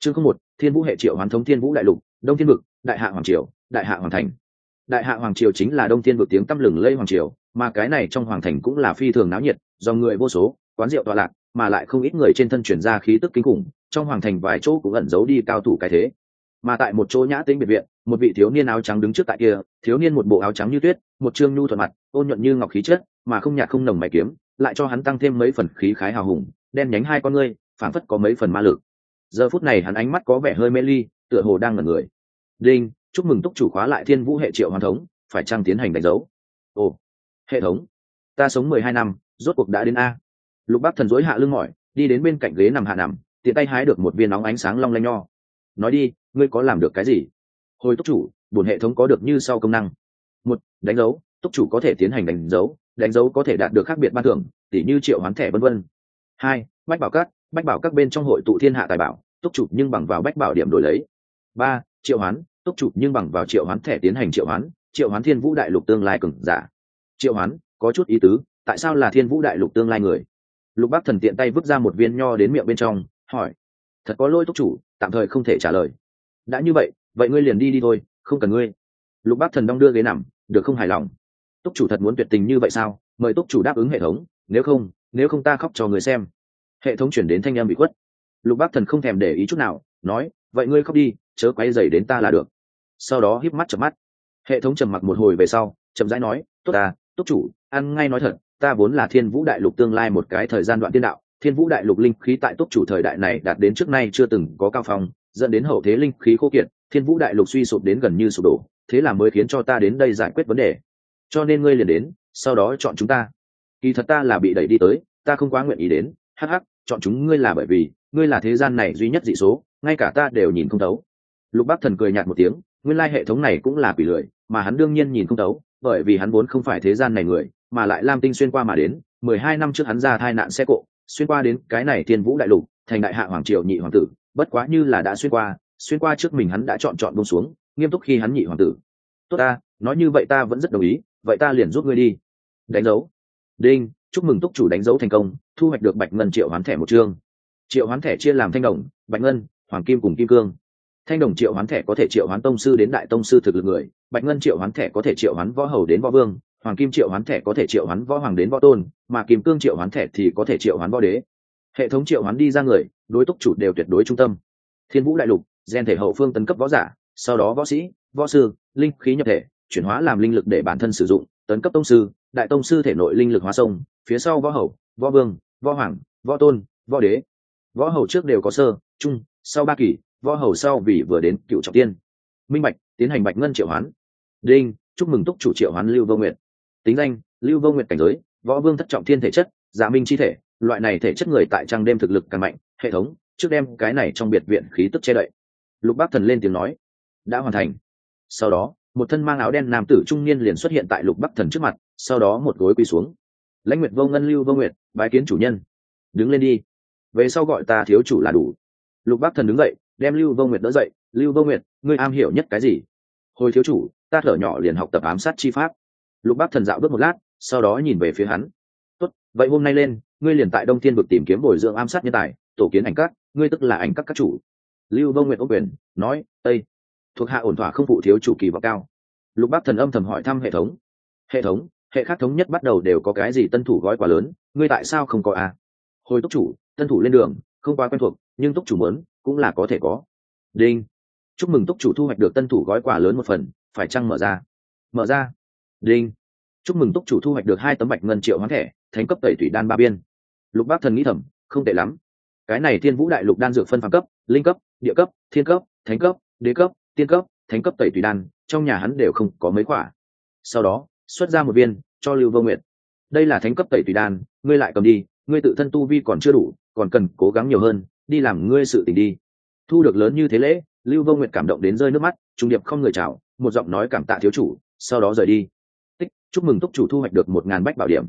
chương 01, Thiên Vũ hệ triệu hoán thống Thiên Vũ đại lục, Đông Thiên vực, Đại Hạ Hoàng triều, Đại Hạ Hoàng thành. Đại Hạ Hoàng triều chính là Đông Thiên vực tiếng tăm lừng lẫy hoàng triều, mà cái này trong hoàng thành cũng là phi thường náo nhiệt, do người vô số, quán rượu tọa lạc, mà lại không ít người trên thân truyền ra khí tức kinh khủng, trong hoàng thành vài chỗ cũng ẩn giấu đi cao thủ cái thế. Mà tại một chỗ nhã tĩnh biệt viện, một vị thiếu niên áo trắng đứng trước tại kia, thiếu niên một bộ áo trắng như tuyết, một trương nhu thuận mặt, ôn nhuận như ngọc khí chất, mà không nhạt không nồng mày kiếm, lại cho hắn tăng thêm mấy phần khí khái hào hùng, đen nhánh hai con ngươi, phảng phất có mấy phần ma lực. Giờ phút này hắn ánh mắt có vẻ hơi mê ly, tựa hồ đang ngẩn người. Đinh, chúc mừng túc chủ khóa lại Thiên Vũ hệ triệu hoán thống, phải chăng tiến hành đánh dấu? Ồ, hệ thống, ta sống 12 năm, rốt cuộc đã đến a. Lục Bắc Thần dối hạ lưng mỏi, đi đến bên cạnh ghế nằm hạ nằm, tiện tay hái được một viên nóng ánh sáng long lanh nho. Nói đi, ngươi có làm được cái gì? Hồi túc chủ, bổn hệ thống có được như sau công năng. Một, đánh dấu, túc chủ có thể tiến hành đánh dấu có thể đạt được khác biệt ban thưởng, tỉ như triệu hoán thẻ vân vân. Hai, bách bảo các bên trong hội tụ thiên hạ tài bảo, túc chủ nhưng bằng vào bách bảo điểm đổi lấy. Ba, triệu hoán, túc chủ nhưng bằng vào triệu hoán thẻ tiến hành triệu hoán Thiên Vũ đại lục tương lai cường giả. Triệu hoán, có chút ý tứ, tại sao là Thiên Vũ đại lục tương lai người? Lục Bắc Thần tiện tay vứt ra một viên nho đến miệng bên trong, hỏi. Thật có lỗi túc chủ, tạm thời không thể trả lời. Đã như vậy, vậy ngươi liền đi thôi, không cần ngươi. Lục Bắc Thần đong đưa ghế nằm, được không hài lòng. Túc chủ thật muốn tuyệt tình như vậy sao? Mời túc chủ đáp ứng hệ thống, nếu không ta khóc cho người xem. Hệ thống chuyển đến thanh âm bị khuất. Lục Bắc Thần không thèm để ý chút nào, nói, vậy ngươi khóc đi, chớ quấy rầy đến ta là được. Sau đó híp mắt chớp mắt. Hệ thống trầm mặc một hồi về sau, chậm rãi nói, tốt à, túc chủ, ăn ngay nói thật, ta vốn là Thiên Vũ đại lục tương lai một cái thời gian đoạn tiên đạo, Thiên Vũ đại lục linh khí tại túc chủ thời đại này đạt đến trước nay chưa từng có cao phong, dẫn đến hậu thế linh khí khô kiệt, Thiên Vũ đại lục suy sụp đến gần như sụp đổ, thế là mới khiến cho ta đến đây giải quyết vấn đề. Cho nên ngươi liền đến, sau đó chọn chúng ta. Kỳ thật ta là bị đẩy đi tới, ta không quá nguyện ý đến, hắc, chọn chúng ngươi là bởi vì ngươi là thế gian này duy nhất dị số, ngay cả ta đều nhìn không thấu. Lục Bắc Thần cười nhạt một tiếng, nguyên lai hệ thống này cũng là quỷ lười, mà hắn đương nhiên nhìn không thấu, bởi vì hắn vốn không phải thế gian này người, mà lại lam tinh xuyên qua mà đến. 12 năm trước hắn ra tai nạn xe cộ, xuyên qua đến cái này Thiên Vũ đại lục, thành Đại Hạ Hoàng triều nhị hoàng tử, bất quá như là đã xuyên qua trước mình hắn đã chọn buông xuống, nghiêm túc khi hắn nhị hoàng tử. Tốt ta, nói như vậy ta vẫn rất đồng ý, vậy ta liền giúp ngươi đi. Đánh dấu. Đinh, chúc mừng túc chủ đánh dấu thành công, thu hoạch được bạch ngân triệu hoán thẻ một chương. Triệu hoán thẻ chia làm thanh đồng, bạch ngân, hoàng kim cùng kim cương. Thanh đồng triệu hoán thẻ có thể triệu hoán tông sư đến đại tông sư thực lực người, bạch ngân triệu hoán thẻ có thể triệu hoán võ hầu đến võ vương, hoàng kim triệu hoán thẻ có thể triệu hoán võ hoàng đến võ tôn, mà kim cương triệu hoán thẻ thì có thể triệu hoán võ đế. Hệ thống triệu hoán đi ra người, đối túc chủ đều tuyệt đối trung tâm. Thiên Vũ đại lục, gen thể hậu phương tấn cấp võ giả, sau đó võ sĩ, võ sư, linh khí nhập thể, chuyển hóa làm linh lực để bản thân sử dụng, tấn cấp tông sư, đại tông sư thể nội linh lực hóa sông, phía sau võ hầu, võ vương, võ hoàng, võ tôn, võ đế. Võ hầu trước đều có sơ, trung, sau 3 kỳ, võ hầu sau vì vừa đến cựu trọng tiên. Minh bạch, tiến hành bạch ngân triệu hoán. Đinh, chúc mừng túc chủ triệu hoán Lưu Vô Nguyệt. Tính danh, Lưu Vô Nguyệt cảnh giới, võ vương thất trọng thiên thể chất, giả minh chi thể, loại này thể chất người tại trăng đêm thực lực càng mạnh. Hệ thống, trước đem cái này trong biệt viện khí tức che đậy. Lục Bắc Thần lên tiếng nói, đã hoàn thành. Sau đó, một thân mang áo đen nam tử trung niên liền xuất hiện tại Lục Bắc Thần trước mặt, sau đó một gối quỳ xuống. Lãnh Nguyệt Vô Ngân Lưu Vô Nguyệt, bái kiến chủ nhân. Đứng lên đi, về sau gọi ta thiếu chủ là đủ. Lục Bắc Thần đứng dậy, đem Lưu Vô Nguyệt đỡ dậy. Lưu Vô Nguyệt, ngươi am hiểu nhất cái gì? Hồi thiếu chủ, ta thở nhỏ liền học tập ám sát chi pháp. Lục Bắc Thần dạo bước một lát, sau đó nhìn về phía hắn. Tốt, vậy hôm nay lên, ngươi liền tại Đông Thiên vực tìm kiếm bồi dưỡng ám sát nhân tài, tổ kiến ảnh các, ngươi tức là ảnh các chủ. Lưu Vô Nguyệt ôm quyền, nói, Tây, thuộc hạ ổn thỏa không phụ thiếu chủ kỳ vọng cao. Lục Bắc Thần âm thầm hỏi thăm hệ thống. Hệ thống, hệ khác thống nhất bắt đầu đều có cái gì tân thủ gói quà lớn, ngươi tại sao không có à? Hồi túc chủ, tân thủ lên đường, không quá quen thuộc, nhưng túc chủ muốn, cũng là có thể có. Đinh, chúc mừng túc chủ thu hoạch được tân thủ gói quà lớn một phần, phải chăng mở ra? Mở ra. Đinh, chúc mừng túc chủ thu hoạch được 2 tấm bạch ngân triệu hoán thẻ, thánh cấp tẩy thủy đan 3 biên. Lục Bắc Thần nghĩ thầm, không tệ lắm. Cái này Thiên Vũ đại lục đan dược phân phàm cấp, linh cấp, địa cấp, thiên cấp, thánh cấp, đế cấp, tiên cấp, thánh cấp tẩy thủy đan, trong nhà hắn đều không có mấy quả. Sau đó, xuất ra một viên, cho Lưu Vô Nguyệt. Đây là thánh cấp tẩy thủy đan, ngươi lại cầm đi, ngươi tự thân tu vi còn chưa đủ, còn cần cố gắng nhiều hơn, đi làm ngươi sự tình đi. Thu được lớn như thế lễ, Lưu Vô Nguyệt cảm động đến rơi nước mắt, trung điệp không người chào, một giọng nói cảm tạ thiếu chủ, sau đó rời đi. Tích, chúc mừng túc chủ thu hoạch được 1000 bách bảo điểm.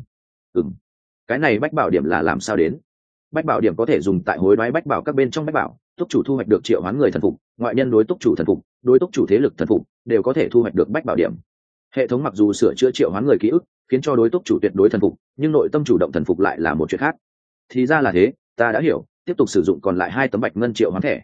Cái này bách bảo điểm là làm sao đến? Bách bảo điểm có thể dùng tại hối đoái bách bảo các bên trong bách bảo, túc chủ thu hoạch được triệu hoán người thần phục, ngoại nhân đối túc chủ thần phục, đối túc chủ thế lực thần phục, đều có thể thu hoạch được bách bảo điểm. Hệ thống mặc dù sửa chữa triệu hoán người ký ức, khiến cho đối túc chủ tuyệt đối thần phục, nhưng nội tâm chủ động thần phục lại là một chuyện khác. Thì ra là thế, ta đã hiểu, tiếp tục sử dụng còn lại 2 tấm bạch ngân triệu hoán thẻ.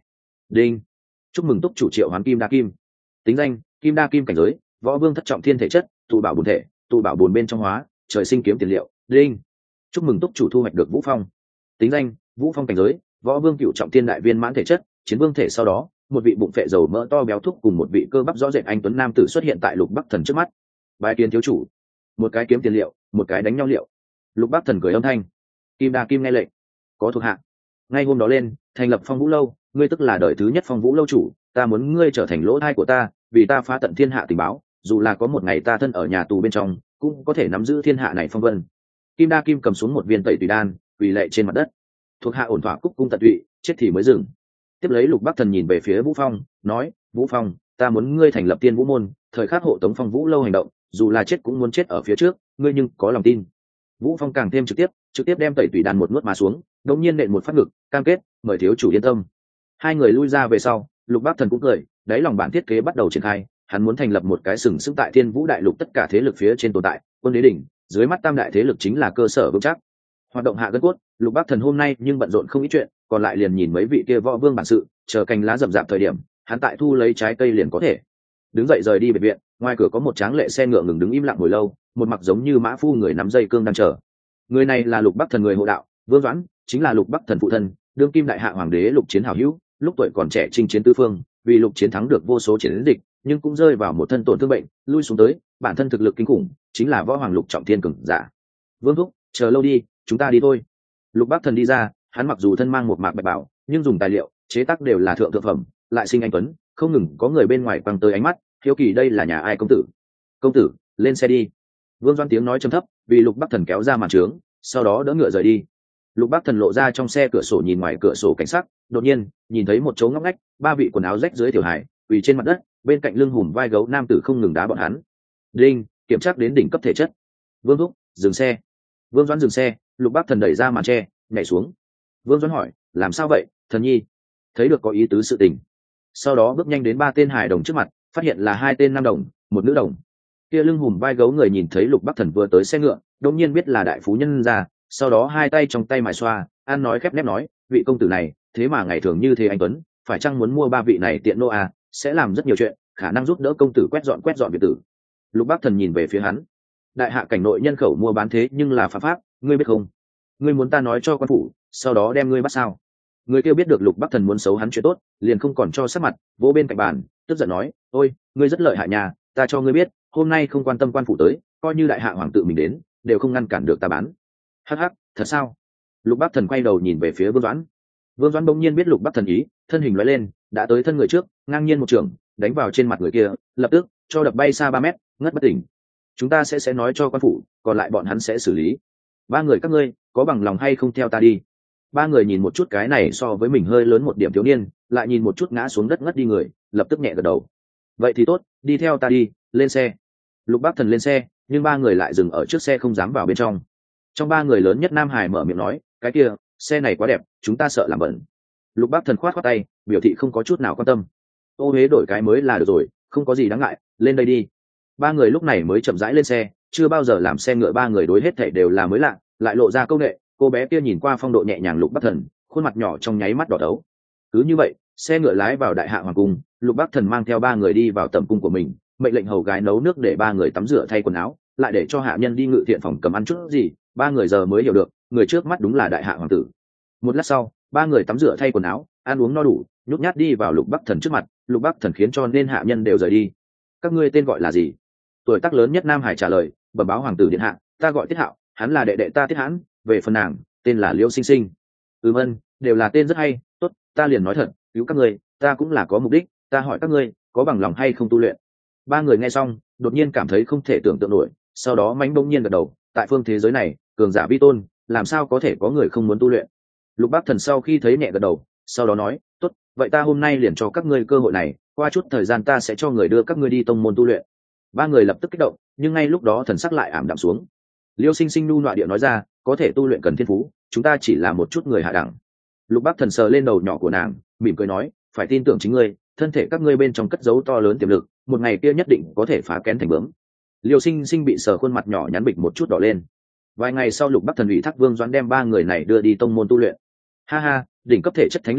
đinh. Chúc mừng túc chủ triệu hoán kim đa kim. Tính danh: kim đa kim cảnh giới, võ vương thất trọng thiên thể chất, tụ bảo bổn thể, tụ bảo bổn bên trong hóa, trời sinh kiếm tiền liệu. Đinh. Chúc mừng túc chủ thu hoạch được vũ phong. Tính danh: vũ phong cảnh giới, võ vương cựu trọng thiên đại viên mãn thể chất, chiến vương thể. Sau đó một vị bụng phệ dầu mỡ to béo thúc cùng một vị cơ bắp rõ rệt anh tuấn nam tử xuất hiện tại Lục Bắc Thần trước mắt. Bái kiến thiếu chủ. Một cái kiếm tiền liệu, một cái đánh nhau liệu. Lục Bắc Thần cười âm thanh. Kim đa kim nghe lệnh, có thuộc hạ. Ngay hôm đó lên thành lập Phong Vũ lâu, ngươi tức là đời thứ nhất Phong Vũ lâu chủ, ta muốn ngươi trở thành lỗ thai của ta, vì ta phá tận thiên hạ tình báo, dù là có một ngày ta thân ở nhà tù bên trong cũng có thể nắm giữ thiên hạ này phong vân. Kim đa kim cầm xuống một viên tẩy tùy đan, quỳ lệ trên mặt đất. Thuộc hạ ổn thỏa cúc cung tận tụy, chết thì mới dừng. Tiếp lấy Lục Bắc Thần nhìn về phía Vũ Phong, nói: Vũ Phong, ta muốn ngươi thành lập Tiên Vũ môn, thời khắc hộ tống Phong Vũ lâu hành động, dù là chết cũng muốn chết ở phía trước, ngươi nhưng có lòng tin. Vũ Phong càng thêm trực tiếp đem tẩy tùy đan một nuốt mà xuống, đột nhiên nện một phát ngực, cam kết: mời thiếu chủ yên tâm. Hai người lui ra về sau, Lục Bắc Thần cũng cười, đáy lòng bản thiết kế bắt đầu triển khai, hắn muốn thành lập một cái sừng sững tại Thiên Vũ đại lục tất cả thế lực phía trên tồn tại, Quân Đế đỉnh, dưới mắt tam đại thế lực chính là cơ sở vững chắc. Hoạt động hạ gân cốt, Lục Bắc Thần hôm nay nhưng bận rộn không ít chuyện, còn lại liền nhìn mấy vị kia võ vương bản sự, chờ cành lá rậm rạp thời điểm, hắn tại thu lấy trái cây liền có thể. Đứng dậy rời đi biệt viện, ngoài cửa có một tráng lệ xe ngựa ngừng đứng im lặng hồi lâu, một mặc giống như mã phu người nắm dây cương đang chờ. Người này là Lục Bắc Thần người hộ đạo, Vương Doãn, chính là Lục Bắc Thần phụ thân, đương kim đại hạ hoàng đế Lục Chiến hảo hữu, lúc tuổi còn trẻ chinh chiến tứ phương, vì Lục Chiến thắng được vô số chiến địch, nhưng cũng rơi vào một thân tổn thương bệnh, lui xuống tới, bản thân thực lực kinh khủng, chính là võ hoàng Lục trọng thiên cường giả. Vương thúc, chờ lâu đi, chúng ta đi thôi. Lục Bắc Thần đi ra, hắn mặc dù thân mang một mạc bạch bảo, nhưng dùng tài liệu chế tác đều là thượng phẩm, lại sinh anh tuấn, không ngừng có người bên ngoài quăng tới ánh mắt, hiếu kỳ đây là nhà ai công tử. Công tử, lên xe đi. Vương Doãn tiếng nói trầm thấp, vì Lục Bắc Thần kéo ra màn trướng, sau đó đỡ ngựa rời đi. Lục Bắc Thần lộ ra trong xe cửa sổ nhìn ngoài cửa sổ cảnh sắc, đột nhiên nhìn thấy một chỗ ngóc ngách, ba vị quần áo rách dưới tiểu hải quỳ trên mặt đất, bên cạnh lưng hùm vai gấu nam tử không ngừng đá bọn hắn. Đinh, kiểm tra đến đỉnh cấp thể chất. Vương thúc, dừng xe. Vương Doãn dừng xe, Lục Bắc Thần đẩy ra màn tre, nhảy xuống. Vương Doãn hỏi: làm sao vậy, thần nhi? Thấy được có ý tứ sự tình. Sau đó bước nhanh đến ba tên hài đồng trước mặt, phát hiện là hai tên nam đồng, một nữ đồng. Kia lưng hùm vai gấu người nhìn thấy Lục Bắc Thần vừa tới xe ngựa, đột nhiên biết là đại phú nhân ra, sau đó hai tay trong tay mài xoa, an nói khép nép nói: vị công tử này, thế mà ngày thường như thế anh tuấn, phải chăng muốn mua ba vị này tiện nô à, sẽ làm rất nhiều chuyện, khả năng giúp đỡ công tử quét dọn biệt tử. Lục Bắc Thần nhìn về phía hắn: đại hạ cảnh nội nhân khẩu mua bán thế nhưng là phạm pháp, ngươi biết không? Ngươi muốn ta nói cho quan phủ, sau đó đem ngươi bắt sao? Người kia biết được Lục Bắc Thần muốn xấu hắn chuyện tốt, liền không còn cho sắc mặt, vỗ bên cạnh bàn, tức giận nói: ôi, ngươi rất lợi hại nhà, ta cho ngươi biết, hôm nay không quan tâm quan phủ tới, coi như đại hạ hoàng tự mình đến, đều không ngăn cản được ta bán. Hắc hắc, thật sao? Lục Bắc Thần quay đầu nhìn về phía Vương Doãn. Vương Doãn bỗng nhiên biết Lục Bắc Thần ý, thân hình lóe lên, đã tới thân người trước, ngang nhiên một trường đánh vào trên mặt người kia, lập tức cho đập bay xa 3 mét, ngất bất tỉnh. Chúng ta sẽ nói cho quan phủ, còn lại bọn hắn sẽ xử lý. Ba người các ngươi có bằng lòng hay không theo ta đi? Ba người nhìn một chút cái này so với mình hơi lớn một điểm thiếu niên, lại nhìn một chút ngã xuống đất ngất đi người, lập tức nhẹ gật đầu. Vậy thì tốt, đi theo ta đi, lên xe. Lục Bắc Thần lên xe, nhưng ba người lại dừng ở trước xe không dám vào bên trong. Trong ba người lớn nhất Nam Hải mở miệng nói: cái kia, xe này quá đẹp, chúng ta sợ làm bẩn. Lục Bắc Thần khoát khoát tay, biểu thị không có chút nào quan tâm. Ô Huế đổi cái mới là được rồi, không có gì đáng ngại, lên đây đi. Ba người lúc này mới chậm rãi lên xe, chưa bao giờ làm xe ngựa, ba người đối hết thảy đều là mới lạ, lại lộ ra câu nghệ. Cô bé kia nhìn qua phong độ nhẹ nhàng Lục Bắc Thần, khuôn mặt nhỏ trong nháy mắt đỏ đấu. Cứ như vậy, xe ngựa lái vào đại hạ hoàng cung, Lục Bắc Thần mang theo ba người đi vào tẩm cung của mình, mệnh lệnh hầu gái nấu nước để ba người tắm rửa thay quần áo, lại để cho hạ nhân đi ngự thiện phòng cầm ăn chút gì. Ba người giờ mới hiểu được, người trước mắt đúng là đại hạ hoàng tử. Một lát sau, ba người tắm rửa thay quần áo, ăn uống no đủ, nhút nhát đi vào Lục Bắc Thần trước mặt. Lục Bắc Thần khiến cho nên hạ nhân đều rời đi. Các ngươi tên gọi là gì? Tuổi tác lớn nhất Nam Hải trả lời: bẩm báo hoàng tử điện hạ, ta gọi Tiết Hạo, hắn là đệ đệ ta Tiết Hãn, về phần nàng, tên là Liêu Sinh Sinh. Ân, đều là tên rất hay, tốt, ta liền nói thật, cứu các ngươi, ta cũng là có mục đích, ta hỏi các ngươi, có bằng lòng hay không tu luyện? Ba người nghe xong, đột nhiên cảm thấy không thể tưởng tượng nổi, sau đó mánh bỗng nhiên gật đầu, tại phương thế giới này, cường giả vi tôn, làm sao có thể có người không muốn tu luyện? Lục Bắc Thần sau khi thấy nhẹ gật đầu, sau đó nói: tốt, vậy ta hôm nay liền cho các ngươi cơ hội này, qua chút thời gian ta sẽ cho người đưa các ngươi đi tông môn tu luyện. Ba người lập tức kích động, nhưng ngay lúc đó thần sắc lại ảm đạm xuống. Liêu Sinh Sinh nu nọa địa nói ra: có thể tu luyện cần thiên phú, chúng ta chỉ là một chút người hạ đẳng. Lục Bắc Thần sờ lên đầu nhỏ của nàng, mỉm cười nói: phải tin tưởng chính ngươi, thân thể các ngươi bên trong cất giấu to lớn tiềm lực, một ngày kia nhất định có thể phá kén thành bướm. Liêu Sinh Sinh bị sờ khuôn mặt nhỏ nhắn bịch một chút đỏ lên. Vài ngày sau, Lục Bắc Thần ủy thác Vương Doãn đem ba người này đưa đi tông môn tu luyện. Ha ha, đỉnh cấp thể chất thánh linh thể,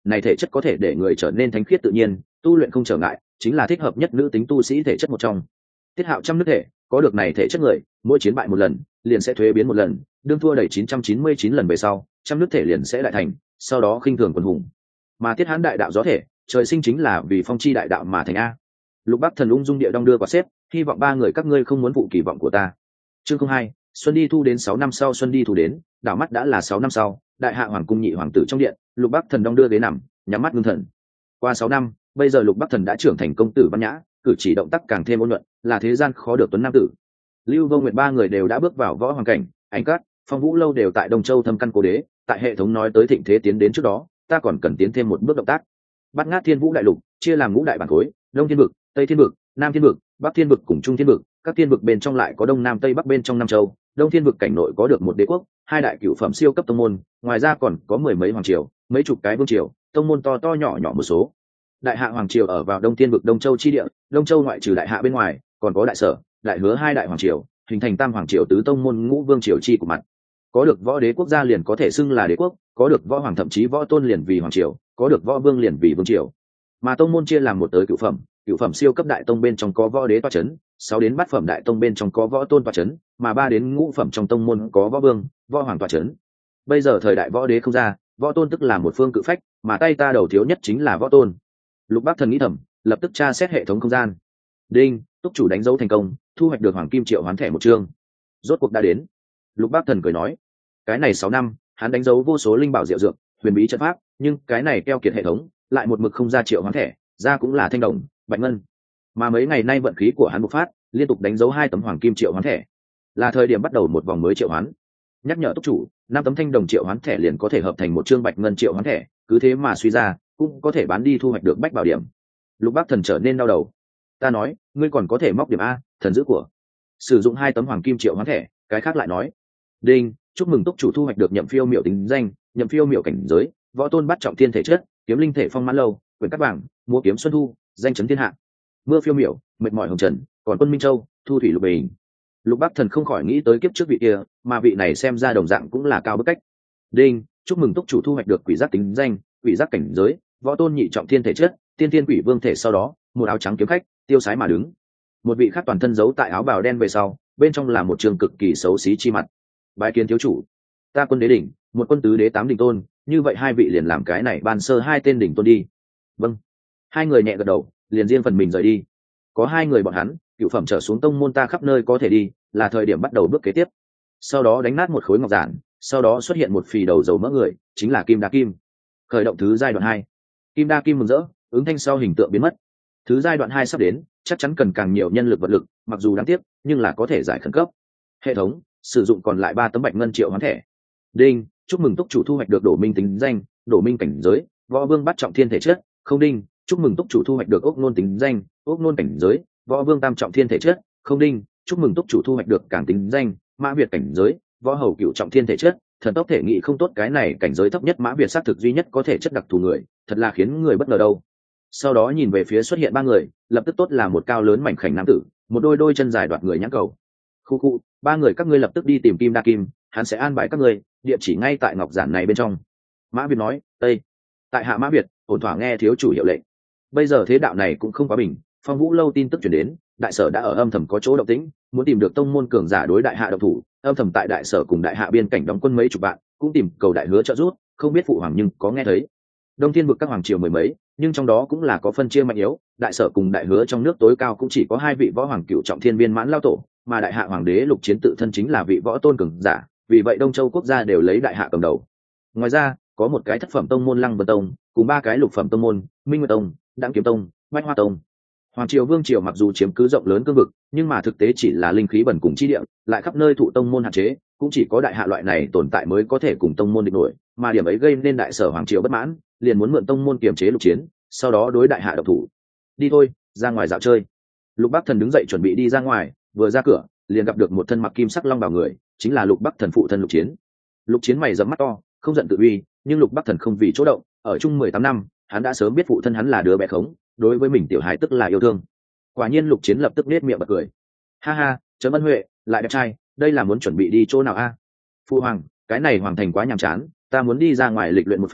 này thể chất có thể để người trở nên thánh khiết tự nhiên, tu luyện không trở ngại, chính là thích hợp nhất nữ tính tu sĩ thể chất một trong. Tiết Hạo trăm nước thể, có được này thể chất người, mỗi chiến bại một lần, liền sẽ thuế biến một lần, đương thua đẩy 999 lần về sau, trăm nước thể liền sẽ đại thành, sau đó khinh thường quần hùng. Mà Tiết Hán đại đạo gió thể, trời sinh chính là vì phong chi đại đạo mà thành a. Lục Bắc Thần ung dung địa đong đưa quả xếp, hy vọng ba người các ngươi không muốn phụ kỳ vọng của ta. Chương 02, xuân đi thu đến 6 năm sau xuân đi thu đến, đảo mắt đã là 6 năm sau, đại hạ hoàng cung nhị hoàng tử trong điện, Lục Bắc Thần đong đưa ghế nằm, nhắm mắt ngưng thần. Qua 6 năm, bây giờ Lục Bắc Thần đã trưởng thành công tử văn nhã, cử chỉ động tác càng thêm ôn nhuận, là thế gian khó được tuấn nam tử. Lưu Vô Nguyệt ba người đều đã bước vào võ hoàng cảnh, Ảnh Cát, Phong Vũ lâu đều tại Đông Châu thâm căn cố đế, tại hệ thống nói tới thịnh thế tiến đến trước đó, ta còn cần tiến thêm một bước động tác. Bát Ngát Thiên Vũ đại lục chia làm ngũ đại bản khối, Đông Thiên vực, Tây Thiên vực, Nam Thiên vực, Bắc Thiên vực cùng Trung Thiên vực, các thiên vực bên trong lại có Đông Nam Tây Bắc bên trong năm châu. Đông Thiên vực cảnh nội có được một đế quốc, hai đại cửu phẩm siêu cấp tông môn, ngoài ra còn có mười mấy hoàng triều, mấy chục cái vương triều, tông môn to to nhỏ nhỏ một số. Đại hạ hoàng triều ở vào Đông Thiên vực Đông Châu chi địa, Đông Châu ngoại trừ đại hạ bên ngoài, còn có đại sở, đại hứa hai đại hoàng triều, hình thành tam hoàng triều tứ tông môn ngũ vương triều chi của mặt. Có được võ đế quốc gia liền có thể xưng là đế quốc, có được võ hoàng thậm chí võ tôn liền vì hoàng triều, có được võ vương liền vì vương triều. Mà tông môn chia làm một tới cửu phẩm siêu cấp đại tông bên trong có võ đế toa chấn, 6 đến bát phẩm đại tông bên trong có võ tôn toa chấn, mà 3 đến ngũ phẩm trong tông môn có võ vương, võ hoàng toa chấn. Bây giờ thời đại võ đế không ra, võ tôn tức là một phương cự phách, mà tay ta đầu thiếu nhất chính là võ tôn. Lục Bắc Thần nghĩ thầm, lập tức tra xét hệ thống không gian. Đinh, túc chủ đánh dấu thành công, thu hoạch được hoàng kim triệu hoán thẻ một chương. Rốt cuộc đã đến. Lục Bắc Thần cười nói, cái này 6 năm, hắn đánh dấu vô số linh bảo diệu dược, huyền bí trận pháp, nhưng cái này keo kiệt hệ thống, lại một mực không ra triệu hoán thẻ, ra cũng là thanh đồng, bạch ngân. Mà mấy ngày nay vận khí của hắn bộc phát, liên tục đánh dấu 2 tấm hoàng kim triệu hoán thẻ, là thời điểm bắt đầu một vòng mới triệu hoán. Nhắc nhở túc chủ, 5 tấm thanh đồng triệu hoán thẻ liền có thể hợp thành một chương bạch ngân triệu hoán thẻ, cứ thế mà suy ra, cũng có thể bán đi thu hoạch được bách bảo điểm. Lục Bắc Thần trở nên đau đầu. Ta nói, ngươi còn có thể móc điểm a, thần dữ của. Sử dụng 2 tấm hoàng kim triệu hoán thẻ, cái khác lại nói. Đinh, chúc mừng túc chủ thu hoạch được nhậm phiêu miểu tính danh, nhậm phiêu miểu cảnh giới, võ tôn bắt trọng thiên thể chất, kiếm linh thể phong mãn lâu, quyền cắt vàng, múa kiếm xuân thu, danh chấn thiên hạ. Mưa phiêu miểu, mệt mỏi hồng trần, còn quân minh châu, thu thủy lục bình. Lục Bắc Thần không khỏi nghĩ tới kiếp trước vị kia, mà vị này xem ra đồng dạng cũng là cao bức cách. Đinh, chúc mừng túc chủ thu hoạch được quỷ giác tính danh, quỷ giác cảnh giới, võ tôn nhị trọng thiên thể chất, tiên tiên quỷ vương thể. Sau đó, một áo trắng kiếm khách, tiêu sái mà đứng. Một vị khác toàn thân giấu tại áo bào đen về sau, bên trong là một trường cực kỳ xấu xí chi mặt. Bái kiến thiếu chủ, ta quân đế đỉnh, một quân tứ đế 8 đỉnh tôn, như vậy hai vị liền làm cái này ban sơ 2 tên đỉnh tôn đi. Vâng. Hai người nhẹ gật đầu, liền riêng phần mình rời đi. Có 2 người bọn hắn, cửu phẩm trở xuống tông môn ta khắp nơi có thể đi, là thời điểm bắt đầu bước kế tiếp. Sau đó đánh nát một khối ngọc giản, sau đó xuất hiện một phì đầu dầu mỡ người, chính là Kim Đa Kim. Khởi động thứ giai đoạn 2. Kim Đa Kim mừng rỡ, ứng thanh sau hình tượng biến mất. Thứ giai đoạn 2 sắp đến, chắc chắn cần càng nhiều nhân lực vật lực, mặc dù đáng tiếc, nhưng là có thể giải khẩn cấp. Hệ thống sử dụng còn lại 3 tấm bạch ngân triệu hoán thẻ. Đinh, chúc mừng túc chủ thu hoạch được Đổ Minh tính danh, Đổ Minh cảnh giới, võ vương bắt trọng thiên thể chất. Không. Đinh, chúc mừng túc chủ thu hoạch được Ốc Nôn tính danh, Ốc Nôn cảnh giới, võ vương tam trọng thiên thể chất. Không. Đinh, chúc mừng túc chủ thu hoạch được Cảng tính danh, Mã Việt cảnh giới, võ hầu cửu trọng thiên thể chất. Thần tốc thể nghị không tốt, cái này cảnh giới thấp nhất Mã Việt xác thực duy nhất có thể chất đặc thù người, thật là khiến người bất ngờ đâu. Sau đó nhìn về phía xuất hiện 3 người, lập tức tốt là một cao lớn mảnh khảnh nam tử, một đôi chân dài đoạt người nhãn cầu. Khu khu, 3 người các ngươi lập tức đi tìm Kim Đa Kim, hắn sẽ an bài các ngươi, địa chỉ ngay tại ngọc giản này bên trong. Mã Việt nói, Tây. Tại hạ Mã Việt, ổn thỏa nghe thiếu chủ hiệu lệnh. Bây giờ thế đạo này cũng không quá bình, Phong Vũ lâu tin tức truyền đến, đại sở đã ở âm thầm có chỗ động tĩnh, muốn tìm được tông môn cường giả đối đại hạ động thủ, âm thầm tại đại sở cùng đại hạ biên cảnh đóng quân mấy chục vạn, cũng tìm cầu đại hứa trợ giúp, không biết phụ hoàng nhưng có nghe thấy. Đông Thiên vực các hoàng triều mười mấy, nhưng trong đó cũng là có phân chia mạnh yếu, đại sở cùng đại hứa trong nước tối cao cũng chỉ có 2 vị võ hoàng cửu trọng thiên viên mãn lao tổ, mà đại hạ hoàng đế Lục Chiến tự thân chính là vị võ tôn cường giả, vì vậy Đông Châu quốc gia đều lấy đại hạ cầm đầu. Ngoài ra, có một cái thất phẩm tông môn Lăng Vân Tông, cùng 3 cái lục phẩm tông môn, Minh Nguyệt Tông, Đặng Kiếm Tông, Bách Hoa Tông. Hoàng triều vương triều mặc dù chiếm cứ rộng lớn cương vực, nhưng mà thực tế chỉ là linh khí bẩn cùng chi địa, lại khắp nơi thụ tông môn hạn chế, cũng chỉ có đại hạ loại này tồn tại mới có thể cùng tông môn địch nổi, mà điểm ấy gây nên đại sở hoàng triều bất mãn, liền muốn mượn tông môn kiềm chế Lục Chiến, sau đó đối đại hạ độc thủ. Đi thôi, ra ngoài dạo chơi. Lục Bắc Thần đứng dậy chuẩn bị đi ra ngoài, vừa ra cửa, liền gặp được một thân mặc kim sắc long bào người, chính là Lục Bắc Thần phụ thân Lục Chiến. Lục Chiến mày rậm mắt to, không giận tự uy, nhưng Lục Bắc Thần không vì chỗ động, ở chung 18 năm, hắn đã sớm biết phụ thân hắn là đứa bé khống, đối với mình tiểu hài tức là yêu thương. Quả nhiên Lục Chiến lập tức nết miệng bật cười. Ha ha, Trấn Ân Huệ, lại đẹp trai, đây là muốn chuẩn bị đi chỗ nào a? Phu hoàng, cái này hoàng thành quá nhàm chán, ta muốn đi ra ngoài lịch luyện một phen,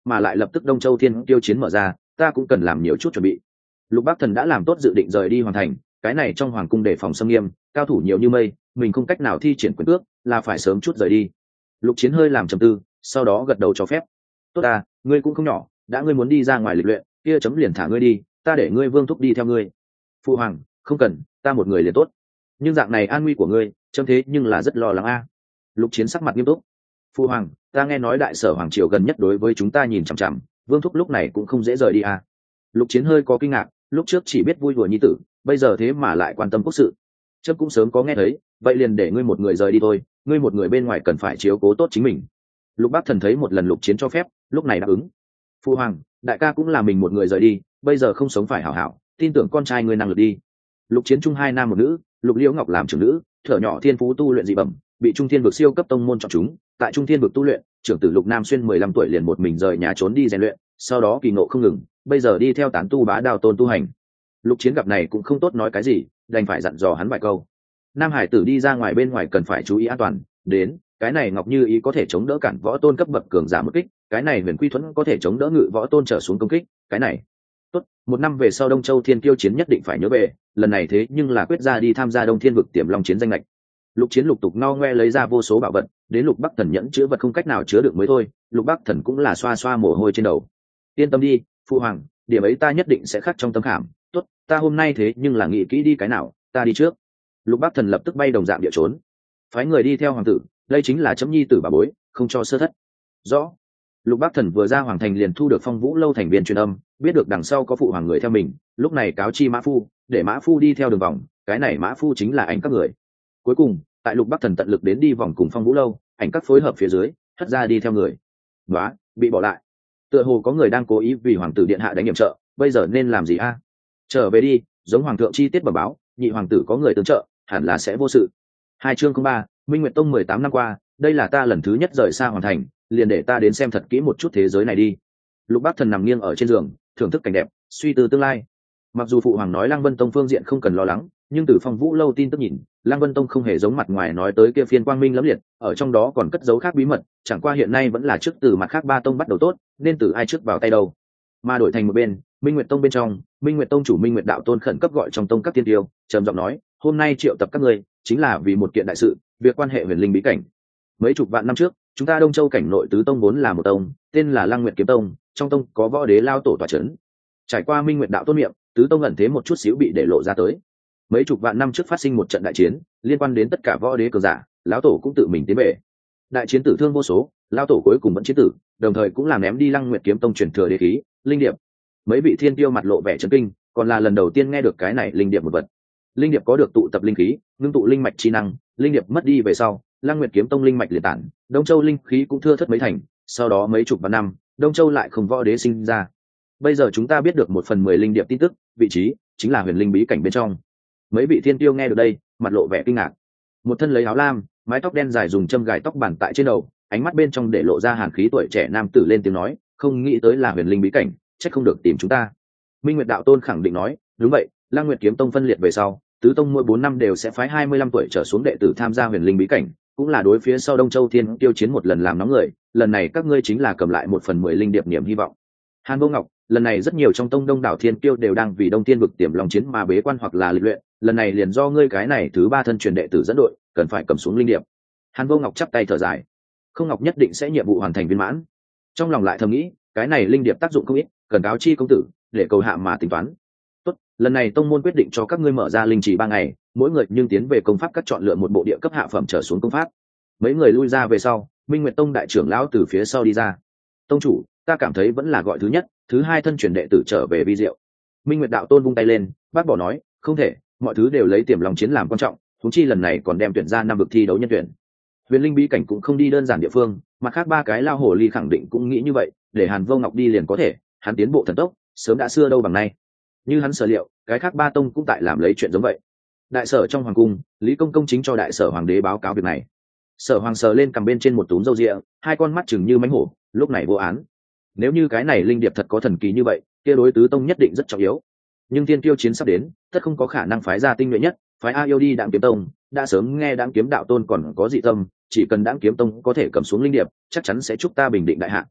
mà lại lập tức Đông Châu Thiên Kiêu chiến mở ra, ta cũng cần làm nhiều chút chuẩn bị. Lục Bắc Thần đã làm tốt dự định rời đi hoàn thành, cái này trong hoàng cung đề phòng xâm nghiêm, cao thủ nhiều như mây, mình không cách nào thi triển quyền cước, là phải sớm chút rời đi. Lục Chiến hơi làm trầm tư, sau đó gật đầu cho phép. Tốt à, ngươi cũng không nhỏ, đã ngươi muốn đi ra ngoài lịch luyện, kia chấm liền thả ngươi đi, ta để ngươi Vương thúc đi theo ngươi. Phụ hoàng, không cần, ta một người liền tốt. Nhưng dạng này an nguy của ngươi, chấm thế nhưng là rất lo lắng a. Lục Chiến sắc mặt nghiêm túc. Phụ hoàng, ta nghe nói đại sở hoàng triều gần nhất đối với chúng ta nhìn chằm chằm, Vương thúc lúc này cũng không dễ rời đi a. Lục Chiến hơi có kinh ngạc, lúc trước chỉ biết vui đùa nhi tử, bây giờ thế mà lại quan tâm quốc sự. Chấm cũng sớm có nghe thấy, vậy liền để ngươi một người rời đi thôi, ngươi một người bên ngoài cần phải chiếu cố tốt chính mình. Lục Bắc Thần thấy một lần Lục Chiến cho phép, lúc này đáp ứng. Phu hoàng, đại ca cũng là mình một người rời đi, bây giờ không sống phải hảo hảo, tin tưởng con trai ngươi năng lực đi. Lục Chiến chung 2 nam một nữ, Lục Liễu Ngọc làm trưởng nữ, thở nhỏ thiên phú tu luyện dị bẩm, bị Trung Thiên vực siêu cấp tông môn chọn chúng, tại Trung Thiên vực tu luyện, trưởng tử Lục Nam Xuyên 15 tuổi liền một mình rời nhà trốn đi rèn luyện, sau đó kỳ ngộ không ngừng, bây giờ đi theo tán tu bá đạo tôn tu hành. Lục Chiến gặp này cũng không tốt nói cái gì, đành phải dặn dò hắn vài câu. Nam hải tử đi ra ngoài bên ngoài cần phải chú ý an toàn, đến cái này Ngọc Như Ý có thể chống đỡ cản võ tôn cấp bậc cường giả một kích, cái này Huyền Quy Thuẫn có thể chống đỡ ngự võ tôn trở xuống công kích, cái này tốt. 1 năm về sau Đông Châu Thiên Kiêu chiến nhất định phải nhớ về, lần này thế nhưng là quyết ra đi tham gia Đông Thiên vực Tiềm Long chiến danh lệch. Lục Chiến lục tục no ngoe lấy ra vô số bảo vật, đến Lục Bắc Thần nhẫn chứa vật không cách nào chứa được mới thôi, Lục Bắc Thần cũng là xoa xoa mồ hôi trên đầu. Yên tâm đi, phụ hoàng, điểm ấy ta nhất định sẽ khắc trong tâm khảm. Tốt, ta hôm nay thế nhưng là nghĩ kỹ đi cái nào, ta đi trước. Lục Bắc Thần lập tức bay đồng dạng địa trốn, phái người đi theo hoàng tử, đây chính là chấm nhi tử bà bối, không cho sơ thất. Rõ. Lục Bắc Thần vừa ra hoàng thành liền thu được Phong Vũ lâu thành viên truyền âm, biết được đằng sau có phụ hoàng người theo mình, lúc này cáo chi Mã Phu, để Mã Phu đi theo đường vòng, cái này Mã Phu chính là ảnh các người. Cuối cùng, tại Lục Bắc Thần tận lực đến đi vòng cùng Phong Vũ lâu, ảnh các phối hợp phía dưới, hất ra đi theo người. Đó, bị bỏ lại. Tựa hồ có người đang cố ý vì hoàng tử điện hạ đánh nhiệm trợ, bây giờ nên làm gì a? Trở về đi, giống hoàng thượng chi tiết bẩm báo, nhị hoàng tử có người tương trợ, hẳn là sẽ vô sự. 2 chương 03, Minh Nguyệt Tông 18 năm qua, đây là ta lần thứ nhất rời xa hoàn thành, liền để ta đến xem thật kỹ một chút thế giới này đi. Lục Bắc Thần nằm nghiêng ở trên giường, thưởng thức cảnh đẹp, suy tư tương lai. Mặc dù phụ hoàng nói Lăng Vân Tông phương diện không cần lo lắng, nhưng từ Phong Vũ lâu tin tức nhìn, Lăng Vân Tông không hề giống mặt ngoài nói tới kia phiên quang minh lẫm liệt, ở trong đó còn cất giấu khác bí mật, chẳng qua hiện nay vẫn là trước từ mặt khác 3 tông bắt đầu tốt, nên từ ai trước vào tay đâu. Mà đổi thành một bên, Minh Nguyệt Tông bên trong, Minh Nguyệt Tông chủ Minh Nguyệt đạo tôn khẩn cấp gọi trong tông các tiên tiêu, trầm giọng nói, hôm nay triệu tập các ngươi, chính là vì một kiện đại sự, việc quan hệ huyền linh bí cảnh. Mấy chục vạn năm trước, chúng ta Đông Châu cảnh nội tứ tông vốn là một tông, tên là Lăng Nguyệt kiếm tông, trong tông có võ đế lao tổ tọa chấn. Trải qua Minh Nguyệt đạo tôn miệng, tứ tông ẩn thế một chút xíu bị để lộ ra tới. Mấy chục vạn năm trước phát sinh một trận đại chiến, liên quan đến tất cả võ đế cường giả, lão tổ cũng tự mình tiến về. Đại chiến tử thương vô số, lao tổ cuối cùng vẫn chiến tử, đồng thời cũng làm ném đi Lăng Nguyệt kiếm tông truyền thừa đế khí, linh điệp. Mấy vị thiên tiêu mặt lộ vẻ chấn kinh, còn là lần đầu tiên nghe được cái này linh điệp một vật. Linh điệp có được tụ tập linh khí, ngưng tụ linh mạch chi năng, linh điệp mất đi về sau, Lăng Nguyệt kiếm tông linh mạch liệt tản, Đông Châu linh khí cũng thưa thớt mấy thành, sau đó mấy chục vạn năm, Đông Châu lại không võ đế sinh ra. Bây giờ chúng ta biết được 1/10 linh điệp tin tức, vị trí chính là huyền linh bí cảnh bên trong. Mấy vị thiên tiêu nghe được đây, mặt lộ vẻ kinh ngạc. Một thân lấy áo lam, mái tóc đen dài dùng châm gài tóc bản tại trên đầu, ánh mắt bên trong để lộ ra hàn khí tuổi trẻ nam tử lên tiếng nói, không nghĩ tới là huyền linh bí cảnh, chắc không được tìm chúng ta. Minh Nguyệt đạo tôn khẳng định nói, đúng vậy, Lăng Nguyệt kiếm tông phân liệt về sau, tứ tông mỗi 4 năm đều sẽ phái 25 tuổi trở xuống đệ tử tham gia huyền linh bí cảnh, cũng là đối phía sau Đông Châu Thiên Tiêu chiến một lần làm nóng người, lần này các ngươi chính là cầm lại 1/10 linh điệp niềm hy vọng. Hàn Vô Ngọc, lần này rất nhiều trong tông đông đảo Thiên Tiêu đều đang vì Đông Thiên vực Tiềm Long chiến mà bế quan hoặc là lịch luyện, lần này liền do ngươi cái này thứ 3 thân truyền đệ tử dẫn đội, cần phải cầm xuống linh điệp. Hàn Vô Ngọc chắp tay thở dài, không Ngọc nhất định sẽ nhiệm vụ hoàn thành viên mãn. Trong lòng lại thầm nghĩ, cái này linh điệp tác dụng không ít, cần cáo chi công tử, để cầu hạ mà tính toán. Tốt, lần này tông môn quyết định cho các ngươi mở ra linh trì 3 ngày, mỗi người nhưng tiến về công pháp các chọn lựa một bộ địa cấp hạ phẩm trở xuống công pháp. Mấy người lui ra về sau, Minh Nguyệt tông đại trưởng lão từ phía sau đi ra. Tông chủ, ta cảm thấy vẫn là gọi thứ nhất, thứ 2 thân truyền đệ tử trở về vi diệu. Minh Nguyệt đạo tôn vung tay lên, bác bỏ nói, không thể, mọi thứ đều lấy Tiềm Long chiến làm quan trọng, huống chi lần này còn đem tuyển ra 5 vực thi đấu nhân tuyển. Huyền linh bí cảnh cũng không đi đơn giản địa phương, mặt khác 3 cái lao hồ ly khẳng định cũng nghĩ như vậy, để Hàn Vô Ngọc đi liền có thể, hắn tiến bộ thần tốc, sớm đã xưa đâu bằng nay. Như hắn sở liệu, cái khác 3 tông cũng tại làm lấy chuyện giống vậy. Đại sở trong hoàng cung, Lý Công công chính cho đại sở hoàng đế báo cáo việc này. Sở hoàng sờ lên cầm bên trên một túm râu ria, 2 con mắt chừng như mánh hổ, lúc này vô án. Nếu như cái này linh điệp thật có thần kỳ như vậy, kia đối tứ tông nhất định rất trọng yếu. Nhưng Thiên Kiêu chiến sắp đến, tất không có khả năng phái ra tinh nhuệ nhất, phái A Yêu đi Đạm Kiếm tông, đã sớm nghe Đạm Kiếm đạo tôn còn có dị tâm, chỉ cần Đạm Kiếm tông có thể cầm xuống linh điệp, chắc chắn sẽ chúc ta bình định đại hạ.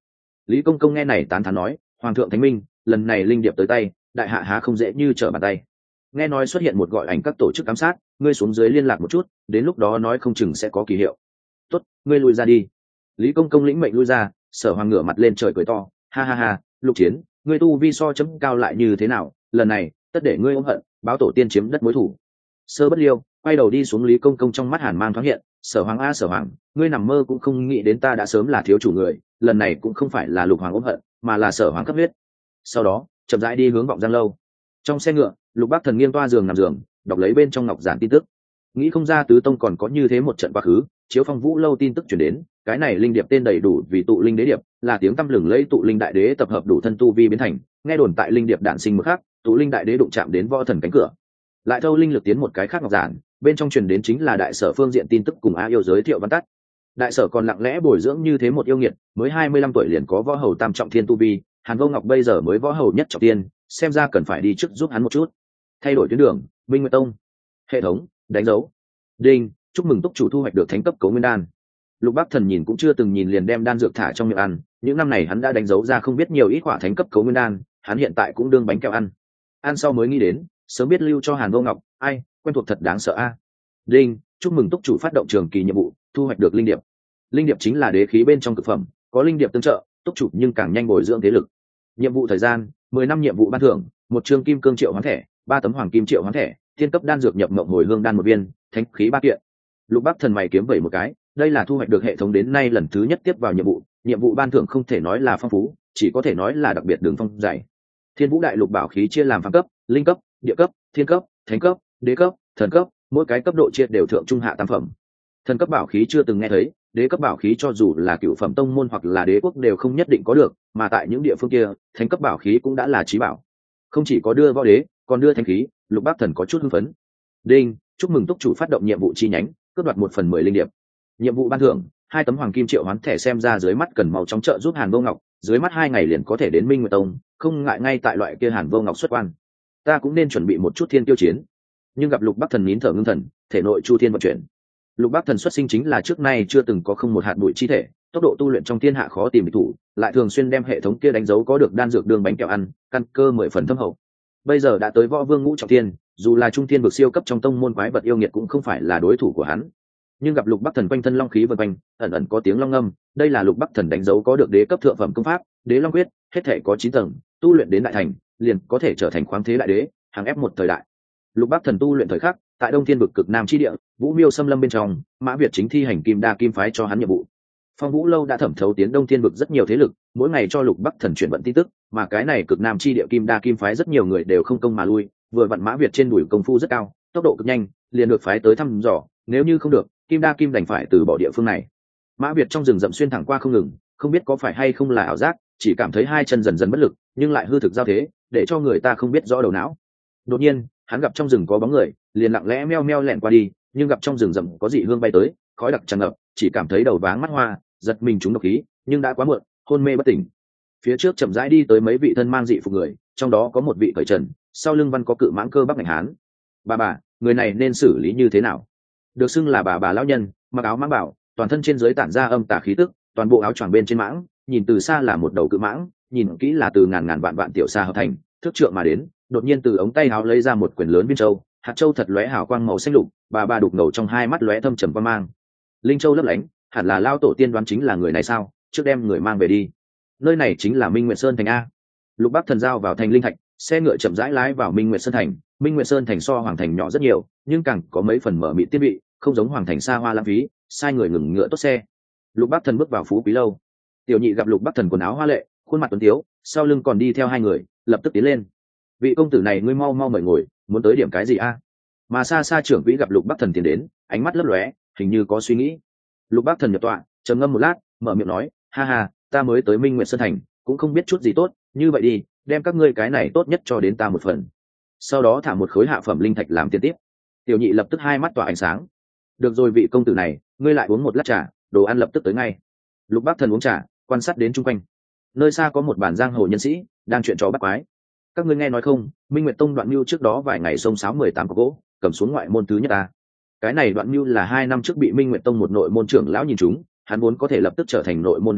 Lý Công Công nghe này tán thán nói, hoàng thượng thánh minh, lần này linh điệp tới tay, đại hạ há không dễ như trở bàn tay. Nghe nói xuất hiện một gọi ảnh các tổ chức giám sát, ngươi xuống dưới liên lạc một chút, đến lúc đó nói không chừng sẽ có kỳ hiệu. Tốt, ngươi lui ra đi. Lý Công Công lĩnh mệnh lui ra. Sở Hoàng ngửa mặt lên trời cười to, ha ha ha, Lục Chiến, ngươi tu vi so chấm cao lại như thế nào, lần này tất để ngươi ôm hận, báo tổ tiên chiếm đất mối thủ. Sơ Bất Liêu quay đầu đi xuống. Lý Công Công trong mắt hàn mang thoáng hiện, Sở Hoàng a Sở Hoàng, ngươi nằm mơ cũng không nghĩ đến ta đã sớm là thiếu chủ người, lần này cũng không phải là Lục Hoàng ôm hận, mà là Sở Hoàng cấp huyết. Sau đó chậm rãi đi hướng Vọng Giang lâu. Trong xe ngựa, Lục Bắc Thần nghiêng toa giường nằm giường, đọc lấy bên trong ngọc giản tin tức. Nghĩ không ra tứ tông còn có như thế một trận quá khứ. Chiếu Phong Vũ lâu tin tức chuyển đến, cái này linh điệp tên đầy đủ vì tụ linh đế điệp, là tiếng tăm lừng lẫy tụ linh đại đế tập hợp đủ thân tu vi biến thành. Nghe đồn tại linh điệp đản sinh một khắc, tụ linh đại đế đụng chạm đến võ thần cánh cửa, lại thâu linh lực tiến một cái khác ngọc giản, bên trong truyền đến chính là đại sở phương diện tin tức cùng a yêu giới thiệu văn tắt. Đại sở còn lặng lẽ bồi dưỡng như thế một yêu nghiệt, mới 25 tuổi liền có võ hầu tam trọng thiên tu vi, Hàn Vô Ngọc bây giờ mới võ hầu nhất trọng thiên, xem ra cần phải đi trước giúp hắn một chút. Thay đổi tuyến đường, Minh Nguyệt Tông. Hệ thống, đánh dấu. Đinh, chúc mừng túc chủ thu hoạch được thánh cấp cấu nguyên đan. Lục Bắc Thần nhìn cũng chưa từng nhìn liền đem đan dược thả trong miệng ăn, những năm này hắn đã đánh dấu ra không biết nhiều ít quả thánh cấp cấu nguyên đan, hắn hiện tại cũng đương bánh kẹo ăn. Ăn sau mới nghĩ đến, sớm biết lưu cho Hàn Vô Ngọc, ai, quen thuộc thật đáng sợ a. Đinh, chúc mừng túc chủ phát động trường kỳ nhiệm vụ, thu hoạch được linh điệp. Linh điệp chính là đế khí bên trong cực phẩm, có linh điệp tương trợ, túc chủ nhưng càng nhanh bồi dưỡng thế lực. Nhiệm vụ thời gian 10 năm. Nhiệm vụ ban thưởng: một chương kim cương triệu hoán thẻ, 3 tấm hoàng kim triệu hoán thẻ, thiên cấp đan dược nhập mộng hồi hương đan một viên, thánh khí 3 kiện. Lục Bắc Thần mày kiếm vẩy một cái, đây là thu hoạch được hệ thống đến nay lần thứ nhất tiếp vào nhiệm vụ ban thưởng không thể nói là phong phú, chỉ có thể nói là đặc biệt đường phong dày. Thiên Vũ Đại Lục bảo khí chia làm phàm cấp, linh cấp, địa cấp, thiên cấp, thánh cấp, đế cấp, thần cấp, mỗi cái cấp độ chia đều thượng trung hạ tam phẩm. Thần cấp bảo khí chưa từng nghe thấy, đế cấp bảo khí cho dù là cựu phẩm tông môn hoặc là đế quốc đều không nhất định có được, mà tại những địa phương kia, thánh cấp bảo khí cũng đã là chí bảo. Không chỉ có đưa võ đế, còn đưa thánh khí, Lục Bắc Thần có chút hưng phấn. Đinh, chúc mừng túc chủ phát động nhiệm vụ chi nhánh, cướp đoạt 1/10 linh điệp. Nhiệm vụ ban thưởng: 2 tấm hoàng kim triệu hoán thẻ, xem ra dưới mắt cần mau chóng trợ giúp Hàn Vô Ngọc, dưới mắt 2 ngày liền có thể đến Minh Nguyệt Tông, không ngại ngay tại loại kia Hàn Vô Ngọc xuất quan. Ta cũng nên chuẩn bị một chút thiên tiêu chiến. Nhưng gặp Lục Bắc Thần nín thở ngưng thần, thể nội chu thiên vận chuyển. Lục Bắc Thần xuất sinh chính là trước nay chưa từng có không một hạt bụi chi thể, tốc độ tu luyện trong thiên hạ khó tìm địch thủ, lại thường xuyên đem hệ thống kia đánh dấu có được đan dược đường bánh kẹo ăn, căn cơ 10 phần thâm hậu. Bây giờ đã tới võ vương ngũ trọng thiên, dù là trung thiên vực siêu cấp trong tông môn quái vật yêu nghiệt cũng không phải là đối thủ của hắn. Nhưng gặp Lục Bắc Thần quanh thân long khí vần quanh, ẩn ẩn có tiếng long ngâm, đây là Lục Bắc Thần đánh dấu có được đế cấp thượng phẩm công pháp, Đế Long Quyết, hết thể có 9 tầng, tu luyện đến đại thành, liền có thể trở thành khoáng thế đại đế, hàng ép một thời đại. Lục Bắc Thần tu luyện thời khắc, tại Đông Thiên vực cực nam chi địa, Vũ Miêu xâm lâm bên trong, Mã Việt chính thi hành Kim Đa Kim phái cho hắn nhiệm vụ. Phong Vũ lâu đã thẩm thấu tiến Đông Thiên vực rất nhiều thế lực, mỗi ngày cho Lục Bắc Thần chuyển vận tin tức, mà cái này cực nam chi địa Kim Đa Kim phái rất nhiều người đều không công mà lui, vừa vặn Mã Việt trên đùi công phu rất cao, tốc độ cực nhanh, liền được phái tới thăm dò, nếu như không được, Kim Đa Kim đành phải từ bỏ địa phương này. Mã Việt trong rừng rậm xuyên thẳng qua không ngừng, không biết có phải hay không là ảo giác, chỉ cảm thấy hai chân dần dần bất lực, nhưng lại hư thực giao thế, để cho người ta không biết rõ đầu não. Đột nhiên, hắn gặp trong rừng có bóng người, liền lặng lẽ meo meo lẻn qua đi, nhưng gặp trong rừng rậm có dị hương bay tới, khói đặc tràn ngập, chỉ cảm thấy đầu váng mắt hoa, giật mình trúng độc khí, nhưng đã quá muộn, hôn mê bất tỉnh. Phía trước chậm rãi đi tới mấy vị thân mang dị phục người, trong đó có một vị cởi trần, sau lưng văn có cự mãng cơ bắp ngạnh hán. Bà, người này nên xử lý như thế nào? Được xưng là bà lão nhân, mặc áo mãng bảo, toàn thân trên dưới tản ra âm tà khí tức, toàn bộ áo choàng bên trên mãng, nhìn từ xa là một đầu cự mãng, nhìn kỹ là từ ngàn ngàn vạn vạn tiểu xa hợp thành, thước trượng mà đến, đột nhiên từ ống tay áo lấy ra một quyển lớn viên châu, hạt châu thật lóe hào quang màu xanh lục, bà đục ngầu trong hai mắt lóe thâm trầm quang mang. Linh châu lấp lánh, hẳn là lao tổ tiên đoán chính là người này sao? Trước đem người mang về đi. Nơi này chính là Minh Nguyệt Sơn thành a. Lục Bắc Thần giao vào thành linh thạch, xe ngựa chậm rãi lái vào Minh Nguyệt Sơn thành. Minh Nguyệt Sơn thành so Hoàng thành nhỏ rất nhiều, nhưng càng có mấy phần mở mịt tiết bị, không giống Hoàng thành xa hoa lãng phí, sai người ngừng ngựa tốt xe. Lục Bắc Thần bước vào Phú Quý lâu. Tiểu nhị gặp Lục Bắc Thần quần áo hoa lệ, khuôn mặt tuấn tiếu, sau lưng còn đi theo hai người, lập tức tiến lên. Vị công tử này ngươi mau mời ngồi, muốn tới điểm cái gì a? Mà xa xa trưởng quỹ gặp Lục Bắc Thần tiến đến, ánh mắt lấp lóe, hình như có suy nghĩ. Lục Bắc Thần nhập tọa, trầm ngâm một lát, mở miệng nói, ha, ta mới tới Minh Nguyệt Sơn thành, cũng không biết chút gì tốt, như vậy đi, đem các ngươi cái này tốt nhất cho đến ta một phần. Sau đó thả một khối hạ phẩm linh thạch làm tiền tiếp. Tiểu nhị lập tức hai mắt tỏa ánh sáng. Được rồi vị công tử này, ngươi lại uống một lát trà, đồ ăn lập tức tới ngay. Lục Bắc Thần uống trà, quan sát đến chung quanh. Nơi xa có một bản giang hồ nhân sĩ đang chuyện trò bắt quái. Các ngươi nghe nói không, Minh Nguyệt Tông Đoạn Mưu trước đó vài ngày xông xáo 18 cọc gỗ, cầm xuống ngoại môn thứ nhất ta. Cái này Đoạn Mưu là 2 năm trước bị Minh Nguyệt Tông một nội môn trưởng lão nhìn trúng, hắn muốn có thể lập tức trở thành nội môn đệ tử,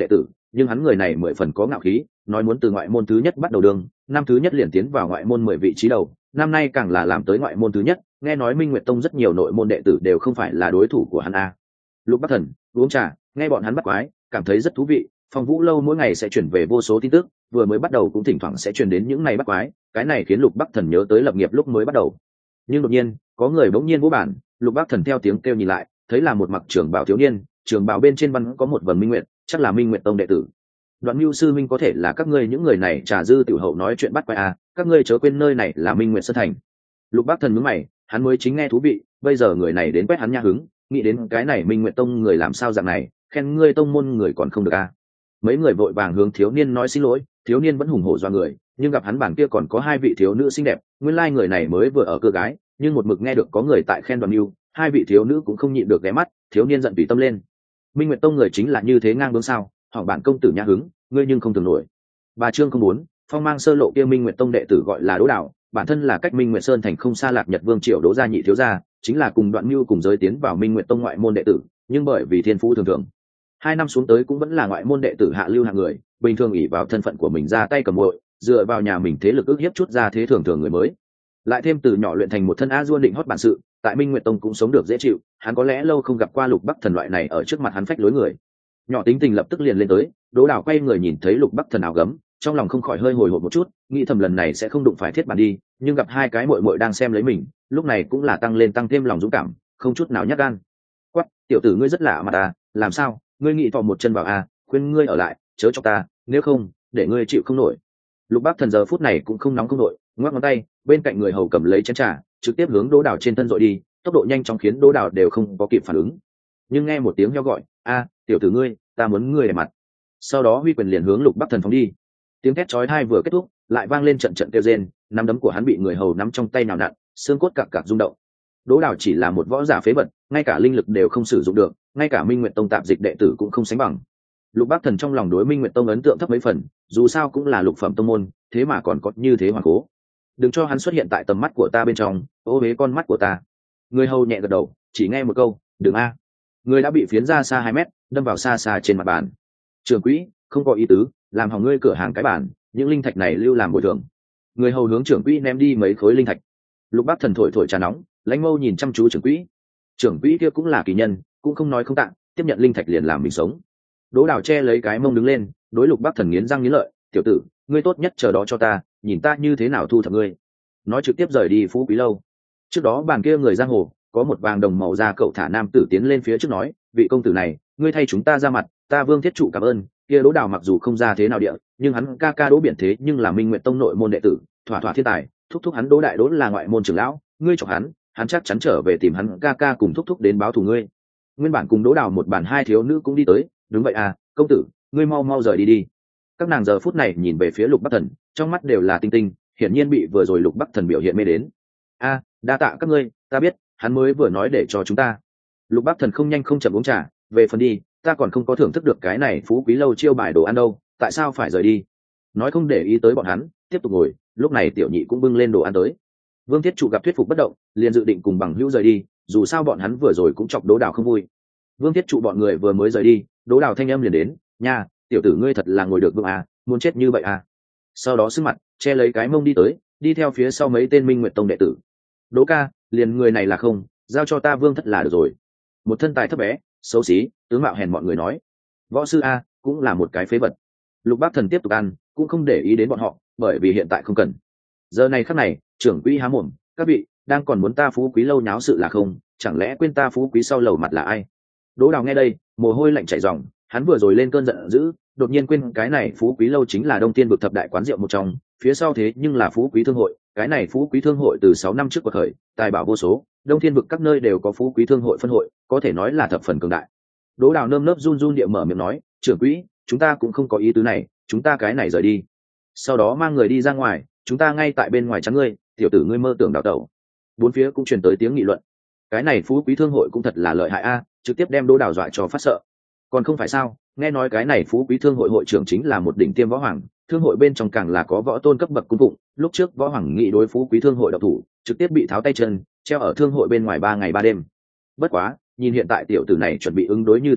nhưng hắn người này 10 phần có ngạo khí, nói muốn từ ngoại môn thứ nhất bắt đầu đường, năm thứ nhất liền tiến vào ngoại môn 10 vị trí đầu, năm nay càng là làm tới ngoại môn thứ nhất, nghe nói Minh Nguyệt Tông rất nhiều nội môn đệ tử đều không phải là đối thủ của hắn a. Lục Bắc Thần uống trà, nghe bọn hắn bắt quái, cảm thấy rất thú vị. Phong Vũ lâu mỗi ngày sẽ chuyển về vô số tin tức, vừa mới bắt đầu cũng thỉnh thoảng sẽ truyền đến những ngày bắt quái, cái này khiến Lục Bắc Thần nhớ tới lập nghiệp lúc mới bắt đầu. Nhưng đột nhiên, có người bỗng nhiên vỗ bản, Lục Bắc Thần theo tiếng kêu nhìn lại, thấy là một mặc trường bào thiếu niên, trường bào bên trên văn có một vầng minh nguyệt, chắc là Minh Nguyệt Tông đệ tử. Đoạn Nưu sư minh có thể là các ngươi những người này trà dư tiểu hậu nói chuyện bắt quái à, các ngươi chớ quên nơi này là Minh Nguyệt Sơn thành. Lục Bắc Thần nhướng mày, hắn mới chính nghe thú vị, bây giờ người này đến quét hắn nha hứng, nghĩ đến cái này Minh Nguyệt Tông người làm sao dạng này, khen ngươi tông môn người còn không được à. Mấy người vội vàng hướng thiếu niên nói xin lỗi, thiếu niên vẫn hùng hổ do người, nhưng gặp hắn bản kia còn có hai vị thiếu nữ xinh đẹp, nguyên lai người này mới vừa ở cưa gái, nhưng một mực nghe được có người tại khen Đoạn Nưu, hai vị thiếu nữ cũng không nhịn được ghé mắt, thiếu niên giận tùy tâm lên. Minh Nguyệt Tông người chính là như thế ngang bướng sao? Hỏi bản công tử nha hứng, ngươi nhưng không thường nổi. Bà Trương không muốn, phong mang sơ lộ kia Minh Nguyệt Tông đệ tử gọi là Đỗ Đạo, bản thân là cách Minh Nguyệt Sơn thành không xa Lạc Nhật Vương Triều Đỗ gia nhị thiếu gia, chính là cùng Đoạn Nưu cùng giới tiến vào Minh Nguyệt Tông ngoại môn đệ tử, nhưng bởi vì thiên phú thường thường, 2 năm xuống tới cũng vẫn là ngoại môn đệ tử hạ lưu hạng người, bình thường ỷ vào thân phận của mình ra tay cầm muội, dựa vào nhà mình thế lực ức hiếp chút ra thế thường thường người mới. Lại thêm từ nhỏ luyện thành một thân a duôn định hót bản sự, tại Minh Nguyệt Tông cũng sống được dễ chịu, hắn có lẽ lâu không gặp qua Lục Bắc Thần loại này ở trước mặt hắn phách lối người. Nhỏ tính tình lập tức liền lên tới, Đỗ Đào quay người nhìn thấy Lục Bắc Thần áo gấm, trong lòng không khỏi hơi hồi hộp một chút, nghĩ thầm lần này sẽ không đụng phải thiết bản đi, nhưng gặp hai cái muội muội đang xem lấy mình, lúc này cũng là tăng thêm lòng dũng cảm, không chút nào nhát gan. Quát, tiểu tử ngươi rất lạ mà ta, làm sao, ngươi nghĩ thò một chân vào a, khuyên ngươi ở lại, chớ cho ta, nếu không, để ngươi chịu không nổi. Lục Bắc Thần giờ phút này cũng không nóng không nổi, ngoắc ngón tay, bên cạnh người hầu cầm lấy chén trà, trực tiếp hướng Đỗ Đào trên thân dội đi, tốc độ nhanh chóng khiến Đỗ Đào đều không có kịp phản ứng. Nhưng nghe một tiếng heo gọi, a, tiểu tử ngươi, ta muốn ngươi để mặt. Sau đó huy quyền liền hướng Lục Bắc Thần phóng đi. Tiếng thét chói tai vừa kết thúc, lại vang lên trận trận kêu rên, nắm đấm của hắn bị người hầu nắm trong tay nào nặn, xương cốt cạc cạc rung động. Đỗ Đào chỉ là một võ giả phế vật, ngay cả linh lực đều không sử dụng được, ngay cả Minh Nguyệt Tông tạp dịch đệ tử cũng không sánh bằng. Lục Bắc Thần trong lòng đối Minh Nguyệt Tông ấn tượng thấp mấy phần, dù sao cũng là lục phẩm tông môn, thế mà còn có như thế hoàng cố. Đừng cho hắn xuất hiện tại tầm mắt của ta bên trong, ô uế con mắt của ta. Người hầu nhẹ gật đầu, chỉ nghe một câu, đừng a. Người đã bị phiến ra xa 2 mét, đâm vào xa xa trên mặt bàn. Trưởng quỹ, không có ý tứ, làm hỏng ngươi cửa hàng cái bản, những linh thạch này lưu làm bồi thường. Người hầu hướng trưởng quỹ ném đi mấy khối linh thạch. Lục Bắc Thần thổi thổi trà nóng, lãnh mâu nhìn chăm chú trưởng quỹ. Trưởng quỹ kia cũng là kỳ nhân, cũng không nói không tạng, tiếp nhận linh thạch liền làm mình sống. Đỗ Đào che lấy cái mông đứng lên, đối Lục Bắc Thần nghiến răng nghiến lợi, tiểu tử, ngươi tốt nhất chờ đó cho ta, nhìn ta như thế nào thu thập ngươi. Nói trực tiếp rời đi Phú Quý lâu. Trước đó bàn kia người giang hồ, có một vàng đồng màu da cậu thả nam tử tiến lên phía trước nói, vị công tử này, ngươi thay chúng ta ra mặt, ta Vương Thiết Trụ cảm ơn. Kia Đỗ Đào mặc dù không ra thế nào địa, nhưng hắn ca ca Đỗ Biển thế nhưng là Minh Nguyệt Tông nội môn đệ tử, thỏa thỏa thiên tài, thúc thúc hắn Đỗ Đại Đỗ là ngoại môn trưởng lão, ngươi chọc hắn chắc chắn trở về tìm hắn ca ca cùng thúc thúc đến báo thù ngươi. Nguyên bản cùng Đỗ Đào một bàn hai thiếu nữ cũng đi tới, đúng vậy à, công tử, ngươi mau mau rời đi đi. Các nàng giờ phút này nhìn về phía Lục Bắc Thần, trong mắt đều là tinh tinh, hiển nhiên bị vừa rồi Lục Bắc Thần biểu hiện mê đến. A, đa tạ các ngươi, ta biết, hắn mới vừa nói để cho chúng ta. Lục Bắc Thần không nhanh không chậm uống trà, về phần đi, ta còn không có thưởng thức được cái này Phú Quý lâu chiêu bài đồ ăn đâu, tại sao phải rời đi? Nói không để ý tới bọn hắn, tiếp tục ngồi, lúc này tiểu nhị cũng bưng lên đồ ăn tới. Vương Thiết Trụ gặp thuyết phục bất động, liền dự định cùng bằng hữu rời đi, dù sao bọn hắn vừa rồi cũng chọc Đỗ Đào không vui. Vương Thiết Trụ bọn người vừa mới rời đi, Đỗ Đào thanh âm liền đến, nha, tiểu tử ngươi thật là ngồi được vương à, muốn chết như vậy à. Sau đó sưng mặt, che lấy cái mông đi tới, đi theo phía sau mấy tên Minh Nguyệt Tông đệ tử. Đỗ ca, liền người này là không, giao cho ta Vương thất là được rồi. Một thân tài thấp bé, xấu xí, tướng mạo hèn mọi người nói. Võ sư a, cũng là một cái phế vật. Lục Bắc Thần tiếp tục ăn, cũng không để ý đến bọn họ, bởi vì hiện tại không cần. Giờ này khắc này, trưởng quỹ há mồm, các vị đang còn muốn ta Phú Quý lâu nháo sự là không, chẳng lẽ quên ta Phú Quý sau lầu mặt là ai? Đỗ Đào nghe đây, mồ hôi lạnh chảy ròng, hắn vừa rồi lên cơn giận dữ, đột nhiên quên cái này Phú Quý lâu chính là Đông Tiên vực thập đại quán rượu một trong, phía sau thế nhưng là Phú Quý thương hội, cái này Phú Quý thương hội từ 6 năm trước quật khởi, tài bảo vô số, Đông Thiên vực các nơi đều có Phú Quý thương hội phân hội, có thể nói là thập phần cường đại. Đỗ Đào nơm nớp run run địa mở miệng nói, trưởng quỹ, chúng ta cũng không có ý tứ này, chúng ta cái này rời đi. Sau đó mang người đi ra ngoài, chúng ta ngay tại bên ngoài chắn ngươi, tiểu tử ngươi mơ tưởng đào tẩu. Bốn phía cũng truyền tới tiếng nghị luận. Cái này Phú Quý thương hội cũng thật là lợi hại a, trực tiếp đem Đỗ Đào dọa cho phát sợ. Còn không phải sao, nghe nói cái này Phú Quý thương hội hội trưởng chính là một đỉnh tiêm võ hoàng, thương hội bên trong càng là có võ tôn cấp bậc cung phụng, lúc trước võ hoàng nghị đối Phú Quý thương hội độc thủ, trực tiếp bị tháo tay chân, treo ở thương hội bên ngoài 3 ngày 3 đêm. Bất quá, nhìn hiện tại tiểu tử này chuẩn bị ứng đối như thế nào,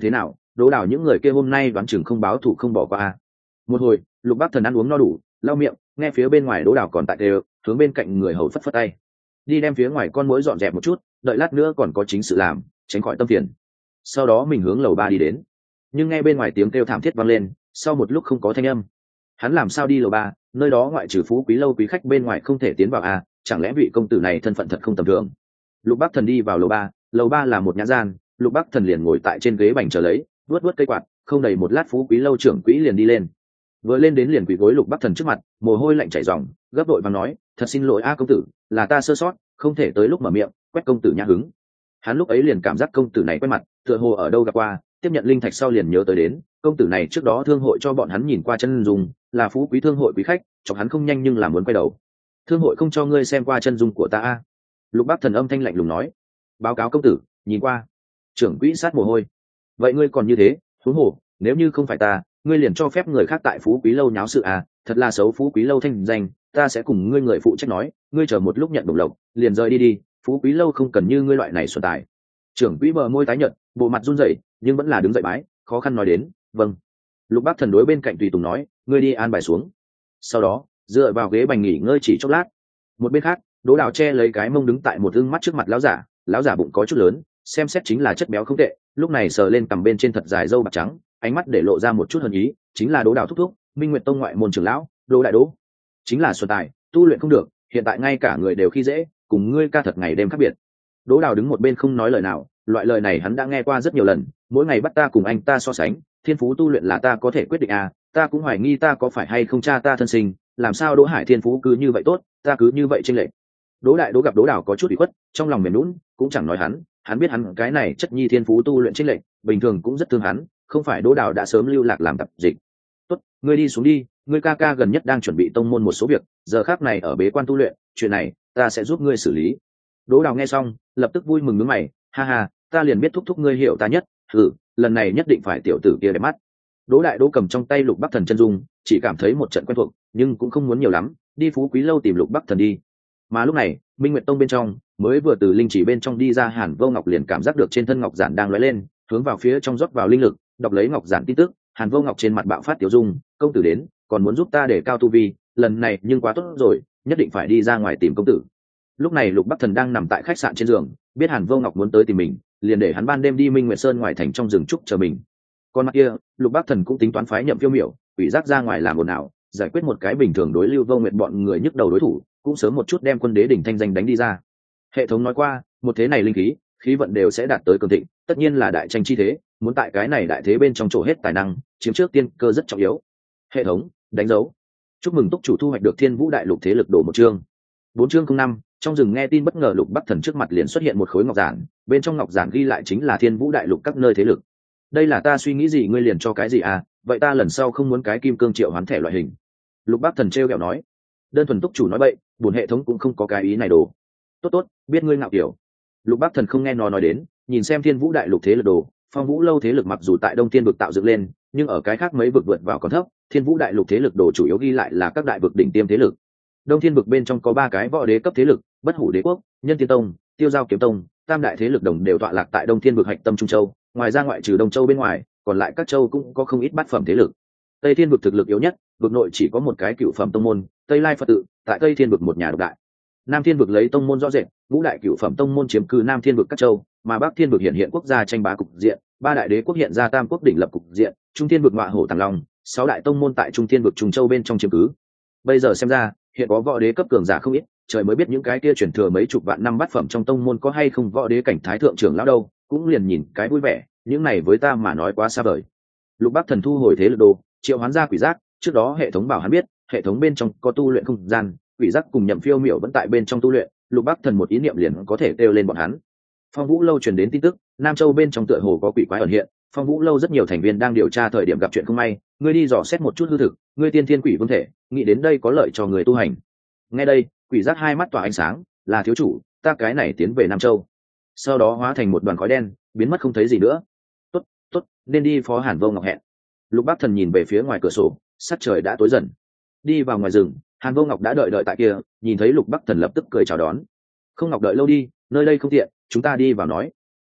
Đỗ Đào những người kia hôm nay đoán chừng không báo thù không bỏ qua. Một hồi, Lục Bắc Thần ăn uống no đủ, lau miệng, nghe phía bên ngoài Đỗ Đào còn tại đều, hướng bên cạnh người hầu phất phất tay. Đi đem phía ngoài con muỗi dọn dẹp một chút, đợi lát nữa còn có chính sự làm, tránh khỏi tâm phiền. Sau đó mình hướng lầu 3 đi đến. Nhưng nghe bên ngoài tiếng kêu thảm thiết vang lên, sau một lúc không có thanh âm. Hắn làm sao đi lầu 3, nơi đó ngoại trừ phú quý lâu quý khách bên ngoài không thể tiến vào à, chẳng lẽ vị công tử này thân phận thật không tầm thường. Lục Bắc Thần đi vào lầu 3 là một nhã gian, Lục Bắc Thần liền ngồi tại trên ghế bành chờ lấy, vuốt cây quạt, không đầy một lát phú quý lâu trưởng quỹ liền đi lên. Vừa lên đến liền quỳ gối Lục Bắc Thần trước mặt, mồ hôi lạnh chảy ròng, gấp đội và nói, thật xin lỗi a công tử, là ta sơ sót, không thể tới lúc mở miệng quét công tử nhã hứng. Hắn lúc ấy liền cảm giác công tử này quen mặt, tựa hồ ở đâu gặp qua, tiếp nhận linh thạch sau liền nhớ tới đến công tử này trước đó thương hội cho bọn hắn nhìn qua chân dung, là phú quý thương hội quý khách, chọc hắn không nhanh nhưng là muốn quay đầu. Thương hội không cho ngươi xem qua chân dung của ta a. Lục Bắc Thần âm thanh lạnh lùng nói. Báo cáo công tử, nhìn qua. Trưởng quỹ sát mồ hôi. Vậy ngươi còn như thế, huống hồ, nếu như không phải ta, ngươi liền cho phép người khác tại phú quý lâu nháo sự à, thật là xấu phú quý lâu thanh danh, ta sẽ cùng ngươi người phụ trách nói, ngươi chờ một lúc nhận đồng lộc, liền rời đi, phú quý lâu không cần như ngươi loại này xuân tài. Trưởng quỹ bờ môi tái nhợt, bộ mặt run rẩy, nhưng vẫn là đứng dậy bái, khó khăn nói đến, vâng. Lục Bắc Thần đối bên cạnh tùy tùng nói, ngươi đi an bài xuống. Sau đó, dựa vào ghế bành nghỉ ngơi chỉ chốc lát. Một bên khác, Đỗ Đào che lấy cái mông đứng tại một ưng mắt trước mặt lão giả bụng có chút lớn, xem xét chính là chất béo không tệ, lúc này sờ lên cằm bên trên thật dài râu bạc trắng, ánh mắt để lộ ra một chút hờn ý, chính là Đỗ Đào thúc thúc, Minh Nguyệt Tông ngoại môn trưởng lão, Đỗ Đại Đỗ. Chính là xuân tài, tu luyện không được, hiện tại ngay cả người đều khi dễ, cùng ngươi ca thật ngày đêm khác biệt. Đỗ Đào đứng một bên không nói lời nào, loại lời này hắn đã nghe qua rất nhiều lần, mỗi ngày bắt ta cùng anh ta so sánh, thiên phú tu luyện là ta có thể quyết định à, ta cũng hoài nghi ta có phải hay không cha ta thân sinh, làm sao Đỗ Hải thiên phú cứ như vậy tốt, ta cứ như vậy chênh lệch. Đỗ Đại Đỗ gặp Đỗ Đào có chút ủy khuất, trong lòng mềm nhũn, cũng chẳng nói hắn biết hắn cái này chất nhi thiên phú tu luyện chênh lệch, bình thường cũng rất thương hắn, không phải Đỗ Đào đã sớm lưu lạc làm tập dịch. Tốt, ngươi đi xuống đi, ngươi ca ca gần nhất đang chuẩn bị tông môn một số việc, giờ khắc này ở bế quan tu luyện, chuyện này ta sẽ giúp ngươi xử lý. Đỗ Đào nghe xong, lập tức vui mừng nhướng mày, ha ha, ta liền biết thúc thúc ngươi hiểu ta nhất, lần này nhất định phải tiểu tử kia đẹp mắt. Đỗ Đại Đỗ cầm trong tay Lục Bắc Thần chân dung, chỉ cảm thấy một trận quen thuộc, nhưng cũng không muốn nhiều lắm, đi phú quý lâu tìm Lục Bắc Thần đi. Mà lúc này, Minh Nguyệt Tông bên trong, mới vừa từ linh chỉ bên trong đi ra Hàn Vô Ngọc liền cảm giác được trên thân ngọc giản đang lóe lên, hướng vào phía trong rót vào linh lực, đọc lấy ngọc giản tin tức. Hàn Vô Ngọc trên mặt bạo phát tiểu dung, công tử đến, còn muốn giúp ta để cao tu vi, lần này nhưng quá tốt rồi, nhất định phải đi ra ngoài tìm công tử. Lúc này Lục Bắc Thần đang nằm tại khách sạn trên giường, biết Hàn Vô Ngọc muốn tới tìm mình, liền để hắn ban đêm đi Minh Nguyệt Sơn ngoài thành trong rừng trúc chờ mình. Còn mặt kia, Lục Bắc Thần cũng tính toán phái Nhậm Phiêu Miểu, quỷ giác ra ngoài làm ồn ào, giải quyết một cái bình thường đối Lưu Vô Nguyệt bọn người nhức đầu đối thủ, cũng sớm một chút đem Quân Đế đỉnh thanh danh đánh đi ra. Hệ thống nói qua, một thế này linh khí vận đều sẽ đạt tới cường thịnh, tất nhiên là đại tranh chi thế, muốn tại cái này đại thế bên trong trổ hết tài năng, chiếm trước tiên cơ rất trọng yếu. Hệ thống đánh dấu. Chúc mừng túc chủ thu hoạch được Thiên Vũ Đại Lục thế lực đổ một chương. 4 chương 05, trong rừng nghe tin bất ngờ Lục Bắc Thần trước mặt liền xuất hiện một khối ngọc giản, bên trong ngọc giản ghi lại chính là Thiên Vũ Đại Lục các nơi thế lực. Đây là ta suy nghĩ gì ngươi liền cho cái gì à, vậy ta lần sau không muốn cái kim cương triệu hoán thẻ loại hình. Lục Bắc Thần trêu ghẹo nói. Đơn thuần túc chủ nói bậy, buồn hệ thống cũng không có cái ý này đồ. Tốt, biết ngươi ngạo kiểu. Lục Bắc Thần không nghe nó nói đến, nhìn xem Thiên Vũ Đại Lục thế lực đồ, Phong Vũ lâu thế lực mặc dù tại Đông Thiên vực tạo dựng lên, nhưng ở cái khác mấy vực vượt vào còn thấp, Thiên Vũ Đại Lục thế lực đồ chủ yếu ghi lại là các đại vực đỉnh tiêm thế lực. Đông Thiên vực bên trong có 3 cái võ đế cấp thế lực, Bất Hủ Đế quốc, Nhân Tiên Tông, Tiêu Giao Kiếm Tông, tam đại thế lực đồng đều tọa lạc tại Đông Thiên vực hạch tâm Trung Châu, ngoài ra ngoại trừ Đông Châu bên ngoài, còn lại các châu cũng có không ít bát phẩm thế lực. Tây Thiên vực thực lực yếu nhất, vực nội chỉ có một cái cựu phẩm tông môn, Tây Lai Phật tự, tại Tây Thiên vực một nhà độc đại. Nam Thiên vực lấy tông môn rõ rệt, ngũ đại cựu phẩm tông môn chiếm cư Nam Thiên vực các châu, mà Bắc Thiên vực hiện quốc gia tranh bá cục diện, 3 đại đế quốc hiện ra tam quốc đỉnh lập cục diện, Trung Thiên vực ngọa hổ tàng long, 6 đại tông môn tại Trung Thiên vực Trung Châu bên trong chiếm cứ. Bây giờ xem ra, hiện có võ đế cấp cường giả không ít, trời mới biết những cái kia chuyển thừa mấy chục vạn năm bát phẩm trong tông môn có hay không võ đế cảnh thái thượng trưởng lão đâu, cũng liền nhìn cái vui vẻ, những này với ta mà nói quá xa vời. Lục Bắc Thần thu hồi thế lực đồ, triệu hoán ra quỷ giác, trước đó hệ thống bảo hắn biết, hệ thống bên trong có tu luyện không gian, quỷ giác cùng Nhậm Phiêu Miểu vẫn tại bên trong tu luyện, Lục Bắc Thần một ý niệm liền có thể kêu lên bọn hắn. Phong Vũ lâu truyền đến tin tức, Nam Châu bên trong tựa hồ có quỷ quái ẩn hiện, Phong Vũ lâu rất nhiều thành viên đang điều tra thời điểm gặp chuyện không may, ngươi đi dò xét một chút hư thực, ngươi tiên thiên quỷ vương thể, nghĩ đến đây có lợi cho người tu hành. Nghe đây, quỷ giác hai mắt tỏa ánh sáng, là thiếu chủ, ta cái này tiến về Nam Châu. Sau đó hóa thành một đoàn khói đen, biến mất không thấy gì nữa. Tốt, nên đi phó Hàn Vô Ngọc hẹn. Lục Bắc Thần nhìn về phía ngoài cửa sổ, sắc trời đã tối dần. Đi vào ngoài rừng, Hàn Vô Ngọc đã đợi tại kia, nhìn thấy Lục Bắc Thần lập tức cười chào đón. Không Ngọc đợi lâu đi, nơi đây không tiện, chúng ta đi vào nói.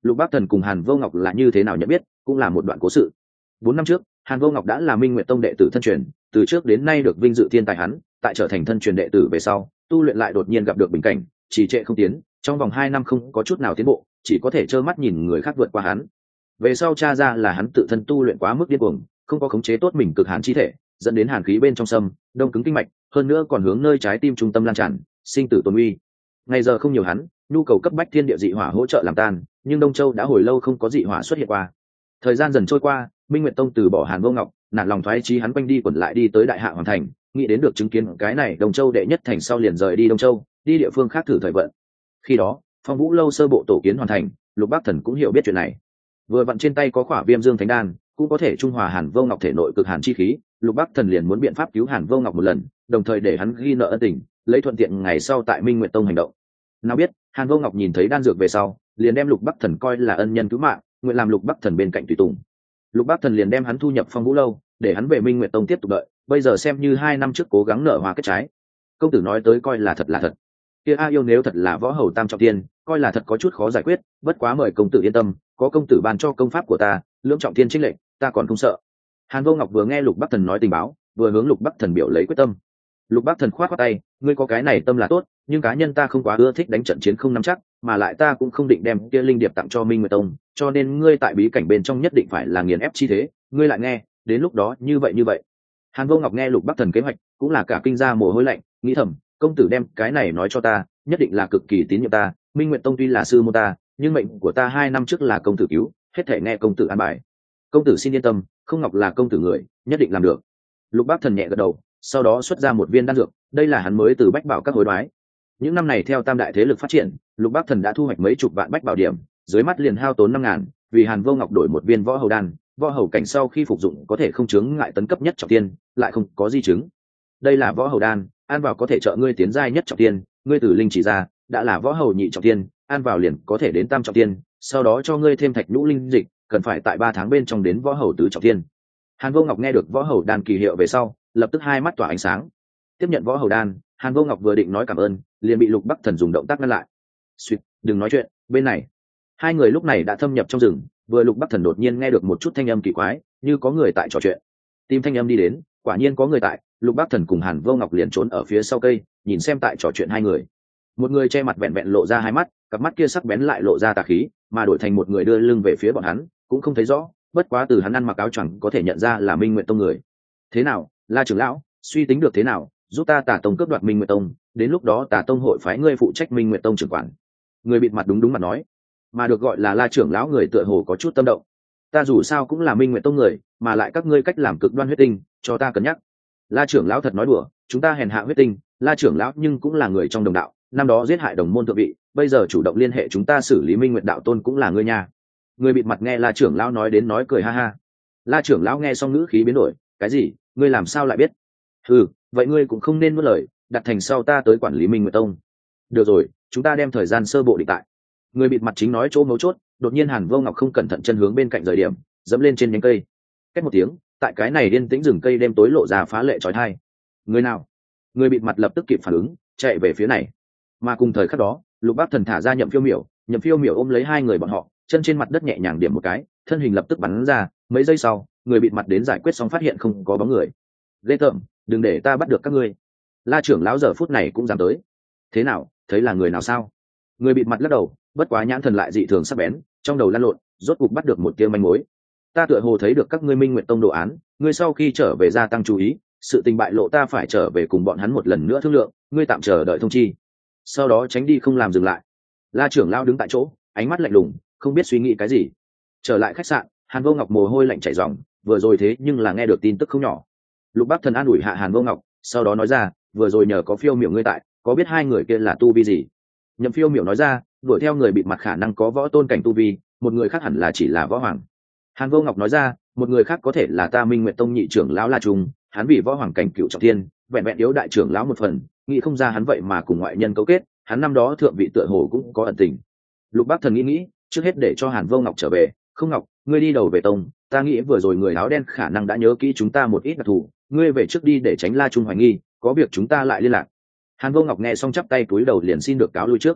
Lục Bắc Thần cùng Hàn Vô Ngọc là như thế nào nhận biết cũng là một đoạn cố sự. 4 năm trước, Hàn Vô Ngọc đã là Minh Nguyệt Tông đệ tử thân truyền, từ trước đến nay được vinh dự thiên tài hắn, tại trở thành thân truyền đệ tử về sau, tu luyện lại đột nhiên gặp được bình cảnh, trì trệ không tiến, trong vòng 2 năm không có chút nào tiến bộ, chỉ có thể trơ mắt nhìn người khác vượt qua hắn. Về sau tra ra là hắn tự thân tu luyện quá mức điên cuồng, không có khống chế tốt mình cực hàn chi thể, dẫn đến hàn khí bên trong sâm, đông cứng kinh mạch, hơn nữa còn hướng nơi trái tim trung tâm lan tràn, sinh tử tồn uy. Ngày giờ không nhiều hắn, nhu cầu cấp bách thiên địa dị hỏa hỗ trợ làm tan, nhưng Đông Châu đã hồi lâu không có dị hỏa xuất hiện qua. Thời gian dần trôi qua, Minh Nguyệt Tông từ bỏ Hàn Vô Ngọc, nản lòng thoái chí hắn quanh đi quẩn lại đi tới Đại Hạ Hoàng Thành, nghĩ đến được chứng kiến cái này Đông Châu đệ nhất thành sau liền rời đi Đông Châu, đi địa phương khác thử thời vận. Khi đó, Phong Vũ lâu sơ bộ tổ kiến hoàn thành, Lục Bắc Thần cũng hiểu biết chuyện này. Vừa vặn trên tay có khỏa Viêm Dương Thánh Đan, cũng có thể trung hòa Hàn Vô Ngọc thể nội cực hàn chi khí, Lục Bắc Thần liền muốn biện pháp cứu Hàn Vô Ngọc một lần, đồng thời để hắn ghi nợ ân tình, lấy thuận tiện ngày sau tại Minh Nguyệt Tông hành động. Nào biết, Hàn Vô Ngọc nhìn thấy đan dược về sau, liền đem Lục Bắc Thần coi là ân nhân cứu mạng, nguyện làm Lục Bắc Thần bên cạnh tùy tùng. Lục Bắc Thần liền đem hắn thu nhập Phong Vũ lâu, để hắn về Minh Nguyệt Tông tiếp tục đợi, bây giờ xem như 2 năm trước cố gắng nở hoa kết trái. Công tử nói tới coi là thật là thật. Kia A Yêu nếu thật là võ hầu tam trọng thiên, coi là thật có chút khó giải quyết, bất quá mời công tử yên tâm, có công tử ban cho công pháp của ta, lưỡng trọng thiên chênh lệnh, ta còn không sợ. Hàn Vô Ngọc vừa nghe Lục Bắc Thần nói tình báo, vừa hướng Lục Bắc Thần biểu lấy quyết tâm. Lục Bắc Thần khoát khoát tay, ngươi có cái này tâm là tốt, nhưng cá nhân ta không quá ưa thích đánh trận chiến không nắm chắc, mà lại ta cũng không định đem kia linh điệp tặng cho Minh Nguyệt Tông, cho nên ngươi tại bí cảnh bên trong nhất định phải là nghiền ép chi thế, ngươi lại nghe, đến lúc đó như vậy. Hàn Vô Ngọc nghe Lục Bắc Thần kế hoạch, cũng là cả kinh ra mồ hôi lạnh, nghĩ thầm, công tử đem cái này nói cho ta, nhất định là cực kỳ tín nhiệm ta, Minh Nguyệt Tông tuy là sư môn ta, nhưng mệnh của ta 2 năm trước là công tử cứu, hết thể nghe công tử an bài. Công tử xin yên tâm, không Ngọc là công tử người, nhất định làm được. Lục Bắc Thần nhẹ gật đầu, sau đó xuất ra một viên đan dược, đây là hắn mới từ bách bảo các hối đoái. Những năm này theo tam đại thế lực phát triển, Lục Bắc Thần đã thu hoạch mấy chục vạn bách bảo điểm, dưới mắt liền hao tốn 5.000, vì Hàn Vô Ngọc đổi một viên võ hầu đan, võ hầu cảnh sau khi phục dụng có thể không chướng ngại tấn cấp nhất trọng thiên, lại không có di chứng. Đây là võ hầu đan, ăn vào có thể trợ ngươi tiến giai nhất trọng thiên, ngươi từ linh chỉ ra, đã là võ hầu nhị trọng thiên, ăn vào liền có thể đến tam trọng thiên, sau đó cho ngươi thêm thạch nhũ linh dịch, cần phải tại 3 tháng bên trong đến võ hầu tứ trọng thiên. Hàn Vô Ngọc nghe được võ hầu đan kỳ hiệu về sau, lập tức hai mắt tỏa ánh sáng. Tiếp nhận võ hầu đan, Hàn Vô Ngọc vừa định nói cảm ơn, liền bị Lục Bắc Thần dùng động tác ngăn lại. "Xuyệt, đừng nói chuyện, bên này." Hai người lúc này đã thâm nhập trong rừng, vừa Lục Bắc Thần đột nhiên nghe được một chút thanh âm kỳ quái, như có người tại trò chuyện. Tìm thanh âm đi đến, quả nhiên có người tại, Lục Bắc Thần cùng Hàn Vô Ngọc liền trốn ở phía sau cây, nhìn xem tại trò chuyện hai người. Một người che mặt vẹn vẹn lộ ra hai mắt, cặp mắt kia sắc bén lại lộ ra tà khí, mà đổi thành một người đưa lưng về phía bọn hắn, cũng không thấy rõ, bất quá từ hắn ăn mặc áo choàng có thể nhận ra là Minh Nguyệt Tông người. "Thế nào, La trưởng lão, suy tính được thế nào, giúp ta Tà Tông cướp đoạt Minh Nguyệt Tông, đến lúc đó Tà Tông hội phái ngươi phụ trách Minh Nguyệt Tông trưởng quản." Người bịt mặt đúng mặt nói, mà được gọi là La trưởng lão người tựa hồ có chút tâm động. "Ta dù sao cũng là Minh Nguyệt Tông người, mà lại các ngươi cách làm cực đoan huyết tinh, cho ta cân nhắc." La trưởng lão thật nói đùa, chúng ta hèn hạ huyết tinh, La trưởng lão nhưng cũng là người trong đồng đạo, năm đó giết hại đồng môn thượng vị, bây giờ chủ động liên hệ chúng ta xử lý Minh Nguyệt đạo tôn cũng là ngươi nha. Người bịt mặt nghe La trưởng lão nói đến nói cười ha ha. La trưởng lão nghe xong ngữ khí biến đổi, "Cái gì? Ngươi làm sao lại biết?" "Ừ, vậy ngươi cũng không nên nuốt lời, đặt thành sau ta tới quản lý Minh Nguyệt Tông." "Được rồi, chúng ta đem thời gian sơ bộ định tại." Người bịt mặt chính nói chỗ mấu chốt, đột nhiên Hàn Vô Ngọc không cẩn thận chân hướng bên cạnh rời điểm, dẫm lên trên nhánh cây. Két một tiếng, tại cái này yên tĩnh rừng cây đêm tối lộ ra phá lệ chói tai. "Người nào?" Người bịt mặt lập tức kịp phản ứng, chạy về phía này. Mà cùng thời khắc đó, Lục Bắc Thần thả ra Nhậm Phiêu Miểu ôm lấy hai người bọn họ, chân trên mặt đất nhẹ nhàng điểm một cái, thân hình lập tức bắn ra, mấy giây sau, người bịt mặt đến giải quyết xong phát hiện không có bóng người. "Ghê tởm, đừng để ta bắt được các ngươi." La trưởng lão giờ phút này cũng dám tới. "Thế nào, thấy là người nào sao?" Người bịt mặt lắc đầu, bất quá nhãn thần lại dị thường sắc bén, trong đầu lăn lộn, rốt cục bắt được một tia manh mối. "Ta tựa hồ thấy được các ngươi Minh Nguyệt Tông đồ án, ngươi sau khi trở về gia tăng chú ý, sự tình bại lộ ta phải trở về cùng bọn hắn một lần nữa thương lượng, ngươi tạm chờ đợi thông chi, sau đó tránh đi không làm dừng lại." La trưởng lão đứng tại chỗ, ánh mắt lạnh lùng, không biết suy nghĩ cái gì. Trở lại khách sạn, Hàn Vô Ngọc mồ hôi lạnh chảy ròng, vừa rồi thế nhưng là nghe được tin tức không nhỏ. Lục Bắc Thần an ủi hạ Hàn Vô Ngọc, sau đó nói ra, "Vừa rồi nhờ có Phiêu Miểu ngươi tại, có biết hai người kia là tu vi gì?" Nhậm Phiêu Miểu nói ra, "Đuổi theo người bịt mặt khả năng có võ tôn cảnh tu vi, một người khác hẳn là chỉ là võ hoàng." Hàn Vô Ngọc nói ra, "Một người khác có thể là ta Minh Nguyệt Tông nhị trưởng lão La Trung, hắn vì võ hoàng cảnh cựu trọng thiên, vẹn vẹn yếu đại trưởng lão một phần, nghĩ không ra hắn vậy mà cùng ngoại nhân cấu kết, hắn năm đó thượng vị tựa hồ cũng có ẩn tình." Lục Bắc Thần nghĩ, trước hết để cho Hàn Vô Ngọc trở về. "Không Ngọc, ngươi đi đầu về tông, ta nghĩ vừa rồi người áo đen khả năng đã nhớ kỹ chúng ta một ít đặc thù, ngươi về trước đi để tránh La Trung hoài nghi, có việc chúng ta lại liên lạc." Hàn Vô Ngọc nghe xong chắp tay cúi đầu liền xin được cáo lui trước.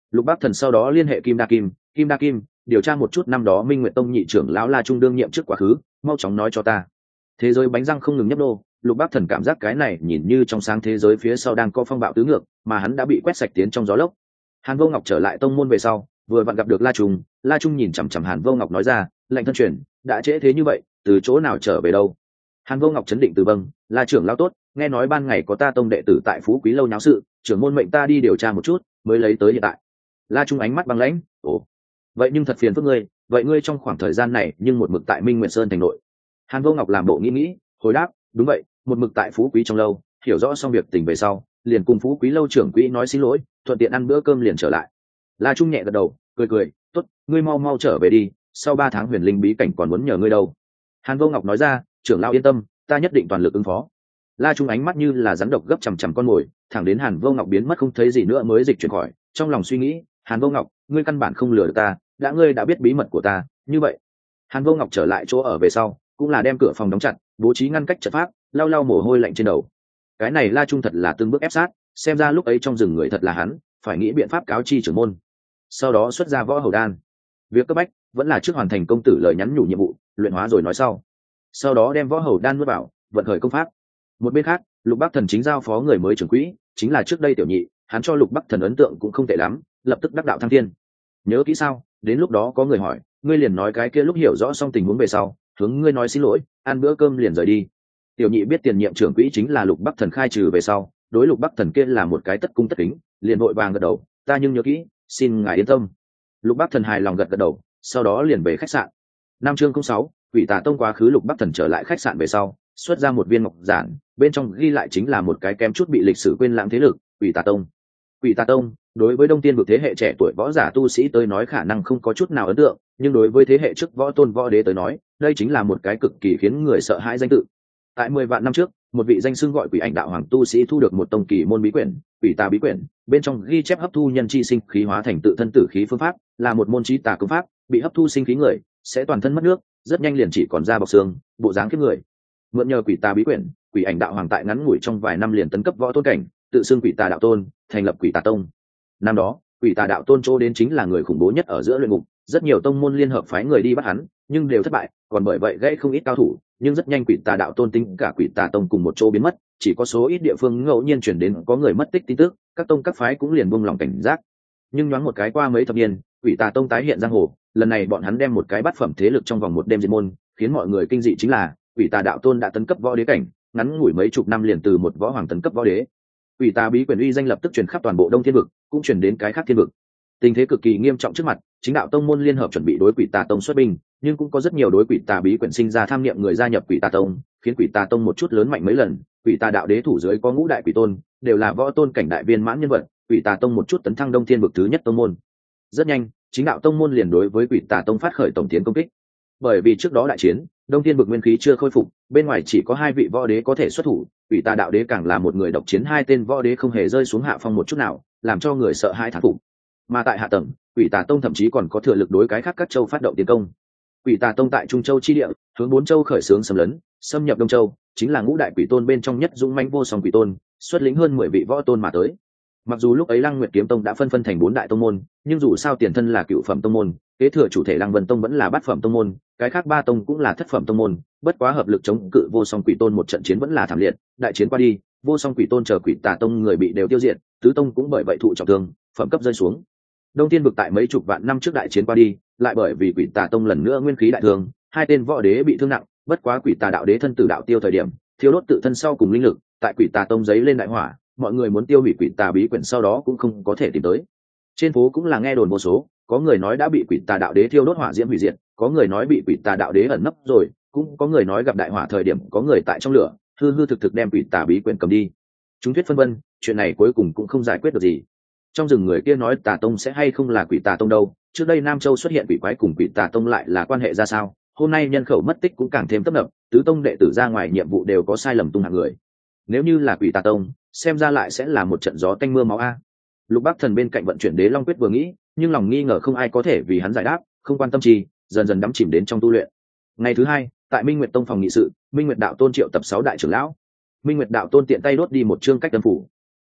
Lục Bắc Thần sau đó liên hệ Kim Đa Kim điều tra một chút năm đó Minh Nguyệt Tông nhị trưởng lão La Trung đương nhiệm trước quá khứ, mau chóng nói cho ta. Thế giới bánh răng không ngừng nhấp nô, Lục Bắc Thần cảm giác cái này nhìn như trong sáng thế giới phía sau đang có phong bạo tứ ngược, mà hắn đã bị quét sạch tiến trong gió lốc. Hàn Vô Ngọc trở lại tông môn về sau, vừa vặn gặp được La Trung nhìn chằm chằm Hàn Vô Ngọc nói ra, lệnh thân truyền, đã trễ thế như vậy, từ chỗ nào trở về đâu? Hàn Vô Ngọc chấn định từ vâng, La trưởng lão tốt, nghe nói ban ngày có ta tông đệ tử tại Phú Quý lâu nháo sự, trưởng môn mệnh ta đi điều tra một chút, mới lấy tới hiện tại. La Trung ánh mắt băng lãnh, ồ, vậy nhưng thật phiền phức ngươi, vậy ngươi trong khoảng thời gian này nhưng một mực tại Minh Nguyệt Sơn thành nội. Hàn Vô Ngọc làm bộ nghĩ, hồi đáp, đúng vậy, một mực tại Phú Quý trong lâu, hiểu rõ xong việc tình về sau, liền cùng Phú Quý lâu trưởng quỹ nói xin lỗi, thuận tiện ăn bữa cơm liền trở lại. La Trung nhẹ gật đầu, cười, tốt, ngươi mau trở về đi, sau 3 tháng huyền linh bí cảnh còn muốn nhờ ngươi đâu. Hàn Vô Ngọc nói ra, trưởng lão yên tâm, ta nhất định toàn lực ứng phó. La Trung ánh mắt như là rắn độc gấp chằm con mồi, thẳng đến Hàn Vô Ngọc biến mất không thấy gì nữa mới dịch chuyển khỏi, trong lòng suy nghĩ, Hàn Vô Ngọc, ngươi căn bản không lừa được ta, ngươi đã biết bí mật của ta, như vậy. Hàn Vô Ngọc trở lại chỗ ở về sau, cũng là đem cửa phòng đóng chặt, bố trí ngăn cách trận pháp, lau mồ hôi lạnh trên đầu. Cái này La Trung thật là từng bước ép sát, xem ra lúc ấy trong rừng người thật là hắn, phải nghĩ biện pháp cáo chi trưởng môn. Sau đó xuất ra võ hầu đan. Việc cấp bách vẫn là trước hoàn thành công tử lời nhắn nhủ nhiệm vụ, luyện hóa rồi nói sau đó đem võ hầu đan nuốt vào, vận khởi công pháp. Một bên khác, Lục Bắc Thần chính giao phó người mới trưởng quỹ, chính là trước đây Tiểu Nhị, hắn cho Lục Bắc Thần ấn tượng cũng không tệ lắm, lập tức đắc đạo thăng thiên. Nhớ kỹ sao, đến lúc đó có người hỏi, ngươi liền nói cái kia lúc hiểu rõ xong tình huống về sau, hướng ngươi nói xin lỗi, ăn bữa cơm liền rời đi. Tiểu Nhị biết tiền nhiệm trưởng quỹ chính là Lục Bắc Thần khai trừ về sau, đối Lục Bắc Thần kia là một cái tất cung tất kính, liền vội vàng gật đầu, ta nhưng nhớ kỹ, xin ngài yên tâm. Lục Bắc Thần hài lòng gật đầu, sau đó liền về khách sạn. Nam chương 06, Quỷ Tà Tông quá khứ. Lục Bắc Thần trở lại khách sạn về sau, xuất ra một viên ngọc giản, bên trong ghi lại chính là một cái kém chút bị lịch sử quên lãng thế lực, Quỷ Tà Tông. Quỷ Tà Tông, đối với Đông Tiên vực thế hệ trẻ tuổi võ giả tu sĩ tới nói khả năng không có chút nào ấn tượng, nhưng đối với thế hệ trước võ tôn võ đế tới nói, đây chính là một cái cực kỳ khiến người sợ hãi danh tự. Tại 10 vạn năm trước, một vị danh xưng gọi Quỷ Ảnh Đạo Hoàng tu sĩ thu được một tông kỳ môn bí quyển, Quỷ Tà bí quyển, bên trong ghi chép hấp thu nhân chi sinh khí hóa thành tự thân tử khí phương pháp, là một môn chí tà công pháp, bị hấp thu sinh khí người sẽ toàn thân mất nước, rất nhanh liền chỉ còn da bọc xương, bộ dáng kiếp người. Mượn nhờ Quỷ Tà bí quyển, Quỷ Ảnh Đạo Hoàng tại ngắn ngủi trong vài năm liền tấn cấp võ tôn cảnh, tự xưng Quỷ Tà đạo tôn, thành lập Quỷ Tà Tông. Năm đó, Quỷ Tà đạo tôn chỗ đến chính là người khủng bố nhất ở giữa luyện ngục, rất nhiều tông môn liên hợp phái người đi bắt hắn, nhưng đều thất bại, còn bởi vậy gãy không ít cao thủ, nhưng rất nhanh Quỷ Tà đạo tôn tính cả Quỷ Tà Tông cùng một chỗ biến mất, chỉ có số ít địa phương ngẫu nhiên truyền đến có người mất tích tin tức, các tông các phái cũng liền buông lòng cảnh giác. Nhưng nhoáng một cái qua mấy thập niên, Quỷ Tà Tông tái hiện giang hồ, lần này bọn hắn đem một cái bát phẩm thế lực trong vòng một đêm diệt môn, khiến mọi người kinh dị chính là Quỷ Tà đạo tôn đã tấn cấp võ đế cảnh, ngắn ngủi mấy chục năm liền từ một võ hoàng tấn cấp võ đế. Quỷ Tà bí quyển uy danh lập tức truyền khắp toàn bộ Đông Thiên vực, cũng truyền đến cái khác thiên vực. Tình thế cực kỳ nghiêm trọng trước mặt, chính đạo tông môn liên hợp chuẩn bị đối Quỷ Tà Tông xuất binh, nhưng cũng có rất nhiều đối Quỷ Tà bí quyển sinh ra tham niệm người gia nhập Quỷ Tà Tông, khiến Quỷ Tà Tông một chút lớn mạnh mấy lần. Quỷ Tà đạo đế thủ dưới có ngũ đại quỷ tôn, đều là võ tôn cảnh đại viên mãn nhân vật, Quỷ Tà Tông một chút tấn thăng Đông Thiên vực thứ nhất tông môn. Rất nhanh, chính đạo tông môn liền đối với Quỷ Tà Tông phát khởi tổng tiến công kích. Bởi vì trước đó đại chiến, Đông Thiên vực nguyên khí chưa khôi phục, bên ngoài chỉ có 2 vị võ đế có thể xuất thủ, Quỷ Tà đạo đế càng là một người độc chiến 2 tên võ đế không hề rơi xuống hạ phong một chút nào, làm cho người sợ hãi thán phục. Mà tại hạ tầng, Quỷ Tà Tông thậm chí còn có thừa lực đối cái khác các châu phát động tiến công. Quỷ Tà Tông tại Trung Châu chi địa, hướng 4 châu khởi xướng xâm lấn, xâm nhập Đông Châu, chính là ngũ đại quỷ tôn bên trong nhất dũng mãnh vô song quỷ tôn, xuất lĩnh hơn 10 vị võ tôn mà tới. Mặc dù lúc ấy Lăng Nguyệt Kiếm Tông đã phân thành 4 đại tông môn, nhưng dù sao tiền thân là cửu phẩm tông môn, kế thừa chủ thể Lăng Vân Tông vẫn là bát phẩm tông môn, cái khác 3 tông cũng là thất phẩm tông môn, bất quá hợp lực chống cự vô song quỷ tôn một trận chiến vẫn là thảm liệt, đại chiến qua đi, vô song quỷ tôn chờ Quỷ Tà Tông người bị đều tiêu diệt, tứ tông cũng bởi vậy thụ trọng thương, phẩm cấp rơi xuống. Đông Thiên vực tại mấy chục vạn năm trước đại chiến qua đi, lại bởi vì Quỷ Tà Tông lần nữa nguyên khí đại thương, 2 tên võ đế bị thương nặng, bất quá Quỷ Tà đạo đế thân tử đạo tiêu thời điểm, thiêu đốt tự thân sau cùng linh lực, tại Quỷ Tà Tông giấy lên đại hỏa, mọi người muốn tiêu hủy Quỷ Tà bí quyển sau đó cũng không có thể tìm tới. Trên phố cũng là nghe đồn vô số, có người nói đã bị Quỷ Tà đạo đế thiêu đốt hỏa diễm hủy diệt, có người nói bị Quỷ Tà đạo đế ẩn nấp rồi, cũng có người nói gặp đại hỏa thời điểm có người tại trong lửa, hư hư thực thực đem Quỷ Tà bí quyển cầm đi. Chúng thuyết phân vân, chuyện này cuối cùng cũng không giải quyết được gì. Trong rừng người kia nói Tà Tông sẽ hay không là Quỷ Tà Tông đâu, trước đây Nam Châu xuất hiện quỷ quái cùng Quỷ Tà Tông lại là quan hệ ra sao, hôm nay nhân khẩu mất tích cũng càng thêm tấp nập, tứ tông đệ tử ra ngoài nhiệm vụ đều có sai lầm tung hạng người. Nếu như là Quỷ Tà Tông, xem ra lại sẽ là một trận gió tanh mưa máu a. Lục Bắc Thần bên cạnh vận chuyển Đế Long Quyết vừa nghĩ, nhưng lòng nghi ngờ không ai có thể vì hắn giải đáp, không quan tâm chi, dần dần đắm chìm đến trong tu luyện. Ngày thứ 2, tại Minh Nguyệt Tông phòng nghị sự, Minh Nguyệt đạo tôn triệu tập 6 đại trưởng lão. Minh Nguyệt đạo tôn tiện tay đốt đi một chương cách tâm phủ.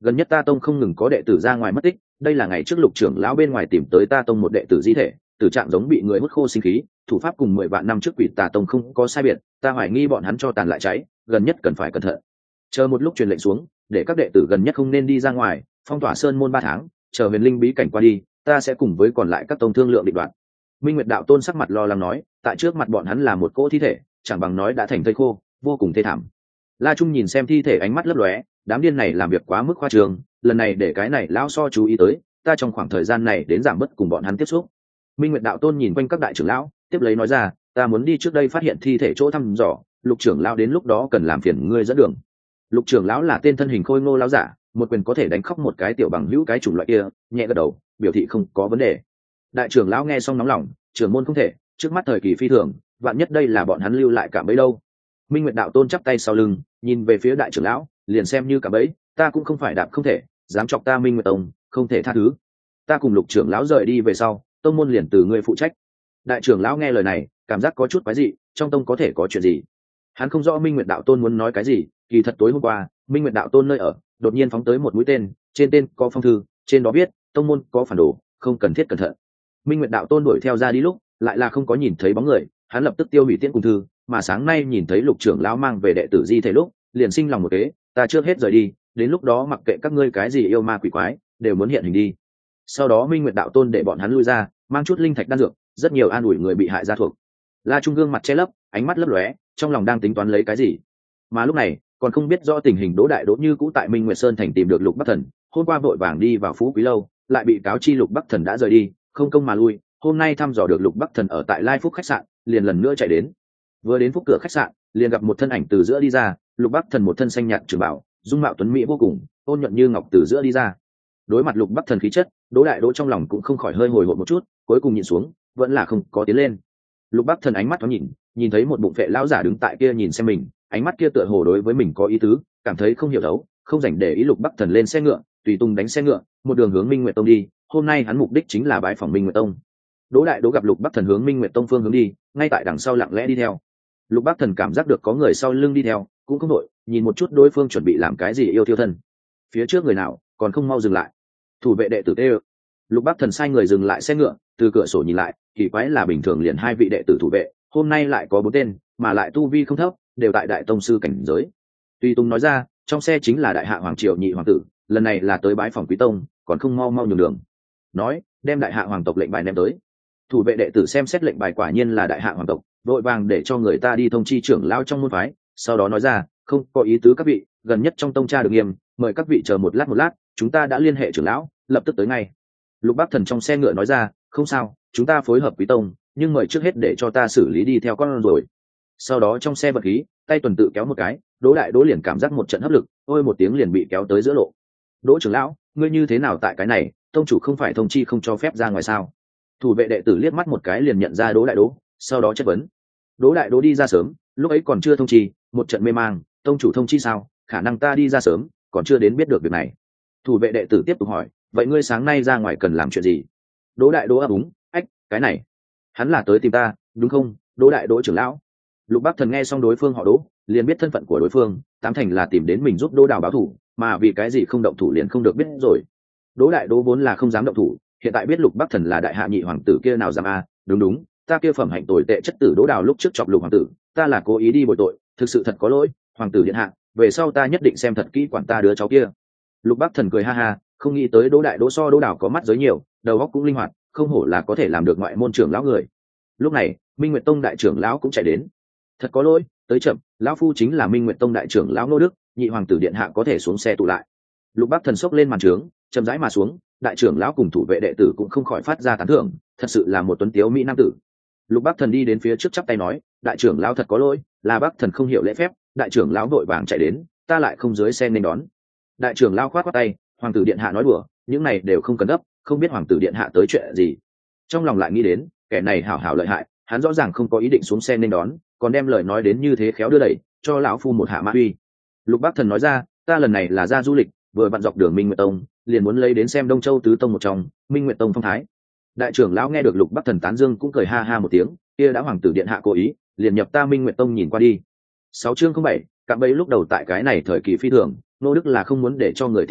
gần nhất ta tông không ngừng có đệ tử ra ngoài mất tích, đây là ngày trước Lục trưởng lão bên ngoài tìm tới ta tông một đệ tử di thể, tử trạng giống bị người hút khô sinh khí, thủ pháp cùng 10 vạn năm trước Quỷ Tà tông không có sai biệt, ta hoài nghi bọn hắn cho tàn lại cháy, gần nhất cần phải cẩn thận. Chờ một lúc truyền lệnh xuống, để các đệ tử gần nhất không nên đi ra ngoài, phong tỏa sơn môn 3 tháng, chờ huyền linh bí cảnh qua đi, ta sẽ cùng với còn lại các tông thương lượng định đoạt. Minh Nguyệt đạo tôn sắc mặt lo lắng nói, tại trước mặt bọn hắn là một cỗ thi thể, chẳng bằng nói đã thành thây khô, vô cùng thê thảm. La Trung nhìn xem thi thể ánh mắt lấp lóe, đám điên này làm việc quá mức khoa trương, lần này để cái này lão so chú ý tới, ta trong khoảng thời gian này đến giảm bớt cùng bọn hắn tiếp xúc. Minh Nguyệt đạo tôn nhìn quanh các đại trưởng lão, tiếp lấy nói ra, ta muốn đi trước đây phát hiện thi thể chỗ thăm dò, Lục trưởng lão đến lúc đó cần làm phiền ngươi dẫn đường. Lục trưởng lão là tên thân hình khôi ngô lão giả, một quyền có thể đánh khóc một cái tiểu bằng hữu cái chủng loại kia, nhẹ gật đầu, biểu thị không có vấn đề. Đại trưởng lão nghe xong nóng lòng, trưởng môn không thể, trước mắt thời kỳ phi thường, vạn nhất đây là bọn hắn lưu lại cả bấy đâu. Minh Nguyệt đạo tôn chắp tay sau lưng, nhìn về phía đại trưởng lão, liền xem như cả bấy, ta cũng không phải đạp không thể, dám chọc ta Minh Nguyệt tông, không thể tha thứ. Ta cùng Lục trưởng lão rời đi về sau, tông môn liền từ ngươi phụ trách. Đại trưởng lão nghe lời này, cảm giác có chút quái dị, trong tông có thể có chuyện gì? Hắn không rõ Minh Nguyệt đạo tôn muốn nói cái gì, kỳ thật tối hôm qua, Minh Nguyệt đạo tôn nơi ở, đột nhiên phóng tới một mũi tên, trên tên có phong thư, trên đó viết, tông môn có phản đồ, không cần thiết cẩn thận. Minh Nguyệt đạo tôn đuổi theo ra đi lúc, lại là không có nhìn thấy bóng người, hắn lập tức tiêu hủy tiễn cùng thư, mà sáng nay nhìn thấy Lục trưởng lão mang về đệ tử di thể lúc, liền sinh lòng một kế, ta trước hết rời đi, đến lúc đó mặc kệ các ngươi cái gì yêu ma quỷ quái, đều muốn hiện hình đi. Sau đó Minh Nguyệt đạo tôn để bọn hắn lui ra, mang chút linh thạch đan dược, rất nhiều an ủi người bị hại gia thuộc. La Trung gương mặt che lấp, ánh mắt lấp lóe, trong lòng đang tính toán lấy cái gì. Mà lúc này, còn không biết rõ tình hình Đỗ Đại Đỗ như cũ tại Minh Nguyệt Sơn thành tìm được Lục Bắc Thần, hôm qua vội vàng đi vào Phú Quý lâu, lại bị cáo chi Lục Bắc Thần đã rời đi, không công mà lui, hôm nay thăm dò được Lục Bắc Thần ở tại Lai Phúc khách sạn, liền lần nữa chạy đến. Vừa đến phúc cửa khách sạn, liền gặp một thân ảnh từ giữa đi ra, Lục Bắc Thần một thân xanh nhạt trường bảo, dung mạo tuấn mỹ vô cùng, ôn nhuận như ngọc từ giữa đi ra. Đối mặt Lục Bắc Thần khí chất, Đỗ Đại Đỗ trong lòng cũng không khỏi hơi hồi hộp một chút, cuối cùng nhìn xuống, vẫn là không có tiến lên. Lục Bắc Thần ánh mắt thoáng nhìn thấy một bụng vệ lão giả đứng tại kia nhìn xem mình, ánh mắt kia tựa hồ đối với mình có ý tứ, cảm thấy không hiểu đấu, không dành để ý. Lục Bắc Thần lên xe ngựa, tùy tung đánh xe ngựa, một đường hướng Minh Nguyệt Tông đi. Hôm nay hắn mục đích chính là bái phỏng Minh Nguyệt Tông. Đỗ Đại Đỗ gặp Lục Bắc Thần hướng Minh Nguyệt Tông phương hướng đi, ngay tại đằng sau lặng lẽ đi theo. Lục Bắc Thần cảm giác được có người sau lưng đi theo, cũng không đội, nhìn một chút đối phương chuẩn bị làm cái gì yêu thiêu thân. Phía trước người nào, còn không mau dừng lại. Thủ vệ đệ tử tê. Lục Bắc Thần sai người dừng lại xe ngựa, từ cửa sổ nhìn lại, kỳ quái là bình thường liền 2 vị đệ tử thủ vệ, hôm nay lại có 4 tên, mà lại tu vi không thấp, đều tại đại tông sư cảnh giới. Tuy Tùng nói ra, trong xe chính là đại hạ hoàng triều nhị hoàng tử, lần này là tới bái phòng quý tông, còn không mau nhường đường. Nói, đem đại hạ hoàng tộc lệnh bài đem tới. Thủ vệ đệ tử xem xét lệnh bài quả nhiên là đại hạ hoàng tộc, vội vàng để cho người ta đi thông chi trưởng lão trong môn phái, sau đó nói ra, không có ý tứ các vị, gần nhất trong tông tra được nghiêm, mời các vị chờ một lát, chúng ta đã liên hệ trưởng lão, lập tức tới ngay. Lục Bắc Thần trong xe ngựa nói ra, không sao, chúng ta phối hợp quý tông, nhưng mời trước hết để cho ta xử lý đi theo con rồi. Sau đó trong xe vật khí, tay tuần tự kéo một cái, Đỗ Đại Đỗ liền cảm giác một trận hấp lực, ôi một tiếng liền bị kéo tới giữa lộ. Đỗ trưởng lão, ngươi như thế nào tại cái này, tông chủ không phải thông chi không cho phép ra ngoài sao? Thủ vệ đệ tử liếc mắt một cái liền nhận ra Đỗ Đại Đỗ, sau đó chất vấn. Đỗ Đại Đỗ đi ra sớm, lúc ấy còn chưa thông chi, một trận mê mang, tông chủ thông chi sao? Khả năng ta đi ra sớm, còn chưa đến biết được việc này. Thủ vệ đệ tử tiếp tục hỏi, vậy ngươi sáng nay ra ngoài cần làm chuyện gì? Đỗ Đại Đỗ ấp úng, ách, cái này, hắn là tới tìm ta, đúng không? Đỗ Đại Đỗ trưởng lão. Lục Bắc Thần nghe xong đối phương họ Đỗ, liền biết thân phận của đối phương, tám thành là tìm đến mình giúp Đỗ Đào báo thủ, mà vì cái gì không động thủ liền không được biết rồi. Đỗ Đại Đỗ vốn là không dám động thủ, hiện tại biết Lục Bắc Thần là đại hạ nhị hoàng tử kia nào dám a, đúng, ta kia phẩm hạnh tồi tệ chất tử Đỗ Đào lúc trước chọc Lục hoàng tử, ta là cố ý đi bồi tội, thực sự thật có lỗi, hoàng tử điện hạ, về sau ta nhất định xem thật kỹ quản ta đứa cháu kia. Lục Bắc Thần cười ha ha, không nghĩ tới Đỗ Đại Đỗ so Đỗ Đào có mắt giới nhiều, đầu óc cũng linh hoạt, không hổ là có thể làm được ngoại môn trưởng lão người. Lúc này, Minh Nguyệt Tông đại trưởng lão cũng chạy đến. Thật có lỗi, tới chậm, lão phu chính là Minh Nguyệt Tông đại trưởng lão Ngô Đức, nhị hoàng tử điện hạ có thể xuống xe tụ lại. Lục Bắc Thần xốc lên màn trướng, chậm rãi mà xuống, đại trưởng lão cùng thủ vệ đệ tử cũng không khỏi phát ra tán thưởng, thật sự là một tuấn tiếu mỹ nam tử. Lục Bắc Thần đi đến phía trước chắp tay nói, đại trưởng lão thật có lỗi, là Bắc Thần không hiểu lễ phép, đại trưởng lão vội vàng chạy đến, ta lại không dưới xe nên đón. Đại trưởng lão khoát khoát tay, hoàng tử điện hạ nói đùa, những này đều không cần gấp, không biết hoàng tử điện hạ tới chuyện gì. Trong lòng lại nghĩ đến, kẻ này hảo hảo lợi hại, hắn rõ ràng không có ý định xuống xe nên đón, còn đem lời nói đến như thế khéo đưa đẩy, cho lão phu một hạ mã uy. Lục Bắc Thần nói ra, ta lần này là ra du lịch, vừa vặn dọc đường Minh Nguyệt Tông, liền muốn lấy đến xem Đông Châu tứ tông một trong, Minh Nguyệt Tông phong thái. Đại trưởng lão nghe được Lục Bắc Thần tán dương cũng cười ha ha một tiếng, kia đã hoàng tử điện hạ cố ý, liền nhập ta Minh Nguyệt Tông nhìn qua đi. 6 chương 07, cạm bẫy lúc đầu tại cái này thời kỳ phi thường, Ngô Đức là không muốn để cho người tiến vào,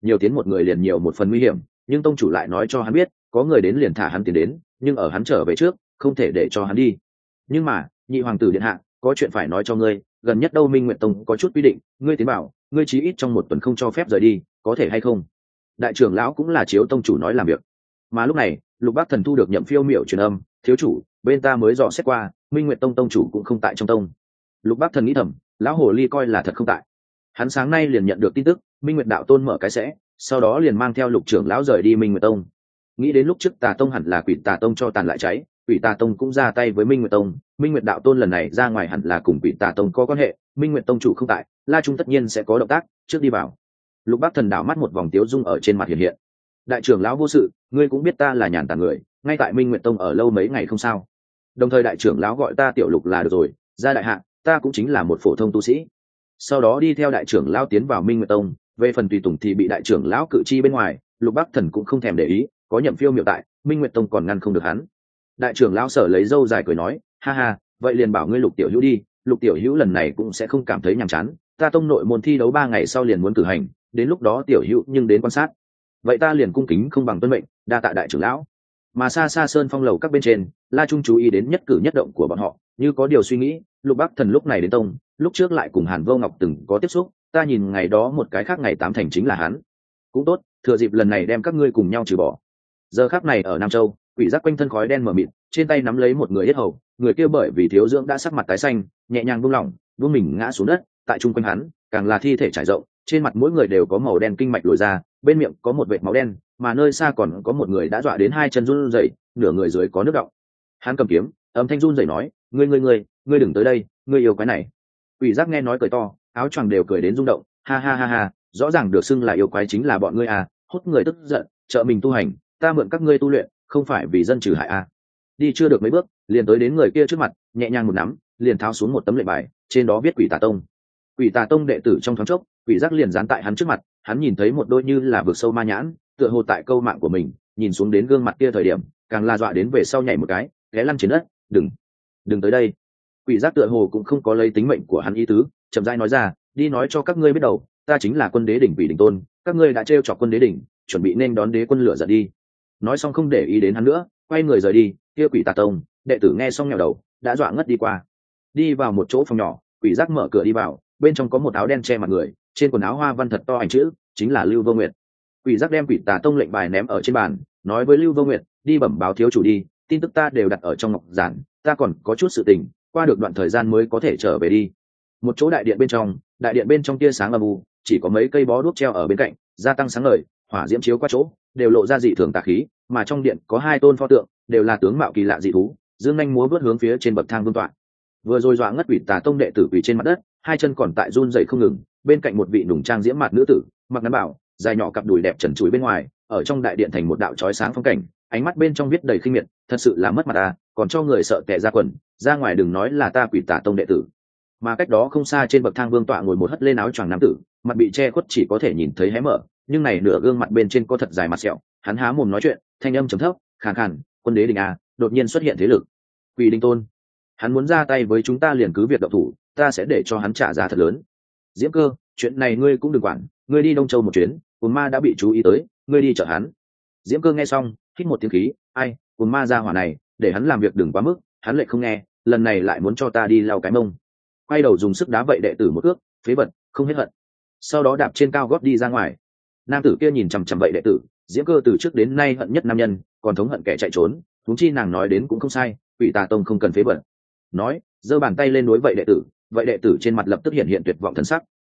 nhiều tiến một người liền nhiều một phần nguy hiểm, nhưng tông chủ lại nói cho hắn biết có người đến liền thả hắn tiến đến, nhưng ở hắn trở về trước không thể để cho hắn đi. Nhưng mà nhị hoàng tử điện hạ, có chuyện phải nói cho ngươi, gần nhất đâu Minh Nguyệt Tông có chút quy định, ngươi tiến bảo ngươi chí ít trong một tuần không cho phép rời đi, có thể hay không? Đại trưởng lão cũng là chiếu tông chủ nói làm việc. Mà lúc này Lục Bác Thần thu được nhậm phiêu miểu truyền âm, thiếu chủ, bên ta mới dò xét qua, Minh Nguyệt Tông tông chủ cũng không tại trong tông. Lục Bác Thần nghĩ thầm, lão hồ ly coi là thật không tại. Hắn sáng nay liền nhận được tin tức Minh Nguyệt đạo tôn mở cái sẽ, sau đó liền mang theo Lục trưởng lão rời đi Minh Nguyệt Tông. Nghĩ đến lúc trước Tà Tông hẳn là Quỷ Tà Tông cho tàn lại cháy, Quỷ Tà Tông cũng ra tay với Minh Nguyệt Tông, Minh Nguyệt đạo tôn lần này ra ngoài hẳn là cùng Quỷ Tà Tông có quan hệ, Minh Nguyệt Tông chủ không tại, La Trung tất nhiên sẽ có động tác, trước đi vào. Lục Bác Thần đảo mắt một vòng tiếu dung ở trên mặt hiện hiện. Đại trưởng lão vô sự, ngươi cũng biết ta là nhàn tản người, ngay tại Minh Nguyệt Tông ở lâu mấy ngày không sao. Đồng thời đại trưởng lão gọi ta tiểu Lục là được rồi, ra đại hạ, ta cũng chính là một phổ thông tu sĩ. Sau đó đi theo đại trưởng lão tiến vào Minh Nguyệt Tông, về phần tùy tùng thì bị đại trưởng lão cự chi bên ngoài, Lục Bác Thần cũng không thèm để ý, có nhậm phiêu miệu tại, Minh Nguyệt Tông còn ngăn không được hắn. Đại trưởng lão Sở lấy râu dài cười nói, ha ha, vậy liền bảo ngươi Lục tiểu hữu đi, Lục tiểu hữu lần này cũng sẽ không cảm thấy nhàm chán, ta tông nội môn thi đấu 3 ngày sau liền muốn cử hành, đến lúc đó tiểu hữu nhưng đến quan sát. Vậy ta liền cung kính không bằng tuân mệnh, đa tạ đại trưởng lão. Mà xa xa sơn phong lầu các bên trên, La Trung chú ý đến nhất cử nhất động của bọn họ, như có điều suy nghĩ. Lục Bác Thần lúc này đến tông, lúc trước lại cùng Hàn Vô Ngọc từng có tiếp xúc, ta nhìn ngày đó một cái khác ngày 8 thành chính là hắn. Cũng tốt, thừa dịp lần này đem các ngươi cùng nhau trừ bỏ. Giờ khắc này ở Nam Châu, quỷ giác quanh thân khói đen mờ mịt, trên tay nắm lấy một người yết hầu, người kia bởi vì thiếu dưỡng đã sắc mặt tái xanh, nhẹ nhàng buông lỏng, buông mình ngã xuống đất, tại trung quanh hắn, càng là thi thể trải rộng, trên mặt mỗi người đều có màu đen kinh mạch lồi ra, bên miệng có một vệt máu đen, mà nơi xa còn có một người đã dọa đến hai chân run rẩy, nửa người dưới có nước đọng. Hắn cầm kiếm, âm thanh run rẩy nói, ngươi đừng tới đây, ngươi yêu quái này. Quỷ giác nghe nói cười to, áo choàng đều cười đến rung động, ha ha ha ha, rõ ràng được xưng là yêu quái chính là bọn ngươi à, hút người tức giận, trợ mình tu hành, ta mượn các ngươi tu luyện, không phải vì dân trừ hại à. Đi chưa được mấy bước, liền tới đến người kia trước mặt, nhẹ nhàng một nắm, liền tháo xuống một tấm lệnh bài, trên đó viết Quỷ Tà Tông. Quỷ Tà Tông đệ tử trong thoáng chốc, quỷ giác liền dán tại hắn trước mặt, hắn nhìn thấy một đôi như là vực sâu ma nhãn, tựa hồ tại câu mạng của mình, nhìn xuống đến gương mặt kia thời điểm, càng la dọa đến về sau nhảy một cái, té lăn trên đất, đừng tới đây. Quỷ giác tựa hồ cũng không có lấy tính mệnh của hắn ý tứ, chậm rãi nói ra, đi nói cho các ngươi biết đầu, ta chính là Quân Đế đỉnh Quỷ Đỉnh Tôn, các ngươi đã trêu chọc Quân Đế đỉnh, chuẩn bị nên đón đế quân lửa giận đi. Nói xong không để ý đến hắn nữa, quay người rời đi. Kia Quỷ Tà Tông đệ tử nghe xong nhào đầu, đã dọa ngất đi qua. Đi vào một chỗ phòng nhỏ, quỷ giác mở cửa đi vào, bên trong có một áo đen che mặt người, trên quần áo hoa văn thật to ảnh chữ, chính là Lưu Vô Nguyệt. Quỷ giác đem Quỷ Tà Tông lệnh bài ném ở trên bàn, nói với Lưu Vô Nguyệt, đi bẩm báo thiếu chủ đi, tin tức ta đều đặt ở trong ngọc giản, ta còn có chút sự tình, qua được đoạn thời gian mới có thể trở về đi. Một chỗ đại điện bên trong tia sáng âm u, chỉ có mấy cây bó đuốc treo ở bên cạnh, gia tăng sáng ngời, hỏa diễm chiếu qua chỗ, đều lộ ra dị thường tà khí, mà trong điện có 2 tôn pho tượng, đều là tướng mạo kỳ lạ dị thú, dương nhanh múa vớt hướng phía trên bậc thang vương tọa. Vừa rồi dọa ngất Quỷ Tà Tông đệ tử quỳ trên mặt đất, 2 chân còn tại run rẩy không ngừng, bên cạnh một vị nùng trang diễm mặt nữ tử, mặc ngắn bảo, dài nhỏ cặp đùi đẹp trần trụi bên ngoài, ở trong đại điện thành một đạo chói sáng phong cảnh, ánh mắt bên trong viết đầy khinh miệt, thật sự là mất mặt à, còn cho người sợ tè ra quần, ra ngoài đừng nói là ta Quỷ Tà Tông đệ tử. Mà cách đó không xa trên bậc thang vương tọa ngồi một hất lên áo choàng nam tử, mặt bị che khuất chỉ có thể nhìn thấy hé mở, nhưng này nửa gương mặt bên trên có thật dài mặt sẹo, hắn há mồm nói chuyện, thanh âm trầm thấp, khàn khàn, Quân Đế đình à, đột nhiên xuất hiện thế lực. Quỷ Đinh Tôn, hắn muốn ra tay với chúng ta liền cứ việc động thủ, ta sẽ để cho hắn trả giá thật lớn. Diễm Cơ, chuyện này ngươi cũng đừng quản, ngươi đi Đông Châu một chuyến, Cồn Ma đã bị chú ý tới, ngươi đi chở hắn. Diễm Cơ nghe xong, hít một tiếng khí, ai, Cồn Ma ra hỏa này, để hắn làm việc đừng quá mức, hắn lại không nghe, lần này lại muốn cho ta đi lau cái mông. Quay đầu dùng sức đá vậy đệ tử một ước, phế vật, không hết hận. Sau đó đạp trên cao gót đi ra ngoài. Nam tử kia nhìn chằm chằm vậy đệ tử, Diễm Cơ từ trước đến nay hận nhất nam nhân, còn thống hận kẻ chạy trốn, huống chi nàng nói đến cũng không sai, Quỷ Tà Tông không cần phế vật. Nói, giơ bàn tay lên đối vậy đệ tử trên mặt lập tức hiện tuyệt vọng thần sắc,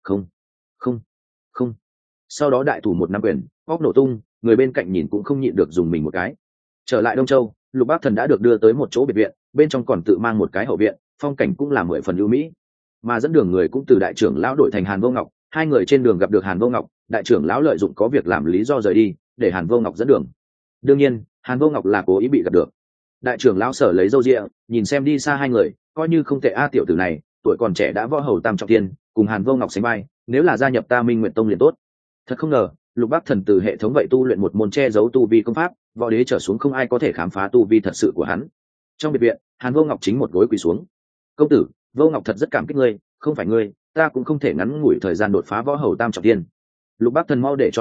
không. Sau đó đại thủ một năm quyền, óc nổ tung, người bên cạnh nhìn cũng không nhịn được dùng mình một cái. Trở lại Đông Châu, Lục Bác Thần đã được đưa tới một chỗ biệt viện, bên trong còn tự mang một cái hậu viện, phong cảnh cũng là 10 phần ưu mỹ. Mà dẫn đường người cũng từ đại trưởng lão đổi thành Hàn Vô Ngọc, 2 người trên đường gặp được Hàn Vô Ngọc, đại trưởng lão lợi dụng có việc làm lý do rời đi, để Hàn Vô Ngọc dẫn đường. Đương nhiên, Hàn Vô Ngọc là cố ý bị gặp được. Đại trưởng lão Sở lấy râu ria, nhìn xem đi xa 2 người, coi như không tệ a, tiểu tử này, tuổi còn trẻ đã võ hầu tam trọng thiên, cùng Hàn Vô Ngọc sánh vai, nếu là gia nhập ta Minh Nguyệt Tông liền tốt. Thật không ngờ, Lục Bác Thần từ hệ thống vậy tu luyện một môn che giấu tu vi công pháp, võ đế trở xuống không ai có thể khám phá tu vi thật sự của hắn. Trong biệt viện, Hàn Vô Ngọc chính một gối quỳ xuống. Công tử, Vô Ngọc thật rất cảm kích ngươi, không phải ngươi, ta cũng không thể ngắn ngủi thời gian đột phá võ hầu tam trọng thiên. Lục Bác Thần mau để cho hắn,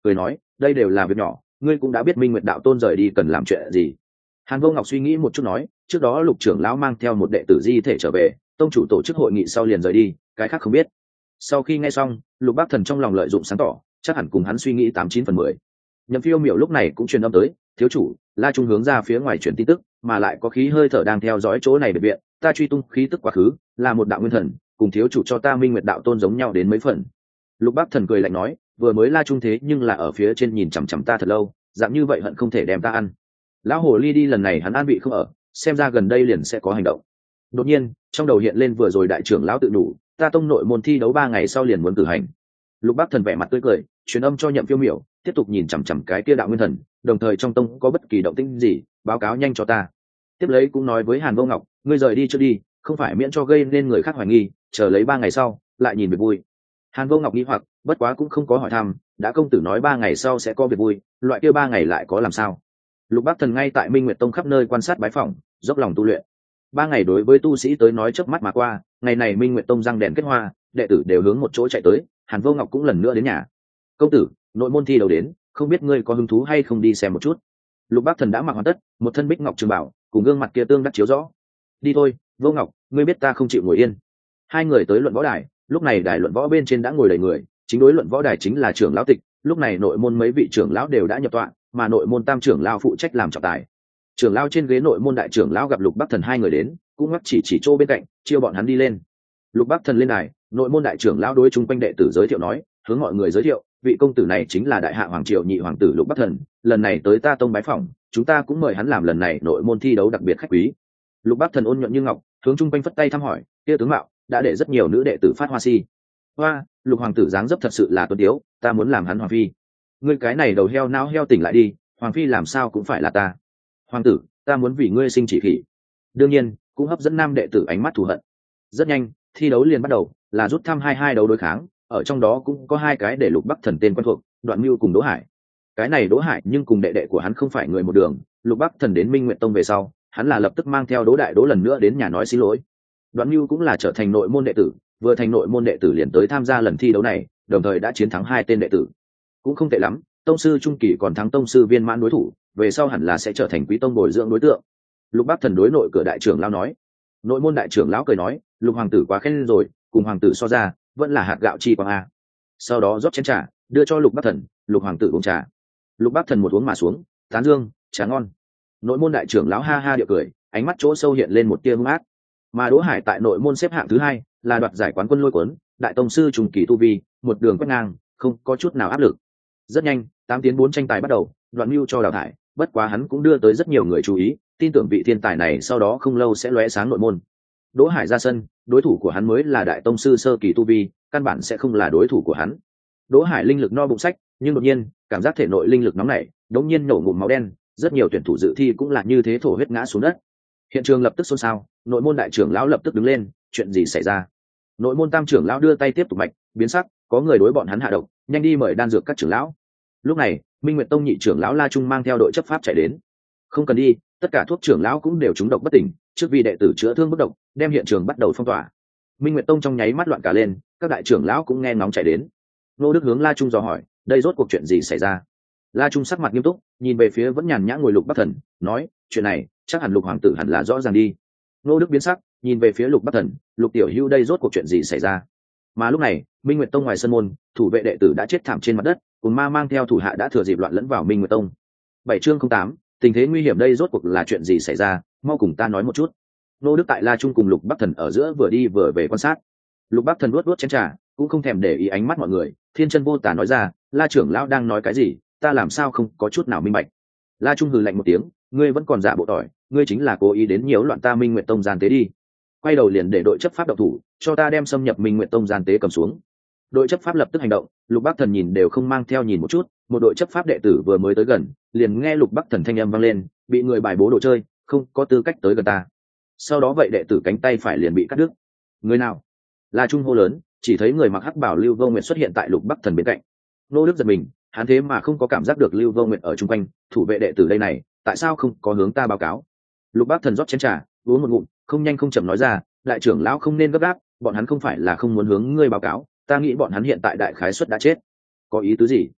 cười nói đây đều là việc nhỏ, ngươi cũng đã biết Minh Nguyệt đạo tôn rời đi cần làm chuyện gì. Hàn Vô Ngọc suy nghĩ một chút nói, trước đó Lục trưởng lão mang theo một đệ tử di thể trở về, tông chủ tổ chức hội nghị sau liền rời đi, cái khác không biết. Sau khi nghe xong, Lục Bác Thần trong lòng lợi dụng sáng tỏ, chắc hẳn cùng hắn suy nghĩ 89/10. Nhậm Phiêu Miểu lúc này cũng truyền âm tới, thiếu chủ, La Trung hướng ra phía ngoài truyền tin tức, mà lại có khí hơi thở đang theo dõi chỗ này biệt viện, ta truy tung khí tức quá khứ, là một đạo nguyên thần, cùng thiếu chủ cho ta Minh Nguyệt đạo tôn giống nhau đến mấy phần. Lục Bác Thần cười lạnh nói, vừa mới La Trung thế nhưng là ở phía trên nhìn chằm chằm ta thật lâu, dạng như vậy hận không thể đem ta ăn. Lão hồ ly đi lần này hắn an bị không ở, xem ra gần đây liền sẽ có hành động. Đột nhiên trong đầu hiện lên vừa rồi đại trưởng lão tự đủ, ta tông nội môn thi đấu 3 ngày sau liền muốn cử hành. Lục Bác Thần vẻ mặt tươi cười, truyền âm cho Nhậm Phiêu Miểu, tiếp tục nhìn chằm chằm cái kia đạo nguyên thần, đồng thời trong tông có bất kỳ động tĩnh gì, báo cáo nhanh cho ta. Tiếp lấy cũng nói với Hàn Vô Ngọc, ngươi rời đi trước đi, không phải miễn cho gây nên người khác hoài nghi, chờ lấy 3 ngày sau lại nhìn việc vui. Hàn Vô Ngọc nghi hoặc, bất quá cũng không có hỏi thăm, đã công tử nói 3 ngày sau sẽ có việc vui, loại kia 3 ngày lại có làm sao? Lục Bác Thần ngay tại Minh Nguyệt Tông khắp nơi quan sát bái phỏng, dốc lòng tu luyện. 3 ngày đối với tu sĩ tới nói chớp mắt mà qua, ngày này Minh Nguyệt Tông răng đèn kết hoa, đệ tử đều hướng một chỗ chạy tới, Hàn Vô Ngọc cũng lần nữa đến nhà. Công tử, nội môn thi đầu đến, không biết ngươi có hứng thú hay không đi xem một chút. Lục Bác Thần đã mặc hoàn tất, một thân bích ngọc trường bảo, cùng gương mặt kia tương đắc chiếu rõ. Đi thôi, Vô Ngọc, ngươi biết ta không chịu ngồi yên. Hai người tới luận võ đài, lúc này đài luận võ bên trên đã ngồi đầy người, chính đối luận võ đài chính là trưởng lão Tịch, lúc này nội môn mấy vị trưởng lão đều đã nhập tọa, mà nội môn tam trưởng lão phụ trách làm trọng tài. Trưởng lão trên ghế nội môn đại trưởng lão gặp Lục Bác Thần hai người đến, cũng ngắc chỉ chỗ bên cạnh, chiêu bọn hắn đi lên. Lục Bác Thần lên đài, nội môn đại trưởng lão đối chung quanh đệ tử giới thiệu nói, hướng mọi người giới thiệu, vị công tử này chính là đại hạ hoàng triều nhị hoàng tử Lục Bác Thần, lần này tới ta tông bái phỏng, chúng ta cũng mời hắn làm lần này nội môn thi đấu đặc biệt khách quý. Lục Bác Thần ôn nhuận như ngọc, hướng chung quanh phất tay thăm hỏi, kia tướng mạo đã để rất nhiều nữ đệ tử phát hoa si. Hoa, Lục hoàng tử dáng dấp thật sự là tuấn tiếu, ta muốn làm hắn hoàng phi. Ngươi cái này đầu heo não heo tỉnh lại đi, hoàng phi làm sao cũng phải là ta. Hoàng tử, ta muốn vì ngươi sinh chỉ khỉ. Đương nhiên cũng hấp dẫn nam đệ tử ánh mắt thù hận. Rất nhanh thi đấu liền bắt đầu, là rút thăm hai đấu đối kháng, ở trong đó cũng có hai cái để Lục Bắc Thần tên quen thuộc, Đoạn Mưu cùng Đỗ Hải. Cái này Đỗ Hải nhưng cùng đệ đệ của hắn không phải người một đường, Lục Bắc Thần đến Minh Nguyệt Tông về sau, hắn là lập tức mang theo Đỗ Đại Đỗ lần nữa đến nhà nói xin lỗi. Đoạn Mưu cũng là trở thành nội môn đệ tử, vừa thành nội môn đệ tử liền tới tham gia lần thi đấu này, đồng thời đã chiến thắng 2 tên đệ tử. Cũng không tệ lắm, tông sư trung kỳ còn thắng tông sư viên mãn đối thủ, về sau hẳn là sẽ trở thành quý tông bồi dưỡng đối tượng. Lục Bắc Thần đối nội cửa đại trưởng lão nói. Nội môn đại trưởng lão cười nói, Lục hoàng tử quá khen rồi, cùng hoàng tử so ra vẫn là hạt gạo chi quang a. Sau đó rót chén trà đưa cho Lục Bắc Thần, Lục hoàng tử uống trà. Lục Bắc Thần một uống mà xuống, tán dương, trà ngon. Nội môn đại trưởng lão ha ha điệu cười, ánh mắt chỗ sâu hiện lên một tia hung ác. Mà Đỗ Hải tại nội môn xếp hạng thứ 2, là đoạt giải quán quân lôi cuốn, đại tông sư trùng kỳ tu vi, một đường quét ngang, không có chút nào áp lực. Rất nhanh 8 tiến 4 tranh tài bắt đầu, Đoạn Mưu cho đào thải, bất quá hắn cũng đưa tới rất nhiều người chú ý, tin tưởng vị thiên tài này sau đó không lâu sẽ lóe sáng nội môn. Đỗ Hải ra sân, đối thủ của hắn mới là đại tông sư sơ kỳ tu vi, căn bản sẽ không là đối thủ của hắn. Đỗ Hải linh lực no bụng sách, nhưng đột nhiên cảm giác thể nội linh lực nóng nảy, đống nhiên nổ ngụm máu đen, rất nhiều tuyển thủ dự thi cũng là như thế thổ huyết ngã xuống đất. Hiện trường lập tức xôn xao, nội môn đại trưởng lão lập tức đứng lên, chuyện gì xảy ra? Nội môn tam trưởng lão đưa tay tiếp tục mạch, biến sắc, có người đối bọn hắn hạ độc, nhanh đi mời đan dược các trưởng lão. Lúc này Minh Nguyệt Tông nhị trưởng lão La Trung mang theo đội chấp pháp chạy đến. Không cần đi, tất cả thuốc trưởng lão cũng đều trúng độc bất tỉnh, trước vì đệ tử chữa thương bất độc, đem hiện trường bắt đầu phong tỏa. Minh Nguyệt Tông trong nháy mắt loạn cả lên, các đại trưởng lão cũng nghe ngóng chạy đến. Nô Đức hướng La Trung dò hỏi, đây rốt cuộc chuyện gì xảy ra? La Trung sắc mặt nghiêm túc, nhìn về phía vẫn nhàn nhã ngồi Lục Bắc Thần, nói, chuyện này chắc hẳn Lục hoàng tử hẳn là rõ ràng đi. Nô Đức biến sắc, nhìn về phía Lục Bắc Thần, Lục tiểu hữu đây rốt cuộc chuyện gì xảy ra? Mà lúc này Minh Nguyệt Tông ngoài sân môn, thủ vệ đệ tử đã chết thảm trên mặt đất, cùng ma mang theo thủ hạ đã thừa dịp loạn lẫn vào Minh Nguyệt Tông. 7 chương 08, tình thế nguy hiểm đây rốt cuộc là chuyện gì xảy ra, mau cùng ta nói một chút. Nô Đức tại La Trung cùng Lục Bắc Thần ở giữa vừa đi vừa về quan sát. Lục Bắc Thần nuốt chén trà, cũng không thèm để ý ánh mắt mọi người, thiên chân vô tà nói ra, La trưởng lão đang nói cái gì, ta làm sao không có chút nào minh bạch. La Trung hừ lạnh một tiếng, ngươi vẫn còn giả bộ tỏi, ngươi chính là cố ý đến nhiễu loạn ta Minh Nguyệt Tông gian tế đi. Quay đầu liền để đội chấp pháp động thủ, cho ta đem xâm nhập Minh Nguyệt Tông gian tế cầm xuống. Đội chấp pháp lập tức hành động, Lục Bắc Thần nhìn đều không mang theo nhìn một chút, một đội chấp pháp đệ tử vừa mới tới gần, liền nghe Lục Bắc Thần thanh âm vang lên, bị người bài bố đồ chơi, không có tư cách tới gần ta. Sau đó vậy đệ tử cánh tay phải liền bị cắt đứt. Người nào? La Trung hô lớn, chỉ thấy người mặc hắc bảo Lưu Vô Nguyệt xuất hiện tại Lục Bắc Thần bên cạnh. Nô Đức giật mình, hắn thế mà không có cảm giác được Lưu Vô Nguyệt ở chung quanh, thủ vệ đệ tử đây này, tại sao không có hướng ta báo cáo? Lục Bắc Thần rót chén trà, uống một ngụm, không nhanh không chậm nói ra, đại trưởng lão không nên gấp gáp, bọn hắn không phải là không muốn hướng ngươi báo cáo, ta nghĩ bọn hắn hiện tại đại khái suất đã chết. Có ý tứ gì?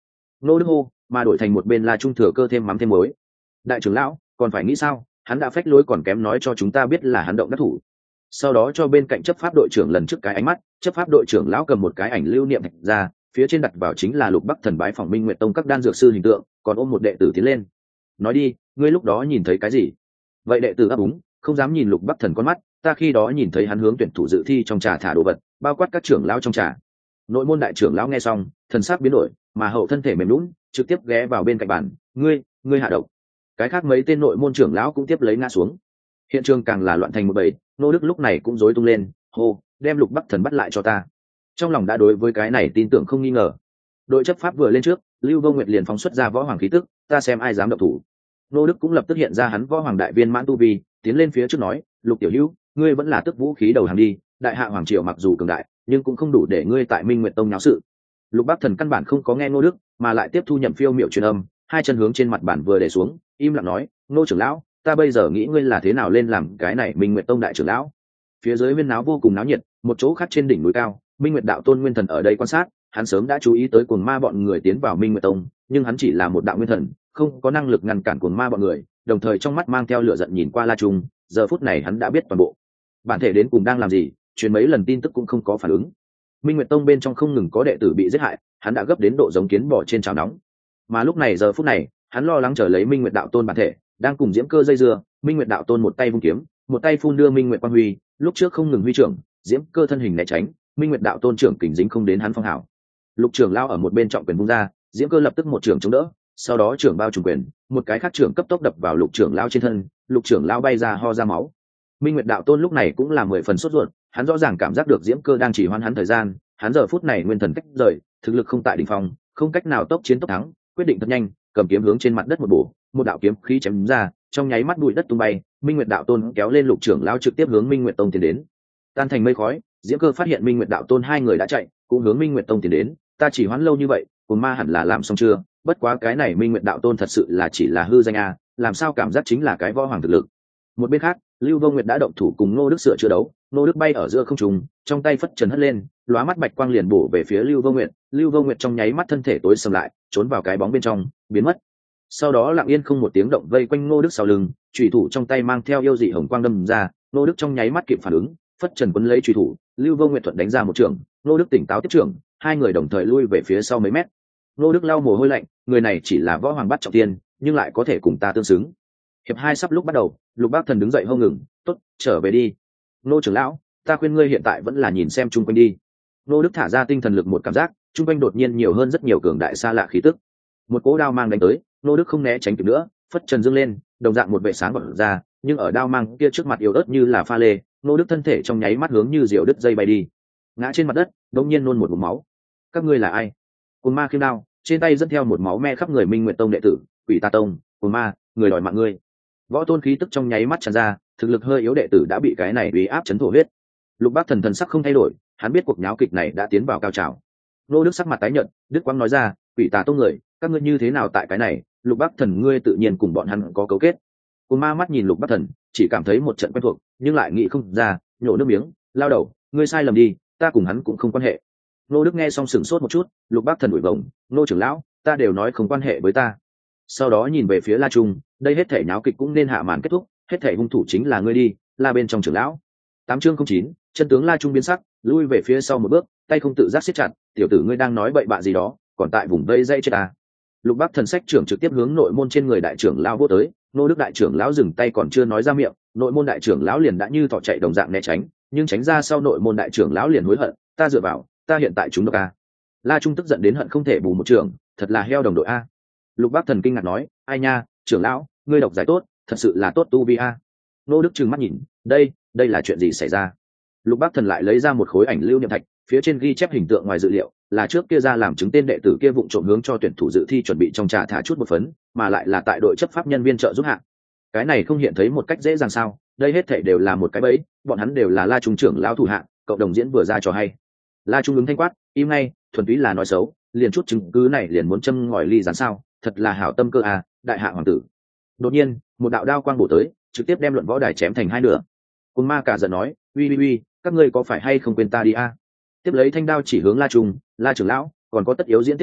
Nô Đức hô, mà đổi thành một bên La Trung thừa cơ thêm mắm thêm muối. Đại trưởng lão còn phải nghĩ sao, hắn đã phách lối còn kém nói cho chúng ta biết là hắn động đắc thủ. Sau đó cho bên cạnh chấp pháp đội trưởng lần trước cái ánh mắt, chấp pháp đội trưởng lão cầm một cái ảnh lưu niệm thạch ra, phía trên đặt vào chính là Lục Bắc Thần bái phỏng Minh Nguyệt Tông các đan dược sư hình tượng, còn ôm một đệ tử tiến lên. Nói đi, ngươi lúc đó nhìn thấy cái gì? Vậy đệ tử ấp úng, không dám nhìn Lục Bắc Thần con mắt, ta khi đó nhìn thấy hắn hướng tuyển thủ dự thi trong trà thả đồ vật, bao quát các trưởng lão trong trà. Nội môn đại trưởng lão nghe xong, thần sắc biến đổi, mà hậu thân thể mềm nhũn, trực tiếp ghé vào bên cạnh bàn, ngươi hạ độc. Cái khác mấy tên nội môn trưởng lão cũng tiếp lấy ngã xuống. Hiện trường càng là loạn thành một bầy. Nô Đức lúc này cũng rối tung lên, hô, đem Lục Bắc Thần bắt lại cho ta. Trong lòng đã đối với cái này tin tưởng không nghi ngờ. Đội chấp pháp vừa lên trước, Lưu Vô Nguyệt liền phóng xuất ra võ hoàng khí tức, ta xem ai dám động thủ. Nô Đức cũng lập tức hiện ra hắn võ hoàng đại viên mãn tu vi, tiến lên phía trước nói, Lục tiểu hữu, ngươi vẫn là tức vũ khí đầu hàng đi, đại hạ hoàng triều mặc dù cường đại, nhưng cũng không đủ để ngươi tại Minh Nguyệt Tông náo sự. Lục Bắc Thần căn bản không có nghe Nô Đức, mà lại tiếp thu nhậm phiêu miểu truyền âm, hai chân hướng trên mặt bàn vừa để xuống, im lặng nói, Nô trưởng lão, ta bây giờ nghĩ ngươi là thế nào lên làm cái này Minh Nguyệt Tông đại trưởng lão. Phía dưới huyên náo vô cùng náo nhiệt, một chỗ khác trên đỉnh núi cao, Minh Nguyệt đạo tôn nguyên thần ở đây quan sát, hắn sớm đã chú ý tới cuồng ma bọn người tiến vào Minh Nguyệt Tông, nhưng hắn chỉ là một đạo nguyên thần, không có năng lực ngăn cản cuồng ma bọn người, đồng thời trong mắt mang theo lửa giận nhìn qua La Trung, giờ phút này hắn đã biết toàn bộ. Bản thể đến cùng đang làm gì, truyền mấy lần tin tức cũng không có phản ứng. Minh Nguyệt Tông bên trong không ngừng có đệ tử bị giết hại, hắn đã gấp đến độ giống kiến bò trên chảo nóng. Mà lúc này giờ phút này, hắn lo lắng chờ lấy Minh Nguyệt đạo tôn bản thể, đang cùng Diễm Cơ dây dưa, Minh Nguyệt đạo tôn một tay vung kiếm, một tay phun đưa Minh Nguyệt quang huy, lúc trước không ngừng huy trưởng, Diễm Cơ thân hình né tránh, Minh Nguyệt đạo tôn trưởng kình dính không đến hắn phong hảo. Lục trưởng lao ở một bên trọng quyền vung ra, Diễm Cơ lập tức một trưởng chống đỡ, sau đó trưởng bao trùng quyền, một cái khác trưởng cấp tốc đập vào Lục trưởng lao trên thân, Lục trưởng lao bay ra ho ra máu. Minh Nguyệt đạo tôn lúc này cũng là 10 phần sốt ruột, hắn rõ ràng cảm giác được Diễm Cơ đang chỉ hoãn hắn thời gian, hắn giờ phút này nguyên thần cách rời, thực lực không tại đỉnh phong, không cách nào tốc chiến tốc thắng, quyết định thật nhanh, cầm kiếm hướng trên mặt đất một bổ, một đạo kiếm khí chém ra, trong nháy mắt bụi đất tung bay, Minh Nguyệt đạo tôn kéo lên Lục trưởng lao trực tiếp hướng Minh Nguyệt Tông tiến đến. Tan thành mây khói, Diễm Cơ phát hiện Minh Nguyệt đạo tôn hai người đã chạy, cũng hướng Minh Nguyệt Tông tiến đến, ta chỉ hoãn lâu như vậy, cùng ma hẳn là làm xong chưa? Bất quá cái này Minh Nguyệt đạo tôn thật sự là chỉ là hư danh a, làm sao cảm giác chính là cái võ hoàng thực lực. Một bên khác, Lưu Vô Nguyệt đã động thủ cùng Ngô Đức sửa chữa đấu, Ngô Đức bay ở giữa không trung, trong tay phất trần hất lên, lóa mắt bạch quang liền bổ về phía Lưu Vô Nguyệt, Lưu Vô Nguyệt trong nháy mắt thân thể tối sầm lại, trốn vào cái bóng bên trong, biến mất. Sau đó lặng yên không một tiếng động vây quanh Ngô Đức sau lưng, chủy thủ trong tay mang theo yêu dị hồng quang đâm ra, Ngô Đức trong nháy mắt kịp phản ứng, phất trần quấn lấy chủy thủ, Lưu Vô Nguyệt thuận đánh ra một trường, Ngô Đức tỉnh táo tiếp trưởng, hai người đồng thời lui về phía sau mấy mét. Ngô Đức lau mồ hôi lạnh, người này chỉ là võ hoàng bắt trọng tiên, nhưng lại có thể cùng ta tương xứng. Hiệp hai sắp lúc bắt đầu, Lục Bác Thần đứng dậy hô ngừng, tốt, trở về đi. Ngô trưởng lão, ta khuyên ngươi hiện tại vẫn là nhìn xem chung quanh đi. Ngô Đức thả ra tinh thần lực một cảm giác, chung quanh đột nhiên nhiều hơn rất nhiều cường đại xa lạ khí tức. Một cỗ đao mang đánh tới, Ngô Đức không né tránh kịp nữa, phất trần dương lên, đồng dạng một vệ sáng bật ra, nhưng ở đao mang kia trước mặt yếu ớt như là pha lê, Ngô Đức thân thể trong nháy mắt hướng như diều đứt dây bay đi, ngã trên mặt đất, đột nhiên nôn một ngụm máu. Các ngươi là ai? Côn Ma khiêm đao, trên tay dẫn theo một máu me khắp người Minh Nguyệt Tông đệ tử, Quỷ Tà Tông, Côn Ma, người đòi mạng ngươi. Võ tôn khí tức trong nháy mắt tràn ra, thực lực hơi yếu đệ tử đã bị cái này uy áp chấn thổ huyết. Lục Bác Thần thần sắc không thay đổi, hắn biết cuộc nháo kịch này đã tiến vào cao trào. Nô Đức sắc mặt tái nhợt, Đức Quang nói ra, Quỷ Tà Tông người, các ngươi như thế nào tại cái này? Lục Bác Thần ngươi tự nhiên cùng bọn hắn có cấu kết. Côn Ma mắt nhìn Lục Bác Thần, chỉ cảm thấy một trận quen thuộc, nhưng lại nghĩ không ra, nhổ nước miếng, lao đầu, ngươi sai lầm đi, ta cùng hắn cũng không quan hệ. Nô Đức nghe xong sửng sốt một chút, Lục Bác Thần ủi vòng, Nô trưởng lão, ta đều nói không quan hệ với ta. Sau đó nhìn về phía La Trung, đây hết thể nháo kịch cũng nên hạ màn kết thúc, hết thể hung thủ chính là ngươi đi, La bên trong trưởng lão. 8 chương 09, chân tướng La Trung biến sắc, lui về phía sau một bước, tay không tự giác siết chặt, tiểu tử ngươi đang nói bậy bạ gì đó, còn tại vùng vây dây chết ta. Lục Bác Thần sách trưởng trực tiếp hướng nội môn trên người đại trưởng lão vô tới, Nô Đức đại trưởng lão dừng tay còn chưa nói ra miệng, nội môn đại trưởng lão liền đã như thỏ chạy đồng dạng né tránh, nhưng tránh ra sau nội môn đại trưởng lão liền hối hận, ta dựa vào, ta hiện tại chúng độc a. La Trung tức giận đến hận không thể bù một trường, thật là heo đồng đội a. Lục Bác Thần kinh ngạc nói, ai nha, trưởng lão, ngươi độc giải tốt, thật sự là tốt tu vi a. Nô Đức trừng mắt nhìn, đây là chuyện gì xảy ra? Lục Bác Thần lại lấy ra một khối ảnh lưu niệm thạch, phía trên ghi chép hình tượng ngoài dự liệu, là trước kia ra làm chứng tên đệ tử kia vụng trộm hướng cho tuyển thủ dự thi chuẩn bị trong trà thả chút một phấn, mà lại là tại đội chấp pháp nhân viên trợ giúp hạng. Cái này không hiện thấy một cách dễ dàng sao? Đây hết thảy đều là một cái bẫy, bọn hắn đều là La Trung trưởng lão thủ hạ, cộng đồng diễn vừa ra trò hay. La Trung ứng thanh quát, im ngay, thuần túy là nói xấu, liền chút chứng cứ này liền muốn châm ngòi ly gián sao? Thật là hảo tâm cơ à, đại hạ hoàng tử. Đột nhiên, một đạo đao quang bổ tới, trực tiếp đem luận võ đài chém thành hai nửa. Côn Ma cả giận nói, uy, các ngươi có phải hay không quên ta đi a? Tiếp lấy thanh đao chỉ hướng La Trung, La trưởng lão, còn có tất yếu diễn tiếp sao?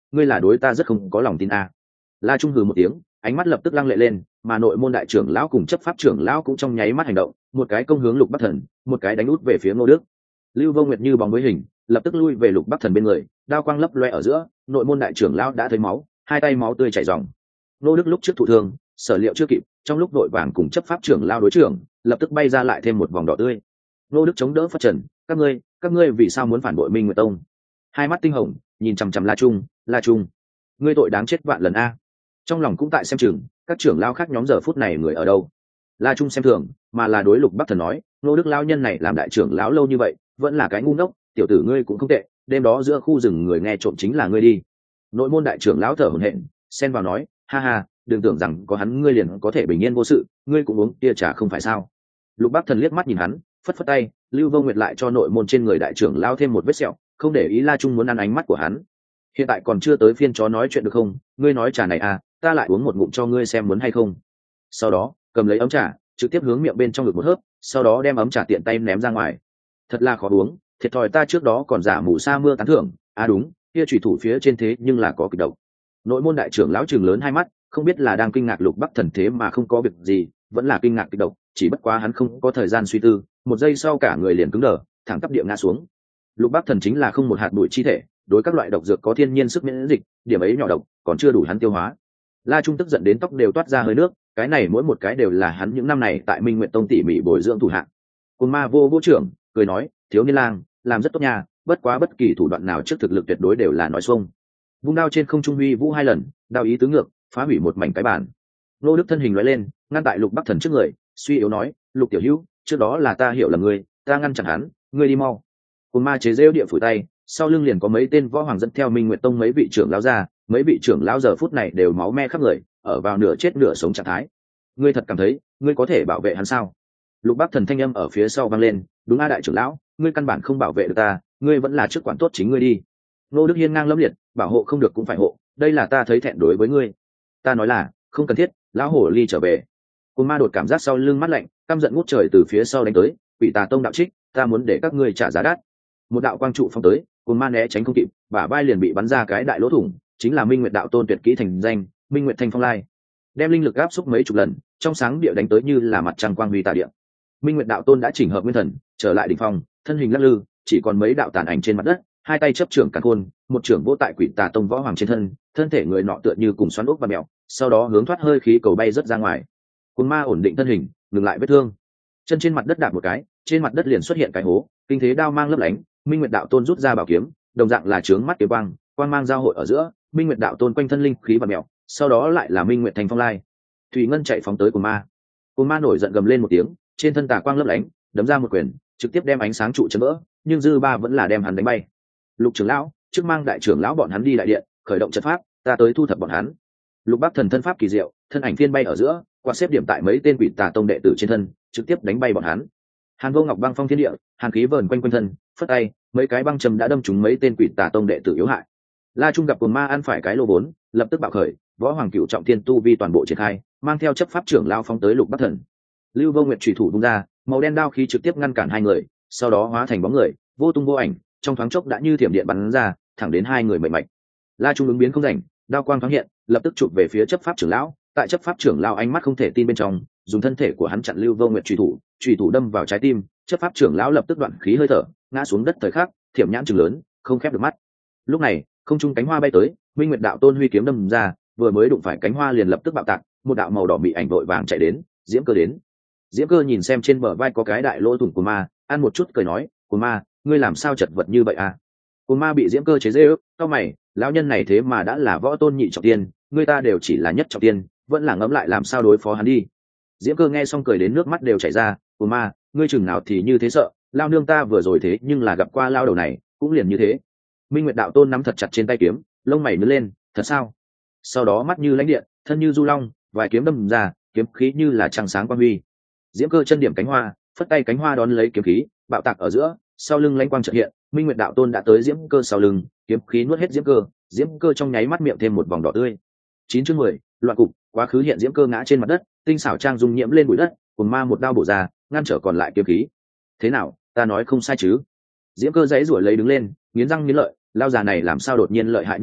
ngươi là đối ta rất không có lòng tin à. La Trung hừ một tiếng, ánh mắt lập tức lăng lệ lên, mà nội môn đại trưởng lão cùng chấp pháp trưởng lão cũng trong nháy mắt hành động, một cái công hướng Lục Bắc Thần, một cái đánh út về phía Ngô Đức. Lưu Vô Nguyệt như bóng với hình, lập tức lui về Lục Bắc Thần bên người, đao quang lấp loe ở giữa, nội môn đại trưởng lão đã thấy máu, hai tay máu tươi chảy ròng. Ngô Đức lúc trước thụ thương, sở liệu chưa kịp, trong lúc vội vàng cùng chấp pháp trưởng lão đối trưởng, lập tức bay ra lại thêm một vòng đỏ tươi. Ngô Đức chống đỡ phất trần, các ngươi vì sao muốn phản bội Minh Nguyệt Tông? Hai mắt tinh hồng, nhìn chằm chằm La Trung, ngươi tội đáng chết vạn lần a. Trong lòng cũng tại xem chừng, các trưởng lão khác nhóm giờ phút này người ở đâu. La Trung xem thường, mà là đối Lục Bắc Thần nói, Ngô Đức lão nhân này làm đại trưởng lão lâu như vậy, vẫn là cái ngu ngốc, tiểu tử ngươi cũng không tệ, đêm đó giữa khu rừng người nghe trộm chính là ngươi đi. Nội môn đại trưởng lão thở hổn hển, xen vào nói, ha ha, đừng tưởng rằng có hắn ngươi liền có thể bình yên vô sự, ngươi cũng uống kia trà không phải sao? Lục Bắc Thần liếc mắt nhìn hắn, phất phất tay, Lưu Vô Nguyệt lại cho nội môn trên người đại trưởng lão thêm một vết sẹo, không để ý La Trung muốn ăn ánh mắt của hắn. Hiện tại còn chưa tới phiên chó nói chuyện được không? Ngươi nói trà này à, ta lại uống một ngụm cho ngươi xem muốn hay không. Sau đó cầm lấy ấm trà, trực tiếp hướng miệng bên trong ngực một hớp, sau đó đem ấm trà tiện tay ném ra ngoài. Thật là khó uống, thiệt thòi ta trước đó còn giả mù sa mưa tán thưởng. À đúng, kia chủy thủ phía trên thế nhưng là có kịch độc. Nội môn đại trưởng lão trừng lớn hai mắt, không biết là đang kinh ngạc Lục Bắc Thần thế mà không có việc gì, vẫn là kinh ngạc kịch độc, chỉ bất quá hắn không có thời gian suy tư, một giây sau cả người liền cứng đờ, thẳng tắp địa ngã xuống. Lục Bắc Thần chính là không một hạt bụi chi thể, đối các loại độc dược có thiên nhiên sức miễn dịch, điểm ấy nhỏ độc còn chưa đủ hắn tiêu hóa. La Trung tức giận đến tóc đều toát ra hơi nước, cái này mỗi một cái đều là hắn những năm này tại Minh Nguyệt Tông tỉ mỉ bồi dưỡng thủ hạ. Côn Ma vô trưởng cười nói, thiếu niên lang làm rất tốt nha, bất quá bất kỳ thủ đoạn nào trước thực lực tuyệt đối đều là nói xuông. Vung đao trên không trung huy vũ hai lần, đao ý tứ ngược, phá hủy một mảnh cái bàn. Nô Đức thân hình lóe lên, ngăn tại Lục Bắc Thần trước người, suy yếu nói, Lục tiểu hữu, trước đó là ta hiểu là ngươi, ta ngăn chặn hắn, ngươi đi mau. Côn Ma chế giễu địa phủ tay, sau lưng liền có mấy tên võ hoàng dẫn theo Minh Nguyệt Tông mấy vị trưởng lão ra, mấy vị trưởng lão giờ phút này đều máu me khắp người, ở vào nửa chết nửa sống trạng thái. Ngươi thật cảm thấy ngươi có thể bảo vệ hắn sao? Lục Bắc Thần thanh âm ở phía sau vang lên, đúng a đại trưởng lão, ngươi căn bản không bảo vệ được ta, ngươi vẫn là chức quản tốt chính ngươi đi. Nô Đức Hiên ngang lẫm liệt, bảo hộ không được cũng phải hộ, đây là ta thấy thẹn đối với ngươi. Ta nói là, không cần thiết, lão hổ ly trở về. Côn Ma đột cảm giác sau lưng mắt lạnh, căm giận ngút trời từ phía sau đánh tới, Quỷ Tà Tông đạo trích, ta muốn để các ngươi trả giá đắt. Một đạo quang trụ phong tới, Côn Ma né tránh không kịp, bả vai liền bị bắn ra cái đại lỗ thủng, chính là Minh Nguyệt đạo tôn tuyệt kỹ thành danh, Minh Nguyệt Thanh Phong Lai. Đem linh lực áp xúc mấy chục lần, trong sáng địa đánh tới như là mặt trăng quang huy tà địa. Minh Nguyệt đạo tôn đã chỉnh hợp nguyên thần, trở lại đỉnh phong, thân hình lắc lư, chỉ còn mấy đạo tàn ảnh trên mặt đất, hai tay chấp trưởng càn khôn, một trưởng vỗ tại Quỷ Tà Tông võ hoàng trên thân, thân thể người nọ tựa như cùng xoắn ốc và mèo, sau đó hướng thoát hơi khí cầu bay rất ra ngoài. Côn Ma ổn định thân hình, ngừng lại vết thương, chân trên mặt đất đạp một cái, trên mặt đất liền xuất hiện cái hố, kinh thế đao mang lấp lánh. Minh Nguyệt đạo tôn rút ra bảo kiếm, đồng dạng là trướng mắt kiếm quang, quang mang giao hội ở giữa, Minh Nguyệt đạo tôn quanh thân linh khí và mèo, sau đó lại là Minh Nguyệt Thanh Phong Lai. Thủy Ngân chạy phóng tới Côn Ma nổi giận gầm lên một tiếng, trên thân tà quang lấp lánh, đấm ra một quyền, trực tiếp đem ánh sáng trụ chấn vỡ, nhưng dư ba vẫn là đem hắn đánh bay. Lục trưởng lão, trước mang đại trưởng lão bọn hắn đi đại điện, khởi động trận pháp, ta tới thu thập bọn hắn. Lục Bắc Thần thân pháp kỳ diệu, thân ảnh phiên bay ở giữa, quạt xếp điểm tại mấy tên Quỷ Tà Tông đệ tử trên thân, trực tiếp đánh bay bọn hắn. Hàn Vô Ngọc băng phong thiên địa, hàn khí vờn quanh quanh thân, phất tay, mấy cái băng châm đã đâm trúng mấy tên Quỷ Tà Tông đệ tử yếu hại. La Trung gặp Côn Ma ăn phải cái lô vốn, lập tức bạo khởi, võ hoàng cửu trọng thiên tu vi toàn bộ triển khai, mang theo chấp pháp trưởng lao phóng tới Lục Bắc Thần. Lưu Vô Nguyệt chủy thủ vung ra, màu đen đao khí trực tiếp ngăn cản hai người, sau đó hóa thành bóng người, vô tung vô ảnh, trong thoáng chốc đã như thiểm điện bắn ra, thẳng đến hai người mệnh mạch. La Trung ứng biến không rảnh, đao quang thoáng hiện, lập tức chụp về phía chấp pháp trưởng lão. Tại chấp pháp trưởng lão ánh mắt không thể tin bên trong, dùng thân thể của hắn chặn Lưu Vô Nguyệt chủy thủ đâm vào trái tim, chấp pháp trưởng lão lập tức đoạn khí hơi thở, ngã xuống đất thời khắc, thiểm nhãn trừng lớn, không khép được mắt. Lúc này, không trung cánh hoa bay tới, Minh Nguyệt đạo tôn huy kiếm đâm ra, vừa mới đụng phải cánh hoa liền lập tức bạo tạc, một đạo màu đỏ bị ảnh vội vàng chạy đến, Diễm Cơ đến. Diễm Cơ nhìn xem trên bờ vai có cái đại lỗ thủng của ma, ăn một chút cười nói, của ma, ngươi làm sao chật vật như vậy à? Của ma bị Diễm Cơ chế giễu, cao mày, lão nhân này thế mà đã là võ tôn nhị trọng tiên, người ta đều chỉ là nhất trọng tiên, vẫn là ngẫm lại làm sao đối phó hắn đi. Diễm Cơ nghe xong cười đến nước mắt đều chảy ra, của ma, ngươi chừng nào thì như thế sợ, lao nương ta vừa rồi thế nhưng là gặp qua lao đầu này, cũng liền như thế. Minh Nguyệt đạo tôn nắm thật chặt trên tay kiếm, lông mày nhướng lên, thật sao? Sau đó mắt như lãnh điện, thân như du long, vài kiếm đâm ra, kiếm khí như là trăng sáng quang huy. Diễm Cơ chân điểm cánh hoa, phất tay cánh hoa đón lấy kiếm khí, bạo tạc ở giữa, sau lưng lãnh quang chợt hiện, Minh Nguyệt đạo tôn đã tới Diễm Cơ sau lưng, kiếm khí nuốt hết Diễm Cơ trong nháy mắt miệng thêm một vòng đỏ tươi. 9/10, loạn cục, quá khứ hiện Diễm Cơ ngã trên mặt đất, tinh xảo trang dung nhiễm lên bụi đất, cùng ma một đao bổ ra, ngăn trở còn lại kiếm khí. Thế nào, ta nói không sai chứ? Diễm Cơ giãy giụa lấy đứng lên, nghiến răng nghiến lợi, lao già này làm sao đột nhiên lợi hại như vậy,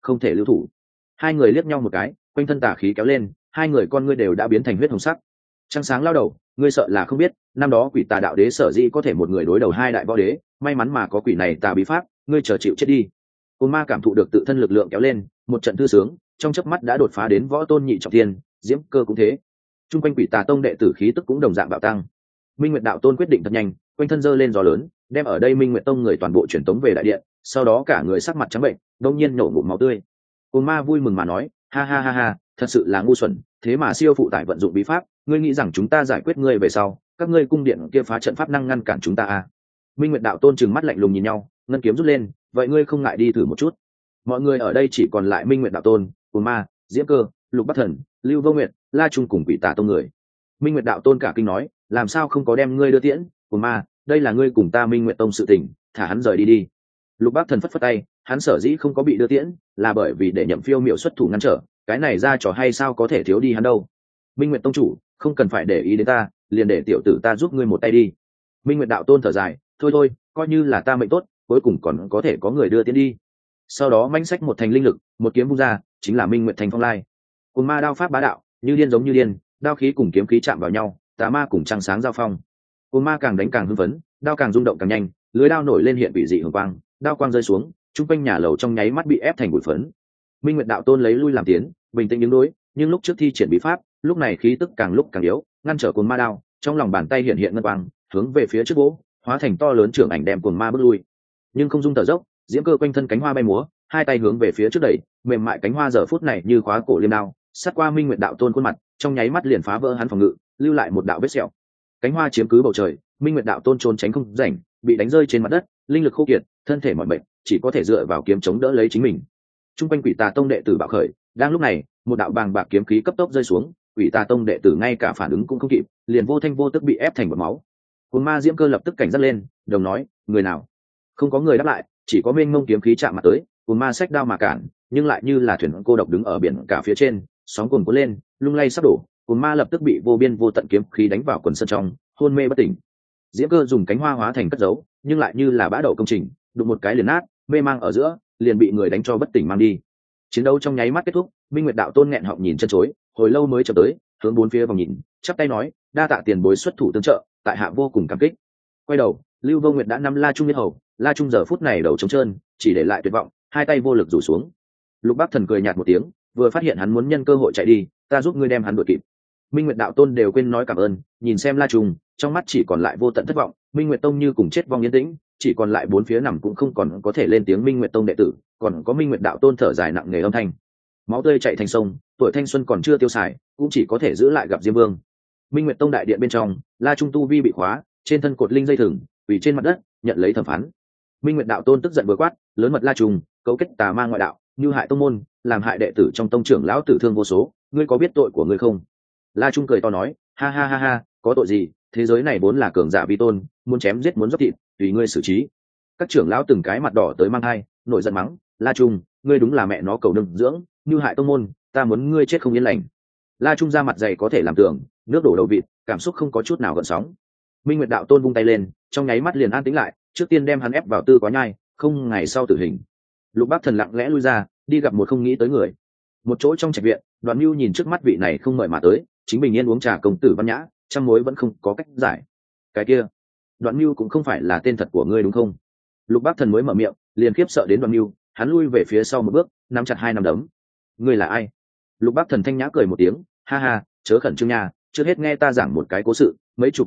không thể lưu thủ. Hai người liếc nhau một cái, quanh thân tà khí kéo lên, hai người con ngươi đều đã biến thành huyết hồng sắc. Trăng sáng lao đầu, ngươi sợ là không biết, năm đó quỷ tà đạo đế sở dĩ có thể một người đối đầu hai đại võ đế, may mắn mà có quỷ này tà bí pháp, ngươi chờ chịu chết đi. Côn ma cảm thụ được tự thân lực lượng kéo lên, một trận thư sướng, trong chớp mắt đã đột phá đến võ tôn nhị trọng thiên, diễm cơ cũng thế. Trung quanh quỷ tà tông đệ tử khí tức cũng đồng dạng bạo tăng. Minh Nguyệt đạo tôn quyết định thật nhanh, quanh thân giơ lên gió lớn, đem ở đây Minh Nguyệt tông người toàn bộ chuyển tống về đại điện, sau đó cả người sắc mặt trắng bệnh, đột nhiên nổ ngụm máu tươi. Côn ma vui mừng mà nói, ha ha ha ha, thật sự là ngu xuẩn, thế mà siêu phụ tải vận dụng bí pháp, ngươi nghĩ rằng chúng ta giải quyết ngươi về sau, các ngươi cung điện kia phá trận pháp năng ngăn cản chúng ta à? Minh Nguyệt đạo tôn trừng mắt lạnh lùng nhìn nhau, ngân kiếm rút lên, vậy ngươi không ngại đi thử một chút? Mọi người ở đây chỉ còn lại Minh Nguyệt đạo tôn, Côn ma, Diễm Cơ, Lục Bắc Thần, Lưu Vô Nguyệt, La Trung cùng quỷ tà tông người. Minh Nguyệt đạo tôn cả kinh nói, làm sao không có đem ngươi đưa tiễn? Côn ma, đây là ngươi cùng ta Minh Nguyệt tông sự tình, thả hắn rời đi đi. Lục Bắc Thần phất phất tay, hắn sở dĩ không có bị đưa tiễn, là bởi vì để Nhậm Phiêu Miểu xuất thủ ngăn trở, cái này ra trò hay sao có thể thiếu đi hắn đâu. Minh Nguyệt tông chủ, không cần phải để ý đến ta, liền để tiểu tử ta giúp ngươi một tay đi. Minh Nguyệt đạo tôn thở dài, thôi thôi, coi như là ta mệnh tốt, cuối cùng còn có thể có người đưa tiễn đi. Sau đó manh sách một thành linh lực, một kiếm vung ra, chính là Minh Nguyệt thành phong lai. Cùng ma đao pháp bá đạo, như điên giống như điên, đao khí cùng kiếm khí chạm vào nhau, tà ma cùng trăng sáng giao phong. Cùng ma càng đánh càng hưng phấn, đao càng rung động càng nhanh, lưới đao nổi lên hiện vị dị hường quang, đao quang rơi xuống, trung quanh nhà lầu trong nháy mắt bị ép thành bụi phấn. Minh Nguyệt đạo tôn lấy lui làm tiến, bình tĩnh đứng đối, nhưng lúc trước thi triển bí pháp, lúc này khí tức càng lúc càng yếu, ngăn trở cuồng ma đao, trong lòng bàn tay hiện hiện ngân quang, hướng về phía trước vỗ, hóa thành to lớn trưởng ảnh đem cuồng ma bước lui. Nhưng không dung thở dốc, diễm cơ quanh thân cánh hoa bay múa, hai tay hướng về phía trước đẩy, mềm mại cánh hoa giờ phút này như khóa cổ liêm đao, sát qua Minh Nguyệt đạo tôn khuôn mặt, trong nháy mắt liền phá vỡ hắn phòng ngự, lưu lại một đạo vết sẹo. Cánh hoa chiếm cứ bầu trời, Minh Nguyệt đạo tôn trốn tránh không rảnh, bị đánh rơi trên mặt đất, linh lực khô kiệt, thân thể mỏi mệt, chỉ có thể dựa vào kiếm chống đỡ lấy chính mình. Trung quanh quỷ tà tông đệ tử bạo khởi, đang lúc này, một đạo bàng bạc kiếm khí cấp tốc rơi xuống, quỷ tà tông đệ tử ngay cả phản ứng cũng không kịp, liền vô thanh vô tức bị ép thành bọt máu. Cuồng ma Diễm Cơ lập tức cảnh giác lên, đồng nói, người nào? Không có người đáp lại, chỉ có mênh mông kiếm khí chạm mặt tới, cuồng ma xách đao mà cản, nhưng lại như là thuyền cô độc đứng ở biển cả phía trên, sóng cuồn cuộn lên, lung lay sắp đổ, cuồng ma lập tức bị vô biên vô tận kiếm khí đánh vào quần sân trong, hôn mê bất tỉnh. Diễm Cơ dùng cánh hoa hóa thành cất giấu, nhưng lại như là bã đậu công trình, đụng một cái liền nát, mê mang ở giữa, liền bị người đánh cho bất tỉnh mang đi. Chiến đấu trong nháy mắt kết thúc, Minh Nguyệt đạo tôn nghẹn họng nhìn chân chối, hồi lâu mới chợt tới, hướng bốn phía vòng nhìn, chắp tay nói, đa tạ tiền bối xuất thủ tương trợ, tại hạ vô cùng cảm kích. Quay đầu, Lưu Vô Nguyệt đã nắm La Trung biết hầu, La Trung giờ phút này đầu trống trơn, chỉ để lại tuyệt vọng, hai tay vô lực rủ xuống. Lục Bắc Thần cười nhạt một tiếng, vừa phát hiện hắn muốn nhân cơ hội chạy đi, ta giúp ngươi đem hắn đuổi kịp. Minh Nguyệt đạo tôn đều quên nói cảm ơn, nhìn xem La Trung, trong mắt chỉ còn lại vô tận thất vọng. Minh Nguyệt tông như cùng chết vong yên tĩnh, chỉ còn lại bốn phía nằm cũng không còn có thể lên tiếng Minh Nguyệt tông đệ tử, còn có Minh Nguyệt đạo tôn thở dài nặng nề âm thanh. Máu tươi chảy thành sông, tuổi thanh xuân còn chưa tiêu xài, cũng chỉ có thể giữ lại gặp Diêm Vương. Minh Nguyệt tông đại điện bên trong, La Trung tu vi bị khóa, trên thân cột linh dây thừng, quỳ trên mặt đất, nhận lấy thẩm phán. Minh Nguyệt đạo tôn tức giận vừa quát, lớn mật La Trung, cấu kết tà ma ngoại đạo, như hại tông môn, làm hại đệ tử trong tông trưởng lão tử thương vô số, ngươi có biết tội của ngươi không? La Trung cười to nói, ha ha ha ha, có tội gì? Thế giới này vốn là cường giả vi tôn, muốn chém giết muốn dốc thịt, tùy ngươi xử trí. Các trưởng lão từng cái mặt đỏ tới mang hai, nổi giận mắng, La Trung, ngươi đúng là mẹ nó cầu đừng dưỡng, như hại tông môn, ta muốn ngươi chết không yên lành. La Trung ra mặt dày có thể làm tường, nước đổ đầu vịt, cảm xúc không có chút nào gợn sóng. Minh Nguyệt đạo tôn vung tay lên, trong nháy mắt liền an tĩnh lại, trước tiên đem hắn ép vào tư quá nhai, không ngày sau tử hình. Lục Bắc Thần lặng lẽ lui ra, đi gặp một không nghĩ tới người. Một chỗ trong trạch viện, Đoạn Nưu nhìn trước mắt vị này không mời mà tới, chính bình yên uống trà công tử văn nhã, trăm mối vẫn không có cách giải. Cái kia, Đoạn Nưu cũng không phải là tên thật của ngươi đúng không? Lục Bắc Thần mới mở miệng, liền khiếp sợ đến Đoạn Nưu, hắn lui về phía sau một bước, nắm chặt hai nắm đấm. Ngươi là ai? Lục Bắc Thần thanh nhã cười một tiếng, ha ha, chớ khẩn trương nha, trước hết nghe ta giảng một cái cố sự. Mấy chục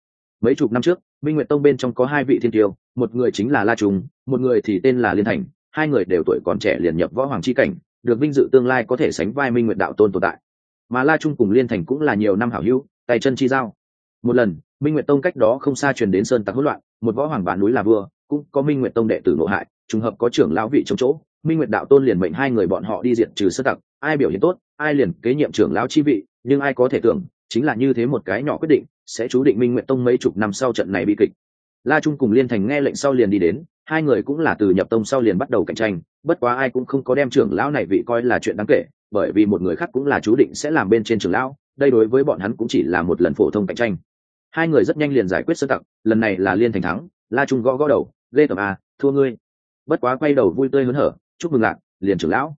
năm trước, Minh Nguyệt tông bên trong có hai vị thiên tiêu, một người chính là La Trung, một người thì tên là Liên Thành, hai người đều tuổi còn trẻ liền nhập võ hoàng chi cảnh, được vinh dự tương lai có thể sánh vai Minh Nguyệt đạo tôn tồn tại. Mà La Trung cùng Liên Thành cũng là nhiều năm hảo hữu, tay chân chi giao. Một lần, Minh Nguyệt tông cách đó không xa truyền đến sơn tặc hỗn loạn, một võ hoàng bán núi là vua, cũng có Minh Nguyệt tông đệ tử nộ hại, trùng hợp có trưởng lão vị trong chỗ, Minh Nguyệt đạo tôn liền mệnh hai người bọn họ đi diệt trừ sơn tặc, ai biểu hiện tốt, ai liền kế nhiệm trưởng lão chi vị, nhưng ai có thể tưởng, chính là như thế một cái nhỏ quyết định, sẽ chú định Minh Nguyệt tông mấy chục năm sau trận này bi kịch. La Trung cùng Liên Thành nghe lệnh sau liền đi đến, hai người cũng là từ nhập tông sau liền bắt đầu cạnh tranh, bất quá ai cũng không có đem trưởng lão này vị coi là chuyện đáng kể, bởi vì một người khác cũng là chú định sẽ làm bên trên trưởng lão, đây đối với bọn hắn cũng chỉ là một lần phổ thông cạnh tranh. Hai người rất nhanh liền giải quyết sơn tặc, lần này là Liên Thành thắng, La Trung gõ gõ đầu, ghê tởm à, thua ngươi. Bất quá quay đầu vui tươi hớn hở, chúc mừng lạc, liền trưởng lão,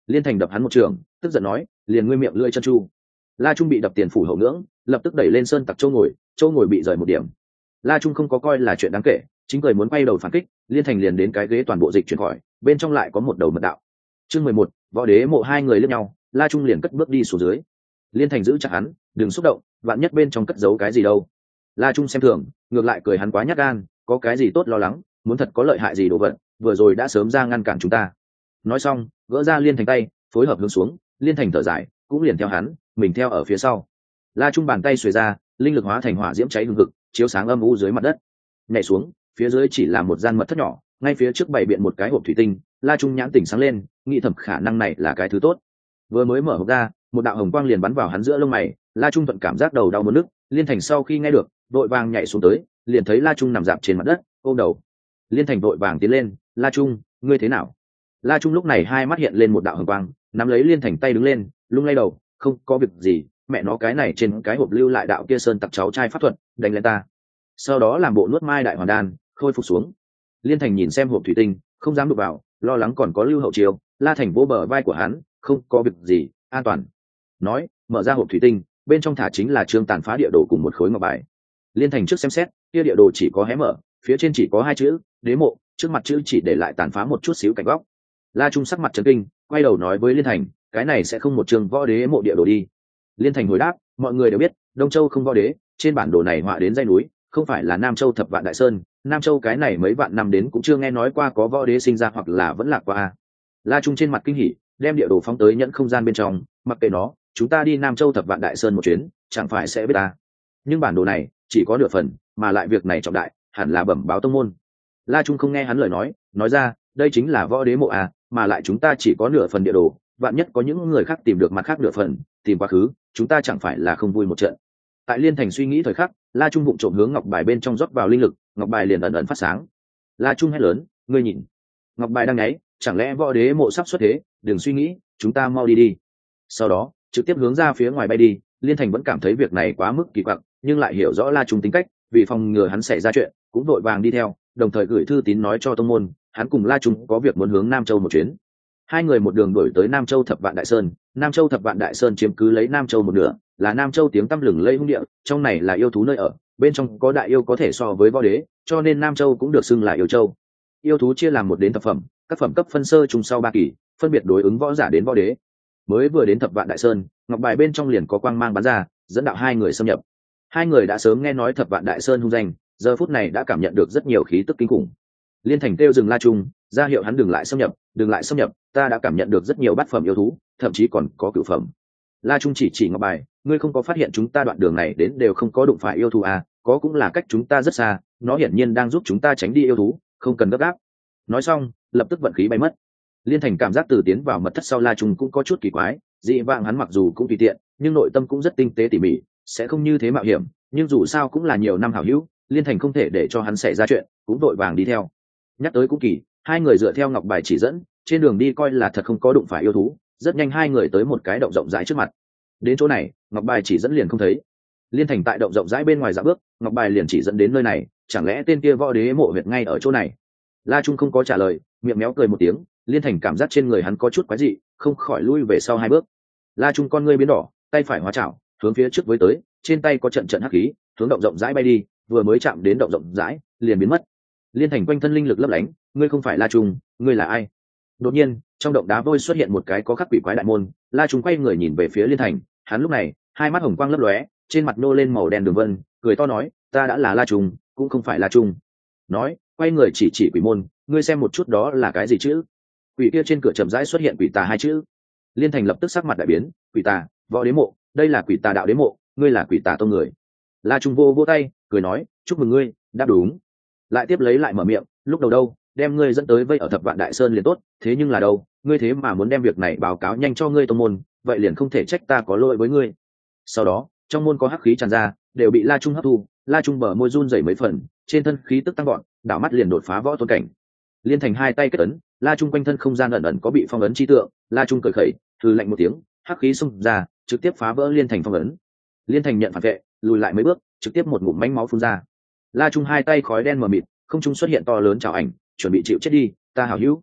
Liên Thành đập hắn một trường, tức giận nói, liền ngươi miệng lưỡi chân chu. La Trung bị đập tiền phủ hậu ngưỡng, lập tức đẩy lên sơn tặc châu ngồi bị rời một điểm. La Trung không có coi là chuyện đáng kể, chính cười muốn quay đầu phản kích, Liên Thành liền đến cái ghế toàn bộ dịch chuyển khỏi, bên trong lại có một đầu mật đạo. Chương 11, võ đế mộ. hai người liếc nhau, La Trung liền cất bước đi xuống dưới. Liên Thành giữ chặt hắn, đừng xúc động, vạn nhất bên trong cất giấu cái gì đâu. La Trung xem thường, ngược lại cười hắn quá nhát gan, có cái gì tốt lo lắng, muốn thật có lợi hại gì đồ vật, vừa rồi đã sớm ra ngăn cản chúng ta. Nói xong, gỡ ra Liên Thành tay, phối hợp hướng xuống, Liên Thành thở dài, cũng liền theo hắn, mình theo ở phía sau. La Trung bàn tay xuề ra, linh lực hóa thành hỏa diễm cháy hừng hực, chiếu sáng âm u dưới mặt đất. Nhảy xuống, phía dưới chỉ là một gian mật thất nhỏ, ngay phía trước bày biện một cái hộp thủy tinh. La Trung nhãn tỉnh sáng lên, nghĩ thầm khả năng này là cái thứ tốt. Vừa mới mở hộp ra, một đạo hồng quang liền bắn vào hắn giữa lông mày. La Trung thuận cảm giác đầu đau muốn nức, Liên Thành sau khi nghe được, vội vàng nhảy xuống tới, liền thấy La Trung nằm dạp trên mặt đất, ôm đầu. Liên Thành vội vàng tiến lên, La Trung, ngươi thế nào? La Trung lúc này hai mắt hiện lên một đạo hồng quang, nắm lấy Liên Thành tay đứng lên, lung lay đầu, không có việc gì, mẹ nó cái này trên cái hộp lưu lại đạo kia sơn tặc cháu trai pháp thuật, đánh lên ta. Sau đó làm bộ nuốt mai đại hoàn đan, khôi phục xuống. Liên Thành nhìn xem hộp thủy tinh, không dám đụng vào, lo lắng còn có lưu hậu chiêu. La Thành vỗ bờ vai của hắn, không có việc gì, an toàn. Nói, mở ra hộp thủy tinh, bên trong thả chính là trương tàn phá địa đồ cùng một khối ngọc bài. Liên Thành trước xem xét, kia địa đồ chỉ có hé mở, phía trên chỉ có hai chữ đế mộ, trước mặt chữ chỉ để lại tàn phá một chút xíu cạnh góc. La Trung sắc mặt trấn kinh, quay đầu nói với Liên Thành, cái này sẽ không một trường võ đế mộ địa đồ đi. Liên Thành hồi đáp, mọi người đều biết Đông Châu không võ đế, trên bản đồ này họa đến dãy núi, không phải là Nam Châu thập vạn đại sơn, Nam Châu cái này mấy vạn năm đến cũng chưa nghe nói qua có võ đế sinh ra hoặc là vẫn lạc qua. La Trung trên mặt kinh hỉ, đem địa đồ phóng tới nhẫn không gian bên trong, mặc kệ nó, chúng ta đi Nam Châu thập vạn đại sơn một chuyến, chẳng phải sẽ biết ta. Nhưng bản đồ này chỉ có nửa phần, mà lại việc này trọng đại, hẳn là bẩm báo tông môn. La Trung không nghe hắn lời nói ra, đây chính là võ đế mộ à, mà lại chúng ta chỉ có nửa phần địa đồ, vạn nhất có những người khác tìm được mặt khác nửa phần, tìm quá khứ, chúng ta chẳng phải là không vui một trận. Tại Liên Thành suy nghĩ thời khắc, La Trung vụng trộm hướng ngọc bài bên trong rót vào linh lực, ngọc bài liền ẩn ẩn phát sáng. La Trung hét lớn, ngươi nhìn, ngọc bài đang nháy, chẳng lẽ võ đế mộ sắp xuất thế? Đừng suy nghĩ, chúng ta mau đi đi. Sau đó trực tiếp hướng ra phía ngoài bay đi. Liên Thành vẫn cảm thấy việc này quá mức kỳ quặc, nhưng lại hiểu rõ La Trung tính cách, vì phòng ngừa hắn xảy ra chuyện, cũng vội vàng đi theo, đồng thời gửi thư tín nói cho tông môn, hắn cùng La Trung có việc muốn hướng Nam Châu một chuyến. Hai người một đường đuổi tới Nam Châu thập vạn đại sơn. Nam Châu thập vạn đại sơn chiếm cứ lấy Nam Châu một nửa, là Nam Châu tiếng tăm lừng lẫy hung địa, trong này là yêu thú nơi ở, bên trong có đại yêu có thể so với võ đế, cho nên Nam Châu cũng được xưng là yêu châu. Yêu thú chia làm 1 đến thập phẩm, các phẩm cấp phân sơ trùng sau 3 kỳ, phân biệt đối ứng võ giả đến võ đế. Mới vừa đến thập vạn đại sơn, ngọc bài bên trong liền có quang mang bắn ra, dẫn đạo hai người xâm nhập. Hai người đã sớm nghe nói thập vạn đại sơn hung danh, giờ phút này đã cảm nhận được rất nhiều khí tức kinh khủng. Liên Thành kêu dừng La Trung, ra hiệu hắn đừng lại xâm nhập, ta đã cảm nhận được rất nhiều bát phẩm yêu thú, thậm chí còn có cửu phẩm. La Trung chỉ ngọc bài, ngươi không có phát hiện chúng ta đoạn đường này đến đều không có đụng phải yêu thú à, có cũng là cách chúng ta rất xa, nó hiển nhiên đang giúp chúng ta tránh đi yêu thú, không cần gấp gáp. Nói xong, lập tức vận khí bay mất. Liên Thành cảm giác từ tiến vào mật thất sau La Trung cũng có chút kỳ quái, dị vãng hắn mặc dù cũng tùy tiện, nhưng nội tâm cũng rất tinh tế tỉ mỉ, sẽ không như thế mạo hiểm, nhưng dù sao cũng là nhiều năm hảo hữu, Liên Thành không thể để cho hắn xảy ra chuyện, cũng vội vàng đi theo. Nhắc tới cũng kỳ, hai người dựa theo ngọc bài chỉ dẫn, trên đường đi coi là thật không có đụng phải yêu thú, rất nhanh hai người tới một cái động rộng rãi trước mặt. Đến chỗ này, ngọc bài chỉ dẫn liền không thấy. Liên Thành tại động rộng rãi bên ngoài dạo bước, ngọc bài liền chỉ dẫn đến nơi này, chẳng lẽ tên kia võ đế mộ huyệt ngay ở chỗ này? La Trung không có trả lời, miệng méo cười một tiếng. Liên Thành cảm giác trên người hắn có chút quái dị, không khỏi lui về sau 2 bước. La Trung con ngươi biến đỏ, tay phải hóa chảo, hướng phía trước với tới, trên tay có trận hắc khí, hướng động rộng rãi bay đi, vừa mới chạm đến động rộng rãi, liền biến mất. Liên Thành quanh thân linh lực lấp lánh, ngươi không phải La Trung, ngươi là ai? Đột nhiên, trong động đá vôi xuất hiện một cái có khắc quỷ quái đại môn. La Trung quay người nhìn về phía Liên Thành, hắn lúc này hai mắt hồng quang lấp lóe, trên mặt nô lên màu đen đường vân, cười to nói, ta đã là La Trung, cũng không phải La Trung. Nói, quay người chỉ quỷ môn, ngươi xem một chút đó là cái gì chứ? Quỷ kia trên cửa chậm rãi xuất hiện quỷ tà 2 chữ. Liên Thành lập tức sắc mặt đại biến, quỷ tà, võ đế mộ, đây là quỷ tà đạo đế mộ, ngươi là quỷ tà tông người. La Trung vô tay, cười nói, chúc mừng ngươi, đáp đúng. Lại tiếp lấy lại mở miệng, lúc đầu đâu, đem ngươi dẫn tới vây ở thập vạn đại sơn liền tốt, thế nhưng là đâu, ngươi thế mà muốn đem việc này báo cáo nhanh cho ngươi tông môn, vậy liền không thể trách ta có lỗi với ngươi. Sau đó, trong môn có hắc khí tràn ra, đều bị La Trung hấp thu. La Trung bờ môi run rẩy mấy phần, trên thân khí tức tăng gọn, đảo mắt liền đột phá võ tôn cảnh. Liên Thành 2 tay kết ấn, La Trung quanh thân không gian ẩn ẩn có bị phong ấn chi tượng. La Trung cười khẩy, hừ lạnh một tiếng, hắc khí xung ra, trực tiếp phá vỡ Liên Thành phong ấn. Liên Thành nhận phản vệ, lùi lại mấy bước, trực tiếp một ngụm manh máu phun ra. La Trung 2 tay khói đen mờ mịt, không trung xuất hiện to lớn chảo ảnh, chuẩn bị chịu chết đi, ta hảo hữu.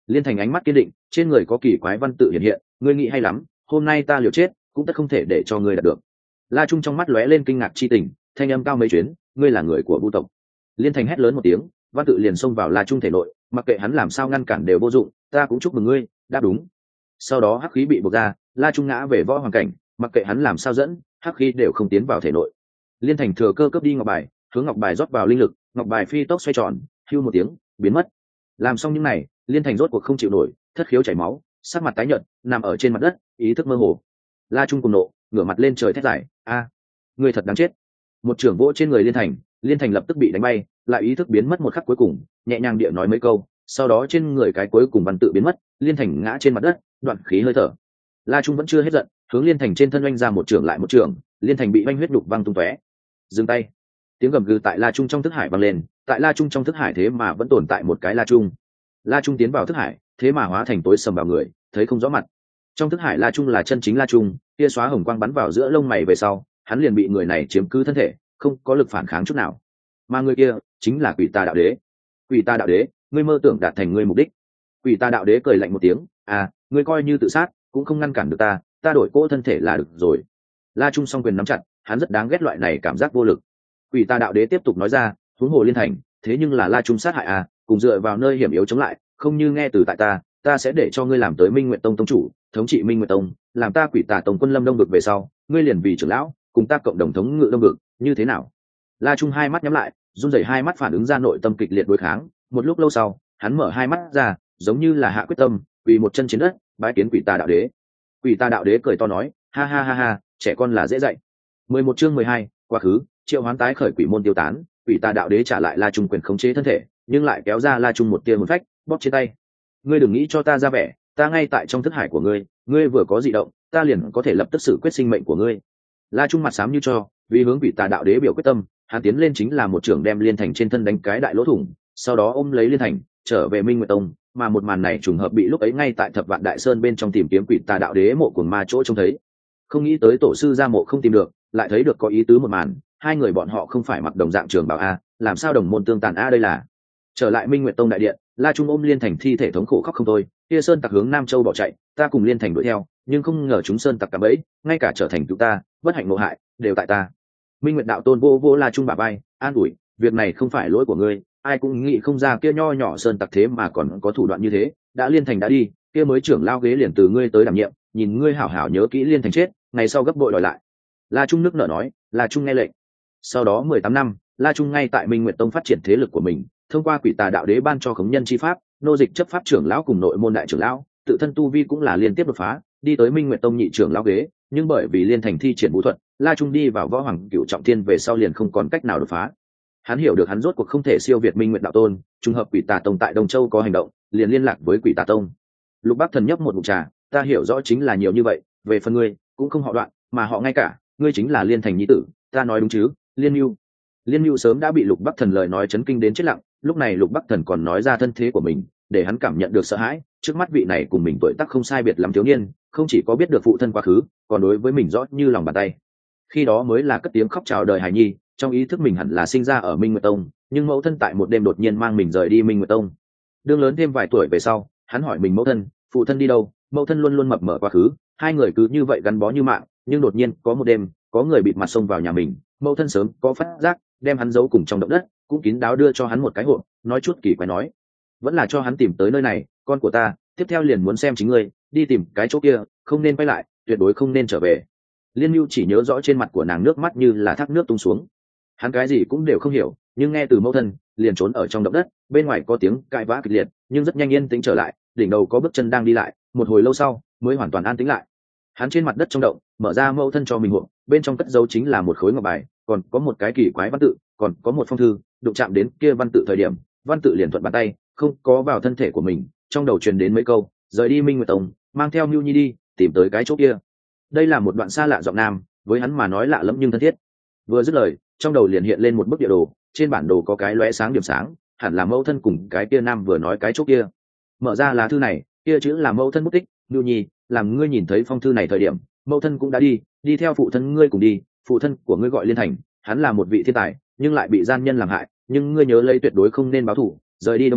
Liên Thành ánh mắt kiên định, trên người có kỳ quái văn tự hiện hiện, ngươi nghĩ hay lắm, hôm nay ta liều chết cũng tất không thể để cho ngươi đạt được. La Trung trong mắt lóe lên kinh ngạc chi tình, thanh âm cao mấy chuyến, ngươi là người của Vu tộc. Liên Thành hét lớn một tiếng, văn tự liền xông vào La Trung thể nội, mặc kệ hắn làm sao ngăn cản đều vô dụng, ta cũng chúc mừng ngươi, đáp đúng. Sau đó hắc khí bị buộc ra, La Trung ngã về võ hoàng cảnh, mặc kệ hắn làm sao dẫn, hắc khí đều không tiến vào thể nội. Liên Thành thừa cơ cướp đi ngọc bài, hướng ngọc bài rót vào linh lực, ngọc bài phi tốc xoay tròn, hưu một tiếng, biến mất. Làm xong những này, Liên Thành rốt cuộc không chịu nổi, thất khiếu chảy máu, sắc mặt tái nhợt, nằm ở trên mặt đất, ý thức mơ hồ. La Trung cùng nộ, ngửa mặt lên trời thét giải, a, người thật đáng chết. Một trưởng vỗ trên người Liên Thành lập tức bị đánh bay, lại ý thức biến mất một khắc cuối cùng, nhẹ nhàng địa nói mấy câu, sau đó trên người cái cuối cùng văn tự biến mất, Liên Thành ngã trên mặt đất, đoạn khí hơi thở. La Trung vẫn chưa hết giận, hướng Liên Thành trên thân oanh ra một trưởng lại một trưởng, Liên Thành bị oanh huyết đục văng tung tóe. Dừng tay. Tiếng gầm gừ tại La Trung trong thức hải vang lên, tại La Trung trong thức hải thế mà vẫn tồn tại một cái La Trung. La Trung tiến vào thức hải, thế mà hóa thành tối sầm vào người, thấy không rõ mặt. Trong thức hải La Trung là chân chính La Trung, kia xóa hồng quang bắn vào giữa lông mày về sau, hắn liền bị người này chiếm cứ thân thể, không có lực phản kháng chút nào. Mà người kia chính là Quỷ Tà Đạo Đế. Quỷ Tà Đạo Đế, ngươi mơ tưởng đạt thành ngươi mục đích. Quỷ Tà Đạo Đế cười lạnh một tiếng, à, ngươi coi như tự sát, cũng không ngăn cản được ta đổi cỗ thân thể là được rồi. La Trung song quyền nắm chặt, hắn rất đáng ghét loại này cảm giác vô lực. Quỷ Tà Đạo Đế tiếp tục nói ra, huống hồ Liên Thành, thế nhưng là La Trung sát hại à, cùng dựa vào nơi hiểm yếu chống lại, không như nghe từ tại ta sẽ để cho ngươi làm tới Minh Nguyệt Tông tông chủ, thống trị Minh Nguyệt Tông, làm ta Quỷ Tà Tông quân lâm Đông vực về sau, ngươi liền vì trưởng lão, cùng ta cộng đồng thống ngự Đông vực, như thế nào? La Trung hai mắt nhắm lại, run rẩy hai mắt phản ứng ra nội tâm kịch liệt đối kháng, một lúc lâu sau, hắn mở hai mắt ra, giống như là hạ quyết tâm, quỳ một chân trên đất, bái kiến Quỷ Tà Đạo Đế. Quỷ Tà Đạo Đế cười to nói, ha ha ha ha, trẻ con là dễ dạy. 11 chương 12, quá khứ, triệu hoán tái khởi quỷ môn tiêu tán, Quỷ Tà Đạo Đế trả lại La Trung quyền khống chế thân thể, nhưng lại kéo ra La Trung một tia hồn phách, bóp trên tay. Ngươi đừng nghĩ cho ta ra vẻ, ta ngay tại trong thức hải của ngươi, ngươi vừa có dị động, ta liền có thể lập tức xử quyết sinh mệnh của ngươi. La Trung mặt xám như cho, vì hướng Quỷ Tà Đạo Đế biểu quyết tâm, hắn tiến lên chính là một trưởng đem Liên Thành trên thân đánh cái đại lỗ thủng, sau đó ôm lấy Liên Thành trở về Minh Nguyệt Tông, mà một màn này trùng hợp bị lúc ấy ngay tại Thập Vạn Đại Sơn bên trong tìm kiếm Quỷ Tà Đạo Đế mộ của ma chỗ trông thấy. Không nghĩ tới tổ sư ra mộ không tìm được, lại thấy được có ý tứ một màn, hai người bọn họ không phải mặc đồng dạng trường bào a, làm sao đồng môn tương tàn a đây là. Trở lại Minh Nguyệt Tông đại điện, La Trung ôm Liên Thành thi thể thống khổ khóc không thôi, kia sơn tặc hướng Nam Châu bỏ chạy, ta cùng Liên Thành đuổi theo, nhưng không ngờ chúng sơn tặc cả bẫy, ngay cả trở thành chúng ta, bất hạnh ngộ hại, đều tại ta. Minh Nguyệt đạo tôn vô La Trung bả vai, an ủi, việc này không phải lỗi của ngươi, ai cũng nghĩ không ra kia nho nhỏ sơn tặc thế mà còn có thủ đoạn như thế, đã Liên Thành đã đi, kia mới trưởng lao ghế liền từ ngươi tới đảm nhiệm, nhìn ngươi hảo hảo nhớ kỹ Liên Thành chết, ngày sau gấp bội đòi lại. La Trung nước nở nói, La Trung nghe lệnh. Sau đó 18 năm, La Trung ngay tại Minh Nguyệt Tông phát triển thế lực của mình, thông qua Quỷ Tà Đạo Đế ban cho khống nhân chi pháp, nô dịch chấp pháp trưởng lão cùng nội môn đại trưởng lão, tự thân tu vi cũng là liên tiếp đột phá, đi tới Minh Nguyệt Tông nhị trưởng lão ghế, nhưng bởi vì Liên Thành thi triển vũ thuật, La Trung đi vào võ hoàng cửu trọng thiên về sau liền không còn cách nào đột phá. Hắn hiểu được hắn rốt cuộc không thể siêu việt Minh Nguyệt đạo tôn, trùng hợp Quỷ Tà Tông tại Đông Châu có hành động, liền liên lạc với Quỷ Tà Tông. Lục Bắc Thần nhấp một ngụm trà, ta hiểu rõ chính là nhiều như vậy, về phần ngươi, cũng không họ Đoạn, mà họ ngay cả, ngươi chính là Liên Thành nhi tử, ta nói đúng chứ? Liên Nưu. Liên Nưu sớm đã bị Lục Bắc Thần lời nói chấn kinh đến chết lặng, lúc này Lục Bắc Thần còn nói ra thân thế của mình, để hắn cảm nhận được sợ hãi, trước mắt vị này cùng mình tuổi tác không sai biệt lắm thiếu niên, không chỉ có biết được phụ thân quá khứ, còn đối với mình rõ như lòng bàn tay. Khi đó mới là cất tiếng khóc chào đời hài nhi, trong ý thức mình hẳn là sinh ra ở Minh Nguyệt Tông, nhưng mẫu thân tại một đêm đột nhiên mang mình rời đi Minh Nguyệt Tông. Đương lớn thêm vài tuổi về sau, hắn hỏi mình mẫu thân, phụ thân đi đâu? Mẫu thân luôn luôn mập mờ quá khứ, hai người cứ như vậy gắn bó như mạng, nhưng đột nhiên có một đêm, có người bịt mặt xông vào nhà mình, mẫu thân sớm có phát giác, đem hắn giấu cùng trong động đất, cũng kín đáo đưa cho hắn một cái hộp, nói chút kỳ quái nói, vẫn là cho hắn tìm tới nơi này, con của ta, tiếp theo liền muốn xem chính ngươi, đi tìm cái chỗ kia, không nên quay lại, tuyệt đối không nên trở về. Liên Nưu chỉ nhớ rõ trên mặt của nàng nước mắt như là thác nước tung xuống, hắn cái gì cũng đều không hiểu, nhưng nghe từ mẫu thân, liền trốn ở trong động đất, bên ngoài có tiếng cãi vã kịch liệt, nhưng rất nhanh yên tĩnh trở lại, đỉnh đầu có bước chân đang đi lại, một hồi lâu sau mới hoàn toàn an tĩnh lại. Hắn trên mặt đất trong động, mở ra mẫu thân cho mình hộp, bên trong cất dấu chính là một khối ngọc bài, còn có một cái kỳ quái văn tự, còn có một phong thư, đụng chạm đến kia văn tự thời điểm, văn tự liền thuận bàn tay, không có vào thân thể của mình, trong đầu truyền đến mấy câu, rời đi Minh Nguyệt Tông, mang theo Nưu Nhi đi, tìm tới cái chỗ kia. Đây là một đoạn xa lạ giọng nam, với hắn mà nói lạ lẫm nhưng thân thiết. Vừa dứt lời, trong đầu liền hiện lên một bức địa đồ, trên bản đồ có cái lóe sáng điểm sáng, hẳn là mẫu thân cùng cái kia nam vừa nói cái chỗ kia. Mở ra lá thư này, kia chữ là mẫu thân mất tích, Nưu Nhi, làm ngươi nhìn thấy phong thư này thời điểm, mẫu thân cũng đã đi theo phụ thân ngươi cùng đi, phụ thân của ngươi gọi Liên Thành, hắn là một vị thiên tài, nhưng lại bị gian nhân làm hại, nhưng ngươi nhớ lấy tuyệt đối không nên báo thù, rời đi Đông Châu,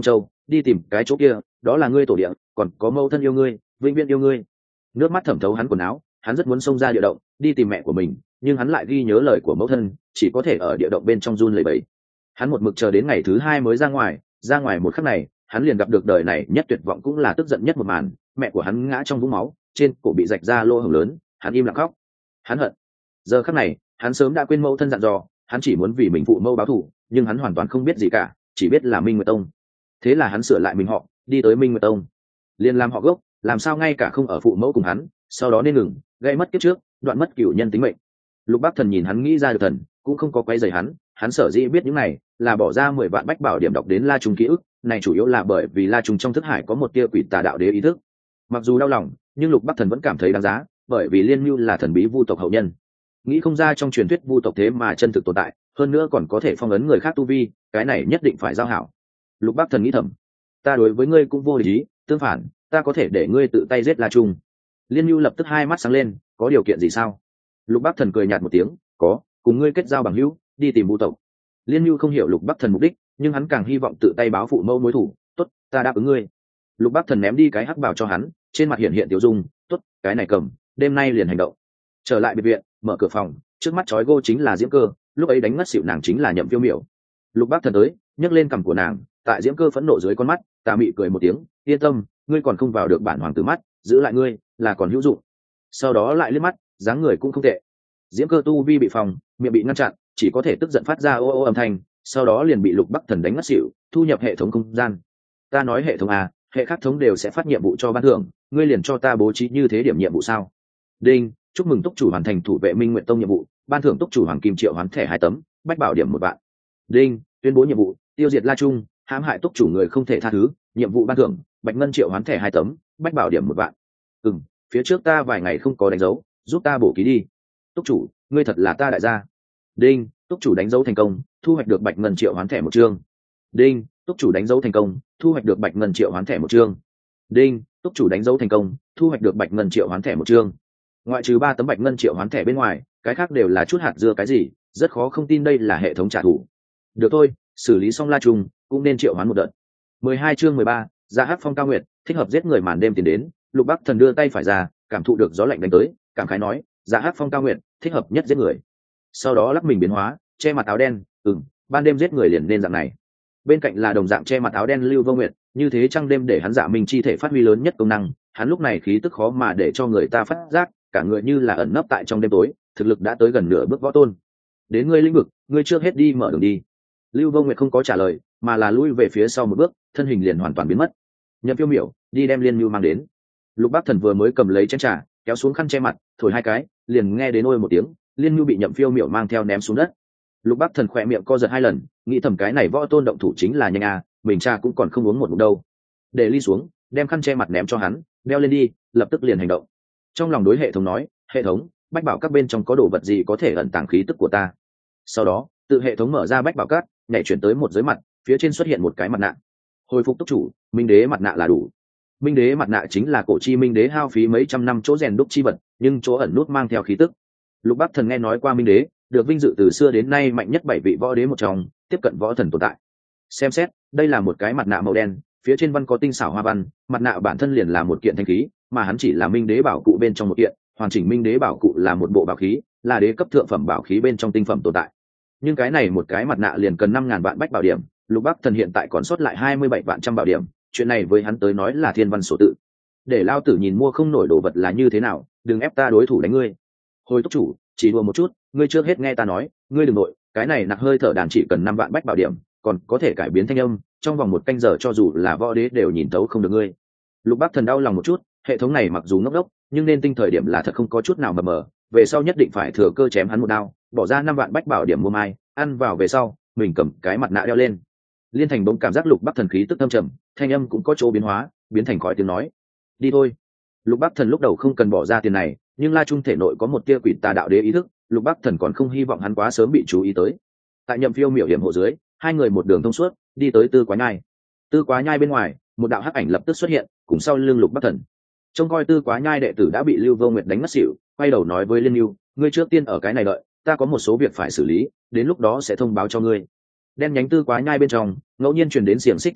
đi tìm cái chỗ kia, đó là ngươi tổ địa, còn có mẫu thân yêu ngươi, vĩnh viễn yêu ngươi. Nước mắt thẩm thấu hắn quần áo, hắn rất muốn xông ra địa động đi tìm mẹ của mình, nhưng hắn lại ghi nhớ lời của mẫu thân, chỉ có thể ở địa động bên trong run lẩy bẩy. Hắn một mực chờ đến ngày thứ 2 mới ra ngoài một khắc này hắn liền gặp được đời này nhất tuyệt vọng cũng là tức giận nhất một màn, mẹ của hắn ngã trong vũng máu, trên cổ bị rạch ra lỗ hổng lớn, hắn im lặng khóc. Hắn hận. Giờ khắc này hắn sớm đã quên mẫu thân dặn dò, hắn chỉ muốn vì mình phụ mẫu báo thù, nhưng hắn hoàn toàn không biết gì cả, chỉ biết là Minh Nguyệt Tông. Thế là hắn sửa lại mình họ, đi tới Minh Nguyệt Tông, liền làm họ gốc, làm sao ngay cả không ở phụ mẫu cùng hắn, sau đó nên ngừng, gây mất kiếp trước, đoạn mất cửu nhân tính mệnh. Lục Bắc Thần nhìn hắn nghĩ ra được thần, cũng không có quay rầy hắn sở dĩ biết những này là bỏ ra 10 vạn bách bảo điểm đọc đến La Trung ký ức, này chủ yếu là bởi vì La Trung trong thức hải có một tia quỷ tà đạo đế ý thức. Mặc dù đau lòng, nhưng Lục Bắc Thần vẫn cảm thấy đáng giá, bởi vì Liên Nưu là thần bí vu tộc hậu nhân. Nghĩ không ra trong truyền thuyết vu tộc thế mà chân thực tồn tại, hơn nữa còn có thể phong ấn người khác tu vi, cái này nhất định phải giao hảo. Lục Bắc Thần nghĩ thầm, ta đối với ngươi cũng vô ý, tương phản, ta có thể để ngươi tự tay giết La Trung. Liên Nưu lập tức hai mắt sáng lên, có điều kiện gì sao? Lục Bắc Thần cười nhạt một tiếng, có, cùng ngươi kết giao bằng hữu, đi tìm vu tộc. Liên Nưu không hiểu Lục Bắc Thần mục đích, nhưng hắn càng hy vọng tự tay báo phụ mẫu mối thù. Tốt, ta đáp ứng ngươi. Lục Bắc Thần ném đi cái hắc bào cho hắn, trên mặt hiện hiện tiểu dung. Tốt, cái này cầm, đêm nay liền hành động. Trở lại biệt viện, mở cửa phòng, trước mắt chói gô chính là Diễm Cơ, lúc ấy đánh ngất xỉu nàng chính là Nhậm Phiêu Miểu. Lục Bắc Thần tới, nhấc lên cằm của nàng, tại Diễm Cơ phẫn nộ dưới con mắt, tà mị cười một tiếng, yên tâm, ngươi còn không vào được bản hoàng tử mắt, giữ lại ngươi là còn hữu dụng. Sau đó lại liếc mắt, dáng người cũng không tệ. Diễm Cơ tu vi bị phòng, miệng bị ngăn chặn, chỉ có thể tức giận phát ra ô ô âm thanh, sau đó liền bị Lục Bắc Thần đánh ngất xỉu, thu nhập hệ thống không gian. Ta nói hệ thống à, hệ khác thống đều sẽ phát nhiệm vụ cho ban thưởng, ngươi liền cho ta bố trí như thế điểm nhiệm vụ sao? Đinh, chúc mừng túc chủ hoàn thành thủ vệ Minh Nguyệt Tông nhiệm vụ, ban thưởng túc chủ hoàng kim triệu hoán thẻ 2 tấm, bách bảo điểm 1 vạn. Đinh, tuyên bố nhiệm vụ, tiêu diệt La Trung, hãm hại túc chủ người không thể tha thứ, nhiệm vụ ban thưởng, bạch ngân triệu hoán thẻ 2 tấm, bách bảo điểm 1 vạn. Phía trước ta vài ngày không có đánh dấu, giúp ta bổ ký đi. Túc chủ, ngươi thật là ta đại gia. Đinh, túc chủ đánh dấu thành công, thu hoạch được bạch ngân triệu hoán thẻ 1 chương. Đinh, túc chủ đánh dấu thành công, thu hoạch được bạch ngân triệu hoán thẻ 1 chương. Đinh, túc chủ đánh dấu thành công, thu hoạch được bạch ngân triệu hoán thẻ 1 chương. Ngoại trừ 3 tấm bạch ngân triệu hoán thẻ bên ngoài, cái khác đều là chút hạt dưa cái gì, rất khó không tin đây là hệ thống trả thù. Được thôi, xử lý xong La Trung, cũng nên triệu hoán một đợt. 12 chương 13, Dạ Hắc Phong Cao Nguyệt, thích hợp giết người màn đêm tiến đến, Lục Bắc Thần đưa tay phải ra, cảm thụ được gió lạnh đánh tới, cảm khái nói, Dạ Hắc Phong Cao Nguyệt, thích hợp nhất giết người. Sau đó lắc mình biến hóa, che mặt áo đen, ban đêm giết người liền nên dạng này. Bên cạnh là đồng dạng che mặt áo đen Lưu Vô Nguyệt, như thế trăng đêm để hắn Dạ Minh chi thể phát huy lớn nhất công năng, hắn lúc này khí tức khó mà để cho người ta phát giác, cả người như là ẩn nấp tại trong đêm tối, thực lực đã tới gần nửa bước võ tôn. Đến ngươi lĩnh vực, ngươi trước hết đi mở đường đi. Lưu Vô Nguyệt không có trả lời, mà là lui về phía sau một bước, thân hình liền hoàn toàn biến mất. Nhậm Phiêu Miểu, đi đem Liên Nưu mang đến. Lục Bắc Thần vừa mới cầm lấy chén trà, kéo xuống khăn che mặt, thổi 2 cái, liền nghe đến ôi một tiếng, Liên Nưu bị Nhậm Phiêu Miểu mang theo ném xuống đất. Lục Bắc Thần khỏe miệng co giật 2 lần, nghĩ thầm cái này võ tôn động thủ chính là nhanh à, mình cha cũng còn không uống một ngụm đâu. Để ly xuống, đem khăn che mặt ném cho hắn, đeo lên đi, lập tức liền hành động. Trong lòng đối hệ thống nói, hệ thống, bách bảo các bên trong có đồ vật gì có thể ẩn tàng khí tức của ta. Sau đó, tự hệ thống mở ra bách bảo các, nhảy chuyển tới một giới mặt, phía trên xuất hiện một cái mặt nạ. Hồi phục túc chủ, Minh Đế mặt nạ là đủ. Minh Đế mặt nạ chính là cổ chi Minh Đế hao phí mấy trăm năm chỗ rèn đúc chi vật, nhưng chỗ ẩn nút mang theo khí tức. Lục Bắc Thần nghe nói qua Minh Đế, được vinh dự từ xưa đến nay mạnh nhất 7 vị võ đế một trong, tiếp cận võ thần tồn tại. Xem xét, đây là một cái mặt nạ màu đen, phía trên văn có tinh xảo hoa văn, mặt nạ bản thân liền là một kiện thanh khí, mà hắn chỉ là Minh Đế bảo cụ bên trong một kiện, hoàn chỉnh Minh Đế bảo cụ là một bộ bảo khí, là đế cấp thượng phẩm bảo khí bên trong tinh phẩm tồn tại. Nhưng cái này một cái mặt nạ liền cần 5000 vạn bách bảo điểm, Lục Bắc Thần hiện tại còn sót lại 27 vạn trăm bảo điểm, chuyện này với hắn tới nói là thiên văn số tự. Để lao tử nhìn mua không nổi đồ vật là như thế nào, đừng ép ta đối thủ đánh ngươi. Hồi túc chủ, chỉ đùa một chút, ngươi trước hết nghe ta nói, ngươi đừng nội, cái này nặc hơi thở đàn chỉ cần 5 vạn bách bảo điểm, còn có thể cải biến thanh âm, trong vòng 1 canh giờ cho dù là võ đế đều nhìn thấu không được ngươi. Lục Bắc Thần đau lòng một chút, hệ thống này mặc dù ngốc đốc, nhưng nên tinh thời điểm là thật không có chút nào mờ mờ, về sau nhất định phải thừa cơ chém hắn một đao, bỏ ra 5 vạn bách bảo điểm mua mai, ăn vào về sau, mình cầm cái mặt nạ đeo lên. Liên Thành bỗng cảm giác Lục Bắc Thần khí tức thâm trầm, thanh âm cũng có chỗ biến hóa, biến thành khỏi tiếng nói. Đi thôi. Lục Bắc Thần lúc đầu không cần bỏ ra tiền này, nhưng La Trung thể nội có một tia quỷ tà đạo đế ý thức, Lục Bắc Thần còn không hy vọng hắn quá sớm bị chú ý tới. Tại Nhậm Phiêu Miểu hiểm hộ dưới, 2 người một đường thông suốt, đi tới Tư Quá Nhai. Tư Quá Nhai bên ngoài, một đạo hắc ảnh lập tức xuất hiện, cùng sau lưng Lục Bắc Thần. Trông coi Tư Quá Nhai đệ tử đã bị Lưu Vô Nguyệt đánh ngất xỉu, quay đầu nói với Liên Nưu, ngươi trước tiên ở cái này đợi, ta có một số việc phải xử lý, đến lúc đó sẽ thông báo cho ngươi. Đen nhánh Tư Quá Nhai bên trong, ngẫu nhiên truyền đến xiềng xích thanh âm,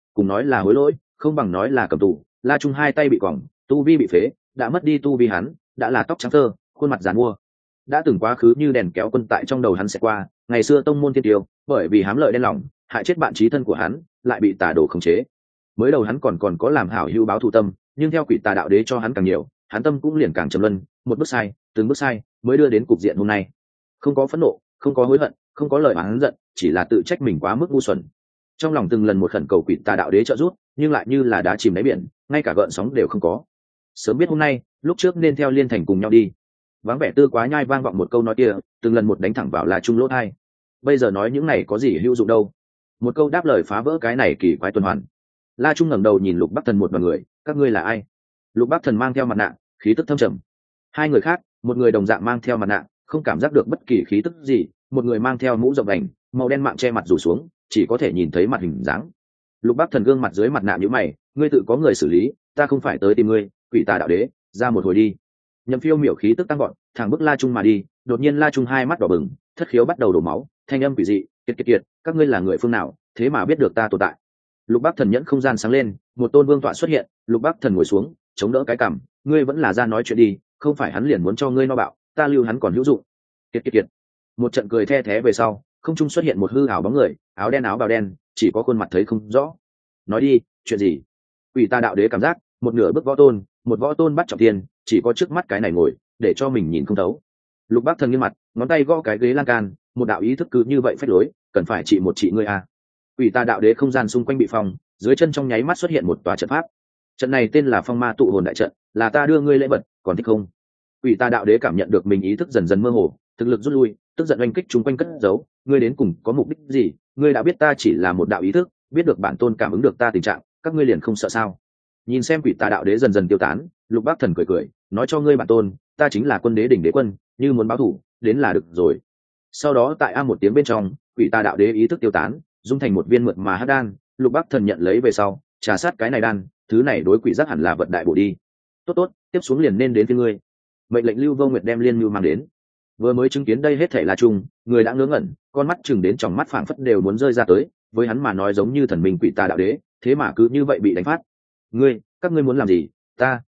cùng nói là hối lỗi không bằng nói là cầm tù. La Trung hai tay bị quỏng, tu vi bị phế, đã mất đi tu vi hắn đã là tóc trắng thơ, khuôn mặt giàn mua, đã từng quá khứ như đèn kéo quân tại trong đầu hắn sẽ qua. Ngày xưa tông môn thiên tiêu bởi vì hám lợi đen lòng hại chết bạn chí thân của hắn, lại bị tà đồ khống chế. Mới đầu hắn còn có làm hảo hữu báo thù tâm, nhưng theo quỷ tà đạo đế cho hắn càng nhiều, hắn tâm cũng liền càng trầm luân, một bước sai từng bước sai mới đưa đến cục diện hôm nay. Không có phẫn nộ, không có hối hận, không có lời oán giận, chỉ là tự trách mình quá mức ngu xuẩn. Trong lòng từng lần một khẩn cầu quỷ tà đạo đế trợ giúp, nhưng lại như là đá chìm đáy biển, ngay cả gợn sóng đều không có. Sớm biết hôm nay, lúc trước nên theo Liên Thành cùng nhau đi. Vắng vẻ Tư Quá Nhai vang vọng một câu nói kia, từng lần một đánh thẳng vào La Trung lỗ tai. Bây giờ nói những này có gì hữu dụng đâu? Một câu đáp lời phá vỡ cái này kỳ quái tuần hoàn. La Trung ngẩng đầu nhìn Lục Bắc Thần một đoàn người, các ngươi là ai? Lục Bắc Thần mang theo mặt nạ, khí tức thâm trầm. Hai người khác, một người đồng dạng mang theo mặt nạ, không cảm giác được bất kỳ khí tức gì, một người mang theo mũ rộng vành, màu đen mạng che mặt rủ xuống, chỉ có thể nhìn thấy mặt hình dáng. Lục Bắc Thần gương mặt dưới mặt nạ nhíu mày, ngươi tự có người xử lý, ta không phải tới tìm ngươi, quỷ tà đạo đế, ra một hồi đi. Nhậm Phiêu miểu khí tức tăng gọn, thẳng bước La Trung mà đi, đột nhiên La Trung hai mắt đỏ bừng, thất khiếu bắt đầu đổ máu, thanh âm quỷ dị, kiệt, các ngươi là người phương nào, thế mà biết được ta tồn tại? Lục Bắc Thần nhẫn không gian sáng lên, một tôn vương tọa xuất hiện. Lục Bắc Thần ngồi xuống, chống đỡ cái cằm, ngươi vẫn là ra nói chuyện đi, không phải hắn liền muốn cho ngươi no bạo, ta lưu hắn còn hữu dụng. Kiệt. Một trận cười the thé về sau, không trung xuất hiện một hư ảo bóng người, áo đen áo bào đen, chỉ có khuôn mặt thấy không rõ. Nói đi, chuyện gì? Quỷ ta đạo đế cảm giác, một nửa bước võ tôn, một võ tôn bắt trọng thiên, chỉ có trước mắt cái này ngồi, để cho mình nhìn không thấu. Lục Bắc Thần nghiêng mặt, ngón tay gõ cái ghế lan can, một đạo ý thức cứ như vậy phách lối, cần phải trị một trị ngươi à? Quỷ ta đạo đế không gian xung quanh bị phong, dưới chân trong nháy mắt xuất hiện một tòa trận pháp. Trận này tên là Phong Ma Tụ Hồn đại trận, là ta đưa ngươi lễ vật, còn thích không? Quỷ ta đạo đế cảm nhận được mình ý thức dần dần mơ hồ, thực lực rút lui, tức giận oanh kích chúng quanh cất giấu, ngươi đến cùng có mục đích gì? Ngươi đã biết ta chỉ là một đạo ý thức, biết được bản tôn cảm ứng được ta tình trạng, các ngươi liền không sợ sao? Nhìn xem quỷ tà đạo đế dần dần tiêu tán, Lục Bắc Thần cười, nói cho ngươi bản tôn, ta chính là Quân Đế đỉnh đế quân, như muốn báo thù, đến là được rồi. Sau đó tại a một tiếng bên trong, quỷ tà đạo đế ý thức tiêu tán, dung thành một viên mượt mà hắc đan. Lục Bắc Thần nhận lấy về sau, trà sát cái này đan, thứ này đối quỷ giác hẳn là vật đại bổ đi. Tốt, tiếp xuống liền nên đến phía ngươi. Mệnh lệnh Lưu Vô Nguyệt đem Liên Nưu mang đến. Vừa mới chứng kiến đây hết thảy là chung, người đã ngớ ngẩn, con mắt chừng đến tròng mắt phảng phất đều muốn rơi ra tới, với hắn mà nói giống như thần minh quỷ tà đạo đế, thế mà cứ như vậy bị đánh phát. Các ngươi muốn làm gì? Ta.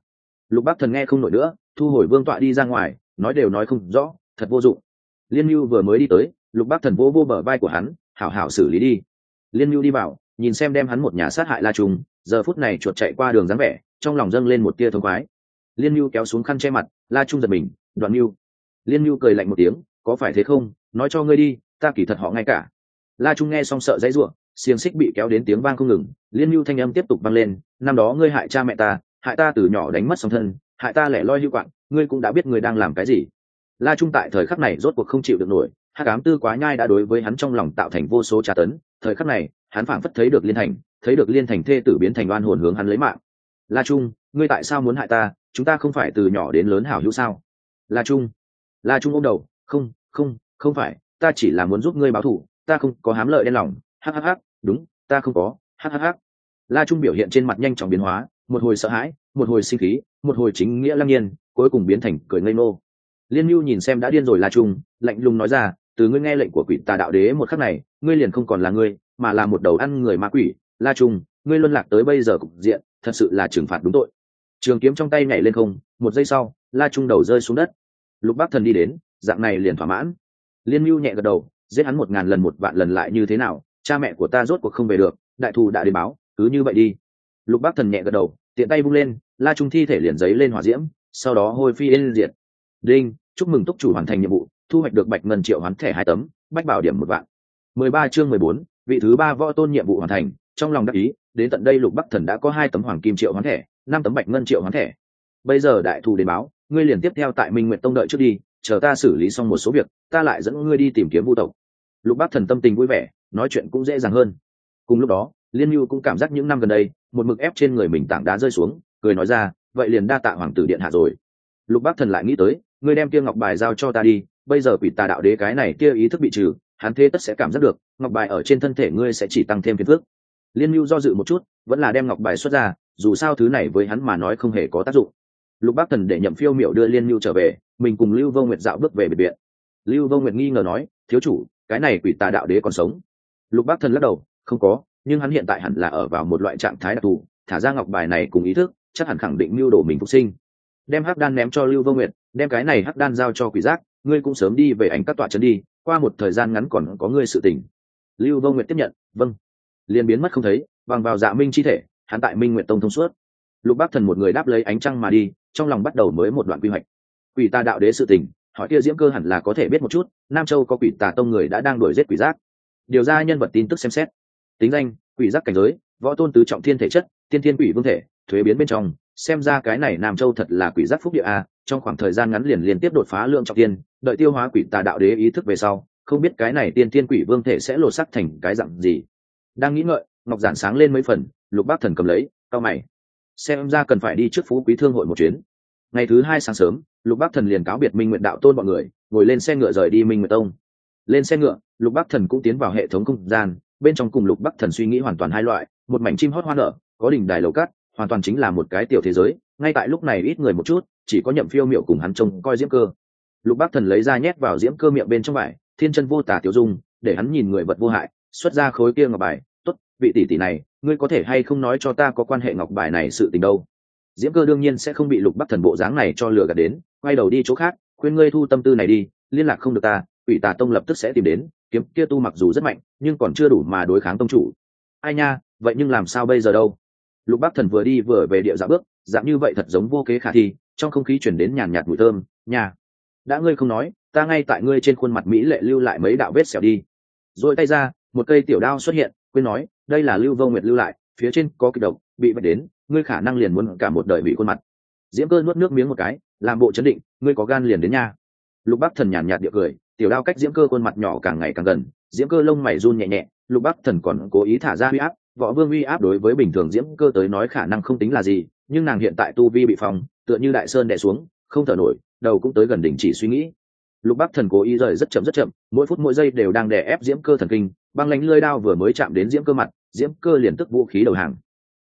Lục Bắc Thần nghe không nổi nữa, thu hồi vương tọa đi ra ngoài, nói đều nói không rõ, thật vô dụng. Liên Nưu vừa mới đi tới, Lục Bắc Thần vô bờ vai của hắn, hảo xử lý đi. Liên Nưu đi vào, nhìn xem đem hắn một nhà sát hại La Trung, giờ phút này chuột chạy qua đường dáng vẻ, trong lòng dâng lên một tia thống khoái. Liên Nưu kéo xuống khăn che mặt, La Trung giật mình, Đoạn Nưu. Liên Nưu cười lạnh một tiếng, có phải thế không? Nói cho ngươi đi, ta kỳ thật họ ngay cả. La Trung nghe xong sợ dãy rủa, xiềng xích bị kéo đến tiếng vang không ngừng. Liên Nưu thanh âm tiếp tục vang lên, năm đó ngươi hại cha mẹ ta, hại ta từ nhỏ đánh mất song thân, hại ta lẻ loi hữu quạng, ngươi cũng đã biết ngươi đang làm cái gì. La Trung tại thời khắc này rốt cuộc không chịu được nổi, hắc ám Tư Quá Nhai đã đối với hắn trong lòng tạo thành vô số tra tấn. Thời khắc này, hắn phảng phất thấy được Liên Thành thê tử biến thành oan hồn hướng hắn lấy mạng. La Trung, ngươi tại sao muốn hại ta? Chúng ta không phải từ nhỏ đến lớn hảo hữu sao? La Trung ôm đầu, không phải, ta chỉ là muốn giúp ngươi báo thù, ta không có hám lợi đen lòng. Hắc, đúng, ta không có. Hắc. La Trung biểu hiện trên mặt nhanh chóng biến hóa, một hồi sợ hãi, một hồi sinh khí, một hồi chính nghĩa lăng nhiên, cuối cùng biến thành cười ngây ngô. Liên Nưu nhìn xem đã điên rồi La Trung, lạnh lùng nói ra, từ ngươi nghe lệnh của quỷ tà đạo đế một khắc này, ngươi liền không còn là ngươi, mà là một đầu ăn người ma quỷ. La Trung, ngươi luân lạc tới bây giờ cục diện, thật sự là trừng phạt đúng tội. Trường kiếm trong tay nhảy lên không, một giây sau, La Trung đầu rơi xuống đất. Lục Bắc Thần đi đến, dạng này liền thỏa mãn. Liên Nưu nhẹ gật đầu, giết hắn 1000 lần 1 vạn lần lại như thế nào, cha mẹ của ta rốt cuộc không về được, đại thù đã đến báo, cứ như vậy đi. Lục Bắc Thần nhẹ gật đầu, tiện tay vung lên, La Trung thi thể liền giấy lên hỏa diễm, sau đó hôi phi yên diệt. Đinh, chúc mừng túc chủ hoàn thành nhiệm vụ, thu hoạch được bạch ngân triệu hoán thẻ 2 tấm, bách bảo điểm 1 vạn. 13 chương 14, vị thứ 3 võ tôn nhiệm vụ hoàn thành. Trong lòng đắc ý, đến tận đây Lục Bắc Thần đã có 2 tấm hoàng kim triệu hoán thẻ, 5 tấm bạch ngân triệu hoán thẻ. Bây giờ đại thù đến báo, ngươi liền tiếp theo tại Minh Nguyệt Tông đợi trước đi, chờ ta xử lý xong một số việc, ta lại dẫn ngươi đi tìm kiếm Vu tộc. Lục Bắc Thần tâm tình vui vẻ, nói chuyện cũng dễ dàng hơn. Cùng lúc đó, Liên Nưu cũng cảm giác những năm gần đây, một mực ép trên người mình tảng đá rơi xuống, cười nói ra, vậy liền đa tạ hoàng tử điện hạ rồi. Lục Bắc Thần lại nghĩ tới, ngươi đem kia ngọc bài giao cho ta đi, bây giờ quỷ tà đạo đế cái này kia ý thức bị trừ, hắn thế tất sẽ cảm giác được, ngọc bài ở trên thân thể ngươi sẽ chỉ tăng thêm phiền phức. Liên Nưu do dự một chút, vẫn là đem ngọc bài xuất ra, dù sao thứ này với hắn mà nói không hề có tác dụng. Lục Bắc Thần để Nhậm Phiêu Miểu đưa Liên Nưu trở về, mình cùng Lưu Vô Nguyệt dạo bước về biệt viện. Lưu Vô Nguyệt nghi ngờ nói, thiếu chủ, cái này quỷ tà đạo đế còn sống? Lục Bắc Thần lắc đầu, không có, nhưng hắn hiện tại hẳn là ở vào một loại trạng thái đặc thù, thả ra ngọc bài này cùng ý thức chắc hẳn khẳng định mưu đồ mình phục sinh. Đem hắc đan ném cho Lưu Vô Nguyệt, đem cái này hắc đan giao cho quỷ giác, ngươi cũng sớm đi về ảnh các tọa trấn đi, qua một thời gian ngắn còn có ngươi sự tình. Lưu Vô Nguyệt tiếp nhận, vâng. Liền biến mất không thấy, bằng vào Dạ Minh chi thể, hắn tại Minh Nguyệt Tông thông suốt. Lục Bắc Thần một người đáp lấy ánh trăng mà đi, trong lòng bắt đầu mới một đoạn quy hoạch. Quỷ Tà đạo đế sự tình, hỏi kia Diễm Cơ hẳn là có thể biết một chút, Nam Châu có Quỷ Tà tông người đã đang đuổi giết quỷ giác. Điều ra nhân vật tin tức xem xét. Tính danh: quỷ giác cảnh giới, võ tôn tứ trọng thiên thể chất, tiên thiên quỷ vương thể, thuế biến bên trong, xem ra cái này Nam Châu thật là quỷ giác phúc địa a, trong khoảng thời gian ngắn liền liên tiếp đột phá lượng trọng thiên, đợi tiêu hóa Quỷ Tà đạo đế ý thức về sau, không biết cái này tiên thiên quỷ vương thể sẽ lột sắc thành cái dạng gì. Đang nghĩ ngợi, ngọc giản sáng lên mấy phần, Lục Bắc Thần cầm lấy, cau mày. Xem ra cần phải đi trước Phú Quý Thương hội một chuyến. Ngày thứ hai sáng sớm, Lục Bắc Thần liền cáo biệt Minh Nguyệt đạo tôn bọn người, ngồi lên xe ngựa rời đi Minh Nguyệt Tông. Lên xe ngựa, Lục Bắc Thần cũng tiến vào hệ thống không gian, bên trong cùng Lục Bắc Thần suy nghĩ hoàn toàn hai loại, một mảnh chim hót hoa nở, có đỉnh đài lầu cát, hoàn toàn chính là một cái tiểu thế giới. Ngay tại lúc này ít người một chút, chỉ có Nhậm Phiêu Miểu cùng hắn trông coi Diễm Cơ. Lục Bắc Thần lấy ra nhét vào Diễm Cơ miệng bên trong vải, thiên chân vô tả tiểu dung, để hắn nhìn người vật vô hại, xuất ra khối kia ngọc bài. Tốt, vị tỷ tỷ này, ngươi có thể hay không nói cho ta có quan hệ ngọc bài này sự tình đâu? Diễm Cơ đương nhiên sẽ không bị Lục Bắc Thần bộ dáng này cho lừa gạt đến, quay đầu đi chỗ khác, khuyên ngươi thu tâm tư này đi, liên lạc không được ta, Quỷ Tà tông lập tức sẽ tìm đến, kiếm kia tu mặc dù rất mạnh, nhưng còn chưa đủ mà đối kháng tông chủ. Ai nha, vậy nhưng làm sao bây giờ đâu? Lục Bắc Thần vừa đi vừa về địa dạo bước, dạng như vậy thật giống vô kế khả thi, trong không khí truyền đến nhàn nhạt mùi thơm. Nhà, đã ngươi không nói, ta ngay tại ngươi trên khuôn mặt mỹ lệ lưu lại mấy đạo vết sẹo đi. Rồi tay ra, một cây tiểu đao xuất hiện, quên nói, đây là Lưu Vô Nguyệt lưu lại, phía trên có kịch độc, bị bệnh đến, ngươi khả năng liền muốn cả một đời bị khuôn mặt. Diễm Cơ nuốt nước miếng một cái, làm bộ chấn định, ngươi có gan liền đến nha. Lục Bắc Thần nhàn nhạt địa cười, tiểu đao cách Diễm Cơ khuôn mặt nhỏ càng ngày càng gần, Diễm Cơ lông mày run nhẹ nhẹ, Lục Bắc Thần còn cố ý thả ra uy áp, võ vương uy áp đối với bình thường Diễm Cơ tới nói khả năng không tính là gì, nhưng nàng hiện tại tu vi bị phòng, tựa như đại sơn đè xuống, không thở nổi, đầu cũng tới gần đỉnh chỉ suy nghĩ. Lục Bắc Thần cố ý rời rất chậm, mỗi phút mỗi giây đều đang đè ép Diễm Cơ thần kinh, băng lãnh lưỡi đao vừa mới chạm đến Diễm Cơ mặt, Diễm Cơ liền tức vũ khí đầu hàng.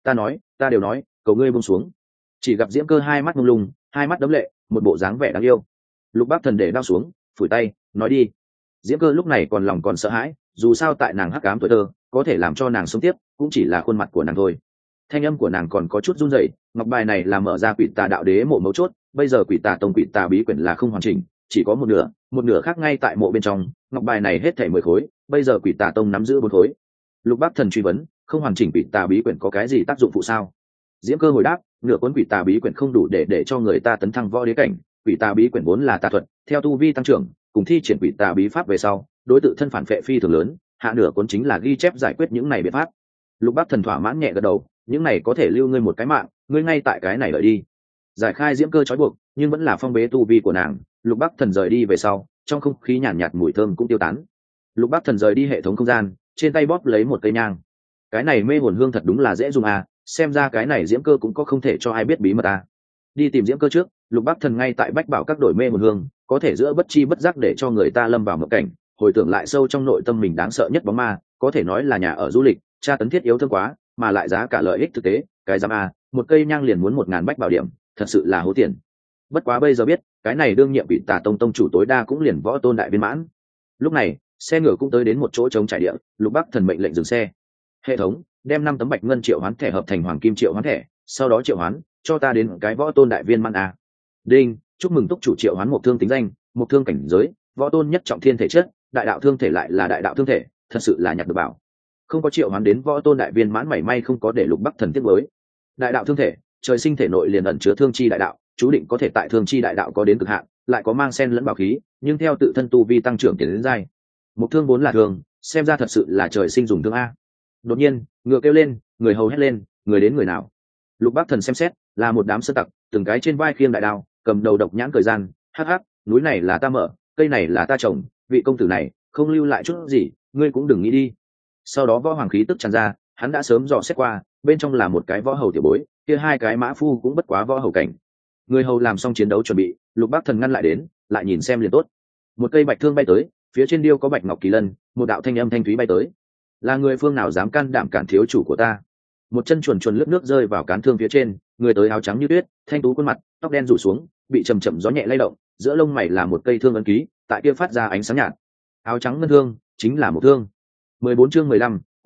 Ta đều nói, cầu ngươi buông xuống. Chỉ gặp Diễm Cơ hai mắt mông lung, hai mắt đẫm lệ, một bộ dáng vẻ đáng yêu. Lục Bắc Thần để đao xuống, phủi tay, nói đi. Diễm Cơ lúc này còn lòng còn sợ hãi, dù sao tại nàng hắc ám tuổi thơ, có thể làm cho nàng sống tiếp, cũng chỉ là khuôn mặt của nàng thôi. Thanh âm của nàng còn có chút run rẩy, ngọc bài này là mở ra Quỷ Tà đạo đế mộ mấu chốt, bây giờ Quỷ Tà tông Quỷ Tà bí quyển là không hoàn chỉnh, chỉ có một nửa khác ngay tại mộ bên trong, ngọc bài này hết thảy 10 khối, bây giờ Quỷ Tà tông nắm giữ 4 khối. Lục Bắc Thần truy vấn, không hoàn chỉnh Quỷ Tà bí quyển có cái gì tác dụng phụ sao? Diễm Cơ hồi đáp, nửa cuốn Quỷ Tà bí quyển không đủ để cho người ta tấn thăng võ đế cảnh, Quỷ Tà bí quyển vốn là tà thuật, theo tu vi tăng trưởng, cùng thi triển Quỷ Tà bí pháp về sau, đối tự thân phản phệ phi thường lớn, hạ nửa cuốn chính là ghi chép giải quyết những này biện pháp. Lục Bắc Thần thỏa mãn nhẹ gật đầu, những này có thể lưu ngươi một cái mạng, ngươi ngay tại cái này đợi đi. Giải khai Diễm Cơ trói buộc, nhưng vẫn là phong bế tu vi của nàng. Lục Bắc Thần rời đi về sau, trong không khí nhàn nhạt mùi thơm cũng tiêu tán. Lục Bắc Thần rời đi hệ thống không gian, trên tay bóp lấy một cây nhang. Cái này mê hồn hương thật đúng là dễ dùng à, xem ra cái này Diễm Cơ cũng có không thể cho ai biết bí mật à. Đi tìm Diễm Cơ trước, Lục Bắc Thần ngay tại bách bảo các đổi mê hồn hương, có thể giữa bất chi bất giác để cho người ta lâm vào mộng cảnh, hồi tưởng lại sâu trong nội tâm mình đáng sợ nhất bóng ma, có thể nói là nhà ở du lịch, tra tấn thiết yếu thương quá, mà lại giá cả lợi ích thực tế, cái giám a, một cây nhang liền muốn 1000 bách bảo điểm, thật sự là hố tiền. Bất quá bây giờ biết, cái này đương nhiệm Quỷ Tà tông tông chủ tối đa cũng liền võ tôn đại viên mãn. Lúc này, xe ngựa cũng tới đến một chỗ trống trải địa, Lục Bắc Thần mệnh lệnh dừng xe. Hệ thống, đem 5 tấm bạch ngân triệu hoán thẻ hợp thành hoàng kim triệu hoán thẻ, sau đó triệu hoán, cho ta đến cái võ tôn đại viên mãn a. Đinh, chúc mừng túc chủ triệu hoán một thương tính danh, một thương cảnh giới, võ tôn nhất trọng thiên thể chất, đại đạo thương thể lại là đại đạo thương thể, thật sự là nhặt được bảo. Không có triệu hoán đến võ tôn đại viên mãn mảy may không có để Lục Bắc Thần tiếc với. Đại đạo thương thể, trời sinh thể nội liền ẩn chứa thương chi đại đạo, chú định có thể tại thương chi đại đạo có đến cực hạn, lại có mang sen lẫn bảo khí, nhưng theo tự thân tu vi tăng trưởng tiến đến giai. Một thương vốn là thường, xem ra thật sự là trời sinh dùng thương a. Đột nhiên, ngựa kêu lên, người hầu hét lên, người đến người nào? Lục Bắc Thần xem xét, là một đám sơn tặc, từng cái trên vai khiêng đại đao, cầm đầu độc nhãn cười gian, hắc hắc, núi này là ta mở, cây này là ta trồng, vị công tử này không lưu lại chút gì, ngươi cũng đừng nghĩ đi. Sau đó võ hoàng khí tức tràn ra, hắn đã sớm dò xét qua, bên trong là một cái võ hầu tiểu bối, kia hai cái mã phu cũng bất quá võ hầu cảnh. Người hầu làm xong chiến đấu chuẩn bị, Lục Bắc Thần ngăn lại đến, lại nhìn xem liền tốt. Một cây bạch thương bay tới, phía trên điêu có bạch ngọc kỳ lân, một đạo thanh âm thanh thúy bay tới. Là người phương nào dám can đảm cản thiếu chủ của ta? Một chân chuồn chuồn lướt nước rơi vào cán thương phía trên, người tới áo trắng như tuyết, thanh tú khuôn mặt, tóc đen rủ xuống, bị chầm chậm gió nhẹ lay động, giữa lông mày là một cây thương ấn ký, tại kia phát ra ánh sáng nhạt. Áo trắng ngân thương, chính là một thương. 14 chương 15,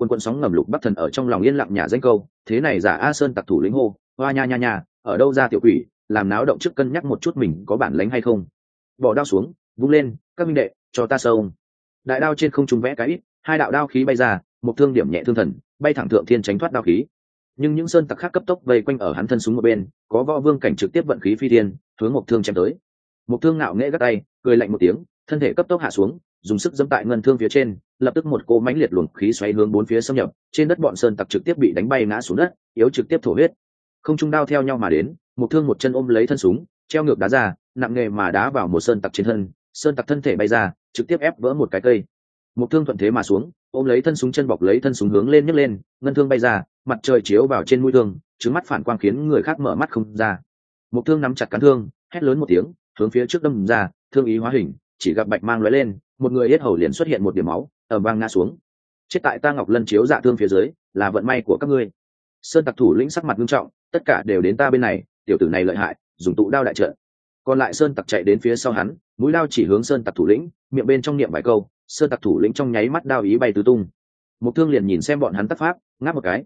quần quần sóng ngầm. Lục Bắc Thần ở trong lòng yên lặng nhả danh câu, thế này giả A Sơn tặc thủ lĩnh hô, hoa nha nha nha, ở đâu ra tiểu quỷ, làm náo động trước cân nhắc một chút mình có bản lĩnh hay không. Bỏ đao xuống, vung lên, các minh đệ, cho ta sâu. Đại đao trên không trung vẽ cái ít, hai đạo đao khí bay ra, một thương điểm nhẹ thương thần, bay thẳng thượng thiên tránh thoát đao khí. Nhưng những sơn tặc khác cấp tốc vây quanh ở hắn thân súng một bên, có võ vương cảnh trực tiếp vận khí phi thiên, hướng một thương chém tới. Một thương ngạo nghễ gắt tay, cười lạnh một tiếng, thân thể cấp tốc hạ xuống, dùng sức dẫm tại ngân thương phía trên, lập tức một cỗ mãnh liệt luồng khí xoáy hướng bốn phía xâm nhập, trên đất bọn sơn tặc trực tiếp bị đánh bay ngã xuống đất, yếu trực tiếp thổ huyết. Không trung đao theo nhau mà đến, một thương một chân ôm lấy thân súng, treo ngược đá ra, nặng nề mà đá vào một sơn tặc trên thân, sơn tặc thân thể bay ra, trực tiếp ép vỡ một cái cây. Một thương thuận thế mà xuống, ôm lấy thân súng, chân bọc lấy thân súng hướng lên nhấc lên, ngân thương bay ra, mặt trời chiếu vào trên mũi thương, trứng mắt phản quang khiến người khác mở mắt không ra. Một thương nắm chặt cán thương, hét lớn một tiếng, hướng phía trước đâm ra, thương ý hóa hình, chỉ gặp bạch mang lóe lên, một người yết hầu liền xuất hiện một điểm máu, ầm vang ngã xuống. Chết tại ta Ngọc Lân chiếu dạ thương phía dưới, là vận may của các ngươi. Sơn tặc thủ lĩnh sắc mặt nghiêm trọng, tất cả đều đến ta bên này, tiểu tử này lợi hại, dùng tụ đao đại trận. Còn lại sơn tặc chạy đến phía sau hắn, mũi đao chỉ hướng sơn tặc thủ lĩnh, miệng bên trong niệm vài câu, sơn tặc thủ lĩnh trong nháy mắt đao ý bay tứ tung. Một thương liền nhìn xem bọn hắn tác pháp, ngáp một cái,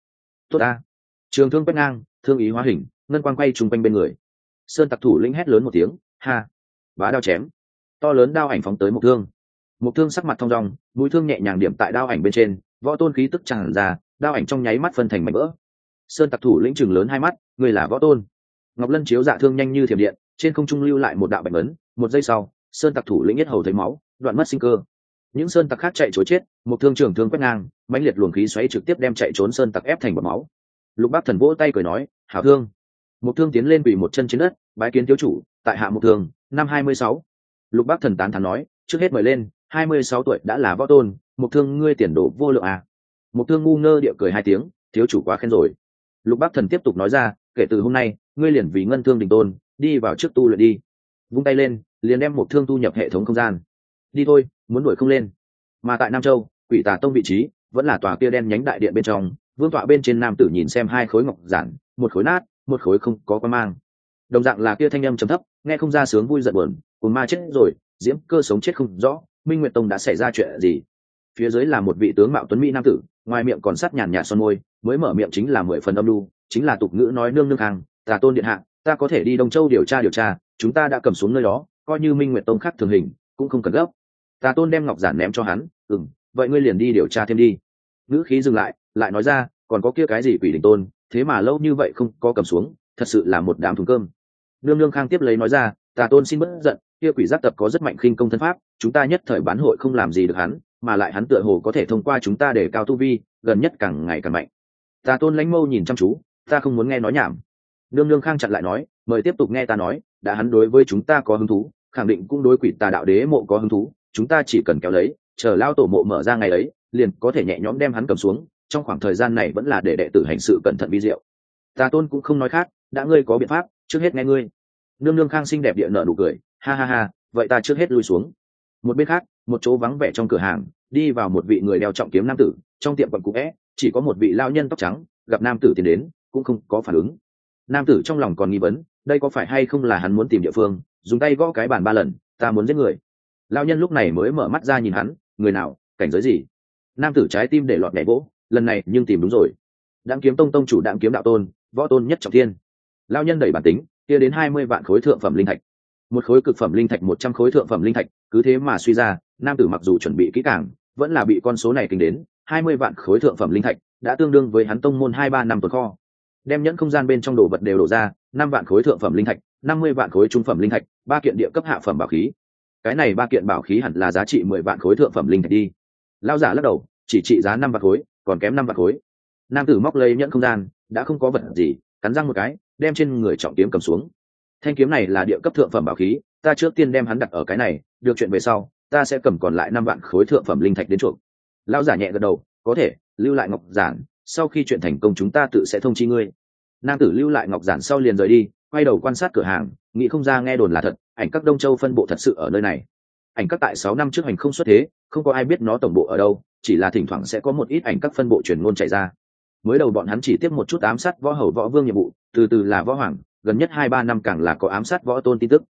tốt ta. Trường thương quét ngang, thương ý hóa hình, ngân quang quay trùng quanh bên người. Sơn tặc thủ lĩnh hét lớn một tiếng, ha, bá đao chém. To lớn đao ảnh phóng tới một thương. Một thương sắc mặt thong dong, mũi thương nhẹ nhàng điểm tại đao ảnh bên trên, võ tôn khí tức tràn ra, đao ảnh trong nháy mắt phân thành mảnh vỡ. Sơn tặc thủ lĩnh chừng lớn hai mắt, người là võ tôn. Ngọc Lân chiếu dạ thương nhanh như thiểm điện, trên không trung lưu lại một đạo bạch ấn, một giây sau, sơn tặc thủ lĩnh yết hầu thấy máu, đoạn mất sinh cơ. Những sơn tặc khác chạy trối chết, một thương trường thương quét ngang, mãnh liệt luồng khí xoáy trực tiếp đem chạy trốn sơn tặc ép thành bọt máu. Lục Bắc Thần vỗ tay cười nói, hảo thương. Một thương tiến lên quỳ một chân trên đất, bái kiến thiếu chủ, tại hạ một thương, năm 26. Lục Bắc Thần tán thán nói, trước hết mời lên, 26 tuổi đã là võ tôn, một thương ngươi tiền đồ vô lượng à. Một thương ngu ngơ địa cười hai tiếng, thiếu chủ quá khen rồi. Lục Bắc Thần tiếp tục nói ra, kể từ hôm nay, ngươi liền vì ngân thương đình tôn, đi vào trước tu luyện đi. Vung tay lên, liền đem một thương tu nhập hệ thống không gian. Đi thôi, muốn đuổi không lên. Mà tại Nam Châu, Quỷ Tà Tông vị trí vẫn là tòa kia đen nhánh đại điện bên trong, vương tọa bên trên nam tử nhìn xem hai khối ngọc giản, một khối nát, một khối không có quan mang. Đồng dạng là kia thanh âm trầm thấp, nghe không ra sướng vui giận buồn, cùng ma chết rồi, diễm cơ sống chết không rõ, Minh Nguyệt Tông đã xảy ra chuyện gì? Phía dưới là một vị tướng mạo tuấn mỹ nam tử, ngoài miệng còn sắt nhàn nhạt son môi, mới mở miệng chính là 10 phần âm lưu, chính là tục ngữ nói nương nương hàng, Tà Tôn điện hạ, ta có thể đi Đông Châu điều tra, chúng ta đã cầm xuống nơi đó, coi như Minh Nguyệt Tông khác thường hình, cũng không cần gấp. Tà Tôn đem ngọc giản ném cho hắn, vậy ngươi liền đi điều tra thêm đi. Ngữ khí dừng lại nói ra, còn có kia cái gì Quỷ Đình Tôn, thế mà lâu như vậy không có cầm xuống, thật sự là một đám thùng cơm. Nương nương khang tiếp lấy nói ra, Tà Tôn xin bớt giận, kia quỷ giác tập có rất mạnh khinh công thân pháp, chúng ta nhất thời bán hội không làm gì được hắn, mà lại hắn tựa hồ có thể thông qua chúng ta để cao tu vi, gần nhất càng ngày càng mạnh. Tà Tôn lãnh mâu nhìn chăm chú, ta không muốn nghe nói nhảm. Nương nương khang chặn lại nói, mời tiếp tục nghe ta nói, đã hắn đối với chúng ta có hứng thú, khẳng định cũng đối Quỷ Tà đạo đế mộ có hứng thú, chúng ta chỉ cần kéo lấy, chờ lao tổ mộ mở ra ngày ấy, liền có thể nhẹ nhõm đem hắn cầm xuống, trong khoảng thời gian này vẫn là để đệ tử hành sự cẩn thận vi diệu. Tà Tôn cũng không nói khác, đã ngươi có biện pháp, trước hết nghe ngươi. Nương nương khang xinh đẹp địa nở nụ cười, ha ha ha, vậy ta trước hết lui xuống. Một bên khác, một chỗ vắng vẻ trong cửa hàng, đi vào một vị người đeo trọng kiếm nam tử, trong tiệm quần cũ é, chỉ có một vị lao nhân tóc trắng, gặp nam tử tiến đến, cũng không có phản ứng. Nam tử trong lòng còn nghi vấn, đây có phải hay không là hắn muốn tìm địa phương, dùng tay gõ cái bàn 3 lần, ta muốn giết người. Lao nhân lúc này mới mở mắt ra nhìn hắn, người nào, cảnh giới gì? Nam tử trái tim để lọt nhảy vỗ, lần này nhưng tìm đúng rồi. Đạm Kiếm Tông tông chủ Đạm Kiếm đạo tôn, võ tôn nhất trọng thiên. Lao nhân đẩy bản tính, kia đến 20 vạn khối thượng phẩm linh thạch. Một khối cực phẩm linh thạch 100 khối thượng phẩm linh thạch, cứ thế mà suy ra, nam tử mặc dù chuẩn bị kỹ càng, vẫn là bị con số này kinh đến, 20 vạn khối thượng phẩm linh thạch, đã tương đương với hắn tông môn 2-3 năm tồn kho. Đem nhẫn không gian bên trong đồ vật đều đổ ra, 5 vạn khối thượng phẩm linh thạch, 50 vạn khối trung phẩm linh thạch, 3 kiện địa cấp hạ phẩm bảo khí. Cái này 3 kiện bảo khí hẳn là giá trị 10 vạn khối thượng phẩm linh thạch đi. Lão giả lắc đầu, chỉ trị giá 5 vạn khối, còn kém 5 vạn khối. Nam tử móc lấy nhẫn không gian, đã không có vật gì, cắn răng một cái, đem trên người trọng kiếm cầm xuống. Thanh kiếm này là địa cấp thượng phẩm bảo khí, ta trước tiên đem hắn đặt ở cái này, được chuyện về sau, ta sẽ cầm còn lại 5 vạn khối thượng phẩm linh thạch đến chuộc. Lão giả nhẹ gật đầu, có thể, lưu lại ngọc giản, sau khi chuyện thành công chúng ta tự sẽ thông chi ngươi. Nam tử lưu lại ngọc giản sau liền rời đi, quay đầu quan sát cửa hàng, nghĩ không ra nghe đồn là thật, Ảnh Các Đông Châu phân bộ thật sự ở nơi này. Ảnh Các tại 6 năm trước hành không xuất thế, không có ai biết nó tổng bộ ở đâu, chỉ là thỉnh thoảng sẽ có một ít Ảnh Các phân bộ truyền ngôn chạy ra. Mới đầu bọn hắn chỉ tiếp một chút ám sát võ hầu võ vương nhiệm vụ, từ từ là võ hoàng, gần nhất 2-3 năm càng là có ám sát võ tôn tin tức.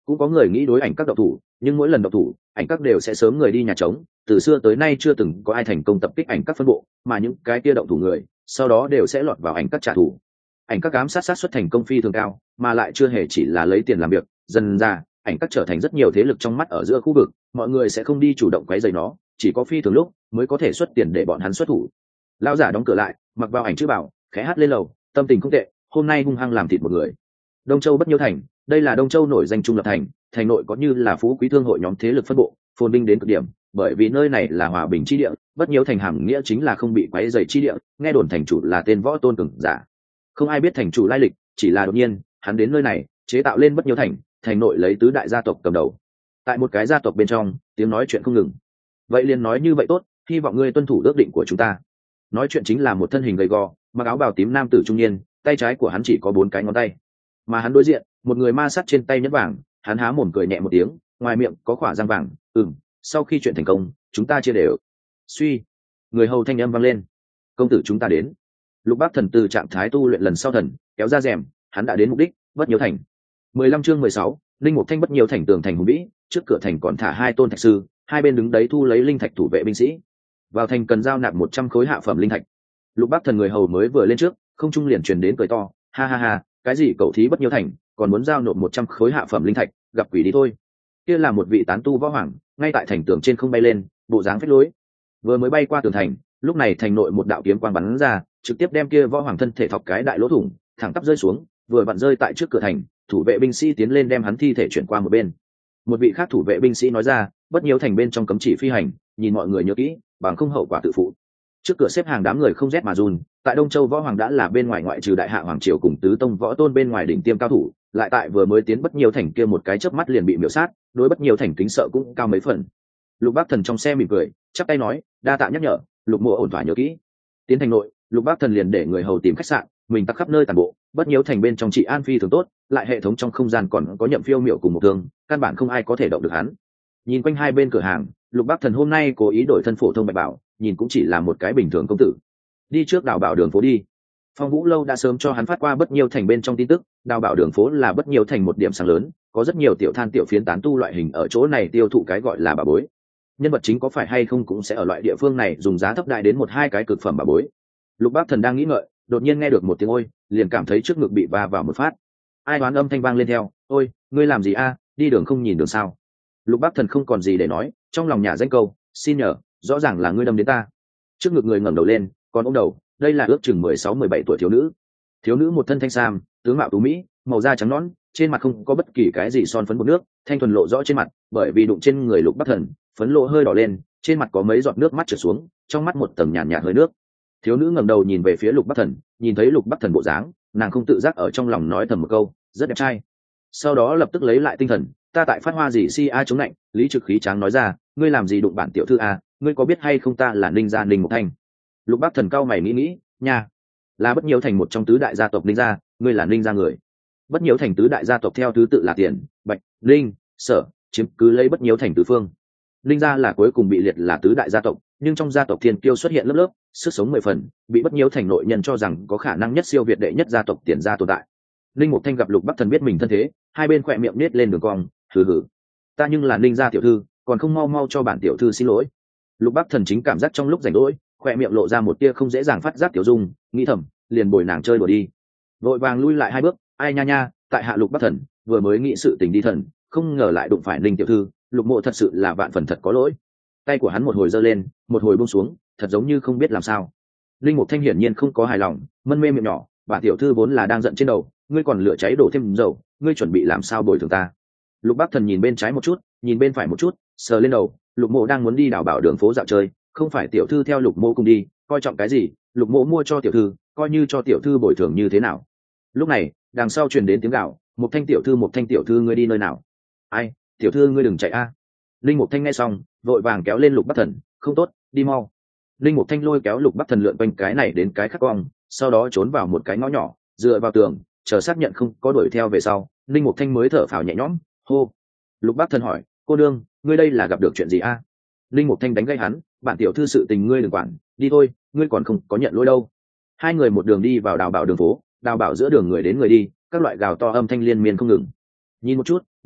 cũng có người nghĩ đối ảnh các độc thủ, nhưng mỗi lần độc thủ ảnh các đều sẽ sớm người đi nhà trống, từ xưa tới nay chưa từng có ai thành công tập kích ảnh các phân bộ, mà những cái kia động thủ người sau đó đều sẽ lọt vào ảnh các trả thù. Ảnh các ám sát sát suất thành công phi thường cao, mà lại chưa hề chỉ là lấy tiền làm việc, dần ra ảnh các trở thành rất nhiều thế lực trong mắt ở giữa khu vực, mọi người sẽ không đi chủ động quấy rầy nó, chỉ có phi thường lúc mới có thể xuất tiền để bọn hắn xuất thủ. Lão giả đóng cửa lại, mặc vào ảnh chữ bảo, khẽ hát lên lầu, tâm tình không tệ, hôm nay hung hăng làm thịt một người. Đông Châu Bất Nhiêu Thành, đây là Đông Châu nổi danh trung lập thành, thành nội có như là phú quý thương hội nhóm thế lực phân bộ, phồn vinh đến cực điểm, bởi vì nơi này là hòa bình chi địa, Bất Nhiêu Thành hàm nghĩa chính là không bị quấy rầy chi địa, nghe đồn thành chủ là tên võ tôn cường giả. Không ai biết thành chủ lai lịch, chỉ là đột nhiên, hắn đến nơi này, chế tạo lên Bất Nhiêu Thành, thành nội lấy tứ đại gia tộc cầm đầu. Tại một cái gia tộc bên trong, tiếng nói chuyện không ngừng. Vậy liền nói như vậy tốt, hy vọng ngươi tuân thủ ước định của chúng ta. Nói chuyện chính là một thân hình gầy gò, mặc áo bào tím nam tử trung niên, tay trái của hắn chỉ có 4 cái ngón tay, mà hắn đối diện một người ma sát trên tay nhẫn vàng, hắn há mồm cười nhẹ một tiếng, ngoài miệng có khỏa răng vàng. Sau khi chuyện thành công, chúng ta chia đều. Suy, người hầu thanh âm vang lên. Công tử chúng ta đến. Lục Bác Thần từ trạng thái tu luyện lần sau thần kéo ra rèm, hắn đã đến mục đích, Bất Nhiêu Thành. 15 chương 16, linh mục thanh Bất Nhiêu Thành tường thành hùng vĩ, trước cửa thành còn thả 2 tôn thạch sư, hai bên đứng đấy thu lấy linh thạch thủ vệ binh sĩ. Vào thành cần giao nạp 100 khối hạ phẩm linh thạch. Lục Bác Thần người hầu mới vừa lên trước, không trung liền truyền đến cười to, ha ha ha, cái gì cậu thí Bất Nhiêu Thành, còn muốn giao nộp 100 khối hạ phẩm linh thạch, gặp quỷ đi thôi. Kia là một vị tán tu võ hoàng, ngay tại thành tường trên không bay lên, bộ dáng phách lối. Vừa mới bay qua tường thành, lúc này thành nội một đạo kiếm quang bắn ra, trực tiếp đem kia võ hoàng thân thể thọc cái đại lỗ thủng, thẳng tắp rơi xuống, vừa vặn rơi tại trước cửa thành. Thủ vệ binh sĩ tiến lên đem hắn thi thể chuyển qua một bên. Một vị khác thủ vệ binh sĩ nói ra, Bất Nhiêu Thành bên trong cấm chỉ phi hành, nhìn mọi người nhớ kỹ, bằng không hậu quả tự phụ. Trước cửa xếp hàng đám người không rét mà run, tại Đông Châu võ hoàng đã là bên ngoài ngoại trừ đại hạ hoàng triều cùng tứ tông võ tôn bên ngoài đỉnh tiêm cao thủ, lại tại vừa mới tiến Bất Nhiêu Thành kia một cái chớp mắt liền bị miểu sát, đối Bất Nhiêu Thành kính sợ cũng cao mấy phần. Lục Bác Thần trong xe mỉm cười, chắp tay nói, đa tạ nhắc nhở, Lục Mộ ổn thỏa nhớ kỹ. Tiến thành nội, Lục Bác Thần liền để người hầu tìm khách sạn, mình tặc khắp nơi toàn bộ. Bất Nhiêu Thành bên trong trị an phi thường tốt, lại hệ thống trong không gian còn có Nhậm Phiêu Miểu cùng một thương, căn bản không ai có thể động được hắn. Nhìn quanh hai bên cửa hàng, Lục Bác Thần hôm nay cố ý đổi thân phổ thông bạch bảo, nhìn cũng chỉ là một cái bình thường công tử. Đi trước đào bảo đường phố đi. Phong Vũ Lâu đã sớm cho hắn phát qua Bất Nhiêu Thành bên trong tin tức, đào bảo đường phố là Bất Nhiêu Thành một điểm sáng lớn, có rất nhiều tiểu than tiểu phiến tán tu loại hình ở chỗ này tiêu thụ cái gọi là bà bối. Nhân vật chính có phải hay không cũng sẽ ở loại địa phương này dùng giá thấp đại đến 1-2 cái cực phẩm bà bối. Lục Bác Thần đang nghĩ ngợi, đột nhiên nghe được một tiếng ôi, liền cảm thấy trước ngực bị va vào một phát. Ai đoán âm thanh vang lên theo, ôi, ngươi làm gì a, đi đường không nhìn đường sao? Lục Bác Thần không còn gì để nói, trong lòng nhả danh câu, xin nhờ, rõ ràng là ngươi đâm đến ta. Trước ngực người ngẩng đầu lên, còn ôm đầu, đây là ước chừng 16-17 tuổi thiếu nữ. Thiếu nữ một thân thanh sam, tướng mạo tú mỹ, màu da trắng nõn, trên mặt không có bất kỳ cái gì son phấn bột nước, thanh thuần lộ rõ trên mặt, bởi vì đụng trên người Lục Bác Thần, phấn lộ hơi đỏ lên, trên mặt có mấy giọt nước mắt trượt xuống, trong mắt một tầng nhàn nhạt hơi nước. Thiếu nữ ngẩng đầu nhìn về phía Lục Bác Thần, nhìn thấy Lục Bác Thần bộ dáng, nàng không tự giác ở trong lòng nói thầm một câu, rất đẹp trai. Sau đó lập tức lấy lại tinh thần, ta tại phát hoa gì si a chống lạnh. Lý Trực khí tráng nói ra, ngươi làm gì đụng bản tiểu thư a, ngươi có biết hay không ta là Ninh gia Ninh Mục Thanh? Lục Bác Thần cao mày nghĩ, nha, là Bất Nhiêu Thành một trong tứ đại gia tộc Ninh gia, ngươi là Ninh gia người. Bất Nhiêu Thành tứ đại gia tộc theo thứ tự là Tiền, Bạch, Ninh, Sở, chiếm cứ lấy Bất Nhiêu Thành tứ phương. Ninh gia là cuối cùng bị liệt là tứ đại gia tộc, nhưng trong gia tộc Thiên Kiêu xuất hiện lớp lớp, sức sống 10 phần, bị Bất Nhiêu Thành nội nhân cho rằng có khả năng nhất siêu việt đệ nhất gia tộc Tiền gia tồn tại. Ninh Mục Thanh gặp Lục Bác Thần biết mình thân thế, hai bên khỏe miệng nết lên đường cong, hừ hừ, ta nhưng là Ninh gia tiểu thư, còn không mau mau cho bản tiểu thư xin lỗi. Lục Bác Thần chính cảm giác trong lúc rảnh rỗi, khỏe miệng lộ ra một tia không dễ dàng phát giác tiểu dung, nghĩ thầm, liền bồi nàng chơi đùa đi. Vội vàng lui lại 2 bước, ai nha nha, tại hạ Lục Bác Thần, vừa mới nghĩ sự tình đi thần, không ngờ lại đụng phải Ninh tiểu thư, Lục Mộ thật sự là vạn phần thật có lỗi. Tay của hắn một hồi giơ lên, một hồi buông xuống, thật giống như không biết làm sao. Linh Mục Thanh hiển nhiên không có hài lòng, mân mê miệng nhỏ, bà tiểu thư vốn là đang giận trên đầu, ngươi còn lửa cháy đổ thêm dầu, ngươi chuẩn bị làm sao bồi thường ta? Lục Bác Thần nhìn bên trái một chút, nhìn bên phải một chút, sờ lên đầu, Lục Mộ đang muốn đi đảo bảo đường phố dạo chơi, không phải tiểu thư theo Lục Mộ cùng đi, coi trọng cái gì? Lục Mộ mua cho tiểu thư, coi như cho tiểu thư bồi thường như thế nào? Lúc này, đằng sau truyền đến tiếng gào, Một Thanh tiểu thư ngươi đi nơi nào? Ai, tiểu thư ngươi đừng chạy a. Linh Mục Thanh nghe xong, vội vàng kéo lên Lục Bác Thần, không tốt, đi mau. Linh Mục Thanh lôi kéo Lục Bác Thần lượn quanh cái này đến cái khác cong, sau đó trốn vào một cái ngõ nhỏ, dựa vào tường, chờ xác nhận không có đuổi theo về sau, Linh Mục Thanh mới thở phào nhẹ nhõm, hô. Lục Bác Thần hỏi, cô đương, ngươi đây là gặp được chuyện gì a? Linh Mục Thanh đánh gây hắn, bản tiểu thư sự tình ngươi đừng quản, đi thôi, ngươi còn không có nhận lỗi đâu. Hai người một đường đi vào đào bảo đường phố, đào bảo giữa đường người đến người đi, các loại gào to âm thanh liên miên không ngừng. Nhìn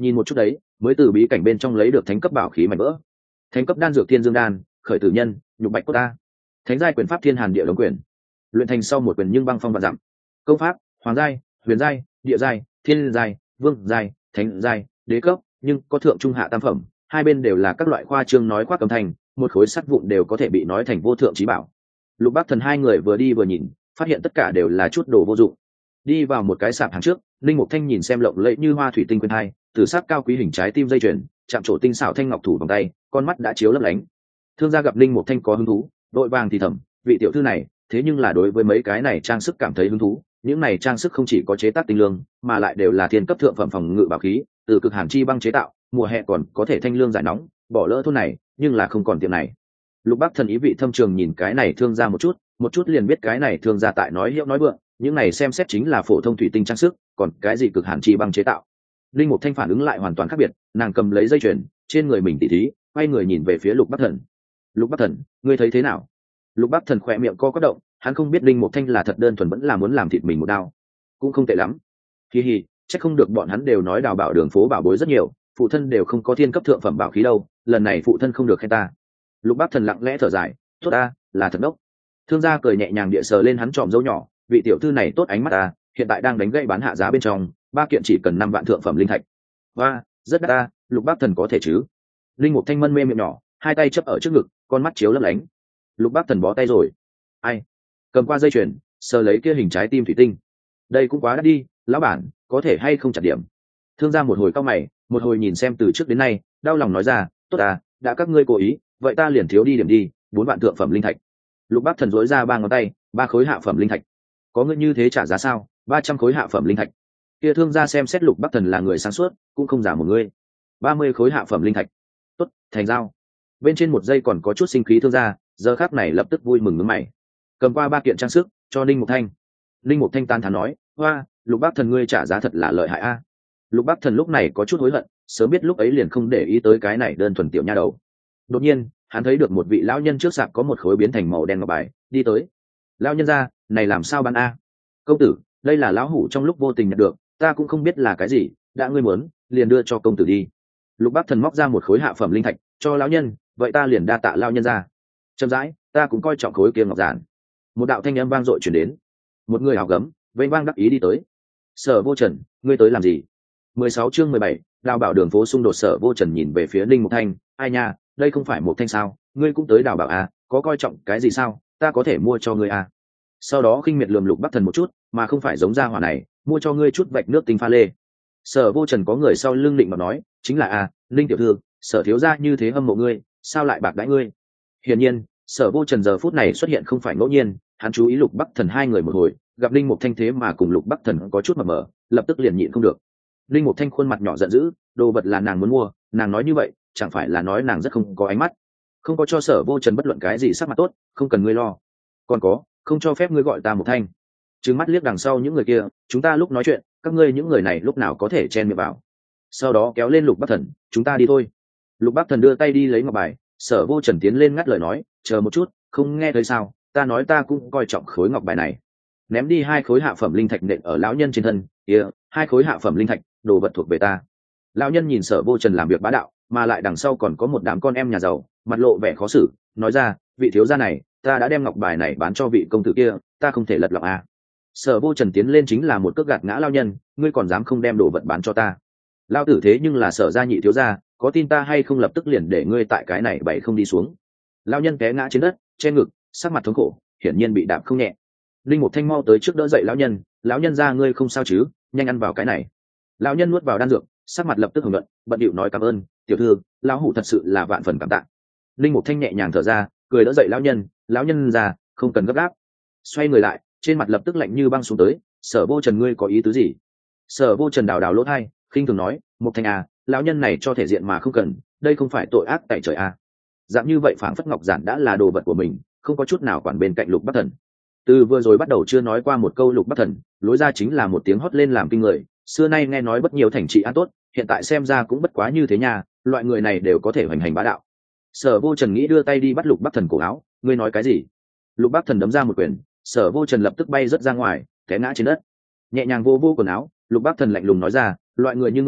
nhìn một chút đấy, mới từ bí cảnh bên trong lấy được thánh cấp bảo khí mảnh vỡ. Thánh cấp đan dược thiên dương đan, khởi tử nhân, nhục bạch cốt ta. Thánh giai quyền pháp thiên hàn địa đống quyền, luyện thành sau một quyền nhưng băng phong vạn dặm. Công pháp hoàng giai, huyền giai, địa giai, thiên giai, vương giai, thánh giai, đế cấp, nhưng có thượng trung hạ tam phẩm, hai bên đều là các loại khoa trương nói khoác âm thanh, một khối sắt vụn đều có thể bị nói thành vô thượng trí bảo. Lục Bắc Thần hai người vừa đi vừa nhìn, phát hiện tất cả đều là chút đồ vô dụng. Đi vào một cái sạp hàng trước, Linh Mục Thanh nhìn xem lộng lẫy như hoa thủy tinh quyền hai, từ sắc cao quý hình trái tim dây chuyền, chạm trổ tinh xảo thanh ngọc thủ vòng tay, con mắt đã chiếu lấp lánh. Thương gia gặp Linh Mục Thanh có hứng thú, đội vàng thì thầm, vị tiểu thư này, thế nhưng là đối với mấy cái này trang sức cảm thấy hứng thú, những này trang sức không chỉ có chế tác tinh lương, mà lại đều là thiên cấp thượng phẩm phòng ngự bảo khí, từ cực hàn chi băng chế tạo, mùa hè còn có thể thanh lương giải nóng, bỏ lỡ thôn này, nhưng là không còn tiệm này. Lục Bắc Thần ý vị thâm trường nhìn cái này thương gia một chút liền biết cái này thương gia tại nói hiệu nói vượng, những này xem xét chính là phổ thông thủy tinh trang sức, còn cái gì cực hàn chi băng chế tạo. Linh Mục Thanh phản ứng lại hoàn toàn khác biệt, nàng cầm lấy dây chuyền trên người mình tỉ thí, quay người nhìn về phía Lục Bắc Thần. Lục Bắc Thần, ngươi thấy thế nào? Lục Bắc Thần khỏe miệng co quắp động, hắn không biết Linh Mục Thanh là thật đơn thuần vẫn là muốn làm thịt mình một đao. Cũng không tệ lắm. Hi hi, chắc không được bọn hắn đều nói đào bảo đường phố bảo bối rất nhiều, phụ thân đều không có thiên cấp thượng phẩm bảo khí đâu, lần này phụ thân không được khen ta. Lục Bắc Thần lặng lẽ thở dài, tốt ta, là thật đốc. Thương gia cười nhẹ nhàng địa sờ lên hắn tròm dâu nhỏ, vị tiểu thư này tốt ánh mắt ta, hiện tại đang đánh gãy bán hạ giá bên trong, ba kiện chỉ cần 5 vạn thượng phẩm linh thạch. Và, rất đắt ta, Lục Bắc Thần có thể chứ? Linh Mục Thanh mân mê miệng nhỏ, hai tay chấp ở trước ngực, con mắt chiếu lấp lánh. Lục Bắc Thần bó tay rồi. Ai? Cầm qua dây chuyền, sờ lấy kia hình trái tim thủy tinh. Đây cũng quá đắt đi, lão bản, có thể hay không chặt điểm? Thương gia một hồi cau mày, một hồi nhìn xem từ trước đến nay, đau lòng nói ra, tốt à, đã các ngươi cố ý, vậy ta liền thiếu đi điểm đi, 4 vạn thượng phẩm linh thạch. Lục Bắc Thần dối ra 3 ngón tay, 3 khối hạ phẩm linh thạch. Có ngươi như thế trả giá sao? 300 khối hạ phẩm linh thạch. Kia thương gia xem xét Lục Bắc Thần là người sáng suốt, cũng không giả một ngươi. 30 khối hạ phẩm linh thạch. Tốt, thành giao. Bên trên một giây còn có chút sinh khí thương gia, giờ khắc này lập tức vui mừng nhướng mày. Cầm qua 3 kiện trang sức, cho Linh Mục Thanh. Linh Mục Thanh tán thán nói, hoa, Lục Bắc Thần ngươi trả giá thật là lợi hại a. Lục Bắc Thần lúc này có chút hối hận, sớm biết lúc ấy liền không để ý tới cái này đơn thuần tiểu nha đầu. Đột nhiên, hắn thấy được một vị lão nhân trước sạp có một khối biến thành màu đen ngọc bài, đi tới. Lão nhân ra, này làm sao bán a? Công tử, đây là lão hủ trong lúc vô tình nhận được, ta cũng không biết là cái gì, đã ngươi muốn, liền đưa cho công tử đi. Lục Bắc Thần móc ra một khối hạ phẩm linh thạch, cho lão nhân, vậy ta liền đa tạ lão nhân ra. Chậm rãi, ta cũng coi trọng khối kia ngọc giản. Một đạo thanh âm vang dội truyền đến. Một người hào gấm, vênh vang đắc ý đi tới. Sở Vô Trần, ngươi tới làm gì? 16 chương 17, đào bảo đường phố xung đột. Sở Vô Trần nhìn về phía Linh Mục Thanh, ai nha, đây không phải Mục Thanh sao, ngươi cũng tới đào bảo à, có coi trọng cái gì sao, ta có thể mua cho ngươi à. Sau đó khinh miệt lườm Lục Bắc Thần một chút, mà không phải giống gia hỏa này, mua cho ngươi chút vạch nước tinh pha lê. Sở Vô Trần có người sau lưng định mà nói, chính là à, Linh tiểu thư, Sở thiếu gia như thế hâm mộ ngươi, sao lại bạc đãi ngươi? Hiển nhiên, Sở Vô Trần giờ phút này xuất hiện không phải ngẫu nhiên, hắn chú ý Lục Bắc Thần hai người một hồi, gặp Linh Mục Thanh thế mà cùng Lục Bắc Thần có chút mập mờ, lập tức liền nhịn không được. Linh Mục Thanh khuôn mặt nhỏ giận dữ, đồ vật là nàng muốn mua, nàng nói như vậy, chẳng phải là nói nàng rất không có ánh mắt, không có cho Sở Vô Trần bất luận cái gì sắc mặt tốt, không cần ngươi lo. Còn có, không cho phép ngươi gọi ta Mục Thanh. Trừng mắt liếc đằng sau những người kia, chúng ta lúc nói chuyện, các ngươi những người này lúc nào có thể chen miệng vào. Sau đó kéo lên Lục Bắc Thần, chúng ta đi thôi. Lục Bắc Thần đưa tay đi lấy ngọc bài, Sở Vô Trần tiến lên ngắt lời nói, chờ một chút, không nghe thấy sao, ta nói ta cũng coi trọng khối ngọc bài này. Ném đi 2 khối hạ phẩm linh thạch nện ở lão nhân trên thân, kia, 2 khối hạ phẩm linh thạch, đồ vật thuộc về ta. Lão nhân nhìn Sở Vô Trần làm việc bá đạo, mà lại đằng sau còn có một đám con em nhà giàu, mặt lộ vẻ khó xử, nói ra, vị thiếu gia này, ta đã đem ngọc bài này bán cho vị công tử kia, ta không thể lật lọng à. Sở Vô Trần tiến lên chính là một cước gạt ngã lão nhân, ngươi còn dám không đem đồ vật bán cho ta? Lão tử thế nhưng là Sở gia nhị thiếu gia, có tin ta hay không lập tức liền để ngươi tại cái này bày không đi xuống. Lão nhân té ngã trên đất, che ngực, sắc mặt thống khổ, hiển nhiên bị đạp không nhẹ. Linh Mục Thanh mau tới trước đỡ dậy lão nhân ra ngươi không sao chứ, nhanh ăn vào cái này. Lão nhân nuốt vào đan dược, sắc mặt lập tức hưởng luận, bận điệu nói cảm ơn, tiểu thư, lão hủ thật sự là vạn phần cảm tạ. Linh Mục Thanh nhẹ nhàng thở ra, cười đỡ dậy lão nhân ra, không cần gấp gáp. Xoay người lại, trên mặt lập tức lạnh như băng xuống tới, Sở Vô Trần ngươi có ý tứ gì? Sở Vô Trần đào đào lỗ tai, khinh thường nói, Mục Thanh à, lão nhân này cho thể diện mà không cần, đây không phải tội ác tại trời à. Dạng như vậy phảng phất ngọc giản đã là đồ vật của mình, không có chút nào quản bên cạnh Lục Bắc Thần. Từ vừa rồi bắt đầu chưa nói qua một câu Lục Bắc Thần, lối ra chính là một tiếng hót lên làm kinh người, xưa nay nghe nói bất nhiều thành trị an tốt, hiện tại xem ra cũng bất quá như thế nha, loại người này đều có thể hoành hành bá đạo. Sở Vô Trần nghĩ đưa tay đi bắt Lục Bắc Thần cổ áo, ngươi nói cái gì? Lục Bắc Thần đấm ra một quyền, Sở Vô Trần lập tức bay rất ra ngoài, té ngã trên đất. Nhẹ nhàng vô vô quần áo, Lục Bắc Thần lạnh lùng nói ra, loại người như ngươi,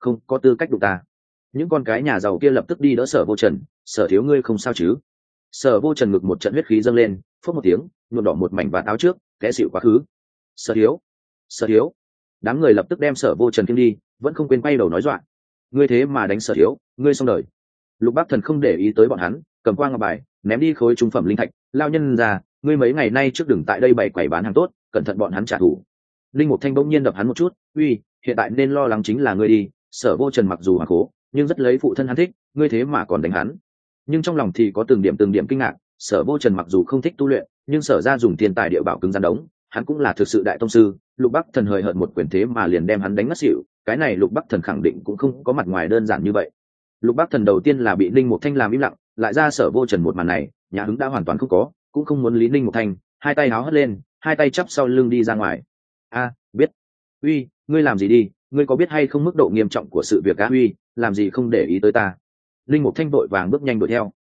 không có tư cách đụng ta. Những con cái nhà giàu kia lập tức đi đỡ Sở Vô Trần. Sở thiếu ngươi không sao chứ? Sở Vô Trần ngực một trận huyết khí dâng lên, phốc một tiếng nhuộm đỏ một mảnh vạt áo trước, té xịu quá khứ. Sở thiếu, Sở thiếu! Đám người lập tức đem Sở Vô Trần kiếm đi, vẫn không quên quay đầu nói dọa. Ngươi thế mà đánh Sở thiếu, ngươi xong đời. Lục Bắc Thần không để ý tới bọn hắn, cầm qua ngọc bài ném đi khối trung phẩm linh thạch. Lao nhân ra, ngươi mấy ngày nay trước đừng tại đây bày quầy bán hàng tốt, cẩn thận bọn hắn trả thù. Linh Mục Thanh bỗng nhiên đập hắn một chút. Uy, hiện tại nên lo lắng chính là ngươi đi. Sở Vô Trần mặc dù hoàng cố, nhưng rất lấy phụ thân hắn thích, ngươi thế mà còn đánh hắn. Nhưng trong lòng thì có từng điểm kinh ngạc. Sở Vô Trần mặc dù không thích tu luyện, nhưng Sở ra dùng tiền tài địa bảo cứng rắn đống, hắn cũng là thực sự đại tông sư. Lục Bắc Thần hời hợt một quyền thế mà liền đem hắn đánh ngất xỉu, cái này Lục Bắc Thần khẳng định cũng không có mặt ngoài đơn giản như vậy. Lục Bắc Thần đầu tiên là bị Linh Mục Thanh làm im lặng, lại ra Sở Vô Trần một màn này, nhà hứng đã hoàn toàn không có, cũng không muốn lý Linh Mục Thanh, hai tay háo hất lên, hai tay chắp sau lưng đi ra ngoài. Biết. Uy, ngươi làm gì đi, ngươi có biết hay không mức độ nghiêm trọng của sự việc á? Uy, làm gì không để ý tới ta? Linh Mục Thanh vội vàng bước nhanh đuổi theo.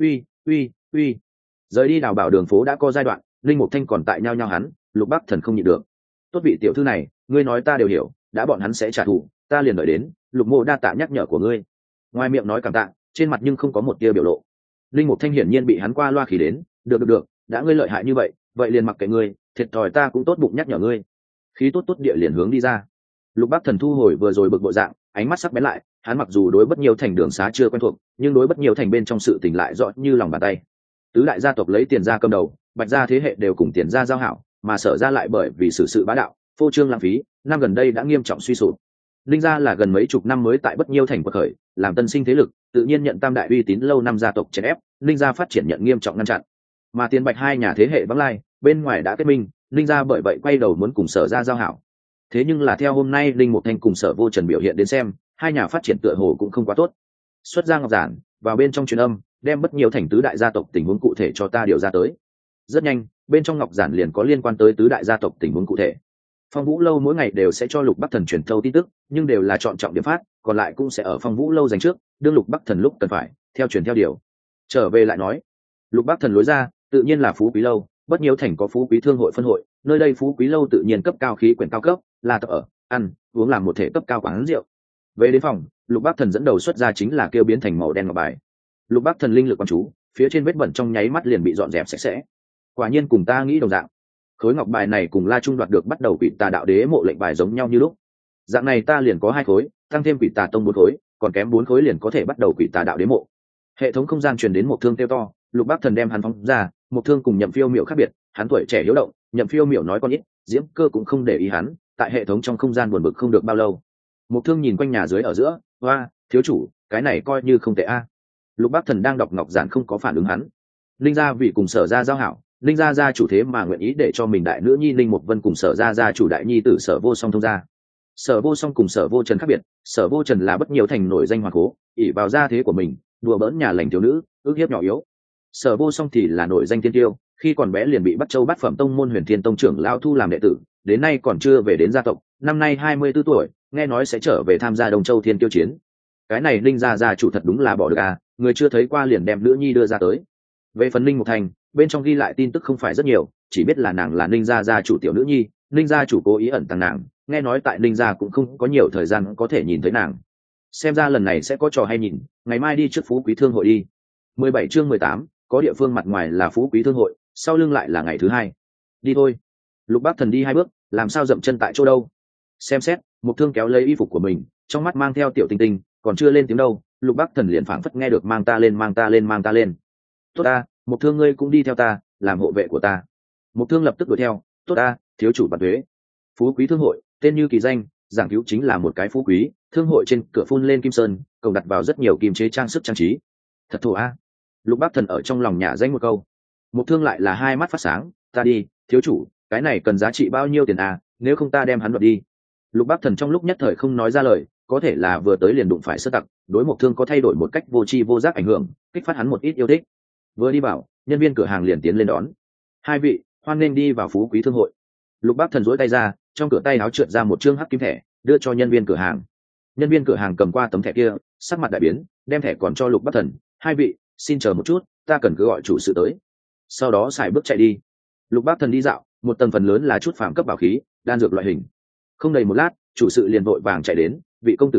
Uy. Rời đi đào bảo đường phố đã có giai đoạn, Linh Mục Thanh còn tại nhau hắn, Lục Bắc Thần không nhịn được. Tốt vị tiểu thư này, ngươi nói ta đều hiểu, đã bọn hắn sẽ trả thù, ta liền đợi đến. Lục Mộ đa tạ nhắc nhở của ngươi. Ngoài miệng nói cảm tạ, trên mặt nhưng không có một tia biểu lộ. Linh Mục Thanh hiển nhiên bị hắn qua loa khí đến. Được, đã ngươi lợi hại như vậy, vậy liền mặc kệ ngươi, thiệt thòi ta cũng tốt bụng nhắc nhở ngươi. Khí tốt địa liền hướng đi ra. Lục Bắc Thần thu hồi vừa rồi bực bội dạng, ánh mắt sắc bén lại. Hắn mặc dù đối Bất Nhiều Thành đường xá chưa quen thuộc, nhưng đối Bất Nhiều Thành bên trong sự tình lại rõ như lòng bàn tay. Tứ đại gia tộc lấy Tiền gia cầm đầu, Bạch gia thế hệ đều cùng Tiền gia giao hảo, mà Sở gia lại bởi vì sự bá đạo, phô trương lãng phí, năm gần đây đã nghiêm trọng suy sụp. Linh gia là gần mấy chục năm mới tại Bất Nhiêu Thành quật khởi, làm tân sinh thế lực, tự nhiên nhận tam đại uy tín lâu năm gia tộc chèn ép, Linh gia phát triển nhận nghiêm trọng ngăn chặn. Mà Tiền Bạch hai nhà thế hệ vắng lai, bên ngoài đã kết minh, Linh gia bởi vậy quay đầu muốn cùng Sở gia giao hảo. Thế nhưng là theo hôm nay Linh Mục Thanh cùng Sở Vô Trần biểu hiện đến xem, hai nhà phát triển tựa hồ cũng không quá tốt. Xuất ra ngọc giản, vào bên trong truyền âm, đem Bất Nhiêu Thành tứ đại gia tộc tình huống cụ thể cho ta điều ra tới. Rất nhanh, bên trong ngọc giản liền có liên quan tới tứ đại gia tộc tình huống cụ thể. Phong Vũ lâu mỗi ngày đều sẽ cho Lục Bắc Thần truyền thâu tin tức, nhưng đều là chọn trọng điểm phát, còn lại cũng sẽ ở Phong Vũ lâu dành trước, đương Lục Bắc Thần lúc cần phải, theo truyền theo điều. Trở về lại nói, Lục Bắc Thần lối ra, tự nhiên là Phú Quý lâu, Bất Nhiêu Thành có Phú Quý thương hội phân hội, nơi đây Phú Quý lâu tự nhiên cấp cao khí quyển cao cấp, là tập ở, ăn, uống làm một thể cấp cao quán rượu. Về đến phòng, Lục Bắc Thần dẫn đầu xuất ra chính là kêu biến thành màu đen ngọc bài. Lục Bắc Thần linh lực quan chú, phía trên vết bẩn trong nháy mắt liền bị dọn dẹp sạch sẽ. Quả nhiên cùng ta nghĩ đồng dạng. Khối ngọc bài này cùng La Trung đoạt được bắt đầu Quỷ Tà đạo đế mộ lệnh bài giống nhau như lúc. Dạng này ta liền có 2 khối, tăng thêm Quỷ Tà tông 4 khối, còn kém 4 khối liền có thể bắt đầu Quỷ Tà đạo đế mộ. Hệ thống không gian truyền đến một thương tiêu to, Lục Bắc Thần đem hắn phóng ra, một thương cùng Nhậm Phiêu Miểu khác biệt, hắn tuổi trẻ hiếu động, Nhậm Phiêu Miểu nói con ít, Diễm Cơ cũng không để ý hắn, tại hệ thống trong không gian buồn bực không được bao lâu. Một thương nhìn quanh nhà dưới ở giữa, hoa, thiếu chủ, cái này coi như không tệ a. Lục Bắc Thần đang đọc ngọc giản không có phản ứng hắn. Linh gia vì cùng Sở gia giao hảo, Linh gia gia chủ thế mà nguyện ý để cho mình đại nữ nhi Linh Mục Vân cùng Sở gia gia chủ đại nhi tử Sở Vô Song thông gia. Sở Vô Song cùng Sở Vô Trần khác biệt, Sở Vô Trần là Bất Nhiều Thành nổi danh hoàng cố, ỷ vào gia thế của mình, đùa bỡn nhà lành thiếu nữ, ước hiếp nhỏ yếu. Sở Vô Song thì là nổi danh tiên tiêu, khi còn bé liền bị Bắc Châu Bát Phẩm tông môn Huyền Thiên tông trưởng lão thu làm đệ tử, đến nay còn chưa về đến gia tộc, năm nay 24 tuổi, nghe nói sẽ trở về tham gia Đông Châu Thiên Tiêu chiến. Cái này Linh gia gia chủ thật đúng là bỏ được à, người chưa thấy qua liền đem nữ nhi đưa ra tới. Về phần Linh Mục Thành, bên trong ghi lại tin tức không phải rất nhiều, chỉ biết là nàng là Linh gia gia chủ tiểu nữ nhi, Linh gia chủ cố ý ẩn tàng nàng, nghe nói tại Linh gia cũng không có nhiều thời gian có thể nhìn thấy nàng. Xem ra lần này sẽ có trò hay nhìn, ngày mai đi trước Phú Quý Thương hội đi. 17 chương 18, có địa phương mặt ngoài là Phú Quý Thương hội, sau lưng lại là ngày thứ 2. Đi thôi. Lục Bắc Thần đi 2 bước, làm sao dậm chân tại chỗ đâu? Xem xét, một thương kéo lấy y phục của mình, trong mắt mang theo tiểu tinh tinh, còn chưa lên tiếng đâu, Lục Bắc Thần liền phảng phất nghe được mang ta lên mang ta lên mang ta lên. Tốt ta, một thương ngươi cũng đi theo ta, làm hộ vệ của ta. Một thương lập tức đuổi theo. Tốt ta, thiếu chủ bản thuế. Phú Quý Thương hội, tên như kỳ danh, giảng cứu chính là một cái phú quý, thương hội trên cửa phun lên kim sơn, cầu đặt vào rất nhiều kim chế trang sức trang trí. Thật thổ a. Lục Bắc Thần ở trong lòng nhả danh một câu. Một thương lại là 2 mắt phát sáng, ta đi, thiếu chủ, cái này cần giá trị bao nhiêu tiền à, nếu không ta đem hắn đoạt đi. Lục Bắc Thần trong lúc nhất thời không nói ra lời, có thể là vừa tới liền đụng phải sơ tặc, đối một thương có thay đổi một cách vô tri vô giác ảnh hưởng, kích phát hắn một ít yêu thích. Vừa đi vào, nhân viên cửa hàng liền tiến lên đón. 2 vị, hoan nên đi vào Phú Quý Thương hội. Lục Bắc Thần duỗi tay ra, trong cửa tay áo trượt ra một trương hắc kim thẻ, đưa cho nhân viên cửa hàng. Nhân viên cửa hàng cầm qua tấm thẻ kia, sắc mặt đại biến, đem thẻ còn cho Lục Bắc Thần. 2 vị, xin chờ một chút, ta cần cứ gọi chủ sự tới. Sau đó xài bước chạy đi. Lục Bắc Thần đi dạo, một tầng phần lớn là chút phàm cấp bảo khí, đan dược loại hình. Không đầy một lát, chủ sự liền vội vàng chạy đến, vị công tử này,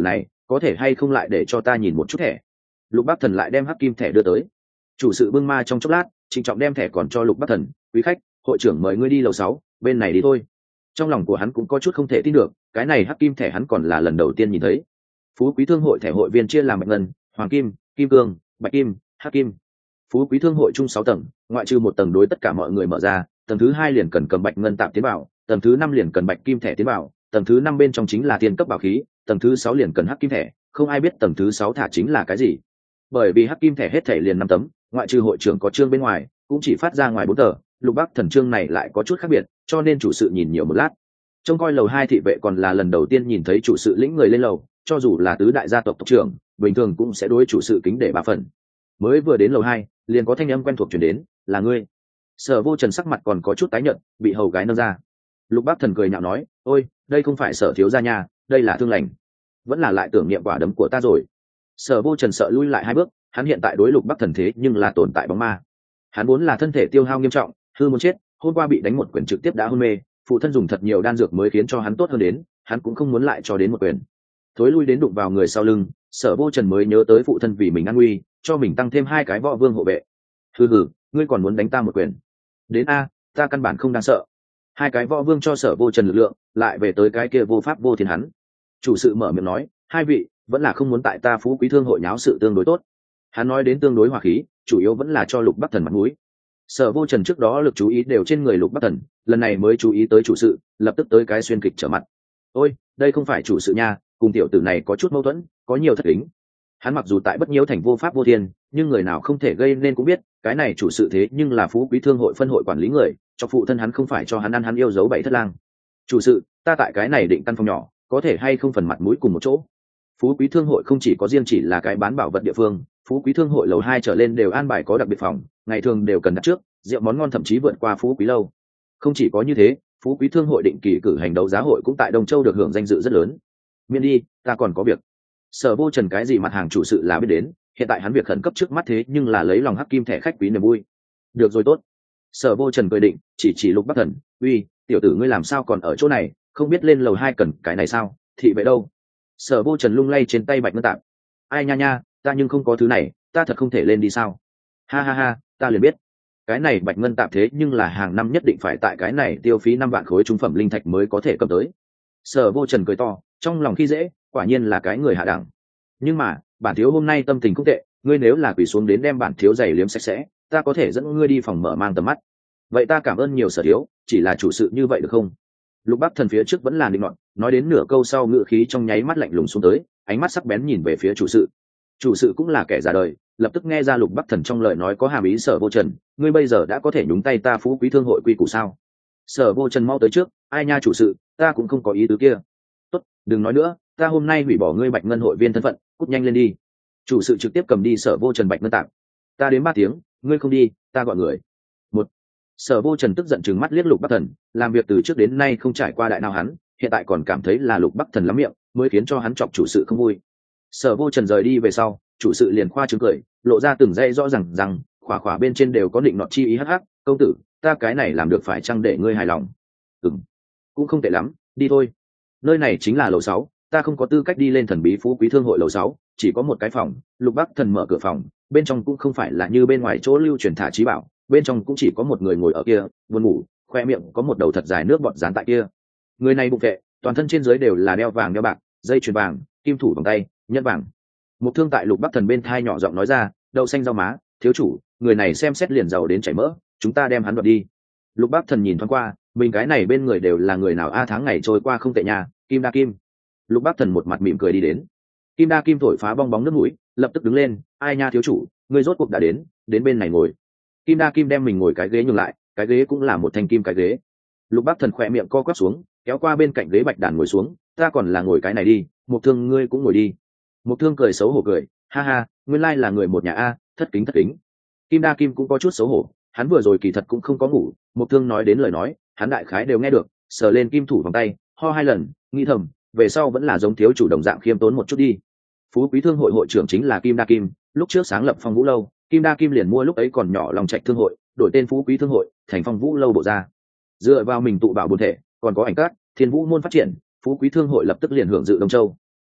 có thể hay không lại để cho ta nhìn một chút thẻ. Lục Bắc Thần lại đem hắc kim thẻ đưa tới. Chủ sự bưng ma trong chốc lát, trịnh trọng đem thẻ còn cho Lục Bắc Thần. Quý khách, hội trưởng mời ngươi đi lầu 6, bên này đi thôi. Trong lòng của hắn cũng có chút không thể tin được, cái này hắc kim thẻ hắn còn là lần đầu tiên nhìn thấy. Phú quý thương hội thẻ hội viên chia làm bạch ngân, hoàng kim, kim cương, bạch kim, hắc kim. Phú quý thương hội chung 6 tầng, ngoại trừ một tầng đối tất cả mọi người mở ra, tầng thứ 2 liền cần cầm bạch ngân tạm tiến vào, tầng thứ 5 liền cần bạch kim thẻ tiến vào, tầng thứ 5 bên trong chính là tiền cấp bảo khí, tầng thứ 6 liền cần hắc kim thẻ, không ai biết tầng thứ 6 thả chính là cái gì. Bởi vì hắc kim thẻ hết thẻ liền 5 tấm, ngoại trừ hội trưởng có chương bên ngoài, cũng chỉ phát ra ngoài 4 tờ, Lục Bắc Thần chương này lại có chút khác biệt, cho nên chủ sự nhìn nhiều một lát. Trông coi lầu 2 thị vệ còn là lần đầu tiên nhìn thấy chủ sự lĩnh người lên lầu, cho dù là tứ đại gia tộc tộc trưởng, bình thường cũng sẽ đối chủ sự kính để 3 phần. Mới vừa đến lầu 2, liền có thanh âm quen thuộc truyền đến, là ngươi. Sở Vô Trần sắc mặt còn có chút tái nhợt, bị hầu gái nâng ra. Lục Bắc Thần cười nhạo nói, ôi, đây không phải Sở thiếu gia nhà, đây là thương lành, vẫn là lại tưởng niệm quả đấm của ta rồi. Sở Vô Trần sợ lui lại 2 bước, hắn hiện tại đối Lục Bắc Thần thế nhưng là tồn tại bóng ma. Hắn vốn là thân thể tiêu hao nghiêm trọng, hư muốn chết, hôm qua bị đánh một quyền trực tiếp đã hôn mê, phụ thân dùng thật nhiều đan dược mới khiến cho hắn tốt hơn đến, hắn cũng không muốn lại cho đến một quyền. Thối lui đến đụng vào người sau lưng, Sở Vô Trần mới nhớ tới phụ thân vì mình an nguy, cho mình tăng thêm 2 cái võ vương hộ vệ. Hừ hừ, ngươi còn muốn đánh ta một quyền? Đến a, ta căn bản không đáng sợ. 2 cái võ vương cho Sở Vô Trần lực lượng, lại về tới cái kia vô pháp vô thiên hắn. Chủ sự mở miệng nói, 2 vị vẫn là không muốn tại ta Phú Quý Thương hội nháo sự tương đối tốt. Hắn nói đến tương đối hòa khí, chủ yếu vẫn là cho Lục Bắc Thần mặt mũi. Sở Vô Trần trước đó lực chú ý đều trên người Lục Bắc Thần, lần này mới chú ý tới chủ sự, lập tức tới cái xuyên kịch trở mặt. Ôi, đây không phải chủ sự nha, cùng tiểu tử này có chút mâu thuẫn, có nhiều thất tính. Hắn mặc dù tại Bất Nhiễu thành vô pháp vô thiên, nhưng người nào không thể gây nên cũng biết, cái này chủ sự thế nhưng là Phú Quý Thương hội phân hội quản lý người, cho phụ thân hắn không phải cho hắn ăn hắn yêu dấu 7 thất lang. Chủ sự, ta tại cái này định căn phòng nhỏ, có thể hay không phần mặt mũi cùng một chỗ. Phú Quý Thương hội không chỉ có riêng chỉ là cái bán bảo vật địa phương, Phú Quý Thương hội lầu 2 trở lên đều an bài có đặc biệt phòng, ngày thường đều cần đặt trước, rượu món ngon thậm chí vượt qua Phú Quý lâu. Không chỉ có như thế, Phú Quý Thương hội định kỳ cử hành đấu giá hội cũng tại Đông Châu được hưởng danh dự rất lớn. Miễn đi, ta còn có việc. Sở Vô Trần cái gì mặt hàng chủ sự là biết đến, hiện tại hắn việc khẩn cấp trước mắt thế nhưng là lấy lòng hắc kim thẻ khách quý niềm vui. Được rồi tốt. Sở Vô Trần cười định, chỉ Lục Bắc Thần, uy, tiểu tử ngươi làm sao còn ở chỗ này, không biết lên lầu 2 cần cái này sao, thị vệ đâu? Sở Vô Trần lung lay trên tay bạch ngân tạm. Ai nha nha, ta nhưng không có thứ này, ta thật không thể lên đi sao? Ha ha ha, ta liền biết. Cái này bạch ngân tạm thế nhưng là hàng năm nhất định phải tại cái này tiêu phí 5 vạn khối trung phẩm linh thạch mới có thể cầm tới. Sở Vô Trần cười to, trong lòng khi dễ, quả nhiên là cái người hạ đẳng. Nhưng mà, bản thiếu hôm nay tâm tình không tệ, ngươi nếu là quỳ xuống đến đem bản thiếu giày liếm sạch sẽ, ta có thể dẫn ngươi đi phòng mở mang tầm mắt. Vậy ta cảm ơn nhiều Sở thiếu, chỉ là chủ sự như vậy được không? Lục Bắc Thần phía trước vẫn là định nọt, nói đến nửa câu sau ngữ khí trong nháy mắt lạnh lùng xuống tới, ánh mắt sắc bén nhìn về phía chủ sự. Chủ sự cũng là kẻ già đời, lập tức nghe ra Lục Bắc Thần trong lời nói có hàm ý. Sở Vô Trần, ngươi bây giờ đã có thể nhúng tay ta Phú Quý Thương hội quy củ sao? Sở Vô Trần mau tới trước, ai nha chủ sự, ta cũng không có ý tứ kia. Tốt, đừng nói nữa, ta hôm nay hủy bỏ ngươi bạch ngân hội viên thân phận, cút nhanh lên đi. Chủ sự trực tiếp cầm đi Sở Vô Trần bạch ngân tạm. Ta đến 3 tiếng, ngươi không đi, ta gọi người. Một. Sở Vô Trần tức giận trừng mắt liếc Lục Bắc Thần, làm việc từ trước đến nay không trải qua đại nào hắn, hiện tại còn cảm thấy là Lục Bắc Thần lắm miệng, mới khiến cho hắn chọc chủ sự không vui. Sở Vô Trần rời đi về sau, chủ sự liền khoa trương cười, lộ ra từng dây rõ rằng khỏa khỏa bên trên đều có định nọt chi ý hắc hắc, công tử, ta cái này làm được phải chăng để ngươi hài lòng? Cũng không tệ lắm, đi thôi. Nơi này chính là lầu 6, ta không có tư cách đi lên thần bí Phú Quý Thương hội lầu 6, chỉ có một cái phòng. Lục Bắc Thần mở cửa phòng, bên trong cũng không phải là như bên ngoài chỗ lưu truyền thả trí bảo, bên trong cũng chỉ có một người ngồi ở kia, buồn ngủ, khoe miệng có một đầu thật dài nước bọt dán tại kia. Người này bụng vệ, toàn thân trên dưới đều là đeo vàng đeo bạc, dây chuyền vàng, kim thủ vòng tay, nhẫn vàng. Một thương tại Lục Bắc Thần bên thai nhỏ giọng nói ra, đậu xanh rau má, thiếu chủ, người này xem xét liền giàu đến chảy mỡ, chúng ta đem hắn đoạt đi. Lục Bắc Thần nhìn thoáng qua, mình cái này bên người đều là người nào a, tháng ngày trôi qua không tệ nha. Kim Đa Kim. Lục Bắc Thần một mặt mỉm cười đi đến. Kim Đa Kim thổi phá bong bóng nước mũi, lập tức đứng lên, ai nha thiếu chủ, ngươi rốt cuộc đã đến bên này ngồi. Kim Đa Kim đem mình ngồi cái ghế nhường lại, cái ghế cũng là một thanh kim cái ghế. Lục Bắc Thần khỏe miệng co quắp xuống, kéo qua bên cạnh ghế bạch đàn ngồi xuống, ta còn là ngồi cái này đi, Một Thương ngươi cũng ngồi đi. Một Thương cười xấu hổ cười, ha ha, nguyên lai là người một nhà a, thất kính. Kim Đa Kim cũng có chút xấu hổ, hắn vừa rồi kỳ thật cũng không có ngủ. Một Thương nói đến lời nói, hắn đại khái đều nghe được, sờ lên kim thủ vòng tay, ho 2 lần, nghĩ thầm, về sau vẫn là giống thiếu chủ đồng dạng khiêm tốn một chút đi. Phú Quý Thương hội hội trưởng chính là Kim Đa Kim, lúc trước sáng lập Phong Vũ lâu, Kim Đa Kim liền mua lúc ấy còn nhỏ Long Trạch Thương hội, đổi tên Phú Quý Thương hội, thành Phong Vũ lâu bộ ra. Dựa vào mình tụ bảo bổn thể, còn có ảnh cát, Thiên Vũ môn phát triển, Phú Quý Thương hội lập tức liền hưởng dự Đông Châu.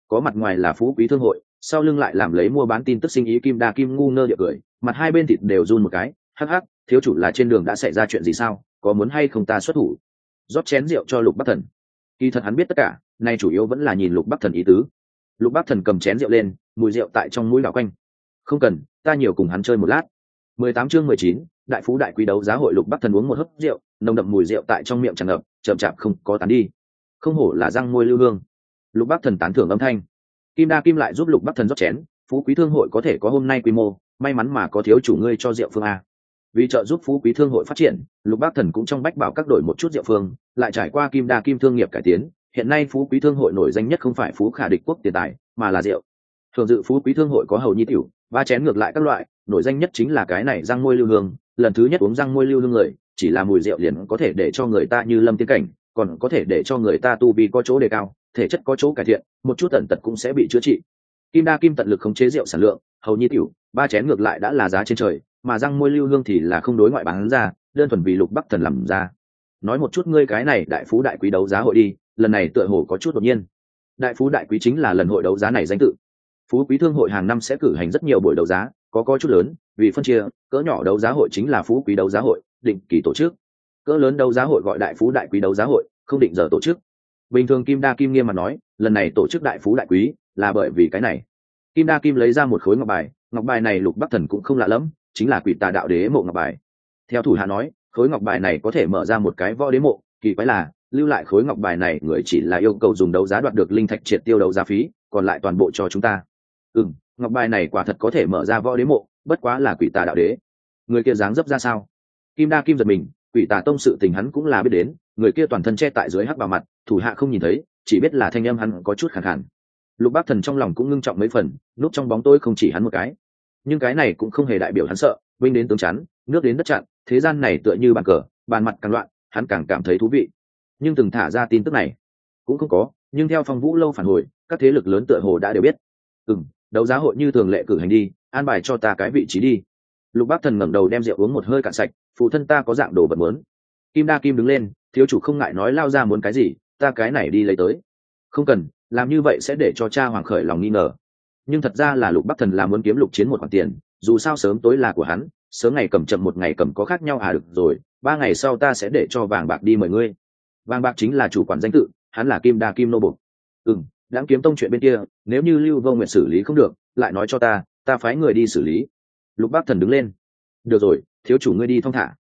có mặt ngoài là phú quý thương hội, sau lưng lại làm lấy mua bán tin tức sinh ý Kim Đa Kim ngu ngơ địa cười, mặt hai bên thịt đều run một cái. Hắc hắc, thiếu chủ là trên đường đã xảy ra chuyện gì sao, có muốn hay không ta xuất thủ? Rót chén rượu cho Lục Bắc Thần. Kỳ thật hắn biết tất cả, nay chủ yếu vẫn là nhìn Lục Bắc Thần ý tứ. Lục Bắc Thần cầm chén rượu lên, mùi rượu tại trong mũi đảo quanh. Không cần, ta nhiều cùng hắn chơi một lát. 18 chương 19, đại phú đại quý đấu giá hội. Lục Bắc Thần uống một hớp rượu, nồng đậm mùi rượu tại trong miệng tràn ngập, chậm chạp không có tán đi. Không hổ là răng môi lưu hương. Lục Bắc Thần tán thưởng âm thanh. Kim Đa Kim lại giúp Lục Bắc Thần rót chén, phú quý thương hội có thể có hôm nay quy mô, may mắn mà có thiếu chủ ngươi cho rượu phương a. Vì trợ giúp phú quý thương hội phát triển, Lục Bắc Thần cũng trong bách bảo các đổi một chút rượu phương, lại trải qua Kim Đa Kim thương nghiệp cải tiến, hiện nay phú quý thương hội nổi danh nhất không phải phú khả địch quốc tiền tài, mà là rượu. Thường dự phú quý thương hội có hầu nhi tiểu, ba chén ngược lại các loại, nổi danh nhất chính là cái này răng môi lưu hương. Lần thứ nhất uống răng môi lưu hương người, chỉ là mùi rượu liền có thể để cho người ta như lâm tiên cảnh, còn có thể để cho người ta tu vi có chỗ đề cao, thể chất có chỗ cải thiện, một chút tận tật cũng sẽ bị chữa trị. Kim Đa Kim tận lực khống chế rượu sản lượng, hầu nhi tiểu, ba chén ngược lại đã là giá trên trời, mà răng môi lưu hương thì là không đối ngoại bán ra, đơn thuần vì Lục Bắc Thần làm ra. Nói một chút ngươi cái này đại phú đại quý đấu giá hội đi, lần này tựa hồ có chút đột nhiên. Đại phú đại quý chính là lần hội đấu giá này danh tự. Phú quý thương hội hàng năm sẽ cử hành rất nhiều buổi đấu giá, có chút lớn, vì phân chia, cỡ nhỏ đấu giá hội chính là phú quý đấu giá hội, định kỳ tổ chức. Cỡ lớn đấu giá hội gọi đại phú đại quý đấu giá hội, không định giờ tổ chức. Bình thường Kim Đa Kim nghiêm mà nói, lần này tổ chức đại phú đại quý là bởi vì cái này. Kim Đa Kim lấy ra một khối ngọc bài này Lục Bắc Thần cũng không lạ lắm, chính là Quỷ Tà Đạo Đế mộ ngọc bài. Theo thủ hạ nói, khối ngọc bài này có thể mở ra một cái võ đế mộ, kỳ quái là lưu lại khối ngọc bài này người chỉ là yêu cầu dùng đấu giá đoạt được linh thạch triệt tiêu đấu giá phí, còn lại toàn bộ cho chúng ta. Ngọc bài này quả thật có thể mở ra võ đế mộ, bất quá là Quỷ Tà Đạo Đế. Người kia dáng dấp ra sao? Kim Đa Kim giật mình, Quỷ Tà tông sự tình hắn cũng là biết đến, người kia toàn thân che tại dưới hắc bào mặt, thủ hạ không nhìn thấy, chỉ biết là thanh âm hắn có chút khàn khàn. Lục Bắc Thần trong lòng cũng ngưng trọng mấy phần, núp trong bóng tối không chỉ hắn một cái, nhưng cái này cũng không hề đại biểu hắn sợ, binh đến tướng chắn, nước đến đất chặn, thế gian này tựa như bàn cờ, bàn mặt càng loạn, hắn càng cảm thấy thú vị. Nhưng từng thả ra tin tức này cũng không có, nhưng theo Phong Vũ lâu phản hồi, các thế lực lớn tựa hồ đã đều biết. Đấu giá hội như thường lệ cử hành đi, an bài cho ta cái vị trí đi. Lục Bắc Thần ngẩng đầu đem rượu uống một hơi cạn sạch, phụ thân ta có dạng đồ vật muốn. Kim Đa Kim đứng lên, thiếu chủ không ngại nói lao ra muốn cái gì, ta cái này đi lấy tới. Không cần, làm như vậy sẽ để cho cha hoàng khởi lòng nghi ngờ. Nhưng thật ra là Lục Bắc Thần là muốn kiếm Lục Chiến một khoản tiền, dù sao sớm tối là của hắn, sớm ngày cầm chậm một ngày cầm có khác nhau được rồi, 3 ngày sau ta sẽ để cho Vàng Bạc đi mời ngươi. Vàng Bạc chính là chủ quản danh tự, hắn là Kim Đa Kim nô bộc. Đãng Kiếm tông chuyện bên kia, nếu như Lưu Vô Nguyệt xử lý không được, lại nói cho ta phái người đi xử lý. Lục Bắc Thần đứng lên. Được rồi, thiếu chủ ngươi đi thong thả.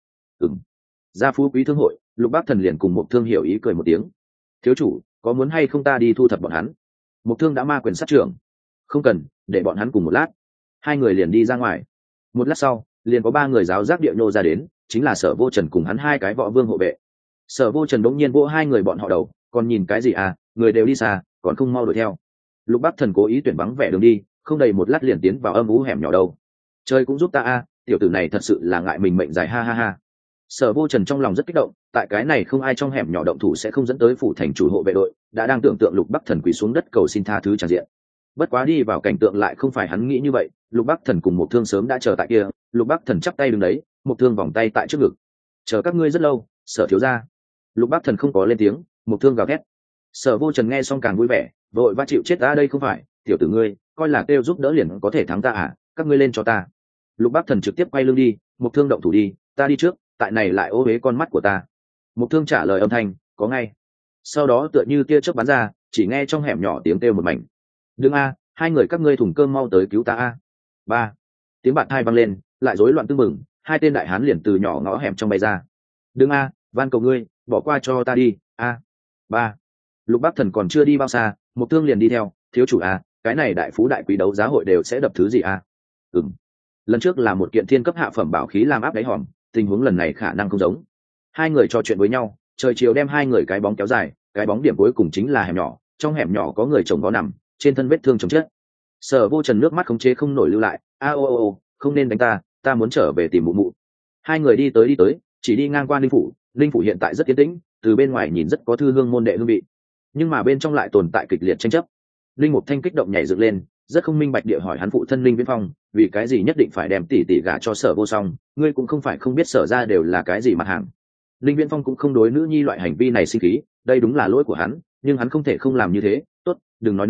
Ra phú quý thương hội, Lục Bắc Thần liền cùng Mộc Thương hiểu ý cười một tiếng. Thiếu chủ, có muốn hay không ta đi thu thập bọn hắn? Mộc Thương đã ma quyền sát trưởng. Không cần, để bọn hắn cùng một lát. Hai người liền đi ra ngoài. Một lát sau, liền có 3 người giáo giác địa nhô ra đến, chính là Sở Vô Trần cùng hắn 2 cái võ vương hộ vệ. Sở Vô Trần đống nhiên vỗ 2 người bọn họ đầu, còn nhìn cái gì à, người đều đi xa, còn không mau đuổi theo. Lục Bắc Thần cố ý tuyển vắng vẻ đường đi, không đầy một lát liền tiến vào âm u hẻm nhỏ đâu. Trời cũng giúp ta a, tiểu tử này thật sự là ngại mình mệnh dài, ha ha ha. Sở Vô Trần trong lòng rất kích động, tại cái này không ai trong hẻm nhỏ động thủ sẽ không dẫn tới phủ thành chủ hộ vệ đội, đã đang tưởng tượng Lục Bắc Thần quỳ xuống đất cầu xin tha thứ tràn diện. Bất quá đi vào cảnh tượng lại không phải hắn nghĩ như vậy, Lục Bắc Thần cùng Mộc Thương sớm đã chờ tại kia, Lục Bắc Thần chắp tay đứng đấy, Mộc Thương vòng tay tại trước ngực. Chờ các ngươi rất lâu, Sở thiếu gia. Lục Bắc Thần không có lên tiếng, Mộc Thương gào thét. Sở Vô Trần nghe xong càng vui vẻ, vội va chịu chết ta đây không phải, tiểu tử ngươi, coi là kêu giúp đỡ liền có thể thắng ta à, các ngươi lên cho ta. Lục Bắc Thần trực tiếp quay lưng đi, Mộc Thương động thủ đi, ta đi trước, tại này lại ô uế con mắt của ta. Mộc Thương trả lời âm thanh, có ngay. Sau đó tựa như tia chớp bắn ra, chỉ nghe trong hẻm nhỏ tiếng kêu một mảnh. Đừng a, 2 người các ngươi thùng cơm mau tới cứu ta a. 3. Tiếng bạn thai vang lên, lại rối loạn tương mừng, 2 tên đại hán liền từ nhỏ ngõ hẻm trong bay ra. Đừng a, van cầu ngươi, bỏ qua cho ta đi, a. 3. Lục Bắc Thần còn chưa đi bao xa, Mộc Thương liền đi theo, thiếu chủ a, cái này đại phú đại quý đấu giá hội đều sẽ đập thứ gì a? Lần trước là một kiện thiên cấp hạ phẩm bảo khí làm áp đáy hòm, tình huống lần này khả năng không giống. 2 người trò chuyện với nhau, trời chiều đem 2 người cái bóng kéo dài, cái bóng điểm cuối cùng chính là hẻm nhỏ, trong hẻm nhỏ có người chồng vó nằm, trên thân vết thương chồng chết. Sở Vô Trần nước mắt khống chế không nổi lưu lại, không nên đánh ta muốn trở về tìm mụ mụ. 2 người đi tới, chỉ đi ngang qua Linh phủ hiện tại rất yên tĩnh, từ bên ngoài nhìn rất có thư hương môn đệ hương vị, nhưng mà bên trong lại tồn tại kịch liệt tranh chấp. Linh Mục Thanh kích động nhảy dựng lên, rất không minh bạch địa hỏi hắn phụ thân Linh Viễn Phong, vì cái gì nhất định phải đem tỷ tỷ gả cho Sở Vô Song, ngươi cũng không phải không biết Sở ra đều là cái gì mặt hàng. Linh Viễn Phong cũng không đối nữ nhi loại hành vi này sinh khí, đây đúng là lỗi của hắn, nhưng hắn không thể không làm như thế. Tốt, đừng nói nữa,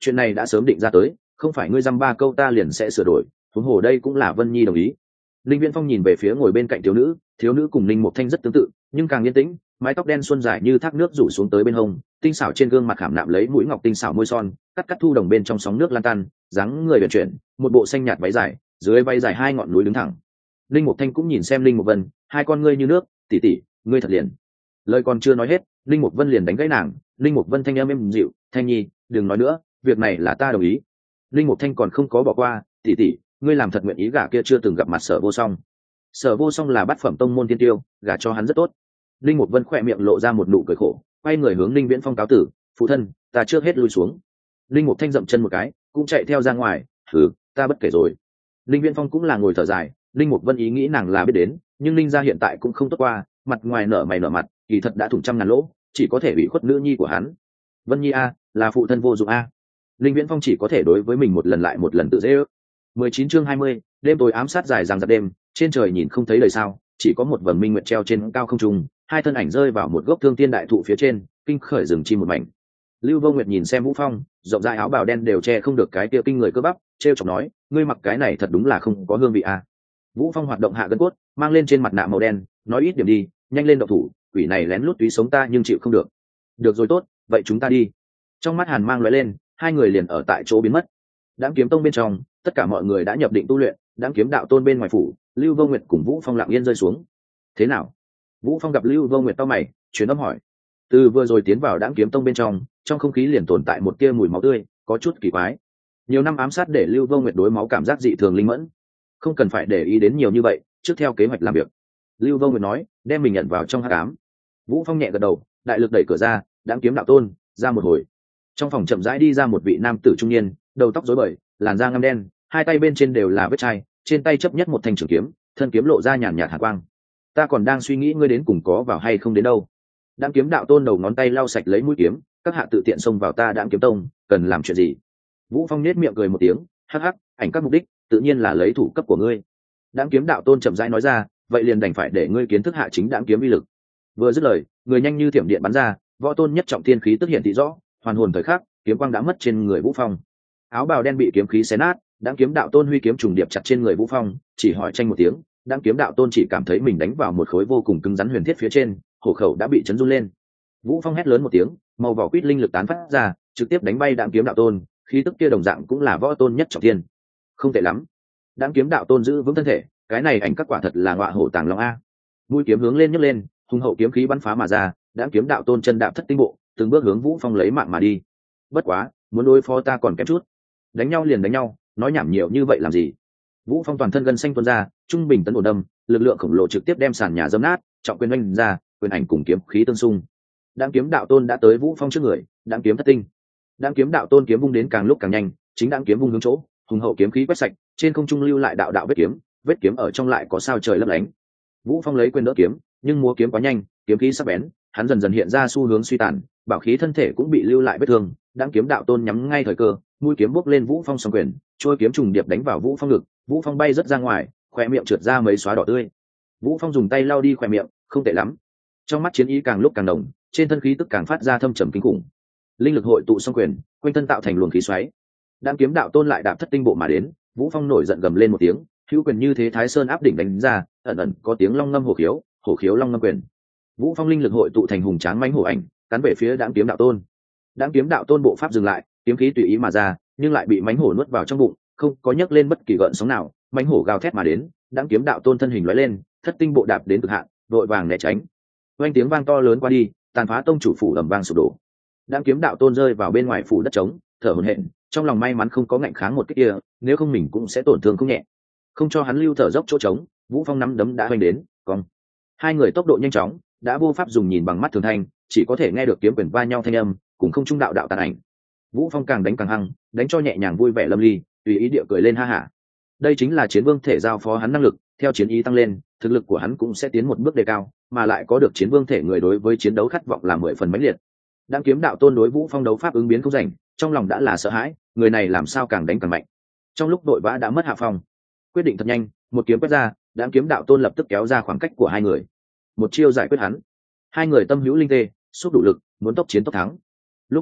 chuyện này đã sớm định ra tới, không phải ngươi dăm ba câu ta liền sẽ sửa đổi, huống hồ đây cũng là Vân Nhi đồng ý. Linh Viễn Phong nhìn về phía ngồi bên cạnh thiếu nữ cùng Linh Mục Thanh rất tương tự, nhưng càng yên tĩnh, mái tóc đen xuân dài như thác nước rủ xuống tới bên hông, tinh xảo trên gương mặt khảm nạm lấy mũi ngọc tinh xảo môi son, cắt thu đồng bên trong sóng nước lan tan, dáng người uyển chuyển, một bộ xanh nhạt váy dài, dưới váy dài hai ngọn núi đứng thẳng. Linh Mục Thanh cũng nhìn xem Linh Mục Vân, hai con ngươi như nước, tỷ tỷ, ngươi thật liền. Lời còn chưa nói hết, Linh Mục Vân liền đánh gãy nàng. Linh Mục Vân thanh âm êm dịu, Thanh Nhi, đừng nói nữa, việc này là ta đồng ý. Linh Mục Thanh còn không có bỏ qua, tỷ tỷ, ngươi làm thật nguyện ý gả kia chưa từng gặp mặt Sở Vô Song. Sở Vô Song là bát phẩm tông môn thiên tiêu, gả cho hắn rất tốt. Linh Mục Vân khỏe miệng lộ ra một nụ cười khổ, quay người hướng Linh Viễn Phong cáo tử, phụ thân, ta trước hết lui xuống. Linh Mục Thanh dậm chân một cái, cũng chạy theo ra ngoài, ta bất kể rồi. Linh Viễn Phong cũng là ngồi thở dài, Linh Mục Vân ý nghĩ nàng là biết đến, nhưng Linh gia hiện tại cũng không tốt qua, mặt ngoài nở mày nở mặt, kỳ thật đã thủng trăm ngàn lỗ, chỉ có thể bị khuất nữ nhi của hắn. Vân Nhi a, là phụ thân vô dụng a. Linh Viễn Phong chỉ có thể đối với mình một lần lại một lần tự dễ ước. 19 chương 20, đêm tối ám sát dài dằng dặc đêm, trên trời nhìn không thấy đời sao, chỉ có một vầng minh nguyệt treo trên cao không trung, hai thân ảnh rơi vào một gốc thương tiên đại thụ phía trên, kinh khởi rừng chim một mảnh. Lưu Vô Nguyệt nhìn xem Vũ Phong, rộng rãi áo bào đen đều che không được cái kia kinh người cơ bắp, trêu chọc nói, ngươi mặc cái này thật đúng là không có hương vị a. Vũ Phong hoạt động hạ gân cốt, mang lên trên mặt nạ màu đen, nói ít điểm đi, nhanh lên động thủ, quỷ này lén lút túy sống ta nhưng chịu không được. Được rồi tốt, vậy chúng ta đi. Trong mắt Hàn mang lóe lên, hai người liền ở tại chỗ biến mất. Đãng Kiếm Tông bên trong, tất cả mọi người đã nhập định tu luyện, Đãng Kiếm Đạo Tôn bên ngoài phủ, Lưu Vô Nguyệt cùng Vũ Phong lặng yên rơi xuống. Thế nào? Vũ Phong gặp Lưu Vô Nguyệt cau mày, truyền âm hỏi. Từ vừa rồi tiến vào Đãng Kiếm Tông bên trong không khí liền tồn tại một tia mùi máu tươi, có chút kỳ quái. Nhiều năm ám sát để Lưu Vô Nguyệt đối máu cảm giác dị thường linh mẫn, không cần phải để ý đến nhiều như vậy, trước theo kế hoạch làm việc. Lưu Vô Nguyệt nói, đem mình nhận vào trong hắc ám. Vũ Phong nhẹ gật đầu, đại lực đẩy cửa ra, Đãng Kiếm Đạo Tôn ra một hồi. Trong phòng chậm rãi đi ra một vị nam tử trung niên, đầu tóc rối bời, làn da ngăm đen, hai tay bên trên đều là vết chai, trên tay chấp nhất một thanh trường kiếm, thân kiếm lộ ra nhàn nhạt hàn quang. Ta còn đang suy nghĩ ngươi đến cùng có vào hay không đến đâu. Đãng Kiếm Đạo Tôn đầu ngón tay lau sạch lấy mũi kiếm, các hạ tự tiện xông vào ta Đãng Kiếm Tông, cần làm chuyện gì? Vũ Phong nhếch miệng cười một tiếng, hắc hắc, ảnh các mục đích, tự nhiên là lấy thủ cấp của ngươi. Đãng Kiếm Đạo Tôn chậm rãi nói ra, vậy liền đành phải để ngươi kiến thức hạ chính Đãng kiếm uy lực. Vừa dứt lời, người nhanh như thiểm điện bắn ra, võ tôn nhất trọng thiên khí tức hiện thị rõ, hoàn hồn thời khắc, kiếm quang đã mất trên người Vũ Phong. Áo bào đen bị kiếm khí xé nát, Đãng Kiếm Đạo Tôn huy kiếm trùng điệp chặt trên người Vũ Phong, chỉ hỏi tranh một tiếng, Đãng Kiếm Đạo Tôn chỉ cảm thấy mình đánh vào một khối vô cùng cứng rắn huyền thiết phía trên, hổ khẩu đã bị chấn run lên. Vũ Phong hét lớn một tiếng, màu vỏ quýt linh lực tán phát ra, trực tiếp đánh bay Đãng Kiếm Đạo Tôn, khí tức kia đồng dạng cũng là võ tôn nhất trọng thiên. Không tệ lắm. Đãng Kiếm Đạo Tôn giữ vững thân thể, cái này ảnh các quả thật là ngọa hổ tàng long a. Mũi kiếm hướng lên nhấc lên, hung hậu kiếm khí bắn phá mà ra, Đãng Kiếm Đạo Tôn chân đạp thất tinh bộ, từng bước hướng Vũ Phong lấy mạng mà đi. Bất quá, muốn đối phó ta còn kém chút. Đánh nhau liền đánh nhau, nói nhảm nhiều như vậy làm gì? Vũ Phong toàn thân gân xanh tuôn ra, trung bình tấn ổn đâm, lực lượng khổng lồ trực tiếp đem sàn nhà dẫm nát, trọng quyền oanh ra, quyền ảnh cùng kiếm khí tương xung. Đãng Kiếm Đạo Tôn đã tới Vũ Phong trước người, Đãng kiếm thất tinh. Đãng Kiếm Đạo Tôn kiếm vung đến càng lúc càng nhanh, chính Đãng kiếm vung hướng chỗ, hùng hậu kiếm khí quét sạch, trên không trung lưu lại đạo đạo vết kiếm ở trong lại có sao trời lấp lánh. Vũ Phong lấy quyền đỡ kiếm, nhưng múa kiếm quá nhanh, kiếm khí sắc bén, hắn dần dần hiện ra xu hướng suy tàn, bảo khí thân thể cũng bị lưu lại vết thương. Đãng Kiếm Đạo Tôn nhắm ngay thời cơ, mũi kiếm bốc lên Vũ Phong song quyền, trôi kiếm trùng điệp đánh vào Vũ Phong ngực, Vũ Phong bay rất ra ngoài, khóe miệng trượt ra mấy xóa đỏ tươi. Vũ Phong dùng tay lau đi khóe miệng, không tệ lắm. Trong mắt chiến ý càng lúc càng nồng, trên thân khí tức càng phát ra thâm trầm kinh khủng. Linh lực hội tụ song quyền, quanh thân tạo thành luồng khí xoáy. Đãng Kiếm Đạo Tôn lại đạp thất tinh bộ mà đến, Vũ Phong nổi giận gầm lên một tiếng, hữu quyền như thế Thái Sơn áp đỉnh đánh ra, ẩn ẩn có tiếng long ngâm hổ khiếu long ngâm quyền. Vũ Phong linh lực hội tụ thành hùng tráng mãnh hổ ảnh, cắn về phía Đãng Kiếm Đạo Tôn. Đãng Kiếm Đạo Tôn bộ pháp dừng lại, kiếm khí tùy ý mà ra, nhưng lại bị mãnh hổ nuốt vào trong bụng, không có nhấc lên bất kỳ gợn sóng nào. Mãnh hổ gào thét mà đến, Đãng Kiếm Đạo Tôn thân hình lóe lên, thất tinh bộ đạp đến cực hạn, vội vàng né tránh. Oanh tiếng vang to lớn qua đi, tàn phá tông chủ phủ ầm vang sụp đổ. Đãng Kiếm Đạo Tôn rơi vào bên ngoài phủ đất trống, thở hổn hển, trong lòng may mắn không có ngạnh kháng một cái kia, nếu không mình cũng sẽ tổn thương không nhẹ. Không cho hắn lưu thở dốc chỗ trống, Vũ Phong nắm đấm đã hoành đến, cong. Hai người tốc độ nhanh chóng, đã vô pháp dùng nhìn bằng mắt thường thanh, chỉ có thể nghe được kiếm quyền va nhau thanh âm, cùng không trung đạo đạo tàn ảnh. Vũ Phong càng đánh càng hăng, đánh cho nhẹ nhàng vui vẻ lâm ly, tùy ý địa cười lên ha hả. Đây chính là chiến vương thể giao phó hắn năng lực, theo chiến ý tăng lên, thực lực của hắn cũng sẽ tiến một bước đề cao, mà lại có được chiến vương thể người đối với chiến đấu khát vọng là 10 phần mãnh liệt. Đãng Kiếm Đạo Tôn đối Vũ Phong đấu pháp ứng biến không rảnh, trong lòng đã là sợ hãi, người này làm sao càng đánh càng mạnh. Trong lúc đội vã đã mất hạ phong, quyết định thật nhanh, một kiếm quét ra, Đãng Kiếm Đạo Tôn lập tức kéo ra khoảng cách của hai người, một chiêu giải quyết hắn. Hai người tâm hữu linh tê, xúc đủ lực, muốn tốc chiến tốc thắng. Lúc này,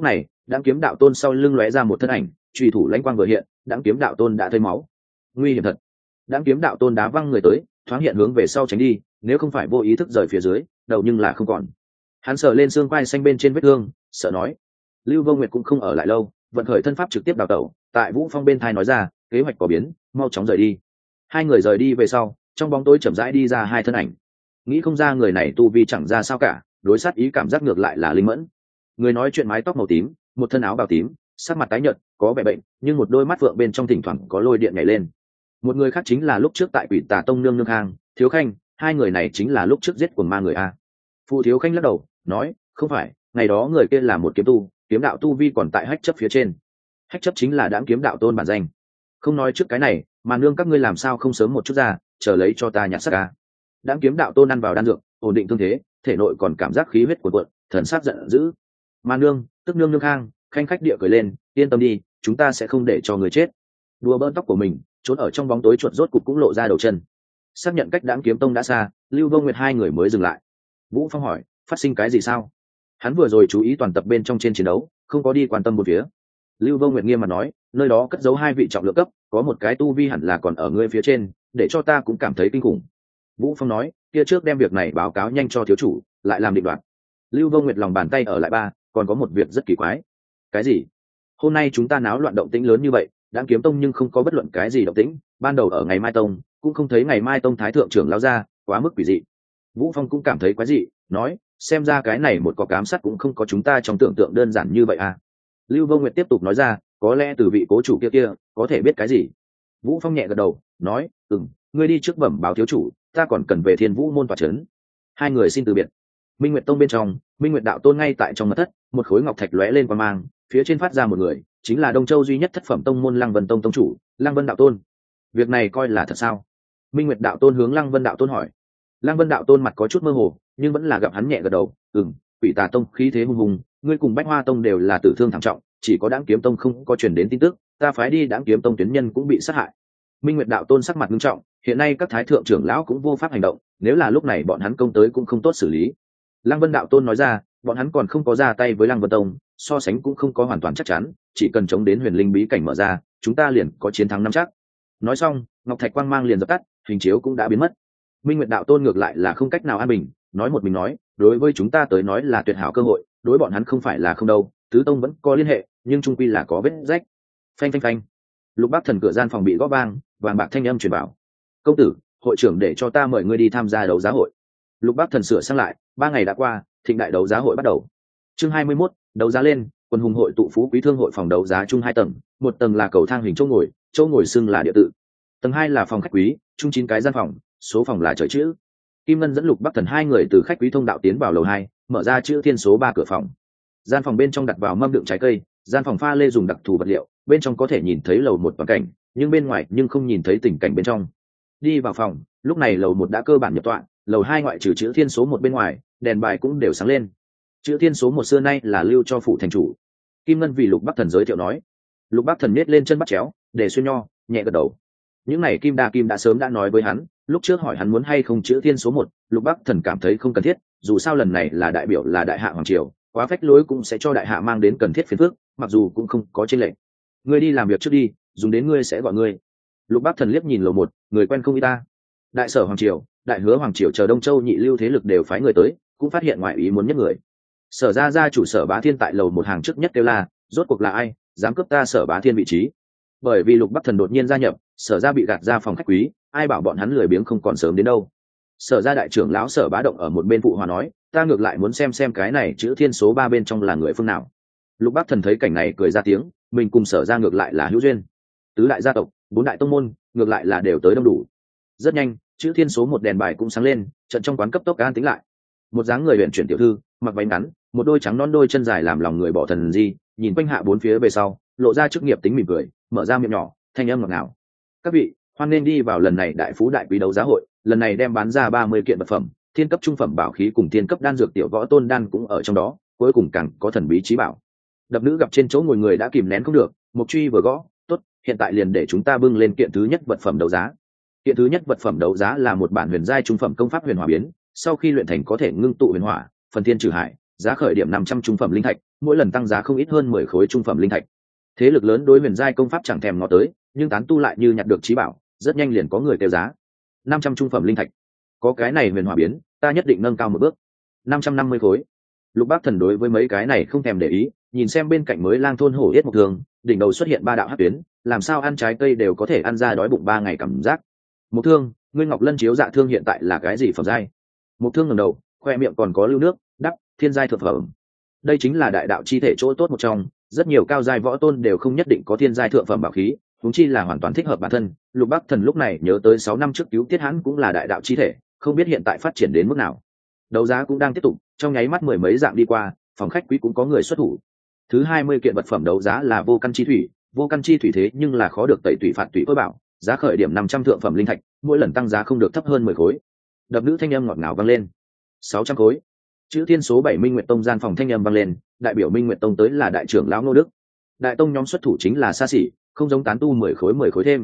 Đãng kiếm đạo tôn sau lưng lóe ra một thân ảnh, truy thủ lãnh quang vừa hiện, đãng kiếm đạo tôn đã thấy máu. Nguy hiểm thật. Đãng kiếm đạo tôn đá văng người tới, thoáng hiện hướng về sau tránh đi, nếu không phải vô ý thức rời phía dưới, đầu nhưng là không còn. Hắn sờ lên xương quai xanh bên trên vết thương, sợ nói. Lưu Vô Nguyệt cũng không ở lại lâu, vận khởi thân pháp trực tiếp đào tẩu, tại Vũ Phong bên thai nói ra, kế hoạch có biến, mau chóng rời đi. Hai người rời đi về sau, trong bóng tối chậm rãi đi ra hai thân ảnh. Nghĩ không ra người này tu vi chẳng ra sao cả, đối sát ý cảm giác ngược lại là linh mẫn. Người nói chuyện mái tóc màu tím, một thân áo bào tím, sắc mặt tái nhợt, có vẻ bệnh, nhưng một đôi mắt vượng bên trong thỉnh thoảng có lôi điện nhảy lên. Một người khác chính là lúc trước tại Quỷ Tà Tông nương nương Khang, Thiếu Khanh, hai người này chính là lúc trước giết quần ma người a. Phụ Thiếu Khanh lắc đầu, nói, không phải, ngày đó người kia là một kiếm tu, kiếm đạo tu vi còn tại hách chấp phía trên. Hách chấp chính là đãng kiếm đạo tôn bản danh. Không nói trước cái này, mà nương các ngươi làm sao không sớm một chút ra, chờ lấy cho ta nhặt xác a. Đãng kiếm đạo tôn ăn vào đan dược, ổn định thương thế, thể nội còn cảm giác khí huyết cuộn cuộn, thần sắc giận dữ. Mà nương, tức nương nương Khang, khanh khách địa cười lên, yên tâm đi, chúng ta sẽ không để cho người chết. Đùa bỡn tóc của mình, trốn ở trong bóng tối chuột rốt cục cũng lộ ra đầu chân. Xác nhận cách Đãng kiếm tông đã xa, Lưu Vô Nguyệt hai người mới dừng lại. Vũ Phong hỏi, phát sinh cái gì sao? Hắn vừa rồi chú ý toàn tập bên trong trên chiến đấu, không có đi quan tâm một phía. Lưu Vô Nguyệt nghiêm mặt nói, nơi đó cất giấu hai vị trọng lượng cấp, có một cái tu vi hẳn là còn ở ngươi phía trên, để cho ta cũng cảm thấy kinh khủng. Vũ Phong nói, kia trước đem việc này báo cáo nhanh cho thiếu chủ, lại làm định đoạt. Lưu Vô Nguyệt lòng bàn tay ở lại ba, còn có một việc rất kỳ quái. Cái gì? Hôm nay chúng ta náo loạn động tĩnh lớn như vậy, Đãng kiếm tông nhưng không có bất luận cái gì động tĩnh, ban đầu ở ngày mai tông cũng không thấy ngày mai tông thái thượng trưởng lao ra, quá mức quỷ dị. Vũ Phong cũng cảm thấy quái dị, nói, xem ra cái này một cọc ám sát cũng không có chúng ta trong tưởng tượng đơn giản như vậy à. Lưu Vô Nguyệt tiếp tục nói ra, có lẽ từ vị cố chủ kia có thể biết cái gì. Vũ Phong nhẹ gật đầu, nói, ngươi đi trước bẩm báo thiếu chủ, ta còn cần về Thiên Vũ môn tòa trấn. Hai người xin từ biệt. Minh Nguyệt tông bên trong, Minh Nguyệt đạo tôn ngay tại trong mật thất, một khối ngọc thạch lóe lên qua mang, phía trên phát ra một người, chính là Đông Châu duy nhất thất phẩm tông môn Lăng Vân tông tông chủ, Lăng Vân đạo tôn. Việc này coi là thật sao? Minh Nguyệt đạo tôn hướng Lăng Vân đạo tôn hỏi. Lăng Vân đạo tôn mặt có chút mơ hồ, nhưng vẫn là gặp hắn nhẹ gật đầu, Quỷ Tà tông khí thế hùng hùng, ngươi cùng Bách Hoa tông đều là tử thương thảm trọng, chỉ có Đãng kiếm tông không có truyền đến tin tức, ta phái đi Đãng kiếm tông tuyến nhân cũng bị sát hại. Minh Nguyệt đạo tôn sắc mặt nghiêm trọng, hiện nay các thái thượng trưởng lão cũng vô pháp hành động, nếu là lúc này bọn hắn công tới cũng không tốt xử lý. Lăng Vân đạo tôn nói ra, bọn hắn còn không có ra tay với Lăng Vân tông, so sánh cũng không có hoàn toàn chắc chắn, chỉ cần chống đến huyền linh bí cảnh mở ra, chúng ta liền có chiến thắng năm chắc. Nói xong, ngọc thạch quang mang liền dập tắt, hình chiếu cũng đã biến mất. Minh Nguyệt đạo tôn ngược lại là không cách nào an bình, nói một mình nói, đối với chúng ta tới nói là tuyệt hảo cơ hội, đối bọn hắn không phải là không đâu, tứ tông vẫn có liên hệ, nhưng trung quy là có vết rách. Phanh phanh phanh. Lục Bắc Thần cửa gian phòng bị gõ vang, vàng bạc thanh âm truyền vào. Công tử, hội trưởng để cho ta mời ngươi đi tham gia đấu giá hội. Lục Bắc Thần sửa sang lại, 3 ngày đã qua, thịnh đại đấu giá hội bắt đầu. Chương 21, đấu giá lên, Quân hùng hội tụ phú quý thương hội phòng đấu giá chung 2 tầng, một tầng là cầu thang hình chỗ ngồi xưng là địa tự. Tầng 2 là phòng khách quý, chung 9 cái gian phòng, số phòng là trời chữ. Kim Ngân dẫn Lục Bắc Thần hai người từ khách quý thông đạo tiến vào lầu 2, mở ra chữ thiên số 3 cửa phòng. Gian phòng bên trong đặt vào mâm đựng trái cây, gian phòng pha lê dùng đặc thù vật liệu, bên trong có thể nhìn thấy lầu 1 toàn cảnh, nhưng bên ngoài nhưng không nhìn thấy tình cảnh bên trong. Đi vào phòng, lúc này lầu 1 đã cơ bản nhập tọa, lầu 2 ngoại trừ chữ thiên số 1 bên ngoài, đèn bài cũng đều sáng lên. Chữ thiên số 1 xưa nay là lưu cho phủ thành chủ. Kim Ngân vì Lục Bắc Thần giới thiệu nói. Lục Bắc Thần nhếch lên chân bắt chéo, để xuyên nho, nhẹ gật đầu. Những này Kim đã sớm đã nói với hắn, lúc trước hỏi hắn muốn hay không chữ thiên số 1, Lục Bắc Thần cảm thấy không cần thiết, dù sao lần này là đại biểu là đại hạ hoàng triều, quá phách lối cũng sẽ cho đại hạ mang đến cần thiết phiền phức, mặc dù cũng không có chênh lệch. Ngươi đi làm việc trước đi, dùng đến ngươi sẽ gọi ngươi. Lục Bắc Thần liếc nhìn lầu 1, người quen không y ta. Đại sở hoàng triều, đại hứa hoàng triều chờ Đông Châu nhị lưu thế lực đều phái người tới, cũng phát hiện ngoại ý muốn nhất người. Sở gia chủ Sở Bá Thiên tại lầu 1 hàng trước nhất kêu la, rốt cuộc là ai dám cướp ta Sở Bá Thiên vị trí? Bởi vì Lục Bắc Thần đột nhiên gia nhập, Sở gia bị gạt ra phòng khách quý, ai bảo bọn hắn lười biếng không còn sớm đến đâu. Sở gia đại trưởng lão Sở Bá Động ở một bên phụ hòa nói, ta ngược lại muốn xem cái này chữ thiên số 3 bên trong là người phương nào. Lục Bắc Thần thấy cảnh này cười ra tiếng, mình cùng Sở gia ngược lại là hữu duyên. Tứ đại gia tộc, 4 đại tông môn, ngược lại là đều tới đông đủ. Rất nhanh, chữ thiên số 1 đèn bài cũng sáng lên, trận trong quán cấp tốc an tĩnh lại. Một dáng người huyền chuyển tiểu thư, mặc váy ngắn, một đôi trắng non đôi chân dài làm lòng người bỏ thần di, nhìn quanh hạ bốn phía về sau, lộ ra chức nghiệp tính mỉm cười, mở ra miệng nhỏ, thanh âm ngọt ngào. Các vị, hoan nên đi vào lần này đại phú đại quý đấu giá hội, lần này đem bán ra 30 kiện vật phẩm, thiên cấp trung phẩm bảo khí cùng thiên cấp đan dược tiểu võ tôn đan cũng ở trong đó, cuối cùng càng có thần bí chí bảo. Đập nữ gặp trên chỗ ngồi người đã kìm nén không được, Mộc Truy vừa gõ, tốt, hiện tại liền để chúng ta bưng lên kiện thứ nhất vật phẩm đấu giá. Kiện thứ nhất vật phẩm đấu giá là một bản huyền giai trung phẩm công pháp huyền hỏa biến, sau khi luyện thành có thể ngưng tụ huyền hỏa, phần thiên trừ hải, giá khởi điểm 500 trung phẩm linh thạch, mỗi lần tăng giá không ít hơn 10 khối trung phẩm linh thạch. Thế lực lớn đối huyền giai công pháp chẳng thèm ngó tới, nhưng tán tu lại như nhặt được trí bảo, rất nhanh liền có người kêu giá. 500 trung phẩm linh thạch. Có cái này huyền hỏa biến, ta nhất định nâng cao một bước. 550 khối. Lục Bác Thần đối với mấy cái này không thèm để ý, nhìn xem bên cạnh mới lang thôn hổ yết một thường, đỉnh đầu xuất hiện 3 đạo hắc tuyến, làm sao ăn trái cây đều có thể ăn ra đói bụng 3 ngày cảm giác. Một thương, ngươi Ngọc Lân chiếu dạ thương hiện tại là cái gì phẩm giai? Một thương ngẩng đầu, khoe miệng còn có lưu nước, đắp, thiên giai thượng phẩm. Đây chính là đại đạo chi thể chỗ tốt một trong, rất nhiều cao giai võ tôn đều không nhất định có thiên giai thượng phẩm bảo khí, huống chi là hoàn toàn thích hợp bản thân. Lục Bắc Thần lúc này nhớ tới 6 năm trước cứu Tiết Hãn cũng là đại đạo chi thể, không biết hiện tại phát triển đến mức nào. Đấu giá cũng đang tiếp tục, trong nháy mắt mười mấy dạng đi qua, phòng khách quý cũng có người xuất thủ. Thứ 20 kiện vật phẩm đấu giá là vô căn chi thủy, vô căn chi thủy thế nhưng là khó được tẩy tủy phạt tủy cơ bảo, giá khởi điểm 500 thượng phẩm linh thạch, mỗi lần tăng giá không được thấp hơn 10 khối. Đập nữ thanh âm ngọt ngào vang lên. 600 khối. Chữ thiên số 7 Minh Nguyệt Tông gian phòng thanh âm vang lên, đại biểu Minh Nguyệt Tông tới là đại trưởng lão Ngô Đức. Đại tông nhóm xuất thủ chính là xa xỉ, không giống tán tu 10 khối thêm.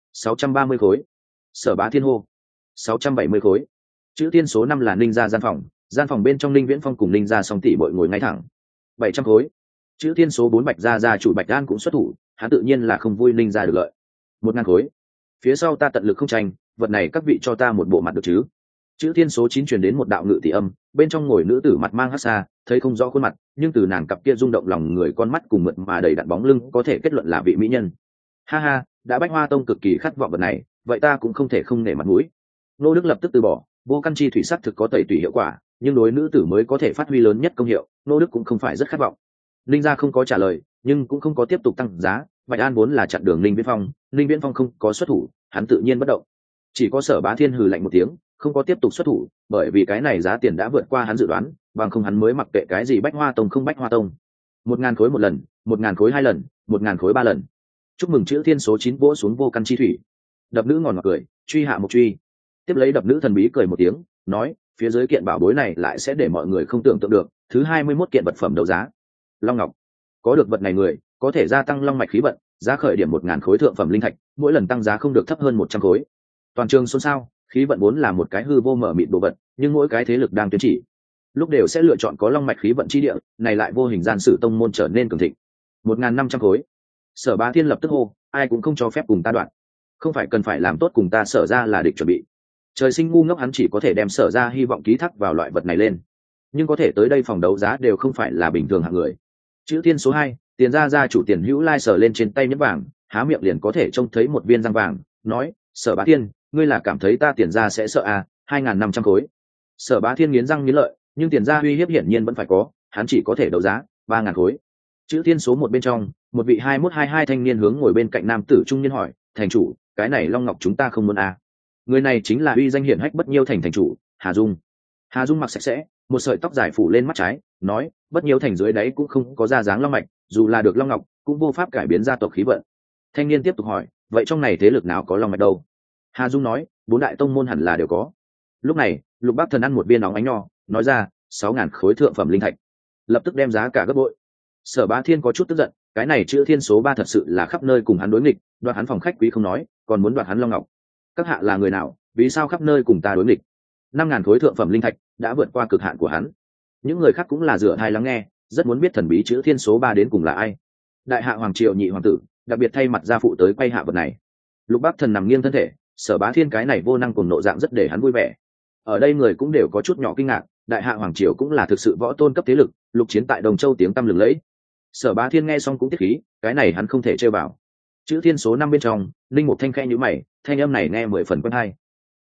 630 khối. Sở Bá Thiên hô. 670 khối. Chữ thiên số 5 là Ninh gia gian phòng bên trong Ninh Viễn Phong cùng Ninh gia song tỷ bội ngồi ngay thẳng. 700 khối. Chữ thiên số 4 Bạch gia chủ Bạch An cũng xuất thủ, hắn tự nhiên là không vui Ninh gia được lợi. 1000 khối. Phía sau ta tận lực không tranh, vật này các vị cho ta một bộ mặt được chứ? Chữ thiên số 9 truyền đến một đạo ngự tỷ âm, bên trong ngồi nữ tử mặt mang hắc xa, thấy không rõ khuôn mặt, nhưng từ nàng cặp kia rung động lòng người con mắt cùng mượt mà đầy đặn bóng lưng có thể kết luận là vị mỹ nhân. Ha ha, đã Bách Hoa Tông cực kỳ khát vọng vật này, vậy ta cũng không thể không nể mặt mũi. Nô Đức lập tức từ bỏ, vô căn chi thủy sắc thực có tẩy tủy hiệu quả, nhưng đối nữ tử mới có thể phát huy lớn nhất công hiệu, Nô Đức cũng không phải rất khát vọng. Linh gia không có trả lời, nhưng cũng không có tiếp tục tăng giá. Bạch An vốn là chặn đường Linh Viễn Phong không có xuất thủ, hắn tự nhiên bất động. Chỉ có Sở Bá Thiên hừ lạnh một tiếng, không có tiếp tục xuất thủ, bởi vì cái này giá tiền đã vượt qua hắn dự đoán, bằng không hắn mới mặc kệ cái gì Bách Hoa Tông không Bách Hoa Tông. 1000 khối một lần, 1000 khối 2 lần, 1000 khối 3 lần. Chúc mừng chữ thiên số 9 vỗ xuống vô căn chi thủy. Đập nữ ngòn ngọt cười, truy hạ một truy. Tiếp lấy đập nữ thần bí cười một tiếng, nói, phía dưới kiện bảo bối này lại sẽ để mọi người không tưởng tượng được. Thứ 21 kiện vật phẩm đấu giá. Long Ngọc. Có được vật này người, có thể gia tăng long mạch khí vận, giá khởi điểm 1000 khối thượng phẩm linh thạch, mỗi lần tăng giá không được thấp hơn 100 khối. Toàn trường xôn xao, khí vận vốn là một cái hư vô mở mịt đồ vật, nhưng mỗi cái thế lực đang tuyên chỉ, lúc đều sẽ lựa chọn có long mạch khí vận chi địa, này lại vô hình gian sử tông môn trở nên cường thịnh. 1500 khối. Sở Bá Thiên lập tức hô, ai cũng không cho phép cùng ta đoạn. Không phải cần phải làm tốt cùng ta Sở ra là địch chuẩn bị. Trời sinh ngu ngốc hắn chỉ có thể đem Sở ra hy vọng ký thác vào loại vật này lên. Nhưng có thể tới đây phòng đấu giá đều không phải là bình thường hạng người. Chữ thiên số 2, Tiền gia chủ Tiền Hữu Lai sờ lên trên tay nhẫn vàng, há miệng liền có thể trông thấy một viên răng vàng, nói, Sở Bá Thiên, ngươi là cảm thấy ta Tiền gia sẽ sợ à? 2500 khối. Sở Bá Thiên nghiến răng nghiến lợi, nhưng Tiền gia uy hiếp hiển nhiên vẫn phải có, hắn chỉ có thể đấu giá 3000 khối. Chữ thiên số 1 bên trong, một vị 2122 thanh niên hướng ngồi bên cạnh nam tử trung niên hỏi, thành chủ, cái này Long Ngọc chúng ta không muốn à? Người này chính là uy danh hiển hách Bất Nhiêu thành thành chủ Hà Dung. Hà Dung mặc sạch sẽ, một sợi tóc dài phủ lên mắt trái, nói, Bất Nhiêu thành dưới đáy cũng không có ra dáng long mạch, dù là được long ngọc cũng vô pháp cải biến gia tộc khí vận. Thanh niên tiếp tục hỏi, vậy trong này thế lực nào có long mạch đâu? Hà Dung nói, 4 đại tông môn hẳn là đều có. Lúc này Lục Bắc Thần ăn một viên nóng ánh nho, nói ra, 6000 khối thượng phẩm linh thạch, lập tức đem giá cả gấp bội. Sở Bá Thiên có chút tức giận, cái này chữ thiên số 3 thật sự là khắp nơi cùng hắn đối nghịch, đoạt hắn phòng khách quý không nói, còn muốn đoạt hắn long ngọc. Các hạ là người nào, vì sao khắp nơi cùng ta đối nghịch? 5000 khối thượng phẩm linh thạch đã vượt qua cực hạn của hắn. Những người khác cũng là dựa tai lắng nghe, rất muốn biết thần bí chữ thiên số 3 đến cùng là ai. Đại hạ hoàng triều nhị hoàng tử đặc biệt thay mặt gia phụ tới quay hạ vật này. Lục Bắc Thần nằm nghiêng thân thể, Sở Bá Thiên cái này vô năng cùng nộ dạng rất để hắn vui vẻ. Ở đây người cũng đều có chút nhỏ kinh ngạc, đại hạ hoàng triều cũng là thực sự võ tôn cấp thế lực, lục chiến tại Đồng Châu tiếng tăm lừng lẫy. Sở Bá Thiên nghe xong cũng tiết khí, cái này hắn không thể trêu vào. Chữ thiên số 5 bên trong, linh mục thanh khẽ nhíu mày, thanh âm này nghe 10 phần quen hay.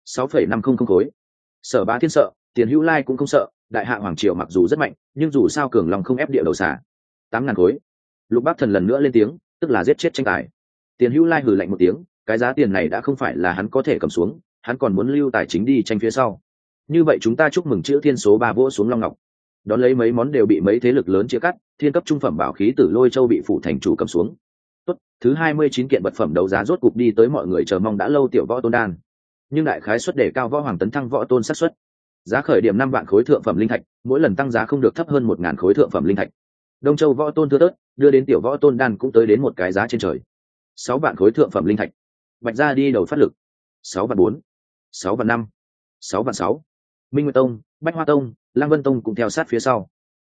6,500 khối. Sở Bá Thiên sợ, Tiền Hữu Lai cũng không sợ, đại hạ hoàng triều mặc dù rất mạnh, nhưng dù sao cường lòng không ép địa đầu xả. 8000 khối. Lục Bắc Thần lần nữa lên tiếng, tức là giết chết tranh tài. Tiền Hữu Lai hừ lạnh một tiếng, cái giá tiền này đã không phải là hắn có thể cầm xuống, hắn còn muốn lưu tài chính đi tranh phía sau. Như vậy chúng ta chúc mừng chữ thiên số 3 vỗ xuống long ngọc. Đón lấy mấy món đều bị mấy thế lực lớn chia cắt, thiên cấp trung phẩm bảo khí Tử Lôi Châu bị phủ thành chủ cầm xuống. Tốt, thứ 29 kiện vật phẩm đấu giá rốt cục đi tới mọi người chờ mong đã lâu tiểu võ tôn đan. Nhưng đại khái suất để cao võ hoàng tấn thăng võ tôn xác suất. Giá khởi điểm 5 vạn khối thượng phẩm linh thạch, mỗi lần tăng giá không được thấp hơn 1000 khối thượng phẩm linh thạch. Đông Châu võ tôn thưa thớt, đưa đến tiểu võ tôn đan cũng tới đến một cái giá trên trời. 6 vạn khối thượng phẩm linh thạch. Bạch gia đi đầu phát lực. 6 vạn 4, 6 vạn 5, 6 vạn 6. Minh Nguyệt Tông, Bách Hoa Tông, Lăng Vân Tông cũng theo sát phía sau.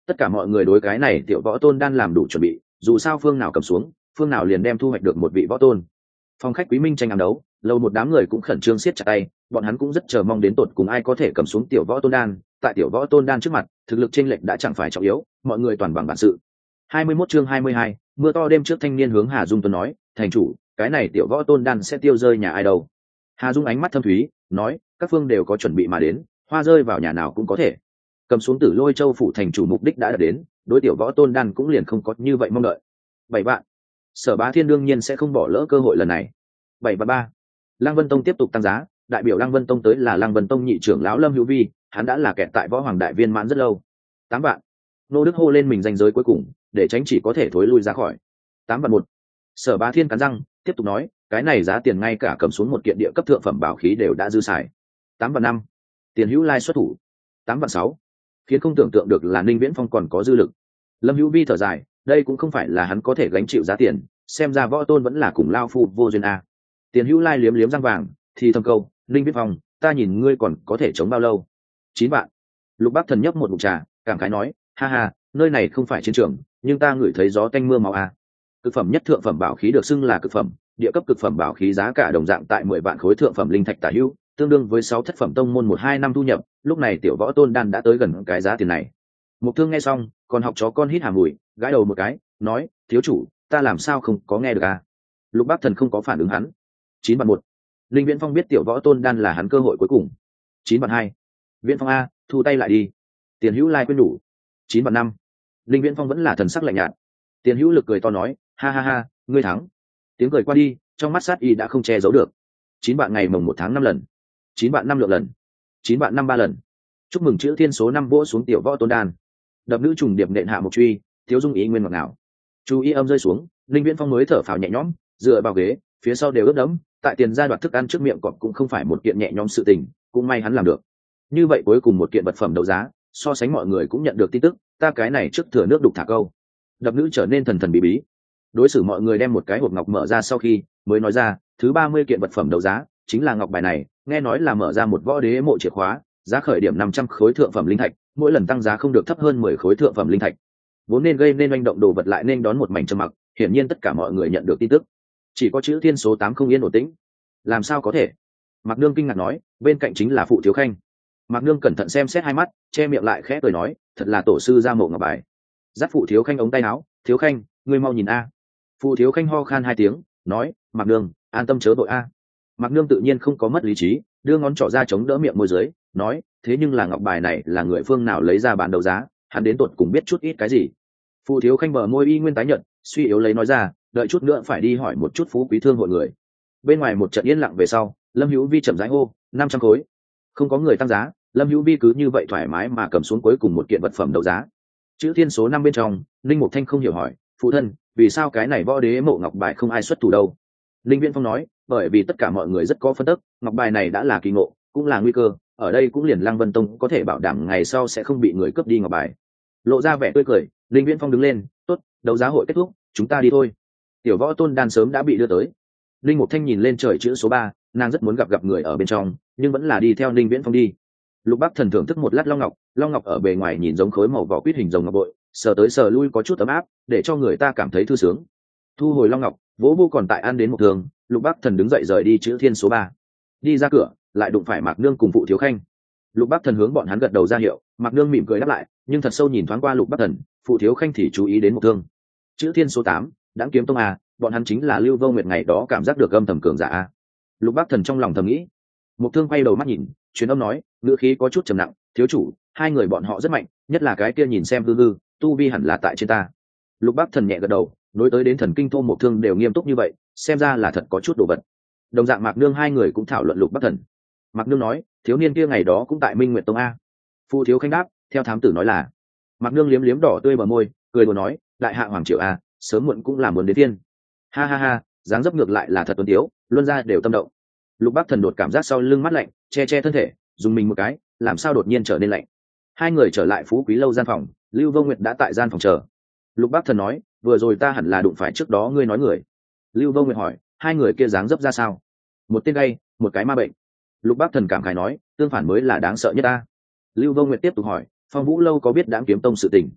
Tất cả mọi người đối cái này tiểu võ tôn đan làm đủ chuẩn bị, dù sao phương nào cầm xuống phương nào liền đem thu hoạch được một vị võ tôn. Phòng khách quý minh tranh ám đấu, lâu một đám người cũng khẩn trương siết chặt tay, bọn hắn cũng rất chờ mong đến tột cùng ai có thể cầm xuống tiểu võ tôn đan. Tại tiểu võ tôn đan trước mặt, thực lực chênh lệch đã chẳng phải trọng yếu, mọi người toàn bằng bản sự. 21 chương 22, mưa to đêm trước thanh niên hướng Hà Dung Tuấn nói, thành chủ, cái này tiểu võ tôn đan sẽ tiêu rơi nhà ai đâu? Hà Dung ánh mắt thâm thúy, nói, các phương đều có chuẩn bị mà đến, hoa rơi vào nhà nào cũng có thể. Cầm xuống Tử Lôi Châu phủ thành chủ mục đích đã đạt đến, đối tiểu võ tôn đan cũng liền không có như vậy mong đợi. 7 vạn. Sở Bá Thiên đương nhiên sẽ không bỏ lỡ cơ hội lần này. 7 và 3. Lăng Vân Tông tiếp tục tăng giá, đại biểu Lăng Vân Tông tới là Lăng Vân Tông nhị trưởng lão Lâm Hữu Vi, hắn đã là kẹt tại Võ Hoàng đại viên mãn rất lâu. 8 vạn. Nô Đức hô lên mình danh giới cuối cùng, để tránh chỉ có thể thối lui ra khỏi. 8 và 1. Sở Bá Thiên cắn răng, tiếp tục nói, cái này giá tiền ngay cả cầm xuống một kiện địa cấp thượng phẩm bảo khí đều đã dư xài. 8 và 5. Tiền Hữu Lai xuất thủ. 8 và 6. Khiến không tưởng tượng được là Ninh Viễn Phong còn có dư lực. Lâm Hữu Vi thở dài, đây cũng không phải là hắn có thể gánh chịu giá tiền, xem ra võ tôn vẫn là cùng lao phu vô duyên a. Tiền Hữu Lai liếm liếm răng vàng, thì thầm câu, Ninh Viễn Phong, ta nhìn ngươi còn có thể chống bao lâu? 9 vạn. Lục Bắc Thần nhấp một ngụm trà, cảm khái nói, ha ha, nơi này không phải chiến trường, nhưng ta ngửi thấy gió tanh mưa máu a. Cực phẩm nhất thượng phẩm bảo khí được xưng là cực phẩm, địa cấp cực phẩm bảo khí giá cả đồng dạng tại 10 vạn khối thượng phẩm linh thạch tả hữu, tương đương với 6 thất phẩm tông môn 1-2 năm thu nhập, lúc này tiểu võ tôn đan đã tới gần cái giá tiền này. Mục Thương nghe xong, còn học chó con hít hà mùi, gãi đầu một cái, nói, thiếu chủ, ta làm sao không có nghe được a? Lục Bắc Thần không có phản ứng hắn. 9 và 1. Linh Viễn Phong biết tiểu võ tôn đan là hắn cơ hội cuối cùng. 9 và 2. Viễn Phong a, thu tay lại đi. Tiền Hữu Lai khuyên nhủ. 9 và 5. Linh Viễn Phong vẫn là thần sắc lạnh nhạt. Tiền Hữu Lực cười to nói, ha ha ha, ngươi thắng. Tiếng cười qua đi, trong mắt sát y đã không che giấu được. 9 vạn ngày mồng 1 tháng 5 lần. 9 vạn 5 lượng lần. 9 vạn 5 3 lần. Chúc mừng chữ thiên số 5 vỗ xuống tiểu võ tôn đan. Đập nữ trùng điệp nện hạ một truy, thiếu dung ý nguyên ngọt ngào. Chú ý âm rơi xuống, Linh Viễn Phong mới thở phào nhẹ nhõm, dựa vào ghế, phía sau đều ướt đẫm, tại tiền gia đoạt thức ăn trước miệng cọp cũng không phải một kiện nhẹ nhõm sự tình, cũng may hắn làm được. Như vậy cuối cùng một kiện vật phẩm đấu giá, so sánh mọi người cũng nhận được tin tức, ta cái này trước thừa nước đục thả câu. Đập nữ trở nên thần thần bí bí. Đối xử mọi người đem một cái hộp ngọc mở ra sau khi, mới nói ra, thứ 30 kiện vật phẩm đấu giá, chính là ngọc bài này, nghe nói là mở ra một võ đế mộ chìa khóa, giá khởi điểm 500 khối thượng phẩm linh thạch, mỗi lần tăng giá không được thấp hơn 10 khối thượng phẩm linh thạch. Vốn nên gây nên oanh động đồ vật lại nên đón một mảnh trầm mặc, hiển nhiên tất cả mọi người nhận được tin tức. Chỉ có chữ thiên số 8 không yên ổn tĩnh. Làm sao có thể? Mạc Nương kinh ngạc nói, bên cạnh chính là phụ thiếu khanh. Mạc Nương cẩn thận xem xét hai mắt, che miệng lại khẽ cười nói, thật là tổ sư ra mộ ngọc bài. Dắt phụ thiếu khanh ống tay áo, thiếu khanh, ngươi mau nhìn a. Phụ thiếu khanh ho khan 2 tiếng, nói, Mạc Nương, an tâm chớ vội a. Mạc Nương tự nhiên không có mất lý trí, đưa ngón trỏ ra chống đỡ miệng môi dưới, nói, thế nhưng là ngọc bài này là người phương nào lấy ra bán đấu giá, hắn đến tột cùng biết chút ít cái gì. Phụ thiếu khanh bờ môi y nguyên tái nhợt, suy yếu lấy nói ra, đợi chút nữa phải đi hỏi một chút phú quý thương hội người. Bên ngoài một trận yên lặng về sau, Lâm Hữu Vi chậm rãi hô, 500 khối. Không có người tăng giá, Lâm Hữu Vi cứ như vậy thoải mái mà cầm xuống cuối cùng một kiện vật phẩm đấu giá. Chữ thiên số 5 bên trong, Linh Mục Thanh không hiểu hỏi, phụ thân, vì sao cái này võ đế mộ ngọc bài không ai xuất thủ đâu? Linh Viễn Phong nói, bởi vì tất cả mọi người rất có phân tức, ngọc bài này đã là kỳ ngộ, cũng là nguy cơ, ở đây cũng liền Lăng Vân Tông có thể bảo đảm ngày sau sẽ không bị người cướp đi ngọc bài. Lộ ra vẻ tươi cười, Linh Viễn Phong đứng lên, tốt, đấu giá hội kết thúc, chúng ta đi thôi. Tiểu võ tôn đan sớm đã bị đưa tới. Linh Mục Thanh nhìn lên trời chữ số 3, nàng rất muốn gặp người ở bên trong, nhưng vẫn là đi theo Linh Viễn Phong đi. Lục Bắc Thần thưởng thức một lát long ngọc ở bề ngoài nhìn giống khối màu vỏ quýt hình rồng ngọc bội, sờ tới sờ lui có chút ấm áp, để cho người ta cảm thấy thư sướng. Thu hồi long ngọc, vỗ vô còn tại ăn đến một thường, Lục Bắc Thần đứng dậy rời đi chữ thiên số 3. Đi ra cửa, lại đụng phải Mạc Nương cùng phụ thiếu khanh. Lục Bắc Thần hướng bọn hắn gật đầu ra hiệu, Mạc Nương mỉm cười đáp lại, nhưng thật sâu nhìn thoáng qua Lục Bắc Thần, phụ thiếu khanh thì chú ý đến một thương. Chữ thiên số 8, Đãng Kiếm Tông a, bọn hắn chính là Lưu Vô Nguyệt ngày đó cảm giác được âm thầm cường giả a. Lục Bắc Thần trong lòng thầm nghĩ. Một thương quay đầu mắt nhìn, truyền âm nói, ngữ khí có chút trầm nặng, thiếu chủ, hai người bọn họ rất mạnh, nhất là cái kia nhìn xem hư hư, tu vi hẳn là tại trên ta. Lục Bắc Thần nhẹ gật đầu, nối tới đến thần kinh thô một thương đều nghiêm túc như vậy, xem ra là thật có chút đồ vật. Đồng dạng Mạc Nương hai người cũng thảo luận Lục Bắc Thần. Mạc Nương nói, thiếu niên kia ngày đó cũng tại Minh Nguyệt Tông a. Phụ thiếu khanh đáp, theo thám tử nói là. Mạc Nương liếm liếm đỏ tươi bờ môi, cười đùa nói, đại hạ hoàng triều a, sớm muộn cũng là muốn đến thiên. Ha ha ha, dáng dấp ngược lại là thật tuấn tiếu, luân ra đều tâm động. Lục Bắc Thần đột cảm giác sau lưng mát lạnh, che che thân thể, dùng mình một cái, làm sao đột nhiên trở nên lạnh. Hai người trở lại phú quý lâu gian phòng, Lưu Vô Nguyệt đã tại gian phòng chờ. Lục Bắc Thần nói, vừa rồi ta hẳn là đụng phải trước đó ngươi nói người. Lưu Vô Nguyệt hỏi, hai người kia dáng dấp ra sao? Một tên gay, một cái ma bệnh. Lục Bắc Thần cảm khái nói, tương phản mới là đáng sợ nhất ta. Lưu Vô Nguyệt tiếp tục hỏi, Phong Vũ lâu có biết Đãng Kiếm Tông sự tình?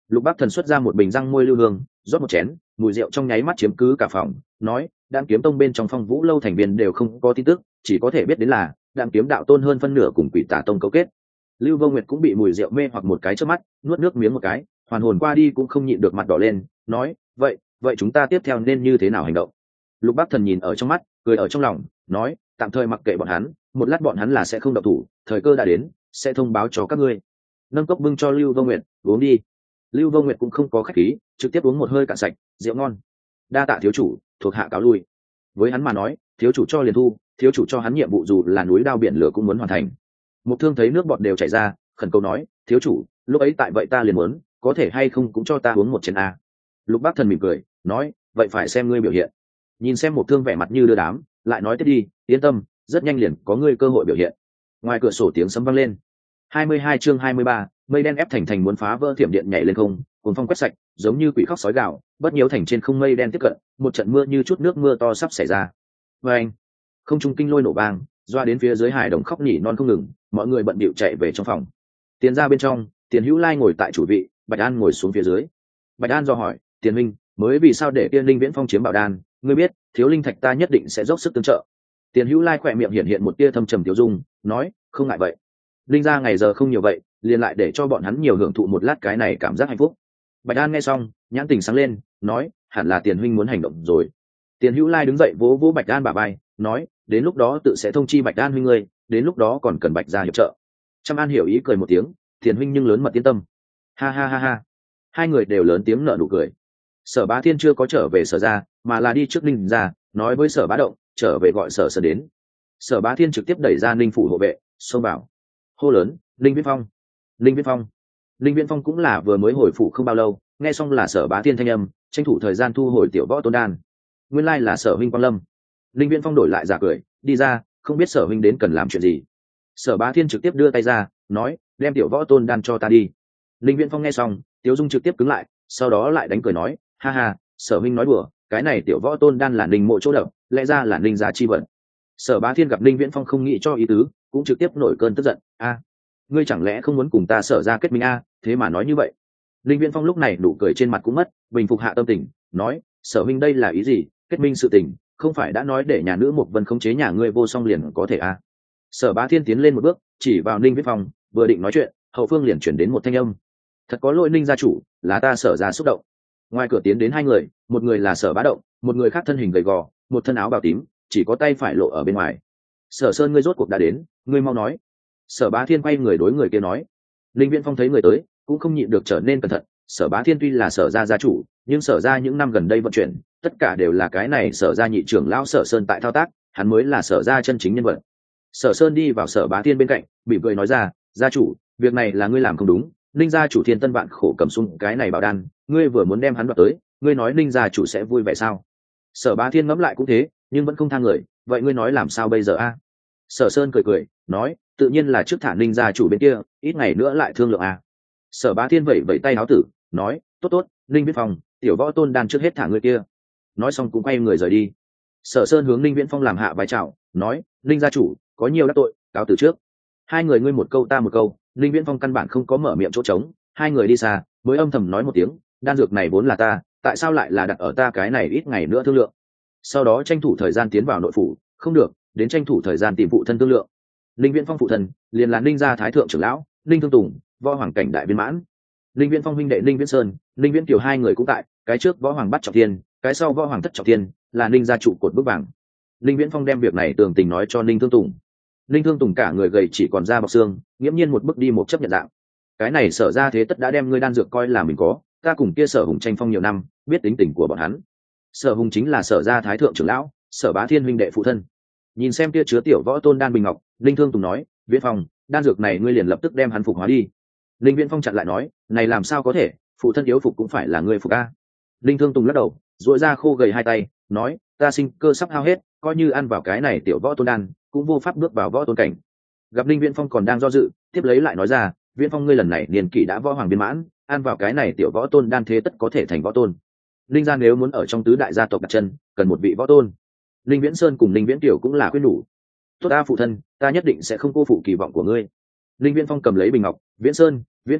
Lục Bắc Thần xuất ra một bình răng môi lưu hương, rót một chén, mùi rượu trong nháy mắt chiếm cứ cả phòng, nói Đạm Kiếm Tông bên trong Phong Vũ lâu thành viên đều không có tin tức, chỉ có thể biết đến là Đạm Kiếm đạo tôn hơn phân nửa cùng Quỷ Tà Tông cấu kết. Lưu Vô Nguyệt cũng bị mùi rượu mê hoặc một cái trước mắt, nuốt nước miếng một cái, hoàn hồn qua đi cũng không nhịn được mặt đỏ lên, nói vậy chúng ta tiếp theo nên như thế nào hành động? Lục Bắc Thần nhìn ở trong mắt, cười ở trong lòng, nói tạm thời mặc kệ bọn hắn, một lát bọn hắn là sẽ không động thủ, thời cơ đã đến sẽ thông báo cho các ngươi. Nâng cốc bưng cho Lưu Vô Nguyệt, uống đi. Lưu Vô Nguyệt cũng không có khách khí, trực tiếp uống một hơi cạn sạch, rượu ngon. Đa tạ thiếu chủ, thuộc hạ cáo lui. Với hắn mà nói, thiếu chủ cho liền thu, thiếu chủ cho hắn nhiệm vụ dù là núi đao biển lửa cũng muốn hoàn thành. Mục Thương thấy nước bọt đều chảy ra, khẩn cầu nói, thiếu chủ, lúc ấy tại vậy ta liền muốn, có thể hay không cũng cho ta uống một chén a. Lục Bắc Thần mỉm cười, nói, vậy phải xem ngươi biểu hiện. Nhìn xem Mục Thương vẻ mặt như đưa đám, lại nói tiếp đi, yên tâm, rất nhanh liền có ngươi cơ hội biểu hiện. Ngoài cửa sổ tiếng sấm vang lên. 22 chương 23, mây đen ép thành muốn phá vỡ thiểm điện nhảy lên không, cuồng phong quét sạch, giống như quỷ khóc sói gào, bất nhiễu thành trên không mây đen tiếp cận, một trận mưa như chút nước mưa to sắp xảy ra. Oeng! Không trung kinh lôi nổ vang, doa đến phía dưới hải đồng khóc nỉ non không ngừng, mọi người bận bịu chạy về trong phòng. Tiền ra bên trong, Tiền Hữu Lai ngồi tại chủ vị, Bạch An ngồi xuống phía dưới. Bạch An do hỏi, Tiền Minh, mới vì sao để Tiên Linh Viễn Phong chiếm bảo đan, ngươi biết, thiếu linh thạch ta nhất định sẽ dốc sức tương trợ. Tiền Hữu Lai khỏe miệng hiện một tia thâm trầm tiêu dung, nói, không ngại vậy. Linh gia ngày giờ không nhiều vậy, liền lại để cho bọn hắn nhiều hưởng thụ một lát cái này cảm giác hạnh phúc. Bạch An nghe xong, nhãn tình sáng lên, nói, hẳn là Tiền huynh muốn hành động rồi. Tiền Hữu Lai đứng dậy vỗ vỗ Bạch An bả vai, nói, đến lúc đó tự sẽ thông chi Bạch An huynh ngươi, đến lúc đó còn cần Bạch gia hiệp trợ. Trăm An hiểu ý cười một tiếng, Tiền huynh nhưng lớn mật yên tâm. Ha ha ha ha. Hai người đều lớn tiếng nở nụ cười. Sở Bá Thiên chưa có trở về Sở gia, mà là đi trước Ninh gia, nói với Sở Bá Động, trở về gọi Sở Sơn đến. Sở Bá Thiên trực tiếp đẩy ra Ninh phủ hộ vệ, xông vào. Hô lớn, Ninh Viễn Phong, Ninh Viễn Phong. Ninh Viễn Phong cũng là vừa mới hồi phủ không bao lâu, nghe xong là Sở Bá Thiên thanh âm, tranh thủ thời gian thu hồi tiểu võ tôn đan. Nguyên lai là Sở huynh Quang Lâm. Ninh Viễn Phong đổi lại giả cười, đi ra, không biết Sở huynh đến cần làm chuyện gì. Sở Bá Thiên trực tiếp đưa tay ra, nói, đem tiểu võ tôn đan cho ta đi. Ninh Viễn Phong nghe xong, Tiếu Dung trực tiếp cứng lại, sau đó lại đánh cười nói, ha ha, Sở huynh nói đùa, cái này tiểu võ tôn đan là Ninh mộ chỗ đậm, lẽ ra là Ninh gia chi vận. Sở Bá Thiên gặp Ninh Viễn Phong không nghĩ cho ý tứ, cũng trực tiếp nổi cơn tức giận, a, ngươi chẳng lẽ không muốn cùng ta Sở ra kết minh a, thế mà nói như vậy. Ninh Viễn Phong lúc này nụ cười trên mặt cũng mất, bình phục hạ tâm tình, nói, Sở huynh đây là ý gì, kết minh sự tình, không phải đã nói để nhà nữ Mục Vân khống chế nhà ngươi vô song liền có thể a. Sở Bá Thiên tiến lên một bước, chỉ vào Ninh Viễn Phong, vừa định nói chuyện, hậu phương liền chuyển đến một thanh âm, thật có lỗi Ninh gia chủ, là ta Sở ra xúc động. Ngoài cửa tiến đến hai người, một người là Sở Bá Động, một người khác thân hình gầy gò, một thân áo bào tím, chỉ có tay phải lộ ở bên ngoài. Sở Sơn ngươi rốt cuộc đã đến, ngươi mau nói. Sở Bá Thiên quay người đối người kia nói. Linh Viễn Phong thấy người tới, cũng không nhịn được trở nên cẩn thận. Sở Bá Thiên tuy là Sở gia gia chủ, nhưng Sở gia những năm gần đây vận chuyển, tất cả đều là cái này Sở gia nhị trưởng lão Sở Sơn tại thao tác, hắn mới là Sở gia chân chính nhân vật. Sở Sơn đi vào Sở Bá Thiên bên cạnh, bị cười nói ra, gia chủ, việc này là ngươi làm không đúng. Ninh gia chủ Thiên Tân vạn khổ cầm xuống cái này bảo đan, ngươi vừa muốn đem hắn đoạt tới, ngươi nói Ninh gia chủ sẽ vui vẻ sao? Sở Bá Thiên ngẫm lại cũng thế, nhưng vẫn không tha người, vậy ngươi nói làm sao bây giờ a? Sở Sơn cười cười, nói, tự nhiên là trước thả Ninh gia chủ bên kia, ít ngày nữa lại thương lượng a. Sở Bá Thiên vẩy vẩy tay áo tử, nói, tốt tốt, Ninh Viễn Phong, tiểu võ tôn đan trước hết thả người kia. Nói xong cũng quay người rời đi. Sở Sơn hướng Ninh Viễn Phong làm hạ vái chào, nói, Ninh gia chủ, có nhiều đắc tội, cáo từ trước. Hai người ngươi một câu ta một câu, Ninh Viễn Phong căn bản không có mở miệng chỗ trống, hai người đi xa, mới âm thầm nói một tiếng, đan dược này vốn là ta, tại sao lại là đặt ở ta cái này ít ngày nữa thương lượng. Sau đó tranh thủ thời gian tiến vào nội phủ, không được, đến tranh thủ thời gian tìm phụ thân thương lượng. Ninh Viễn Phong phụ thân, liền là Ninh gia thái thượng trưởng lão, Ninh Thương Tùng, võ hoàng cảnh đại viên mãn. Ninh Viễn Phong huynh đệ Ninh Viễn Sơn, Ninh Viễn Kiều hai người cũng tại, cái trước võ hoàng bắt trọng thiên, cái sau võ hoàng thất trọng thiên, là Ninh gia trụ cột bước vàng. Ninh Viễn Phong đem việc này tường tình nói cho Ninh Thương Tùng. Ninh Thương Tùng cả người gầy chỉ còn da bọc xương, nghiễm nhiên một bước đi một chấp nhận dạng. Cái này Sở ra thế tất đã đem ngươi đan dược coi là mình có, ta cùng kia Sở Hùng tranh phong nhiều năm, biết tính tình của bọn hắn. Sở Hùng chính là Sở gia thái thượng trưởng lão, Sở Bá Thiên huynh đệ phụ thân. Nhìn xem kia chứa tiểu võ tôn đan bình ngọc, Ninh Thương Tùng nói, Viễn Phong, đan dược này ngươi liền lập tức đem hắn phục hóa đi. Ninh Viễn Phong chặn lại nói, này làm sao có thể, phụ thân yếu phục cũng phải là ngươi phục a. Ninh Thương Tùng lắc đầu, duỗi ra khô gầy hai tay, nói, ta sinh cơ sắp hao hết, coi như ăn vào cái này tiểu võ tôn đan, cũng vô pháp bước vào võ tôn cảnh. Gặp Ninh Viễn Phong còn đang do dự, tiếp lấy lại nói ra, Viễn Phong ngươi lần này niên kỷ đã võ hoàng viên mãn, ăn vào cái này tiểu võ tôn đan thế tất có thể thành võ tôn. Ninh gia nếu muốn ở trong tứ đại gia tộc đặt chân, cần một vị võ tôn. Ninh Viễn Sơn cùng Ninh Viễn Tiểu cũng là khuyên đủ. Tốt ta phụ thân, ta nhất định sẽ không cô phụ kỳ vọng của ngươi. Ninh Viễn Phong cầm lấy bình ngọc, Viễn Sơn, Viễn Tiểu,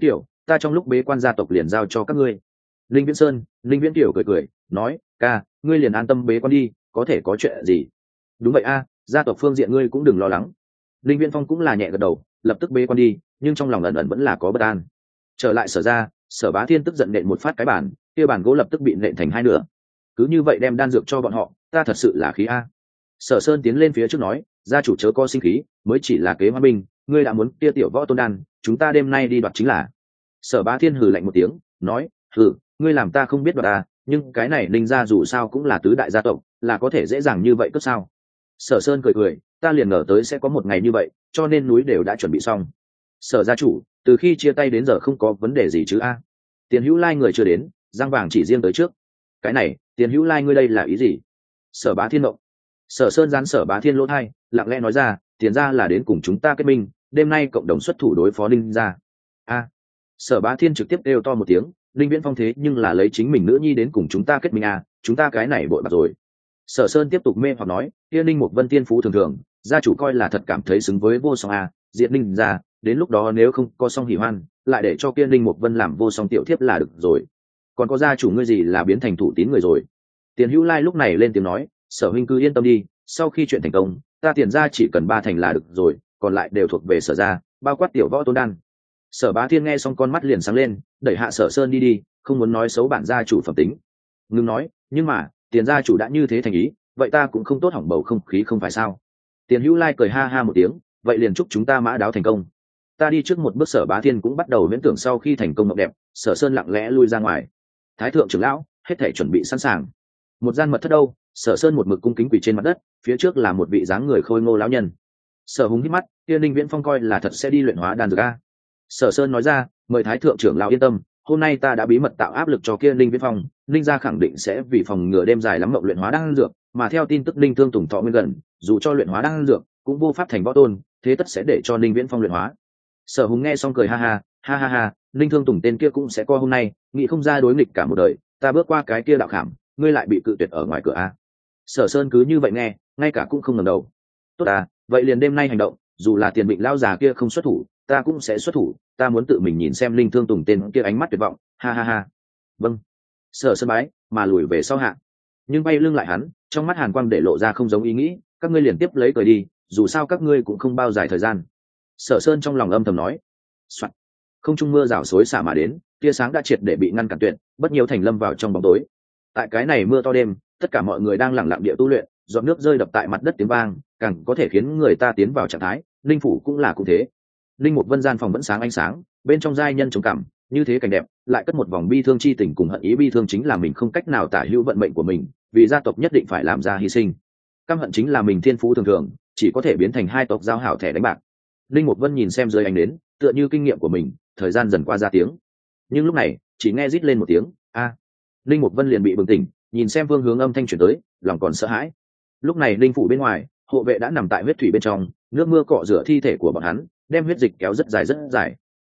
ta trong lúc bế quan gia tộc liền giao cho các ngươi. Linh Viễn Sơn, Linh Viễn Tiểu cười nói, ca, ngươi liền an tâm bế quan đi, có thể có chuyện gì. Đúng vậy a, gia tộc phương diện ngươi cũng đừng lo lắng. Linh Viễn Phong cũng là nhẹ gật đầu, lập tức bế quan đi, nhưng trong lòng ẩn ẩn vẫn là có bất an. Trở lại Sở ra, Sở Bá Thiên tức giận nện một phát cái bàn, kia bàn gỗ lập tức bị nện thành hai nửa. Cứ như vậy đem đan dược cho bọn họ, ta thật sự là khí a. Sở Sơn tiến lên phía trước nói, gia chủ chớ có sinh khí, mới chỉ là kế hoa binh, ngươi đã muốn kia tiểu võ tôn đan, chúng ta đêm nay đi đoạt chính là. Sở Bá Thiên hừ lạnh một tiếng, nói, hừ, ngươi làm ta không biết đoạt ta, nhưng cái này Ninh gia dù sao cũng là tứ đại gia tộc, là có thể dễ dàng như vậy cất sao? Sở Sơn cười, ta liền ngờ tới sẽ có một ngày như vậy, cho nên núi đều đã chuẩn bị xong. Sở gia chủ, từ khi chia tay đến giờ không có vấn đề gì chứ a? Tiền Hữu Lai người chưa đến, Giang Vàng chỉ riêng tới trước. Cái này, Tiền Hữu Lai ngươi đây là ý gì? Sở Bá Thiên động. Sở Sơn gián Sở Bá Thiên lỗ thai, lặng lẽ nói ra, tiền gia là đến cùng chúng ta kết minh, đêm nay cộng đồng xuất thủ đối phó Ninh gia. A. Sở Bá Thiên trực tiếp kêu to một tiếng, Linh Viễn Phong thế nhưng là lấy chính mình nữ nhi đến cùng chúng ta kết minh à, chúng ta cái này bội bạc rồi. Sở Sơn tiếp tục mê hoặc nói, kia Ninh Mục Vân tiên phú thường thường, gia chủ coi là thật cảm thấy xứng với vô song à, diệt Ninh ra, đến lúc đó nếu không có song hỉ hoan, lại để cho kia Ninh Mục Vân làm vô song tiểu thiếp là được rồi. Còn có gia chủ ngươi gì là biến thành thủ tín người rồi. Tiền Hữu Lai lúc này lên tiếng nói, Sở huynh cứ yên tâm đi, sau khi chuyện thành công, ta tiền ra chỉ cần 3 thành là được rồi, còn lại đều thuộc về Sở gia, bao quát tiểu võ tôn đan. Sở Bá Thiên nghe xong con mắt liền sáng lên, đẩy hạ Sở Sơn đi, không muốn nói xấu bản gia chủ phẩm tính. Ngưng nói, nhưng mà tiền gia chủ đã như thế thành ý, vậy ta cũng không tốt hỏng bầu không khí không phải sao? Tiền Hữu Lai cười ha ha một tiếng, vậy liền chúc chúng ta mã đáo thành công. Ta đi trước một bước. Sở Bá Thiên cũng bắt đầu viễn tưởng sau khi thành công mộng đẹp. Sở Sơn lặng lẽ lui ra ngoài. Thái thượng trưởng lão, hết thể chuẩn bị sẵn sàng. Một gian mật thất đâu, Sở Sơn một mực cung kính quỳ trên mặt đất, phía trước là một vị dáng người khôi ngô lão nhân. Sở Hùng hít mắt, kia Ninh Viễn Phong coi là thật sẽ đi luyện hóa đan dược a. Sở Sơn nói ra, mời Thái thượng trưởng lão yên tâm, hôm nay ta đã bí mật tạo áp lực cho kia Ninh Viễn Phong, Ninh gia khẳng định sẽ vì phòng ngừa đêm dài lắm mộng luyện hóa đan dược, mà theo tin tức Ninh Thương Tùng thọ nguyên gần, dù cho luyện hóa đan dược, cũng vô pháp thành võ tôn, thế tất sẽ để cho Ninh Viễn Phong luyện hóa. Sở Hùng nghe xong cười ha ha, Ninh Thương Tùng tên kia cũng sẽ co hôm nay, nghĩ không ra đối nghịch cả một đời, ta bước qua cái kia đạo khảm, ngươi lại bị cự tuyệt ở ngoài cửa a. Sở Sơn cứ như vậy nghe, ngay cả cũng không ngẩng đầu. Tốt à, vậy liền đêm nay hành động, dù là Tiền Định lão già kia không xuất thủ, ta cũng sẽ xuất thủ, ta muốn tự mình nhìn xem Linh Thương Tùng tên kia ánh mắt tuyệt vọng, ha. Vâng. Sở Sơn bái, mà lùi về sau hạ. Nhưng bay lưng lại hắn, trong mắt hàn quang để lộ ra không giống ý nghĩ, các ngươi liền tiếp lấy cười đi, dù sao các ngươi cũng không bao dài thời gian. Sở Sơn trong lòng âm thầm nói. Soạn. Không trung mưa rào xối xả mà đến, tia sáng đã triệt để bị ngăn cản tuyệt, bất nhiều thành lâm vào trong bóng tối. Tại cái này mưa to đêm, tất cả mọi người đang lặng lặng địa tu luyện, giọt nước rơi đập tại mặt đất tiếng vang, càng có thể khiến người ta tiến vào trạng thái. Linh phủ cũng là cũng thế. Linh Mục Vân gian phòng vẫn sáng ánh sáng, bên trong giai nhân trống cảm, như thế cảnh đẹp, lại cất một vòng bi thương chi tình cùng hận ý. Bi thương chính là mình không cách nào tả hữu vận mệnh của mình, vì gia tộc nhất định phải làm ra hy sinh. Căm hận chính là mình thiên phú thường thường, chỉ có thể biến thành hai tộc giao hảo thẻ đánh bạc. Linh Mục Vân nhìn xem dưới ánh đến, tựa như kinh nghiệm của mình, thời gian dần qua ra tiếng. Nhưng lúc này, chỉ nghe rít lên một tiếng, a. Linh Mục Vân liền bị bừng tỉnh, nhìn xem phương hướng âm thanh chuyển tới, lòng còn sợ hãi. Lúc này linh phủ bên ngoài, hộ vệ đã nằm tại huyết thủy bên trong, nước mưa cọ rửa thi thể của bọn hắn, đem huyết dịch kéo rất dài.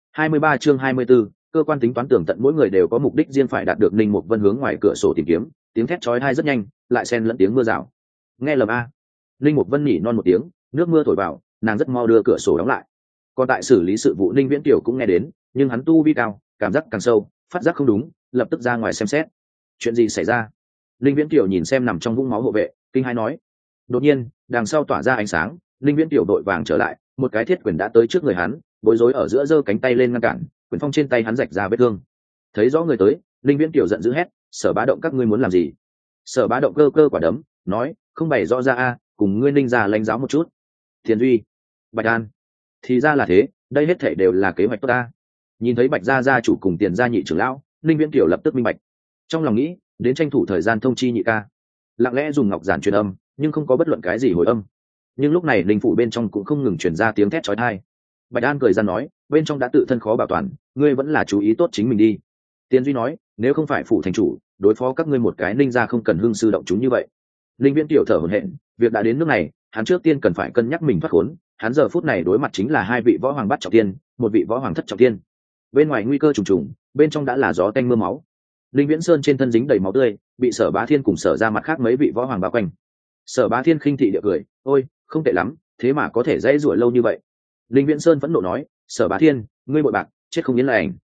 23 chương 24, cơ quan tính toán tường tận, mỗi người đều có mục đích riêng phải đạt được. Ninh Mục Vân hướng ngoài cửa sổ tìm kiếm, tiếng thét chói tai rất nhanh, lại xen lẫn tiếng mưa rào. Nghe lầm a. Ninh Mục Vân nhỉ non một tiếng, nước mưa thổi vào, nàng rất mau đưa cửa sổ đóng lại. Còn tại xử lý sự vụ Ninh Viễn Tiểu cũng nghe đến, nhưng hắn tu vi cao, cảm giác càng sâu, phát giác không đúng, lập tức ra ngoài xem xét. Chuyện gì xảy ra? Ninh Viễn Tiểu nhìn xem nằm trong vũng máu hộ vệ, kinh hãi nói. Đột nhiên, đằng sau tỏa ra ánh sáng, Ninh Viễn Tiểu đội vàng trở lại, một cái thiết quyền đã tới trước người hắn, bối rối ở giữa giơ cánh tay lên ngăn cản, quyền phong trên tay hắn rạch ra vết thương. Thấy rõ người tới, Ninh Viễn Tiểu giận dữ hét, Sở Bá Động các ngươi muốn làm gì? Sở Bá Động cơ cơ quả đấm, nói, không bày rõ ra a, cùng ngươi Ninh gia lãnh giáo một chút. Thiền Duy, Bạch An, thì ra là thế, đây hết thảy đều là kế hoạch tốt ta. Nhìn thấy Bạch gia gia chủ cùng Tiền gia nhị trưởng lão, Ninh Viễn Tiểu lập tức minh bạch. Trong lòng nghĩ, đến tranh thủ thời gian thông chi nhị ca. Lặng lẽ dùng ngọc giản truyền âm, nhưng không có bất luận cái gì hồi âm. Nhưng lúc này linh phủ bên trong cũng không ngừng truyền ra tiếng thét chói tai. Bạch An cười ra nói, bên trong đã tự thân khó bảo toàn, ngươi vẫn là chú ý tốt chính mình đi. Tiền Duy nói, nếu không phải phủ thành chủ, đối phó các ngươi một cái Ninh gia không cần hưng sư động chúng như vậy. Linh Viễn Tiểu thở hổn hển, việc đã đến nước này, hắn trước tiên cần phải cân nhắc mình thoát khốn. Hắn giờ phút này đối mặt chính là hai vị võ hoàng bát trọng tiên, một vị võ hoàng thất trọng tiên. Bên ngoài nguy cơ trùng trùng, bên trong đã là gió tanh mưa máu. Linh Viễn Sơn trên thân dính đầy máu tươi, bị Sở Bá Thiên cùng Sở ra mặt khác mấy vị võ hoàng bao quanh. Sở Bá Thiên khinh thị địa cười, ôi, không tệ lắm, thế mà có thể dãy rủa lâu như vậy. Linh Viễn Sơn phẫn nộ nói, Sở Bá Thiên, ngươi bội bạc, chết không yên lành.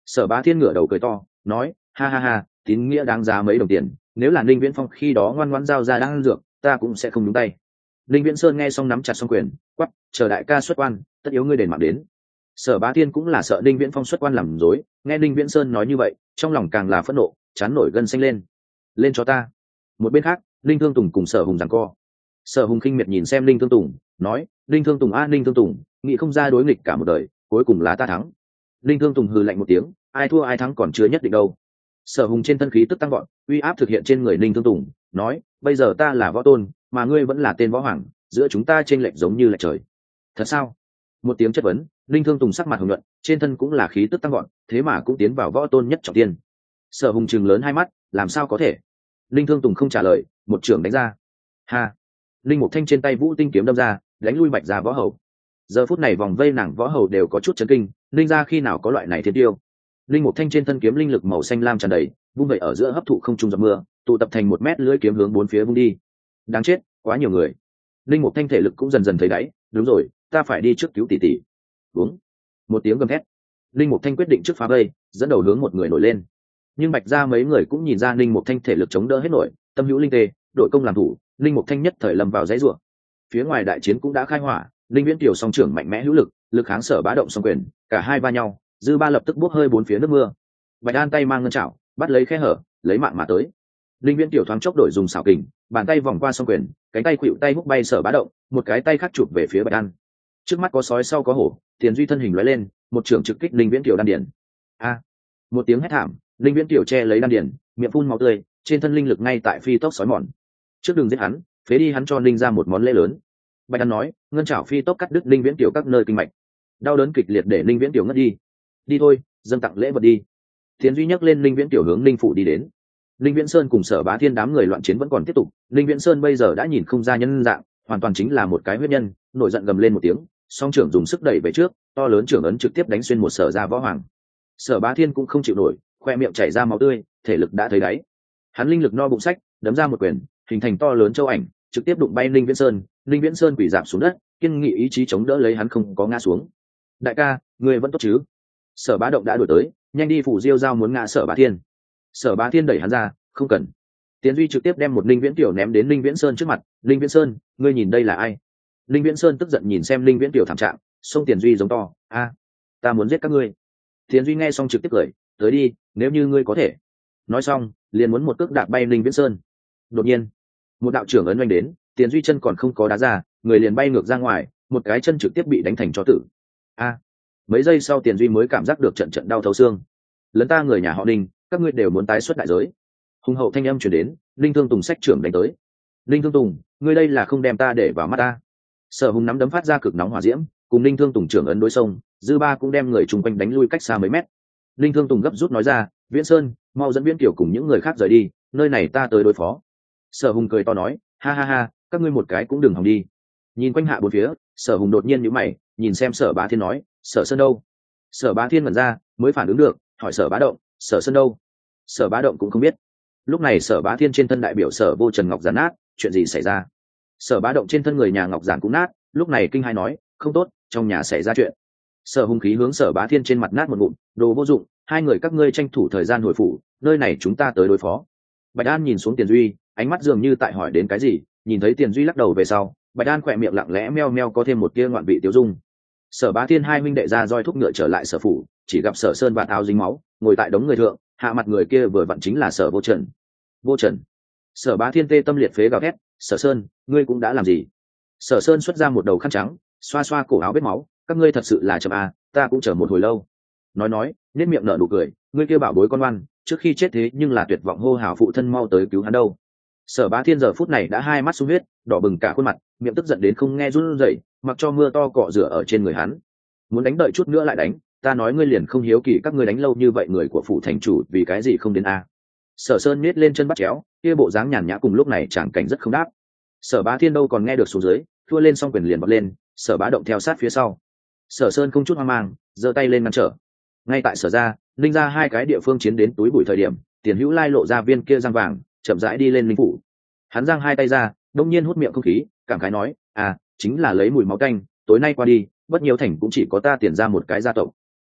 Sở Bá Thiên ngửa đầu cười to nói, ha ha ha, tín nghĩa đáng giá mấy đồng tiền, nếu là Ninh Viễn Phong khi đó ngoan ngoãn giao ra đan dược, ta cũng sẽ không nhúng tay. Ninh Viễn Sơn nghe xong nắm chặt song quyền, quắp, chờ đại ca xuất quan, tất yếu ngươi đền mạng đến. Sở Bá Thiên cũng là sợ Ninh Viễn Phong xuất quan làm rối, nghe Ninh Viễn Sơn nói như vậy, trong lòng càng là phẫn nộ, chán nổi gân xanh lên. Lên cho ta. Một bên khác, Ninh Thương Tùng cùng Sở Hùng giằng co. Sở Hùng khinh miệt nhìn xem Ninh Thương Tùng, nói, Ninh Thương Tùng a Ninh Thương Tùng, nghĩ không ra đối nghịch cả một đời, cuối cùng là ta thắng. Ninh Thương Tùng hừ lạnh một tiếng, ai thua ai thắng còn chưa nhất định đâu. Sở Hùng trên thân khí tức tăng vọt, uy áp thực hiện trên người Ninh Thương Tùng, nói, bây giờ ta là võ tôn, mà ngươi vẫn là tên võ hoàng, giữa chúng ta chênh lệch giống như lệch trời. Thật sao? Một tiếng chất vấn, Ninh Thương Tùng sắc mặt hồng nhuận, trên thân cũng là khí tức tăng vọt, thế mà cũng tiến vào võ tôn nhất trọng thiên. Sở Hùng trừng lớn hai mắt, làm sao có thể? Ninh Thương Tùng không trả lời, một trường đánh ra. Ha! Linh Mục Thanh trên tay vũ tinh kiếm đâm ra, đánh lui Bạch Gia võ hầu. Giờ phút này vòng vây nàng võ hầu đều có chút chấn kinh, Ninh gia khi nào có loại này thiên tiêu? Linh Mục Thanh trên thân kiếm linh lực màu xanh lam tràn đầy, vung vậy ở giữa hấp thụ không trung giọt mưa, tụ tập thành 1 mét lưỡi kiếm hướng bốn phía vung đi. Đáng chết, quá nhiều người. Linh Mục Thanh thể lực cũng dần dần thấy đáy, đúng rồi, ta phải đi trước cứu tỷ tỷ. Uống. Một tiếng gầm thét. Linh Mục Thanh quyết định trước phá vây, dẫn đầu hướng một người nổi lên. Nhưng Bạch Gia mấy người cũng nhìn ra Linh Mục Thanh thể lực chống đỡ hết nổi, tâm hữu linh tê, đội công làm thủ, Linh Mục Thanh nhất thời lâm vào dãy rủa. Phía ngoài đại chiến cũng đã khai hỏa, Linh Viễn Tiểu song trưởng mạnh mẽ hữu lực, lực kháng Sở Bá Động song quyền, cả hai va nhau, dư ba lập tức bốc hơi bốn phía nước mưa. Bạch An tay mang ngân chảo, bắt lấy khe hở, lấy mạng mà tới. Linh Viễn Tiểu thoáng chốc đổi dùng xảo kình, bàn tay vòng qua song quyền, cánh tay khuỵu tay húc bay Sở Bá Động, một cái tay khác chụp về phía Bạch An. Trước mắt có sói sau có hổ, Tiền Duy thân hình lóe lên, một trường trực kích Linh Viễn Tiểu đan điền. A! Một tiếng hét thảm, Linh Viễn Tiểu che lấy đan điền, miệng phun máu tươi, trên thân linh lực ngay tại phi tốc sói mòn. Trước đường giết hắn, phế đi hắn cho Linh ra một món lễ lớn. Bạch An nói, ngân chảo phi tốc cắt đứt Linh Viễn Tiểu các nơi kinh mạch. Đau đớn kịch liệt để Linh Viễn Tiểu ngất đi. Đi thôi, dâng tặng lễ vật đi. Tiền Duy nhấc lên Linh Viễn Tiểu hướng Linh phủ đi đến. Linh Viễn Sơn cùng Sở Bá Thiên đám người loạn chiến vẫn còn tiếp tục. Linh Viễn Sơn bây giờ đã nhìn không ra nhân dạng, hoàn toàn chính là một cái huyết nhân, nổi giận gầm lên một tiếng, song trưởng dùng sức đẩy về trước, to lớn trưởng ấn trực tiếp đánh xuyên một Sở gia võ hoàng. Sở Bá Thiên cũng không chịu nổi, khoe miệng chảy ra máu tươi, thể lực đã thấy đáy. Hắn linh lực no bụng sách, đấm ra một quyền, hình thành to lớn châu ảnh, trực tiếp đụng bay Linh Viễn Sơn. Linh Viễn Sơn quỳ rạp xuống đất, kiên nghị ý chí chống đỡ lấy hắn không có ngã xuống. Đại ca, người vẫn tốt chứ? Sở Bá Động đã đuổi tới, nhanh đi phủ diêu giao muốn ngã Sở Bá Thiên. Sở Bá Thiên đẩy hắn ra, không cần. Tiến Duy trực tiếp đem một Linh Viễn Tiểu ném đến Linh Viễn Sơn trước mặt. Linh Viễn Sơn, ngươi nhìn đây là ai? Linh Viễn Sơn tức giận nhìn xem Linh Viễn Tiểu thảm trạng, xông Tiền Duy giống to, a, ta muốn giết các ngươi. Tiền Duy nghe xong trực tiếp cười, tới đi, nếu như ngươi có thể. Nói xong, liền muốn một cước đạp bay Linh Viễn Sơn. Đột nhiên, một đạo trưởng ấn oanh đến, Tiền Duy chân còn không có đá ra, người liền bay ngược ra ngoài, một cái chân trực tiếp bị đánh thành chó tử. A! Mấy giây sau Tiền Duy mới cảm giác được trận trận đau thấu xương. Lấn ta người nhà họ Ninh, các ngươi đều muốn tái xuất đại giới. Hùng hậu thanh âm truyền đến, Linh Thương Tùng sách trưởng đánh tới. Linh Thương Tùng, ngươi đây là không đem ta để vào mắt ta. Sở Hùng nắm đấm phát ra cực nóng hỏa diễm, cùng Linh Thương Tùng trưởng ấn đối sông, dư ba cũng đem người chung quanh đánh lui cách xa mấy mét. Linh Thương Tùng gấp rút nói ra, Viễn Sơn, mau dẫn Viễn Kiều cùng những người khác rời đi, nơi này ta tới đối phó. Sở Hùng cười to nói, ha ha ha, các ngươi một cái cũng đừng hòng đi. Nhìn quanh hạ bốn phía, Sở Hùng đột nhiên nhíu mày, nhìn xem Sở Bá Thiên nói, Sở Sơn đâu? Sở Bá Thiên ngẩn ra, mới phản ứng được, hỏi Sở Bá Động, Sở Sơn đâu? Sở Bá Động cũng không biết. Lúc này Sở Bá Thiên trên thân đại biểu Sở Vô Trần Ngọc giản nát, chuyện gì xảy ra? Sở Bá Động trên thân người nhà Ngọc giản cũng nát, lúc này kinh hai nói, không tốt, trong nhà xảy ra chuyện. Sở Hùng khí hướng Sở Bá Thiên trên mặt nát một ngụm, đồ vô dụng, hai người các ngươi tranh thủ thời gian hồi phủ, nơi này chúng ta tới đối phó. Bạch An nhìn xuống Tiền Duy, ánh mắt dường như tại hỏi đến cái gì, nhìn thấy Tiền Duy lắc đầu về sau, Bạch An khỏe miệng lặng lẽ meo meo có thêm một tia ngoạn vị tiêu dung. Sở Bá Thiên hai huynh đệ ra roi thúc ngựa trở lại sở phủ, chỉ gặp Sở Sơn và áo dính máu, ngồi tại đống người thượng, hạ mặt người kia vừa vặn chính là Sở Vô Trần. Vô Trần. Sở Bá Thiên tê tâm liệt phế gào thét, Sở Sơn, ngươi cũng đã làm gì? Sở Sơn xuất ra một đầu khăn trắng, xoa xoa cổ áo vết máu, các ngươi thật sự là chậm à, ta cũng chờ một hồi lâu. Nói, nét miệng nở nụ cười, ngươi kia bảo bối con ngoan, trước khi chết thế nhưng là tuyệt vọng hô hào phụ thân mau tới cứu hắn đâu. Sở Bá Thiên giờ phút này đã hai mắt sung huyết, đỏ bừng cả khuôn mặt, miệng tức giận đến không nghe run rẩy, mặc cho mưa to cọ rửa ở trên người hắn. Muốn đánh đợi chút nữa lại đánh, ta nói ngươi liền không hiếu kỳ các ngươi đánh lâu như vậy người của phủ thành chủ vì cái gì không đến a? Sở Sơn nhếch lên chân bắt chéo, kia bộ dáng nhàn nhã cùng lúc này chẳng cảnh rất không đáp. Sở Bá Thiên đâu còn nghe được xuống dưới, thua lên xong quyền liền bật lên, Sở Bá Động theo sát phía sau. Sở Sơn không chút hoang mang, giơ tay lên ngăn trở. Ngay tại Sở gia, Linh gia hai cái địa phương chiến đến túi bụi thời điểm, Tiền Hữu Lai lộ ra viên kia răng vàng, chậm rãi đi lên linh phủ. Hắn giang hai tay ra, đông nhiên hút miệng không khí, cảm khái nói, à, chính là lấy mùi máu tanh, tối nay qua đi, bất nhiều thành cũng chỉ có ta Tiền ra một cái gia tộc.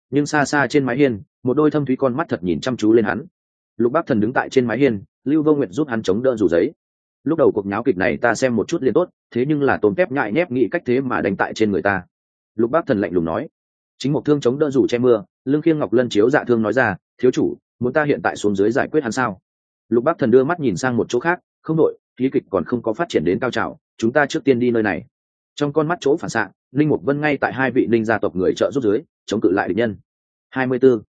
nhưng xa xa trên mái hiên một đôi thâm thúy con mắt thật nhìn chăm chú lên hắn. Lục Bắc Thần đứng tại trên mái hiên, Lưu Vô Nguyệt giúp hắn chống đỡ rủ giấy. Lúc đầu cuộc nháo kịch này ta xem một chút liền tốt, thế nhưng là tôm tép nhại nhép nghĩ cách thế mà đánh tại trên người ta. Lục Bắc Thần lạnh lùng nói. Chính một thương chống đỡ rủ che mưa, Lương Khiêng Ngọc Lân chiếu dạ thương nói ra, thiếu chủ, muốn ta hiện tại xuống dưới giải quyết hắn sao? Lục Bắc Thần đưa mắt nhìn sang một chỗ khác, không đội, khí kịch còn không có phát triển đến cao trào, chúng ta trước tiên đi nơi này. Trong con mắt chỗ phản xạ, Linh Mục Vân ngay tại hai vị Linh gia tộc người trợ giúp dưới, chống cự lại địch nhân. 24.